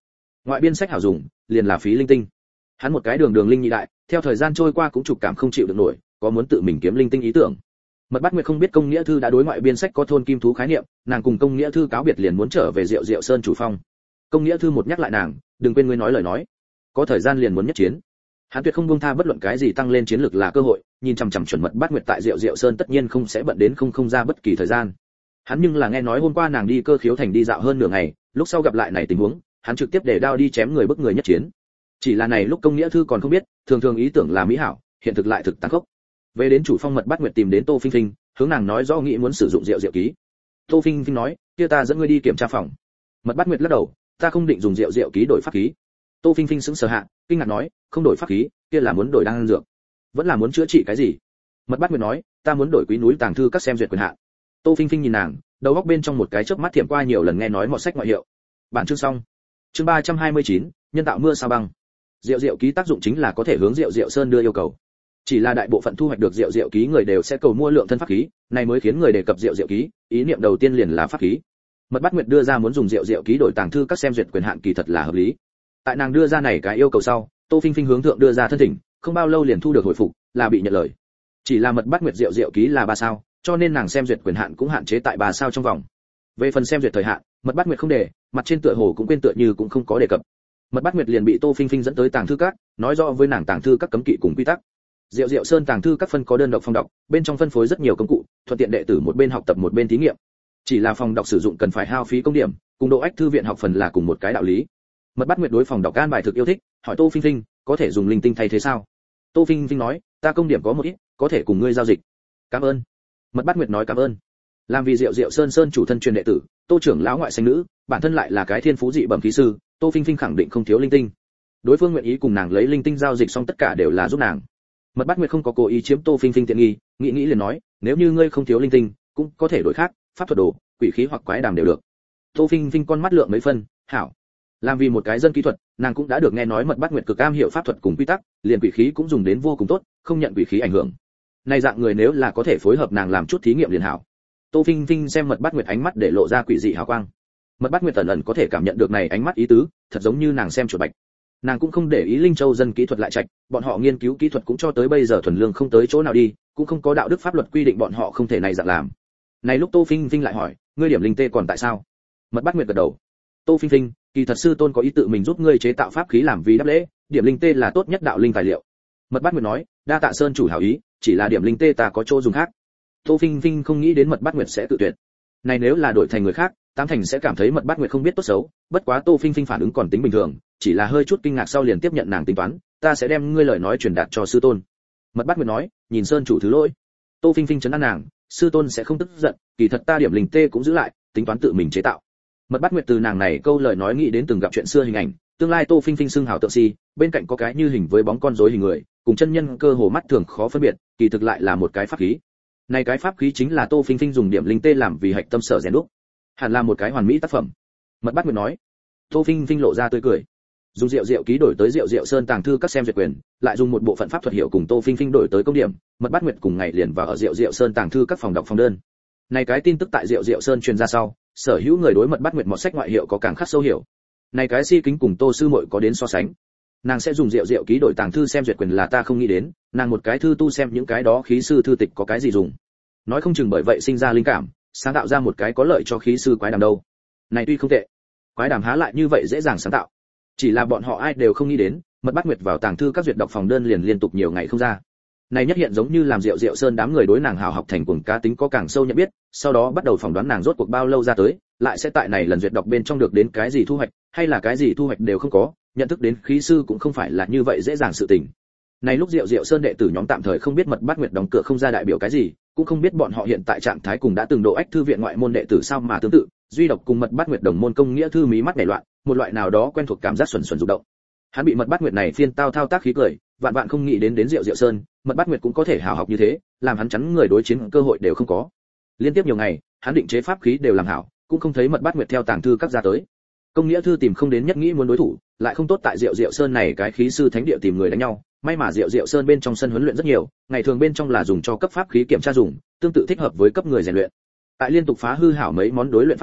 Ngoại biên sách hảo dùng, liền là phí linh tinh. Hắn một cái đường đường linh nhị đại, theo thời gian trôi qua cũng trục cảm không chịu được nổi, có muốn tự mình kiếm linh tinh ý tưởng. Mật Bát Nguyệt không biết công nghĩa thư đã đối ngoại biên sách có thôn kim thú khái niệm, nàng cùng công nghĩa thư cáo biệt liền muốn trở về Diệu Diệu Sơn chủ phong. Công nghĩa thư một nhắc lại nàng, đừng quên ngươi nói lời nói, có thời gian liền muốn nhất chiến. Hắn tuyệt không buông tha bất luận cái gì tăng lên chiến lược là cơ hội, nhìn chằm chằm chuẩn Mật Bát Nguyệt tại Diệu Diệu Sơn tất nhiên không sẽ bận đến không ra bất kỳ thời gian. Hắn nhưng là nghe nói hôm qua nàng đi Cơ Khiếu thành đi dạo hơn nửa ngày, lúc sau gặp lại này tình huống, hắn trực tiếp để đao đi chém người bức người nhất chiến. Chỉ là này lúc công nghĩa thư còn không biết, thường thường ý tưởng là mỹ hảo, hiện thực lại thực tàn khốc. Về đến chủ phong, Mật Bát Nguyệt tìm đến Tô Phinh Phinh, hướng nàng nói rõ nghĩ muốn sử dụng Diệu Diệu ký. Tô Phinh Phinh nói, kia ta dẫn ngươi đi kiểm tra phòng. Mật Bát Nguyệt lắc đầu, ta không định dùng Diệu Diệu ký đổi pháp khí. Tô Phinh Phinh sững sờ hạ, kinh ngạc nói, không đổi pháp khí, kia là muốn đổi đan dược, vẫn là muốn chữa trị cái gì? Mật Bát Nguyệt nói, ta muốn đổi Quý núi tàng thư các xem duyệt quyền hạn. Tô Phinh Phinh nhìn nàng, đầu óc bên trong một cái chớp mắt thiểm qua nhiều lần nghe nói một sách ngoại hiệu. Bản chương xong. Chương 329, nhân tạo mưa sao băng. Diệu Diệu ký tác dụng chính là có thể hướng Diệu Diệu Sơn đưa yêu cầu. Chỉ là đại bộ phận thu hoạch được Diệu Diệu ký người đều sẽ cầu mua lượng thân pháp khí, này mới khiến người đề cập Diệu Diệu ký, ý niệm đầu tiên liền là pháp khí. Mật Bát Nguyệt đưa ra muốn dùng Diệu Diệu ký đổi tàng thư các xem duyệt quyền hạn kỳ thật là hợp lý. Tại nàng đưa ra này cái yêu cầu sau, Tô Phinh Phinh hướng thượng đưa ra thân thỉnh, không bao lâu liền thu được hồi phục, là bị nhận lời. Chỉ là Mật Bát Nguyệt Diệu Diệu ký là 3 sao, cho nên nàng xem duyệt quyền hạn cũng hạn chế tại 3 sao trong vòng. Về phần xem duyệt thời hạn, Mật Bát Nguyệt không để, mặt trên tựa hồ cũng quên tựa như cũng không có đề cập. Mật Bát Nguyệt liền bị Tô Phinh Phinh dẫn tới tàng thư các, nói rõ với nàng tàng thư các cấm kỵ cùng quy tắc. Diệu Diệu Sơn tàng thư các phân có đơn độc phòng đọc, bên trong phân phối rất nhiều công cụ, thuận tiện đệ tử một bên học tập một bên thí nghiệm. Chỉ là phòng đọc sử dụng cần phải hao phí công điểm, cùng độ ách thư viện học phần là cùng một cái đạo lý. Mật Bát Nguyệt đối phòng đọc an bài thực yêu thích, hỏi Tô Phinh Phinh, có thể dùng linh tinh thay thế sao? Tô Phinh Phinh nói, ta công điểm có một ít, có thể cùng ngươi giao dịch. Cảm ơn. Mật Bát Nguyệt nói cảm ơn. Làm vì Diệu Diệu Sơn chủ thân truyền đệ tử, Tô trưởng lão ngoại xanh nữ, bản thân lại là cái thiên phú dị bẩm khí sư, Tô Phinh Phinh khẳng định không thiếu linh tinh. Đối phương nguyện ý cùng nàng lấy linh tinh giao dịch xong tất cả đều là giúp nàng. Mật Bát Nguyệt không có cố ý chiếm Tô Phinh Phinh tiện nghi, nghĩ liền nói, nếu như ngươi không thiếu linh tinh, cũng có thể đổi khác, pháp thuật đồ, quỷ khí hoặc quái đàm đều được. Tô Phinh Phinh con mắt lượng mấy phân, hảo. Làm vì một cái dân kỹ thuật, nàng cũng đã được nghe nói Mật Bát Nguyệt cực am hiểu pháp thuật cùng quy tắc, liền quỷ khí cũng dùng đến vô cùng tốt, không nhận quỷ khí ảnh hưởng. Này dạng người nếu là có thể phối hợp nàng làm chút thí nghiệm liền hảo. Tô Phinh Phinh xem Mật Bát Nguyệt ánh mắt để lộ ra quỷ dị hào quang. Mật Bát Nguyệt ẩn ẩn có thể cảm nhận được này ánh mắt ý tứ, thật giống như nàng xem chuột bạch. Nàng cũng không để ý Linh Châu dân kỹ thuật lại trạch, bọn họ nghiên cứu kỹ thuật cũng cho tới bây giờ thuần lương không tới chỗ nào đi, cũng không có đạo đức pháp luật quy định bọn họ không thể này dạng làm. Này lúc Tô Phinh Phinh lại hỏi, ngươi điểm linh tê còn tại sao? Mật Bát Nguyệt gật đầu. Tô Phinh Phinh, kỳ thật sư tôn có ý tự mình giúp ngươi chế tạo pháp khí làm vì đáp lễ, điểm linh tê là tốt nhất đạo linh tài liệu. Mật Bát Nguyệt nói, đa tạ sơn chủ hảo ý, chỉ là điểm linh tê ta có chỗ dùng khác. Tô Phinh Phinh không nghĩ đến Mật Bát Nguyệt sẽ tự tuyệt. Này nếu là đổi thành người khác, Tám Thành sẽ cảm thấy Mật Bát Nguyệt không biết tốt xấu, bất quá Tô Phinh Phinh phản ứng còn tính bình thường, chỉ là hơi chút kinh ngạc sau liền tiếp nhận nàng tính toán, ta sẽ đem ngươi lời nói truyền đạt cho sư tôn. Mật Bát Nguyệt nói, nhìn sơn chủ thứ lỗi. Tô Phinh Phinh trấn an nàng, sư tôn sẽ không tức giận, kỳ thật ta điểm linh tê cũng giữ lại, tính toán tự mình chế tạo. Mật Bát Nguyệt từ nàng này câu lời nói nghĩ đến từng gặp chuyện xưa hình ảnh, tương lai Tô Phinh Phinh xưng hào tượng si, bên cạnh có cái như hình với bóng con rối hình người, cùng chân nhân cơ hồ mắt thường khó phân biệt, kỳ thực lại là một cái pháp khí. Này cái pháp khí chính là Tô Phinh Phinh dùng điểm linh tê làm vì hạch tâm sở rèn đúc, hẳn là một cái hoàn mỹ tác phẩm. Mật Bát Nguyệt nói. Tô Phinh Phinh lộ ra tươi cười. Dùng Diệu Diệu ký đổi tới Diệu Diệu Sơn tàng thư các xem duyệt quyền, lại dùng một bộ phận pháp thuật hiệu cùng Tô Phinh Phinh đổi tới công điểm, Mật Bát Nguyệt cùng ngày liền vào ở Diệu Diệu Sơn tàng thư các phòng đọc phòng đơn. Này cái tin tức tại Diệu Diệu Sơn truyền ra sau, sở hữu người đối Mật Bát Nguyệt một sách ngoại hiệu có càng khắc sâu hiểu. Này cái si kính cùng Tô sư muội có đến so sánh. Nàng sẽ dùng Diệu Diệu ký đổi tàng thư xem duyệt quyền là ta không nghĩ đến, nàng một cái thư tu xem những cái đó khí sư thư tịch có cái gì dùng. Nói không chừng bởi vậy sinh ra linh cảm, sáng tạo ra một cái có lợi cho khí sư quái đàm đâu. Này tuy không tệ, quái đàm há lại như vậy dễ dàng sáng tạo. Chỉ là bọn họ ai đều không nghĩ đến, Mật Bát Nguyệt vào tàng thư các duyệt đọc phòng đơn liền liên tục nhiều ngày không ra. Này nhất hiện giống như làm Diệu Diệu Sơn đám người đối nàng hào học thành cuồng cá tính có càng sâu nhận biết, sau đó bắt đầu phỏng đoán nàng rốt cuộc bao lâu ra tới, lại sẽ tại này lần duyệt đọc bên trong được đến cái gì thu hoạch, hay là cái gì thu hoạch đều không có, nhận thức đến khí sư cũng không phải là như vậy dễ dàng sự tình. Này lúc Diệu Diệu Sơn đệ tử nhóm tạm thời không biết Mật Bát Nguyệt đóng cửa không ra đại biểu cái gì, cũng không biết bọn họ hiện tại trạng thái cùng đã từng độ ách thư viện ngoại môn đệ tử sao mà tương tự, duy độc cùng Mật Bát Nguyệt đồng môn công nghĩa thư mí mắt nảy loạn, một loại nào đó quen thuộc cảm giác xuẩn xuẩn rụng động. Hắn bị Mật Bát Nguyệt này phiên thao tác khí cười, vạn vạn không nghĩ đến Diệu Diệu Sơn, Mật Bát Nguyệt cũng có thể hào học như thế, làm hắn chắn người đối chiến cơ hội đều không có. Liên tiếp nhiều ngày, hắn định chế pháp khí đều làm hảo, cũng không thấy Mật Bát Nguyệt theo tàng thư các ra tới. Công nghĩa thư tìm không đến nhất nghĩ muốn đối thủ, lại không tốt tại Diệu Diệu Sơn này cái khí sư thánh địa tìm người đánh nhau, may mà Diệu Diệu Sơn bên trong sân huấn luyện rất nhiều, ngày thường bên trong là dùng cho cấp pháp khí kiểm tra dùng, tương tự thích hợp với cấp người rèn luyện. Tại liên tục phá hư hảo mấy món đối luyện pháp khí,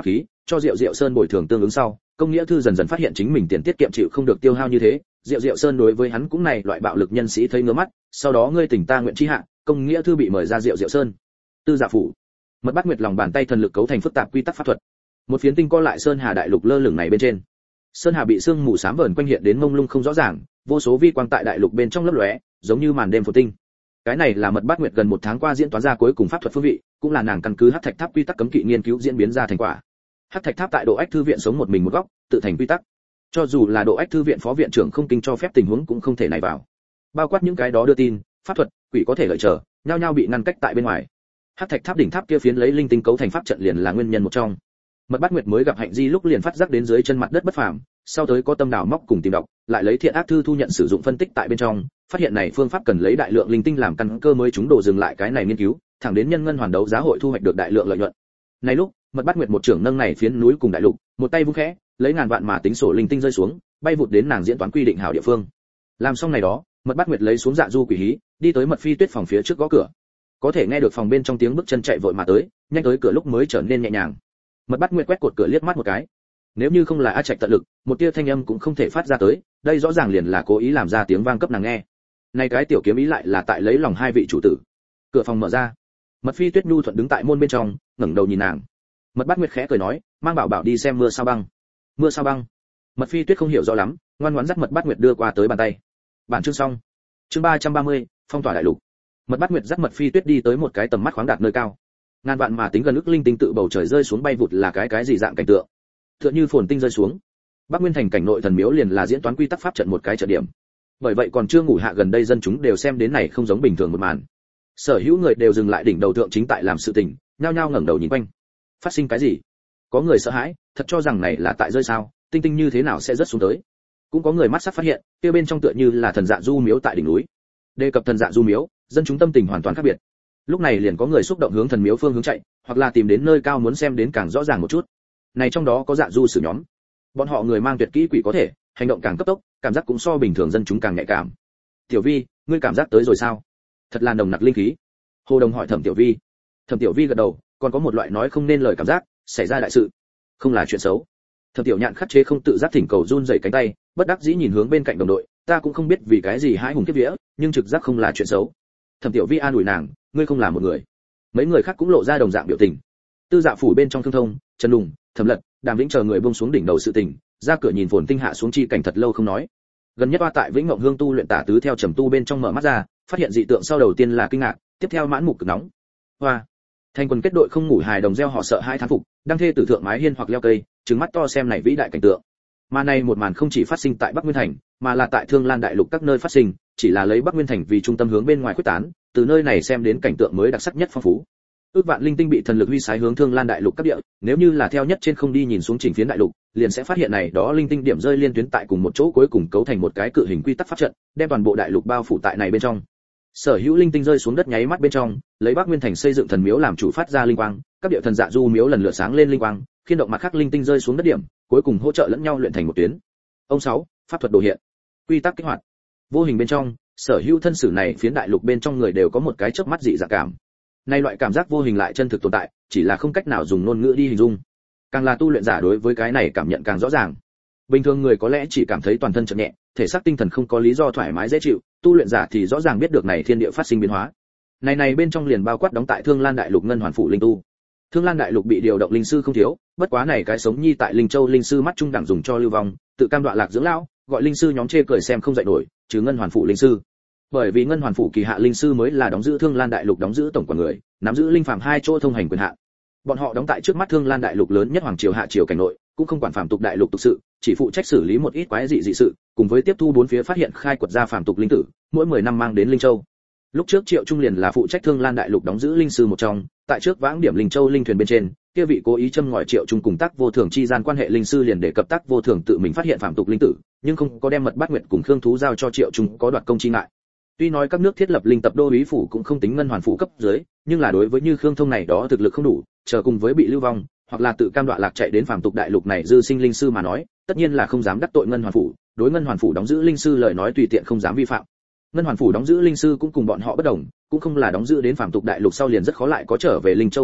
cho Diệu Diệu Sơn bồi thường tương ứng sau, Công Nghĩa Thư dần dần phát hiện chính mình tiền tiết kiệm chịu không được tiêu hao như thế, Diệu Diệu Sơn đối với hắn cũng này loại bạo lực nhân sĩ thấy ngứa mắt, sau đó ngươi tỉnh ta nguyện chi hạ, Công Nghĩa Thư bị mời ra Diệu Diệu Sơn. Tư Dạ phủ. Mật Bát Nguyệt lòng bàn tay thần lực cấu thành phức tạp quy tắc pháp thuật. Một phiến tinh co lại sơn hà đại lục lơ lửng này bên trên. Sơn hà bị sương mù xám vờn quanh hiện đến mông lung không rõ ràng, vô số vi quang tại đại lục bên trong lấp lóe, giống như màn đêm phồn tinh. Cái này là Mật Bát Nguyệt gần một tháng qua diễn toán ra cuối cùng pháp thuật phương vị, cũng là nàng căn cứ Hắc Thạch Tháp quy tắc cấm kỵ nghiên cứu diễn biến ra thành quả. Hắc Thạch Tháp tại Độ Ách thư viện sống một mình một góc, tự thành quy tắc. Cho dù là Độ Ách thư viện phó viện trưởng không kinh cho phép tình huống cũng không thể này vào. Bao quát những cái đó đưa tin, pháp thuật, quỷ có thể lợi chờ, nhao nhao bị ngăn cách tại bên ngoài. Hắc Thạch Tháp đỉnh tháp kia phiến lấy linh tinh cấu thành pháp trận liền là nguyên nhân một trong. Mật Bát Nguyệt mới gặp Hạnh Di lúc liền phát giác đến dưới chân mặt đất bất phàm, sau tới có tâm đào móc cùng tìm đọc, lại lấy thiện ác thư thu nhận sử dụng phân tích tại bên trong, phát hiện này phương pháp cần lấy đại lượng linh tinh làm căn cơ mới chúng đồ dừng lại cái này nghiên cứu, thẳng đến nhân ngân hoàn đấu giá hội thu hoạch được đại lượng lợi nhuận. Này lúc, Mật Bát Nguyệt một trưởng nâng này phiến núi cùng đại lục, một tay vung khẽ, lấy ngàn vạn mà tính sổ linh tinh rơi xuống, bay vụt đến nàng diễn toán quy định hảo địa phương. Làm xong này đó, Mật Bát Nguyệt lấy xuống Dạ Du quỷ hí, đi tới Mật Phi Tuyết phòng phía trước gõ cửa. Có thể nghe được phòng bên trong tiếng bước chân chạy vội mà tới, nhanh tới cửa lúc mới trở nên nhẹ nhàng. Mật Bát Nguyệt quét cột cửa liếc mắt một cái. Nếu như không là A Trạch tận lực, một tia thanh âm cũng không thể phát ra tới, đây rõ ràng liền là cố ý làm ra tiếng vang cấp nàng nghe. Này cái tiểu kiếm ý lại là tại lấy lòng hai vị chủ tử. Cửa phòng mở ra. Mật Phi Tuyết nhu thuận đứng tại môn bên trong, ngẩng đầu nhìn nàng. Mật Bát Nguyệt khẽ cười nói, mang Bảo Bảo đi xem mưa sao băng. Mưa sao băng? Mật Phi Tuyết không hiểu rõ lắm, ngoan ngoãn dắt Mật Bát Nguyệt đưa qua tới bàn tay. Bản chương xong. Chương 330, phong tỏa đại lục. Mật Bát Nguyệt dắt Mật Phi Tuyết đi tới một cái tầm mắt khoáng đạt nơi cao. Ngàn vạn mà tính gần ức linh tinh tự bầu trời rơi xuống bay vụt là cái gì dạng cảnh tượng? Tựa như phồn tinh rơi xuống. Bắc Nguyên thành cảnh nội thần miếu liền là diễn toán quy tắc pháp trận một cái trận điểm. Bởi vậy còn chưa ngủ hạ gần đây dân chúng đều xem đến này không giống bình thường một màn. Sở hữu người đều dừng lại đỉnh đầu thượng chính tại làm sự tình, nhao nhao ngẩng đầu nhìn quanh. Phát sinh cái gì? Có người sợ hãi, thật cho rằng này là tại rơi sao, tinh tinh như thế nào sẽ rớt xuống tới. Cũng có người mắt sắc phát hiện, kia bên trong tựa như là thần dạ du miếu tại đỉnh núi. Đề cập thần dạ du miếu, dân chúng tâm tình hoàn toàn khác biệt. Lúc này liền có người xúc động hướng thần miếu phương hướng chạy, hoặc là tìm đến nơi cao muốn xem đến càng rõ ràng một chút. Này trong đó có dạ du sử nhóm. Bọn họ người mang tuyệt kỹ quỷ có thể, hành động càng cấp tốc, cảm giác cũng so bình thường dân chúng càng nhạy cảm. Tiểu Vi, ngươi cảm giác tới rồi sao? Thật là nồng nặc linh khí. Hồ Đồng hỏi Thẩm Tiểu Vi. Thẩm Tiểu Vi gật đầu, còn có một loại nói không nên lời cảm giác, xảy ra đại sự, không là chuyện xấu. Thẩm Tiểu Nhạn khắc chế không tự giác thỉnh cầu run rẩy cánh tay, bất đắc dĩ nhìn hướng bên cạnh đồng đội, ta cũng không biết vì cái gì hãi hùng kiếp vía, nhưng trực giác không là chuyện xấu. Thẩm Tiểu Vi an ủi nàng, ngươi không là một người. Mấy người khác cũng lộ ra đồng dạng biểu tình. Tư Dạ phủ bên trong Thương Thông, Trần Đùng, Thẩm Lật, Đàm Vĩnh chờ người buông xuống đỉnh đầu sự tình, ra cửa nhìn phồn tinh hạ xuống chi cảnh thật lâu không nói. Gần nhất oa tại Vĩnh Mộng Hương tu luyện tả tứ theo trầm tu bên trong mở mắt ra, phát hiện dị tượng sau đầu tiên là kinh ngạc, tiếp theo mãn mục cực nóng. Hoa, thành quần kết đội không ngủ hài đồng reo họ sợ hai thán phục, đang thê tử thượng mái hiên hoặc leo cây, trừng mắt to xem này vĩ đại cảnh tượng. Mà này một màn không chỉ phát sinh tại Bắc Nguyên thành, mà là tại Thương Lan đại lục các nơi phát sinh, chỉ là lấy Bắc Nguyên thành vì trung tâm hướng bên ngoài khuếch tán, từ nơi này xem đến cảnh tượng mới đặc sắc nhất phong phú. Ước vạn linh tinh bị thần lực huy sái hướng Thương Lan đại lục các địa, nếu như là theo nhất trên không đi nhìn xuống chỉnh phiến đại lục, liền sẽ phát hiện này đó linh tinh điểm rơi liên tuyến tại cùng một chỗ cuối cùng cấu thành một cái cự hình quy tắc pháp trận, đem toàn bộ đại lục bao phủ tại này bên trong. Sở hữu linh tinh rơi xuống đất nháy mắt bên trong, lấy Bắc Nguyên thành xây dựng thần miếu làm chủ phát ra linh quang, các địa thần dạ du miếu lần lượt sáng lên linh quang, khiên động mặt khác linh tinh rơi xuống đất điểm, cuối cùng hỗ trợ lẫn nhau luyện thành một tuyến. Ông 6, pháp thuật đồ hiện. Quy tắc kích hoạt. Vô hình bên trong, sở hữu thân sử này phiến đại lục bên trong người đều có một cái chớp mắt dị dạng cảm. Này loại cảm giác vô hình lại chân thực tồn tại, chỉ là không cách nào dùng ngôn ngữ đi hình dung. Càng là tu luyện giả đối với cái này cảm nhận càng rõ ràng. Bình thường người có lẽ chỉ cảm thấy toàn thân chậm nhẹ, thể xác tinh thần không có lý do thoải mái dễ chịu, tu luyện giả thì rõ ràng biết được này thiên địa phát sinh biến hóa. Này bên trong liền bao quát đóng tại Thương Lan đại lục ngân hoàn phụ linh tu. Thương Lan đại lục bị điều động linh sư không thiếu, bất quá này cái sống nhi tại Linh Châu linh sư mắt trung đẳng dùng cho lưu vong, tự cam đoạ lạc dưỡng lão, gọi linh sư nhóm chê cười xem không dậy nổi, chứ ngân hoàn phụ linh sư. Bởi vì ngân hoàn phụ kỳ hạ linh sư mới là đóng giữ Thương Lan đại lục đóng giữ tổng quản người, nắm giữ linh phàm hai chỗ thông hành quyền hạn. Bọn họ đóng tại trước mắt Thương Lan đại lục lớn nhất hoàng triều hạ triều cảnh nội, cũng không quản phàm tục đại lục tục sự, chỉ phụ trách xử lý một ít quái dị dị sự, cùng với tiếp thu bốn phía phát hiện khai quật ra phàm tục linh tử, mỗi 10 năm mang đến Linh Châu. Lúc trước Triệu Trung liền là phụ trách Thương Lan đại lục đóng giữ linh sư một trong, tại trước vãng điểm Linh Châu linh thuyền bên trên, kia vị cố ý châm ngòi Triệu Trung cùng Tác Vô Thường chi gian quan hệ linh sư liền đề cập Tác Vô Thường tự mình phát hiện phàm tục linh tử, nhưng không có đem Mật Bát Nguyệt cùng Khương Thú giao cho Triệu Trung có đoạt công chi ngại. Tuy nói các nước thiết lập linh tập đô úy phủ cũng không tính ngân hoàn phủ cấp dưới, nhưng là đối với như Khương Thông này đó thực lực không đủ, chờ cùng với bị lưu vong, hoặc là tự cam đoạ lạc chạy đến phàm tục đại lục này dư sinh linh sư mà nói, tất nhiên là không dám đắc tội ngân hoàn phủ, đối ngân hoàn phủ đóng giữ linh sư lời nói tùy tiện không dám vi phạm. Ngân hoàn phủ đóng giữ linh sư cũng cùng bọn họ bất đồng, cũng không là đóng giữ đến phàm tục đại lục sau liền rất khó lại có trở về Linh Châu cơ hội,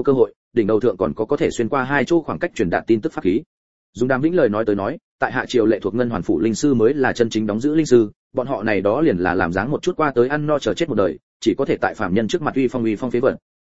đỉnh đầu thượng còn có thể xuyên qua hai chỗ khoảng cách truyền đạt tin tức pháp khí. Dùng Đàm Vĩnh lời nói tới nói, tại hạ triều lệ thuộc ngân hoàn phủ linh sư mới là chân chính đóng giữ linh sư, bọn họ này đó liền là làm dáng một chút qua tới ăn no chờ chết một đời, chỉ có thể tại phàm nhân trước mặt uy phong phế vật.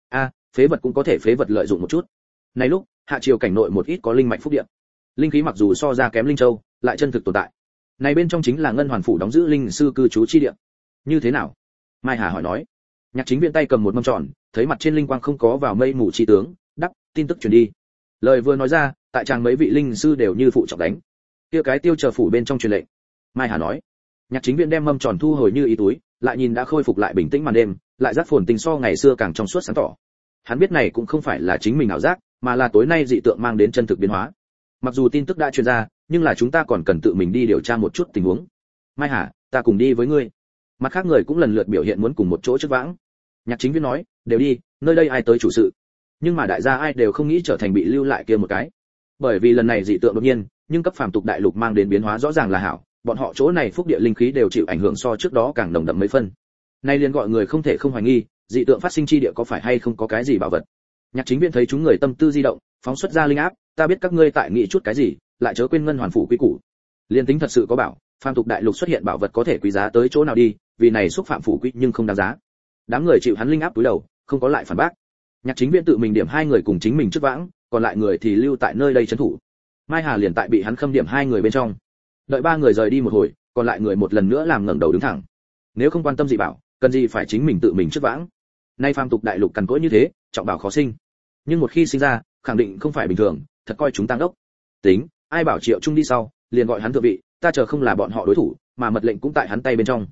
Phế vật cũng có thể phế vật lợi dụng một chút. Này lúc, hạ triều cảnh nội một ít có linh mạch phúc địa. Linh khí mặc dù so ra kém linh châu, lại chân thực tồn tại. Này bên trong chính là ngân hoàn phủ đóng giữ linh sư cư trú chi địa. Như thế nào? Mai Hà hỏi nói. Nhạc Chính Viễn tay cầm một mâm tròn, thấy mặt trên linh quang không có vào mây mù chi tướng, đắc, tin tức truyền đi. Lời vừa nói ra, tại chàng mấy vị linh sư đều như phụ trọng đánh. Kia cái tiêu chờ phủ bên trong truyền lệnh. Mai Hà nói. Nhạc Chính Viễn đem mâm tròn thu hồi như ý túi, lại nhìn đã khôi phục lại bình tĩnh màn đêm, lại giác phồn tinh so ngày xưa càng trong suốt sáng tỏ. Hắn biết này cũng không phải là chính mình ảo giác, mà là tối nay dị tượng mang đến chân thực biến hóa. Mặc dù tin tức đã truyền ra, nhưng là chúng ta còn cần tự mình đi điều tra một chút tình huống. Mai Hà, ta cùng đi với ngươi. Mặt khác người cũng lần lượt biểu hiện muốn cùng một chỗ trước vãng. Nhạc Chính Viễn nói, đều đi, nơi đây ai tới chủ sự. Nhưng mà đại gia ai đều không nghĩ trở thành bị lưu lại kia một cái. Bởi vì lần này dị tượng đột nhiên, nhưng cấp phàm tục đại lục mang đến biến hóa rõ ràng là hảo, bọn họ chỗ này phúc địa linh khí đều chịu ảnh hưởng so trước đó càng nồng đậm mấy phân. Nay liền gọi người không thể không hoài nghi, dị tượng phát sinh chi địa có phải hay không có cái gì bảo vật. Nhạc Chính Viễn thấy chúng người tâm tư di động, phóng xuất ra linh áp, ta biết các ngươi tại nghĩ chút cái gì, lại chớ quên ngân hoàn phủ quy củ. Liên tính thật sự có bảo, phàm tục đại lục xuất hiện bảo vật có thể quý giá tới chỗ nào đi, vì này xúc phạm phủ quy nhưng không đáng giá. Đám người chịu hắn linh áp túi đầu, không có lại phản bác. Nhạc Chính Viễn tự mình điểm hai người cùng chính mình trước vãng, còn lại người thì lưu tại nơi đây trấn thủ. Mai Hà liền tại bị hắn khâm điểm hai người bên trong. Đợi ba người rời đi một hồi, còn lại người một lần nữa làm ngẩng đầu đứng thẳng. Nếu không quan tâm dị bảo, cần gì phải chính mình tự mình trước vãng. Nay phàm tục đại lục cằn cỗi như thế, trọng bảo khó sinh. Nhưng một khi sinh ra, khẳng định không phải bình thường, thật coi chúng tăng đốc. Tính, ai bảo Triệu Trung đi sau, liền gọi hắn thượng vị, ta chờ không là bọn họ đối thủ, mà mật lệnh cũng tại hắn tay bên trong.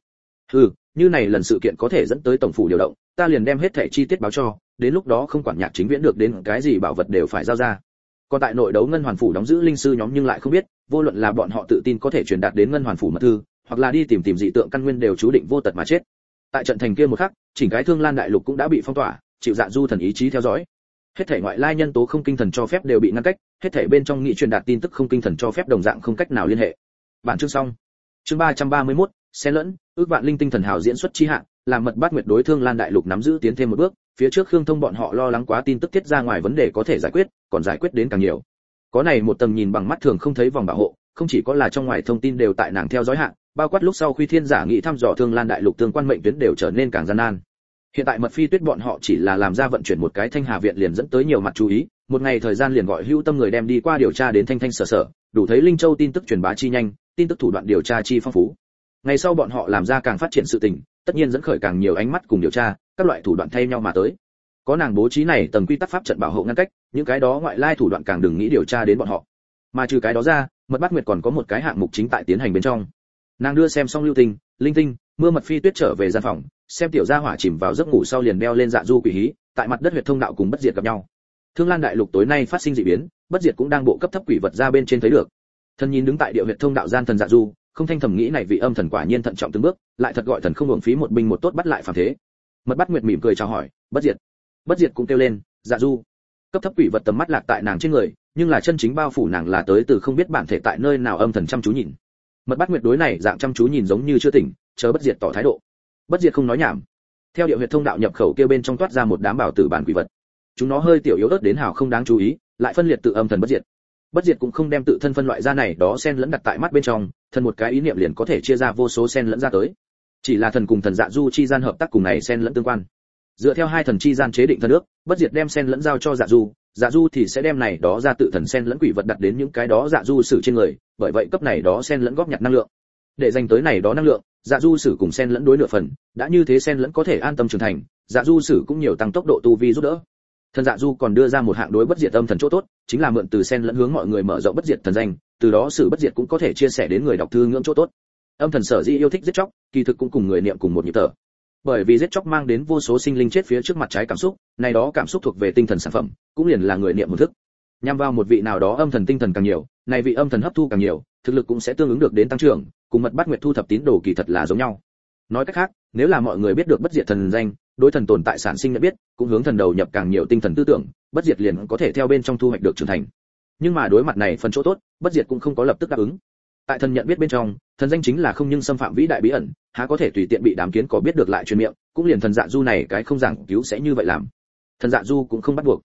Như này lần sự kiện có thể dẫn tới tổng phủ điều động, ta liền đem hết thảy chi tiết báo cho, đến lúc đó không quản Nhạc Chính Viễn được đến cái gì bảo vật đều phải giao ra. Còn tại nội đấu ngân hoàn phủ đóng giữ linh sư nhóm nhưng lại không biết, vô luận là bọn họ tự tin có thể truyền đạt đến ngân hoàn phủ mật thư, hoặc là đi tìm dị tượng căn nguyên đều chú định vô tật mà chết. Tại trận thành kia một khắc, chỉnh cái Thương Lan đại lục cũng đã bị phong tỏa, chịu Dạ Du thần ý chí theo dõi. Hết thảy ngoại lai nhân tố không kinh thần cho phép đều bị ngăn cách, hết thảy bên trong nghị truyền đạt tin tức không kinh thần cho phép đồng dạng không cách nào liên hệ. Bản chương xong. Chương 331, xen lẫn, ước vạn linh tinh thần hào diễn xuất chi hạng, làm Mật Bát Nguyệt đối Thương Lan đại lục nắm giữ tiến thêm một bước, phía trước Khương Thông bọn họ lo lắng quá tin tức tiết ra ngoài vấn đề có thể giải quyết, còn giải quyết đến càng nhiều. Có này một tầng nhìn bằng mắt thường không thấy vòng bảo hộ, không chỉ có là trong ngoài thông tin đều tại nàng theo dõi hạng, bao quát lúc sau Khuy Thiên giả nghị thăm dò Thương Lan đại lục tương quan mệnh tuyến đều trở nên càng gian nan. Hiện tại Mật Phi Tuyết bọn họ chỉ là làm ra vận chuyển một cái Thanh Hà viện liền dẫn tới nhiều mặt chú ý, một ngày thời gian liền gọi hữu tâm người đem đi qua điều tra đến Thanh Sở, đủ thấy Linh Châu tin tức truyền bá chi nhanh, tin tức thủ đoạn điều tra chi phong phú. Ngày sau bọn họ làm ra càng phát triển sự tình, tất nhiên dẫn khởi càng nhiều ánh mắt cùng điều tra, các loại thủ đoạn thay nhau mà tới. Có nàng bố trí này tầng quy tắc pháp trận bảo hộ ngăn cách, những cái đó ngoại lai thủ đoạn càng đừng nghĩ điều tra đến bọn họ. Mà trừ cái đó ra, Mật Bát Nguyệt còn có một cái hạng mục chính tại tiến hành bên trong. Nàng đưa xem xong lưu tình, linh tinh, mưa Mật Phi Tuyết trở về gian phòng, xem tiểu gia hỏa chìm vào giấc ngủ sau liền đeo lên Dạ Du quỷ hí, tại mặt đất huyệt thông đạo cùng Bất Diệt gặp nhau. Thương Lan đại lục tối nay phát sinh dị biến, Bất Diệt cũng đang bộ cấp thấp quỷ vật ra bên trên thấy được. Thần nhìn đứng tại địa huyệt thông đạo gian thần Dạ Du, không thanh thầm nghĩ này vị âm thần quả nhiên thận trọng từng bước, lại thật gọi thần không uổng phí một binh một tốt bắt lại phàm thế. Mật Bát Nguyệt mỉm cười chào hỏi, Bất Diệt. Bất Diệt cũng kêu lên, Dạ Du. Cấp thấp quỷ vật tầm mắt lạc tại nàng trên người, nhưng là chân chính bao phủ nàng là tới từ không biết bản thể tại nơi nào âm thần chăm chú nhìn. Mật Bát Nguyệt đối này dạng chăm chú nhìn giống như chưa tỉnh, chờ Bất Diệt tỏ thái độ. Bất Diệt không nói nhảm. Theo địa huyệt thông đạo nhập khẩu kia bên trong toát ra một đám bảo tử bản quỷ vật. Chúng nó hơi tiểu yếu ớt đến hào không đáng chú ý, lại phân liệt tự âm thần Bất Diệt. Bất Diệt cũng không đem tự thân phân loại ra này đó xen lẫn đặt tại mắt bên trong, thần một cái ý niệm liền có thể chia ra vô số xen lẫn ra tới. Chỉ là thần cùng thần Dạ Du chi gian hợp tác cùng này xen lẫn tương quan. Dựa theo hai thần chi gian chế định thần ước, Bất Diệt đem xen lẫn giao cho Dạ Du thì sẽ đem này đó ra tự thần xen lẫn quỷ vật đặt đến những cái đó Dạ Du sử trên người, bởi vậy cấp này đó xen lẫn góp nhặt năng lượng. Để dành tới này đó năng lượng, Dạ Du sử cùng xen lẫn đối nửa phần, đã như thế xen lẫn có thể an tâm trưởng thành, Dạ Du sử cũng nhiều tăng tốc độ tu vi giúp đỡ. Thần Dạ Du còn đưa ra một hạng đối Bất Diệt âm thần chỗ tốt, chính là mượn từ xen lẫn hướng mọi người mở rộng Bất Diệt thần danh, từ đó sử Bất Diệt cũng có thể chia sẻ đến người đọc thư ngưỡng chỗ tốt. Âm thần sở dĩ yêu thích giết chóc, kỳ thực cũng cùng người niệm cùng một nhịp thở. Bởi vì giết chóc mang đến vô số sinh linh chết phía trước mặt trái cảm xúc, này đó cảm xúc thuộc về tinh thần sản phẩm, cũng liền là người niệm hồn thức. Nhằm vào một vị nào đó âm thần tinh thần càng nhiều, này vị âm thần hấp thu càng nhiều, thực lực cũng sẽ tương ứng được đến tăng trưởng, cùng Mật Bát Nguyệt thu thập tín đồ kỳ thật là giống nhau. Nói cách khác, nếu là mọi người biết được Bất Diệt thần danh, đối thần tồn tại sản sinh nhận biết, cũng hướng thần đầu nhập càng nhiều tinh thần tư tưởng, Bất Diệt liền có thể theo bên trong thu hoạch được trưởng thành. Nhưng mà đối mặt này phần chỗ tốt, Bất Diệt cũng không có lập tức đáp ứng. Tại thần nhận biết bên trong, thần danh chính là không nhưng xâm phạm vĩ đại bí ẩn, há có thể tùy tiện bị đám kiến có biết được lại truyền miệng, cũng liền thần Dạ Du này cái không giảng cứu sẽ như vậy làm. Thần Dạ Du cũng không bắt buộc.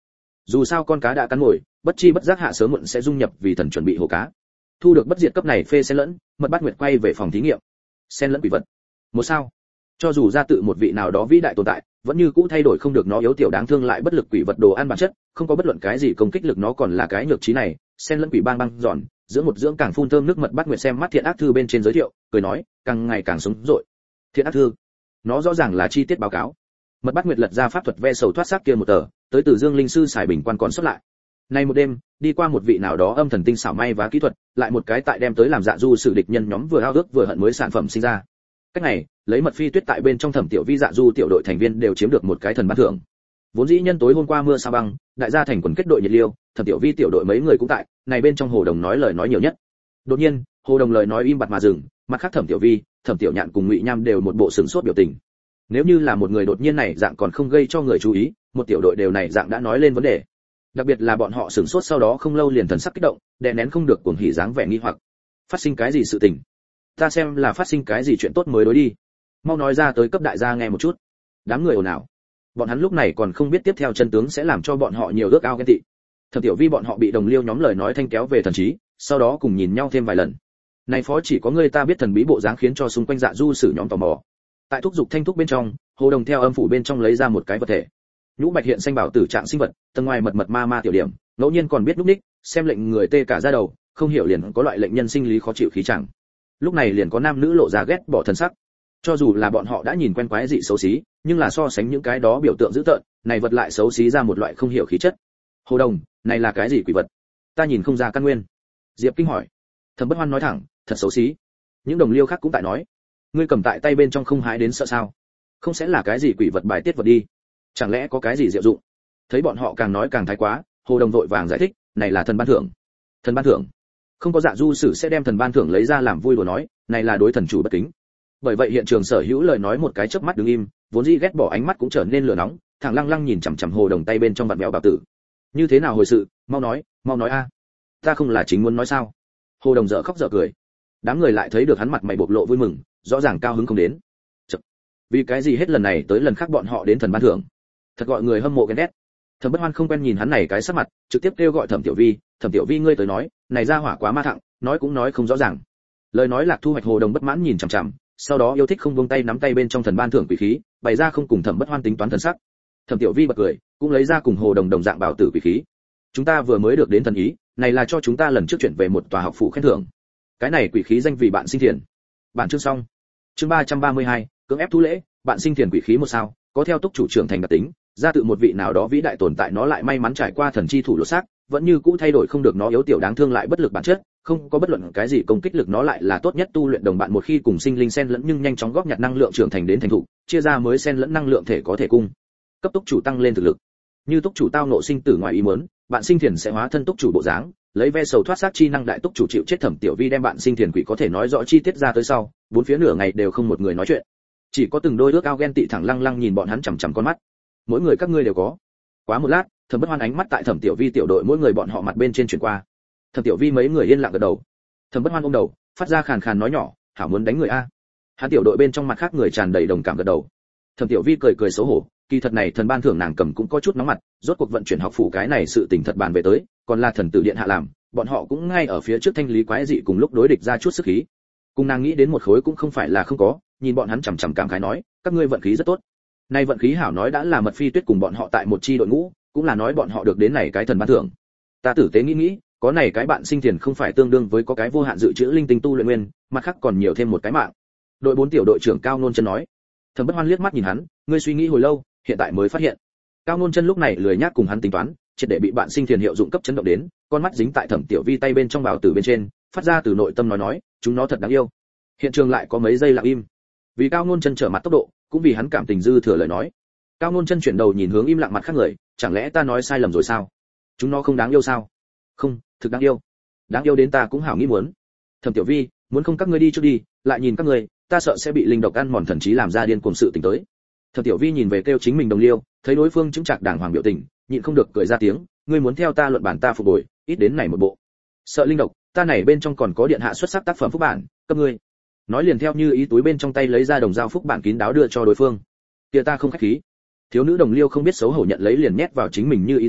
Dù sao con cá đã cắn mồi, bất chi bất giác hạ sớm muộn sẽ dung nhập vì thần chuẩn bị hồ cá. Thu được bất diệt cấp này phê xen lẫn, Mật Bát Nguyệt quay về phòng thí nghiệm. Xen lẫn quỷ vật. Một sao. Cho dù ra tự một vị nào đó vĩ đại tồn tại, vẫn như cũ thay đổi không được nó yếu tiểu đáng thương lại bất lực quỷ vật đồ ăn bản chất, không có bất luận cái gì công kích lực nó còn là cái nhược trí này, xen lẫn quỷ bang bang giòn, dưỡng một dưỡng càng phun thơm nước Mật Bát Nguyệt xem mắt thiện ác thư bên trên giới thiệu, cười nói, càng ngày càng sống dội. Thiện ác thư, nó rõ ràng là chi tiết báo cáo. Mật Bát Nguyệt lật ra pháp thuật ve sầu thoát xác kia một tờ, tới từ Dương linh sư xài bình quan còn xuất lại. Nay một đêm, đi qua một vị nào đó âm thần tinh xảo may và kỹ thuật, lại một cái tại đem tới làm dạ du sử địch nhân nhóm vừa ao ước vừa hận mới sản phẩm sinh ra. Cách này, lấy Mật Phi Tuyết tại bên trong Thẩm Tiểu Vi dạ du tiểu đội thành viên đều chiếm được một cái thần ban thưởng. Vốn dĩ nhân tối hôm qua mưa sa băng, đại gia thành quần kết đội nhiệt liêu, Thẩm Tiểu Vi tiểu đội mấy người cũng tại, này bên trong Hồ Đồng nói lời nói nhiều nhất. Đột nhiên, Hồ Đồng lời nói im bặt mà dừng, mặt khác Thẩm Tiểu Vi, Thẩm Tiểu Nhạn cùng Ngụy Nham đều một bộ sửng sốt biểu tình. Nếu như là một người đột nhiên này dạng còn không gây cho người chú ý, một tiểu đội đều này dạng đã nói lên vấn đề. Đặc biệt là bọn họ sửng sốt sau đó không lâu liền thần sắc kích động, đè nén không được cuồng hỉ dáng vẻ nghi hoặc. Phát sinh cái gì sự tình? Ta xem là phát sinh cái gì chuyện tốt mới đối đi. Mau nói ra tới cấp đại gia nghe một chút. Đám người ồn ào. Bọn hắn lúc này còn không biết tiếp theo chân tướng sẽ làm cho bọn họ nhiều ước ao ghen tị. Thẩm Tiểu Vi bọn họ bị đồng liêu nhóm lời nói thanh kéo về thần trí, sau đó cùng nhìn nhau thêm vài lần. Này phó chỉ có người ta biết thần bí bộ dáng khiến cho xung quanh dạ du sử nhóm tò mò. Tại thúc dục thanh thúc bên trong, Hồ Đồng theo âm phủ bên trong lấy ra một cái vật thể. Nhũ bạch hiện xanh bảo tử trạng sinh vật, tầng ngoài mật mật ma ma tiểu điểm, ngẫu nhiên còn biết lúc ních, xem lệnh người tê cả da đầu, không hiểu liền có loại lệnh nhân sinh lý khó chịu khí chẳng. Lúc này liền có nam nữ lộ ra ghét bỏ thần sắc. Cho dù là bọn họ đã nhìn quen quái dị xấu xí, nhưng là so sánh những cái đó biểu tượng dữ tợn, này vật lại xấu xí ra một loại không hiểu khí chất. Hồ Đồng, này là cái gì quỷ vật? Ta nhìn không ra căn nguyên. Diệp Kinh hỏi. Thẩm Bất Hoan nói thẳng, thật xấu xí. Những đồng liêu khác cũng tại nói, ngươi cầm tại tay bên trong không hái đến sợ sao? Không sẽ là cái gì quỷ vật bài tiết vật đi? Chẳng lẽ có cái gì diệu dụng? Thấy bọn họ càng nói càng thái quá, Hồ Đồng vội vàng giải thích, này là thần ban thưởng. Thần ban thưởng? Không có dạ du sử sẽ đem thần ban thưởng lấy ra làm vui đùa nói, này là đối thần chủ bất kính. Bởi vậy hiện trường sở hữu lời nói một cái chớp mắt đứng im, vốn dĩ ghét bỏ ánh mắt cũng trở nên lửa nóng, thẳng lăng lăng nhìn chằm chằm Hồ Đồng tay bên trong vặn mèo bảo tử. Như thế nào hồi sự, mau nói a. Ta không là chính muốn nói sao? Hồ Đồng dở khóc dở cười. Đám người lại thấy được hắn mặt mày bộc lộ vui mừng, rõ ràng cao hứng không đến. Chật. Vì cái gì hết lần này tới lần khác bọn họ đến thần ban thưởng? Thật gọi người hâm mộ ghen ghét. Thẩm Bất Hoan không quen nhìn hắn này cái sắc mặt, trực tiếp kêu gọi Thẩm Tiểu Vi ngươi tới nói, này ra hỏa quá ma thẳng, nói cũng nói không rõ ràng. Lời nói Lạc Thu Hoạch Hồ Đồng bất mãn nhìn chằm chằm, sau đó yêu thích không buông tay nắm tay bên trong thần ban thưởng quỷ khí, bày ra không cùng Thẩm Bất Hoan tính toán thần sắc. Thẩm Tiểu Vi bật cười, cũng lấy ra cùng Hồ Đồng đồng dạng bảo tử quỷ khí. Chúng ta vừa mới được đến thần ý, này là cho chúng ta lần trước chuyển về một tòa học phủ khen thưởng. Cái này quỷ khí danh vì bạn sinh thiền. Bản chương xong. Chương 332, cưỡng ép thu lễ, bạn sinh thiền quỷ khí một sao, có theo túc chủ trưởng thành đặc tính, ra tự một vị nào đó vĩ đại tồn tại nó lại may mắn trải qua thần chi thủ lột xác, vẫn như cũ thay đổi không được nó yếu tiểu đáng thương lại bất lực bản chất, không có bất luận cái gì công kích lực nó lại là tốt nhất tu luyện đồng bạn một khi cùng sinh linh xen lẫn nhưng nhanh chóng góp nhặt năng lượng trưởng thành đến thành thục, chia ra mới xen lẫn năng lượng thể có thể cung cấp túc chủ tăng lên thực lực. Như túc chủ tao nộ sinh tử ngoài ý muốn, bạn sinh thiền sẽ hóa thân túc chủ bộ dáng, lấy ve sầu thoát xác chi năng đại túc chủ chịu chết. Thẩm Tiểu Vi đem bạn sinh thiền quỷ có thể nói rõ chi tiết ra tới sau, bốn phía nửa ngày đều không một người nói chuyện, chỉ có từng đôi ước ao ghen tị thẳng lăng lăng nhìn bọn hắn chằm chằm con mắt. Mỗi người các ngươi đều có. Quá một lát, Thẩm Bất Hoan ánh mắt tại Thẩm Tiểu Vi tiểu đội mỗi người bọn họ mặt bên trên chuyển qua. Thẩm Tiểu Vi mấy người yên lặng gật đầu. Thẩm Bất Hoan ôm đầu, phát ra khàn khàn nói nhỏ, hảo muốn đánh người a. Hắn tiểu đội bên trong mặt khác người tràn đầy đồng cảm gật đầu. Thẩm Tiểu Vi cười cười xấu hổ, kỳ thật này thần ban thưởng nàng cầm cũng có chút nóng mặt, rốt cuộc vận chuyển học phủ cái này sự tình thật bàn về tới, còn là thần tử điện hạ làm, bọn họ cũng ngay ở phía trước thanh lý quái dị cùng lúc đối địch ra chút sức khí. Cùng nàng nghĩ đến một khối cũng không phải là không có, nhìn bọn hắn chằm chằm cảm khái nói, các ngươi vận khí rất tốt. Nay vận khí hảo nói đã là Mật Phi Tuyết cùng bọn họ tại một chi đội ngũ, cũng là nói bọn họ được đến này cái thần ban thưởng. Ta tử tế nghĩ, có này cái bạn sinh tiền không phải tương đương với có cái vô hạn dự trữ linh tinh tu luyện nguyên, mặt khác còn nhiều thêm một cái mạng. Đội 4 tiểu đội trưởng Cao Nôn Chân nói. Thẩm Bất Hoan liếc mắt nhìn hắn, ngươi suy nghĩ hồi lâu, hiện tại mới phát hiện. Cao Nôn Chân lúc này lười nhác cùng hắn tính toán, triệt để bị bạn sinh tiền hiệu dụng cấp chấn động đến, con mắt dính tại Thẩm Tiểu Vi tay bên trong bảo tử bên trên, phát ra từ nội tâm nói, chúng nó thật đáng yêu. Hiện trường lại có mấy giây lặng im. Vì Cao Nôn Chân trở mặt tốc độ, cũng vì hắn cảm tình dư thừa lời nói. Cao Nôn Chân chuyển đầu nhìn hướng im lặng mặt khác người, chẳng lẽ ta nói sai lầm rồi sao? Chúng nó không đáng yêu sao? Không, thực đáng yêu. Đáng yêu đến ta cũng hảo nghĩ muốn. Thẩm Tiểu Vi, muốn không các ngươi đi trước đi, lại nhìn các ngươi, ta sợ sẽ bị linh độc ăn mòn thần trí làm ra điên cuồng sự tình tới. Thẩm Tiểu Vi nhìn về kêu chính mình đồng liêu, thấy đối phương chứng trạc đàng hoàng biểu tình, nhịn không được cười ra tiếng, ngươi muốn theo ta luận bản ta phục hồi, ít đến này một bộ. Sợ linh độc, ta này bên trong còn có điện hạ xuất sắc tác phẩm phúc bản, cấp ngươi. Nói liền theo như ý túi bên trong tay lấy ra đồng dao phúc bản kín đáo đưa cho đối phương. Kia ta không khách khí. Thiếu nữ đồng liêu không biết xấu hổ nhận lấy liền nhét vào chính mình như ý túi,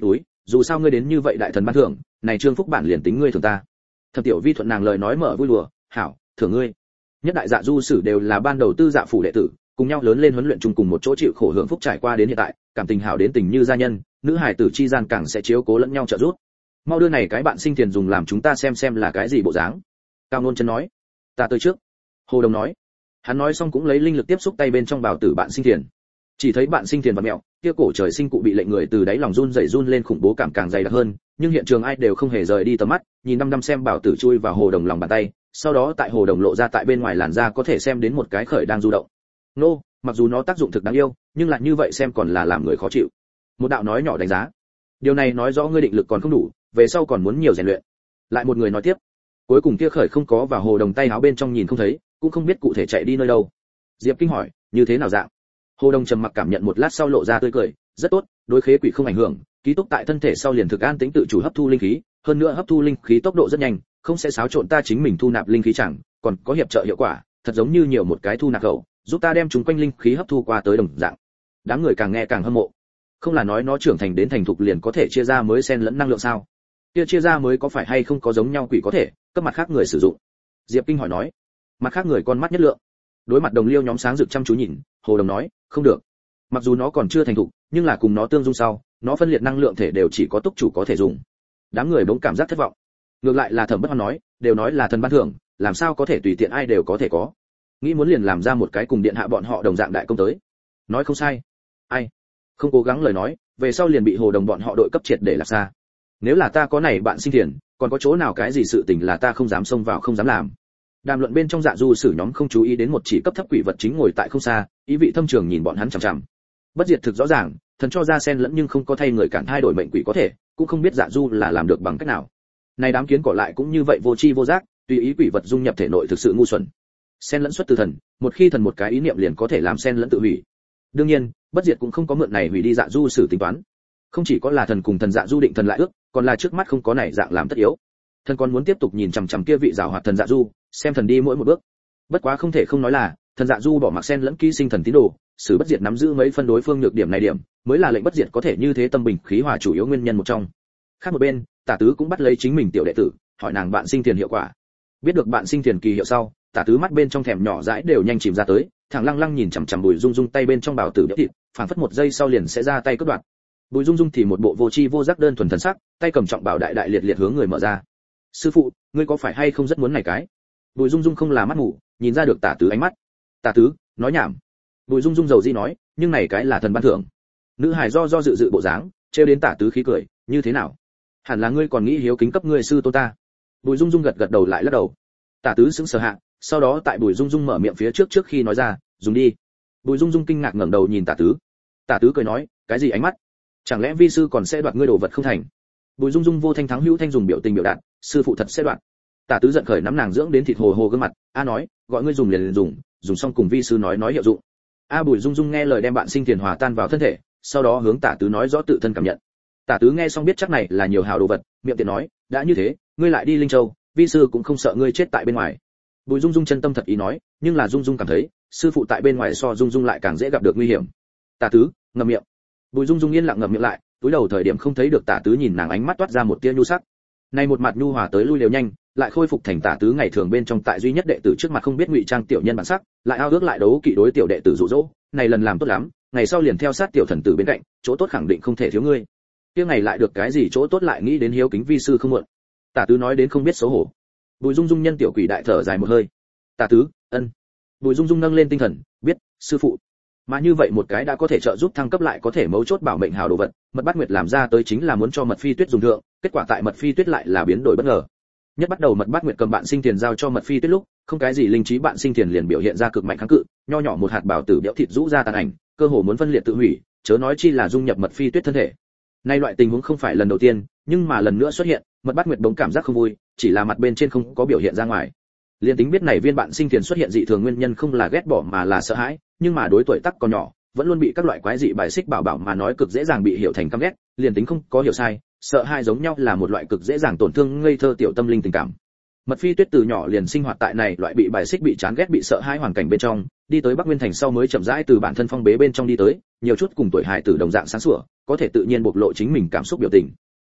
dù sao ngươi đến như vậy đại thần ban thưởng, này Trương Phúc bản liền tính ngươi thưởng ta. Thẩm Tiểu Vi thuận nàng lời nói mở vui đùa, hảo, thưởng ngươi. Nhất đại dạ du sử đều là ban đầu tư dạ phủ đệ tử, cùng nhau lớn lên huấn luyện chung cùng một chỗ chịu khổ hưởng phúc trải qua đến hiện tại, cảm tình hảo đến tình như gia nhân, nữ hài tử chi gian càng sẽ chiếu cố lẫn nhau trợ giúp. Mau đưa này cái bạn sinh tiền dùng làm chúng ta xem là cái gì bộ dáng. Cao Nôn Chân nói, ta tới trước. Hồ Đồng nói. Hắn nói xong cũng lấy linh lực tiếp xúc tay bên trong bảo tử bạn sinh tiền. Chỉ thấy bạn sinh tiền và mẹo, kia cổ trời sinh cụ bị lệnh người từ đáy lòng run rẩy run lên khủng bố cảm càng dày đặc hơn, nhưng hiện trường ai đều không hề rời đi tầm mắt, nhìn năm xem bảo tử chui vào Hồ Đồng lòng bàn tay, sau đó tại Hồ Đồng lộ ra tại bên ngoài làn da có thể xem đến một cái khởi đang du động. Nô, mặc dù nó tác dụng thực đáng yêu, nhưng lại như vậy xem còn là làm người khó chịu. Một đạo nói nhỏ đánh giá. Điều này nói rõ ngươi định lực còn không đủ, về sau còn muốn nhiều rèn luyện. Lại một người nói tiếp. Cuối cùng kia khởi không có vào Hồ Đồng tay áo bên trong nhìn không thấy, cũng không biết cụ thể chạy đi nơi đâu. Diệp Kinh hỏi, như thế nào dạng? Hồ Đồng trầm mặc cảm nhận một lát sau lộ ra tươi cười, rất tốt, đối khế quỷ không ảnh hưởng, ký túc tại thân thể sau liền thực an tĩnh tự chủ hấp thu linh khí, hơn nữa hấp thu linh khí tốc độ rất nhanh, không sẽ xáo trộn ta chính mình thu nạp linh khí chẳng, còn có hiệp trợ hiệu quả, thật giống như nhiều một cái thu nạp khẩu, giúp ta đem chúng quanh linh khí hấp thu qua tới đồng dạng. Đám người càng nghe càng hâm mộ. Không là nói nó trưởng thành đến thành thục liền có thể chia ra mới xen lẫn năng lượng sao? Kia chia ra mới có phải hay không có giống nhau quỷ có thể, cấp mặt khác người sử dụng. Diệp Kinh hỏi nói. Mặt khác người con mắt nhất lượng. Đối mặt đồng liêu nhóm sáng rực chăm chú nhìn, Hồ Đồng nói, không được. Mặc dù nó còn chưa thành thục, nhưng là cùng nó tương dung sau, nó phân liệt năng lượng thể đều chỉ có túc chủ có thể dùng. Đám người bỗng cảm giác thất vọng. Ngược lại là Thẩm Bất Hoan nói, đều nói là thần ban thưởng, làm sao có thể tùy tiện ai đều có thể có. Nghĩ muốn liền làm ra một cái cùng điện hạ bọn họ đồng dạng đại công tới. Nói không sai. Ai? Không cố gắng lời nói, về sau liền bị Hồ Đồng bọn họ đội cấp triệt để lạc xa. Nếu là ta có này bạn sinh tiền, còn có chỗ nào cái gì sự tình là ta không dám xông vào không dám làm. Đàm luận bên trong dạ du sử nhóm không chú ý đến một chỉ cấp thấp quỷ vật chính ngồi tại không xa, ý vị thâm trường nhìn bọn hắn chằm chằm. Bất diệt thực rõ ràng, thần cho ra sen lẫn nhưng không có thay người cản thay đổi mệnh quỷ có thể, cũng không biết dạ du là làm được bằng cách nào. Này đám kiến cỏ lại cũng như vậy vô tri vô giác, tùy ý quỷ vật dung nhập thể nội thực sự ngu xuẩn. Sen lẫn xuất từ thần, một khi thần một cái ý niệm liền có thể làm sen lẫn tự hủy. Đương nhiên, bất diệt cũng không có mượn này hủy đi dạ du sử tính toán. Không chỉ có là thần cùng thần dạ du định thần lại ước, còn là trước mắt không có này dạng làm tất yếu. Thần còn muốn tiếp tục nhìn chằm chằm kia vị giảo hoạt thần dạ du, xem thần đi mỗi một bước. Bất quá không thể không nói là, thần dạ du bỏ mặc sen lẫn ký sinh thần tín đồ, sử bất diệt nắm giữ mấy phân đối phương nhược điểm này điểm, mới là lệnh bất diệt có thể như thế tâm bình khí hòa chủ yếu nguyên nhân một trong. Khác một bên, Tả Tứ cũng bắt lấy chính mình tiểu đệ tử, hỏi nàng bạn sinh tiền hiệu quả. Biết được bạn sinh tiền kỳ hiệu sau, Tả Tứ mắt bên trong thèm nhỏ dãi đều nhanh chìm ra tới, thẳng lăng lăng nhìn chằm chằm Bùi Dung Dung tay bên trong bảo tử đĩa thịt, phảng phất một giây sau liền sẽ ra tay cướp đoạt. Bùi Dung Dung thì một bộ vô tri vô giác đơn thuần thần sắc, tay cầm trọng bảo đại đại liệt liệt hướng người mở ra. Sư phụ, ngươi có phải hay không rất muốn này cái? Bùi Dung Dung không là mắt ngủ, nhìn ra được Tả Tứ ánh mắt. Tả Tứ, nói nhảm. Bùi Dung Dung dầu di nói, nhưng này cái là thần ban thưởng. Nữ hài do dự bộ dáng, trêu đến Tả Tứ khí cười, như thế nào? Hẳn là ngươi còn nghĩ hiếu kính cấp ngươi sư tôn ta. Bùi Dung Dung gật đầu lại lắc đầu. Tả Tứ sững sờ hạ, sau đó tại Bùi Dung Dung mở miệng phía trước khi nói ra, dùng đi. Bùi Dung Dung kinh ngạc ngẩng đầu nhìn Tả Tứ. Tả Tứ cười nói, cái gì ánh mắt? Chẳng lẽ vi sư còn sẽ đoạt ngươi đồ vật không thành? Bùi Dung Dung vô thanh thắng hữu thanh dùng biểu tình biểu đạt, sư phụ thật sẽ đoạt. Tả Tứ giận khởi nắm nàng dưỡng đến thịt hồ hồ gương mặt, a nói, gọi ngươi dùng liền dùng xong cùng vi sư nói hiệu dụng. A Bùi Dung Dung nghe lời đem bạn sinh tiền hòa tan vào thân thể, sau đó hướng Tả Tứ nói rõ tự thân cảm nhận. Tả Tứ nghe xong biết chắc này là nhiều hào đồ vật, miệng tiện nói, đã như thế, ngươi lại đi Linh Châu, vi sư cũng không sợ ngươi chết tại bên ngoài. Bùi Dung Dung chân tâm thật ý nói, nhưng là Dung Dung cảm thấy, sư phụ tại bên ngoài so Dung Dung lại càng dễ gặp được nguy hiểm. Tả Tứ, ngậm miệng. Bùi Dung Dung yên lặng ngậm miệng lại, túi đầu thời điểm không thấy được Tả Tứ nhìn nàng ánh mắt toát ra một tia nhu sắc. Nay một mặt nhu hòa tới lui đều nhanh, lại khôi phục thành Tả Tứ ngày thường bên trong tại duy nhất đệ tử trước mặt không biết ngụy trang tiểu nhân bản sắc, lại ao ước lại đấu kỵ đối tiểu đệ tử dụ dỗ, này lần làm tốt lắm, ngày sau liền theo sát tiểu thần tử bên cạnh, chỗ tốt khẳng định không thể thiếu ngươi. Kia ngày lại được cái gì chỗ tốt lại nghĩ đến hiếu kính vi sư không muộn. Tả Tứ nói đến không biết xấu hổ. Bùi Dung Dung nhân tiểu quỷ đại thở dài một hơi. Tả Tứ, ân. Bùi Dung Dung nâng lên tinh thần, biết, sư phụ. Mà như vậy một cái đã có thể trợ giúp thăng cấp lại có thể mấu chốt bảo mệnh hào đồ vật, Mật Bát Nguyệt làm ra tới chính là muốn cho Mật Phi Tuyết dùng thượng, kết quả tại Mật Phi Tuyết lại là biến đổi bất ngờ. Nhất bắt đầu Mật Bát Nguyệt cầm bạn sinh tiền giao cho Mật Phi Tuyết lúc, không cái gì linh trí bạn sinh tiền liền biểu hiện ra cực mạnh kháng cự, nho nhỏ một hạt bảo tử béo thịt rũ ra tàn ảnh, cơ hồ muốn phân liệt tự hủy, chớ nói chi là dung nhập Mật Phi Tuyết thân thể. Nay loại tình huống không phải lần đầu tiên, nhưng mà lần nữa xuất hiện, Mật Bát Nguyệt bỗng cảm giác không vui, chỉ là mặt bên trên không có biểu hiện ra ngoài. Liên tính biết này viên bạn sinh tiền xuất hiện dị thường nguyên nhân không là ghét bỏ mà là sợ hãi, nhưng mà đối tuổi tác còn nhỏ, vẫn luôn bị các loại quái dị bài xích bảo bảo mà nói cực dễ dàng bị hiểu thành căm ghét, liền tính không có hiểu sai, sợ hãi giống nhau là một loại cực dễ dàng tổn thương ngây thơ tiểu tâm linh tình cảm. Mật Phi Tuyết từ nhỏ liền sinh hoạt tại này loại bị bài xích bị chán ghét bị sợ hãi hoàn cảnh bên trong, đi tới Bắc Nguyên thành sau mới chậm rãi từ bản thân phong bế bên trong đi tới, nhiều chút cùng tuổi hài tử đồng dạng sáng sủa, có thể tự nhiên bộc lộ chính mình cảm xúc biểu tình.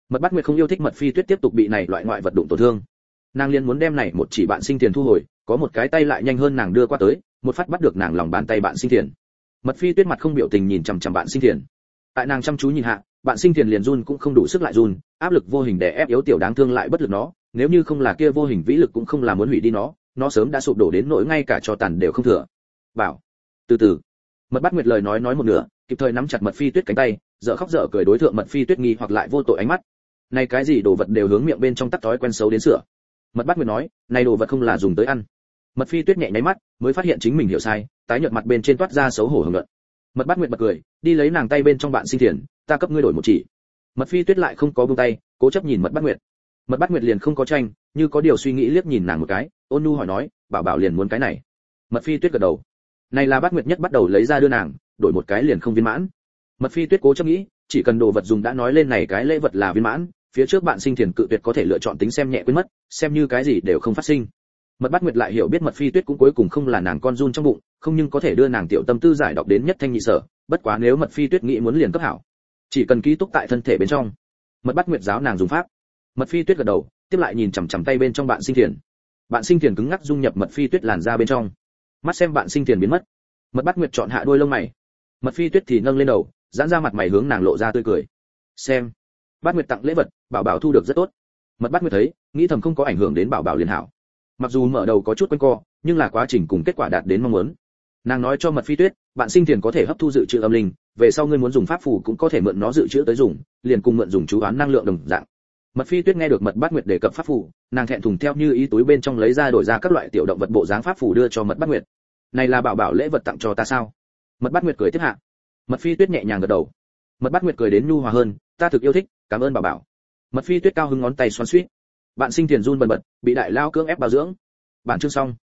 Mật Bát Nguyệt không yêu thích Mật Phi Tuyết tiếp tục bị này loại ngoại vật đụng tổn thương. Nàng liền muốn đem này một chỉ bạn sinh tiền thu hồi, có một cái tay lại nhanh hơn nàng đưa qua tới, một phát bắt được nàng lòng bàn tay bạn sinh tiền. Mật Phi Tuyết mặt không biểu tình nhìn chằm chằm bạn sinh tiền. Tại nàng chăm chú nhìn hạ, bạn sinh tiền liền run cũng không đủ sức lại run, áp lực vô hình đè ép yếu tiểu đáng thương lại bất lực nó, nếu như không là kia vô hình vĩ lực cũng không là muốn hủy đi nó sớm đã sụp đổ đến nỗi ngay cả cho tàn đều không thừa. Bảo, từ từ. Mật Bát Nguyệt lời nói một nửa, kịp thời nắm chặt Mật Phi Tuyết cánh tay, dở khóc dở cười đối thượng Mật Phi Tuyết nghi hoặc lại vô tội ánh mắt. Này cái gì đồ vật đều hướng miệng bên trong tắc thói quen xấu đến sửa. Mật Bát Nguyệt nói, này đồ vật không là dùng tới ăn. Mật Phi Tuyết nhẹ nháy mắt, mới phát hiện chính mình hiểu sai, tái nhợt mặt bên trên toát ra xấu hổ hờn luận. Mật Bát Nguyệt bật cười, đi lấy nàng tay bên trong bạn sinh tiền, ta cấp ngươi đổi một chỉ. Mật Phi Tuyết lại không có buông tay, cố chấp nhìn Mật Bát Nguyệt. Mật Bát Nguyệt liền không có tranh, như có điều suy nghĩ liếc nhìn nàng một cái, ôn nhu hỏi nói, bảo bảo liền muốn cái này. Mật Phi Tuyết gật đầu. Này là Bát Nguyệt nhất bắt đầu lấy ra đưa nàng, đổi một cái liền không viên mãn. Mật Phi Tuyết cố chấp nghĩ, chỉ cần đồ vật dùng đã nói lên này cái lễ vật là viên mãn, phía trước bạn sinh tiền cự tuyệt có thể lựa chọn tính xem nhẹ quên mất, xem như cái gì đều không phát sinh. Mật Bát Nguyệt lại hiểu biết Mật Phi Tuyết cũng cuối cùng không là nàng con run trong bụng, không nhưng có thể đưa nàng tiểu tâm tư giải đọc đến nhất thanh nhị sở, bất quá nếu Mật Phi Tuyết nghĩ muốn liền cấp hảo, chỉ cần ký túc tại thân thể bên trong. Mật Bát Nguyệt giáo nàng dùng pháp. Mật Phi Tuyết gật đầu, tiếp lại nhìn chằm chằm tay bên trong bạn sinh tiền. Bạn sinh tiền cứng ngắc dung nhập Mật Phi Tuyết làn da bên trong. Mắt xem bạn sinh tiền biến mất. Mật Bát Nguyệt chọn hạ đuôi lông mày. Mật Phi Tuyết thì nâng lên đầu, giãn ra mặt mày hướng nàng lộ ra tươi cười. Xem, Bát Nguyệt tặng lễ vật, bảo bảo thu được rất tốt. Mật Bát Nguyệt thấy, nghĩ thầm không có ảnh hưởng đến bảo bảo liền hảo. Mặc dù mở đầu có chút quanh co, nhưng là quá trình cùng kết quả đạt đến mong muốn. Nàng nói cho Mật Phi Tuyết, bạn sinh tiền có thể hấp thu dự trữ âm linh, về sau ngươi muốn dùng pháp phù cũng có thể mượn nó dự trữ tới dùng, liền cùng mượn dùng chú đoán năng lượng đồng dạng. Mật Phi Tuyết nghe được Mật Bát Nguyệt đề cập pháp phù, nàng thẹn thùng theo như ý túi bên trong lấy ra đổi ra các loại tiểu động vật bộ dáng pháp phù đưa cho Mật Bát Nguyệt. Này là bảo bảo lễ vật tặng cho ta sao? Mật Bát Nguyệt cười tiếp hạ. Mật Phi Tuyết nhẹ nhàng gật đầu. Mật Bát Nguyệt cười đến nhu hòa hơn, ta thực yêu thích, cảm ơn bảo bảo. Mật Phi Tuyết cao hứng ngón tay xoắn xuýt. Bạn sinh tiền run bần bật, bị đại lao cưỡng ép bảo dưỡng. Bản chương xong.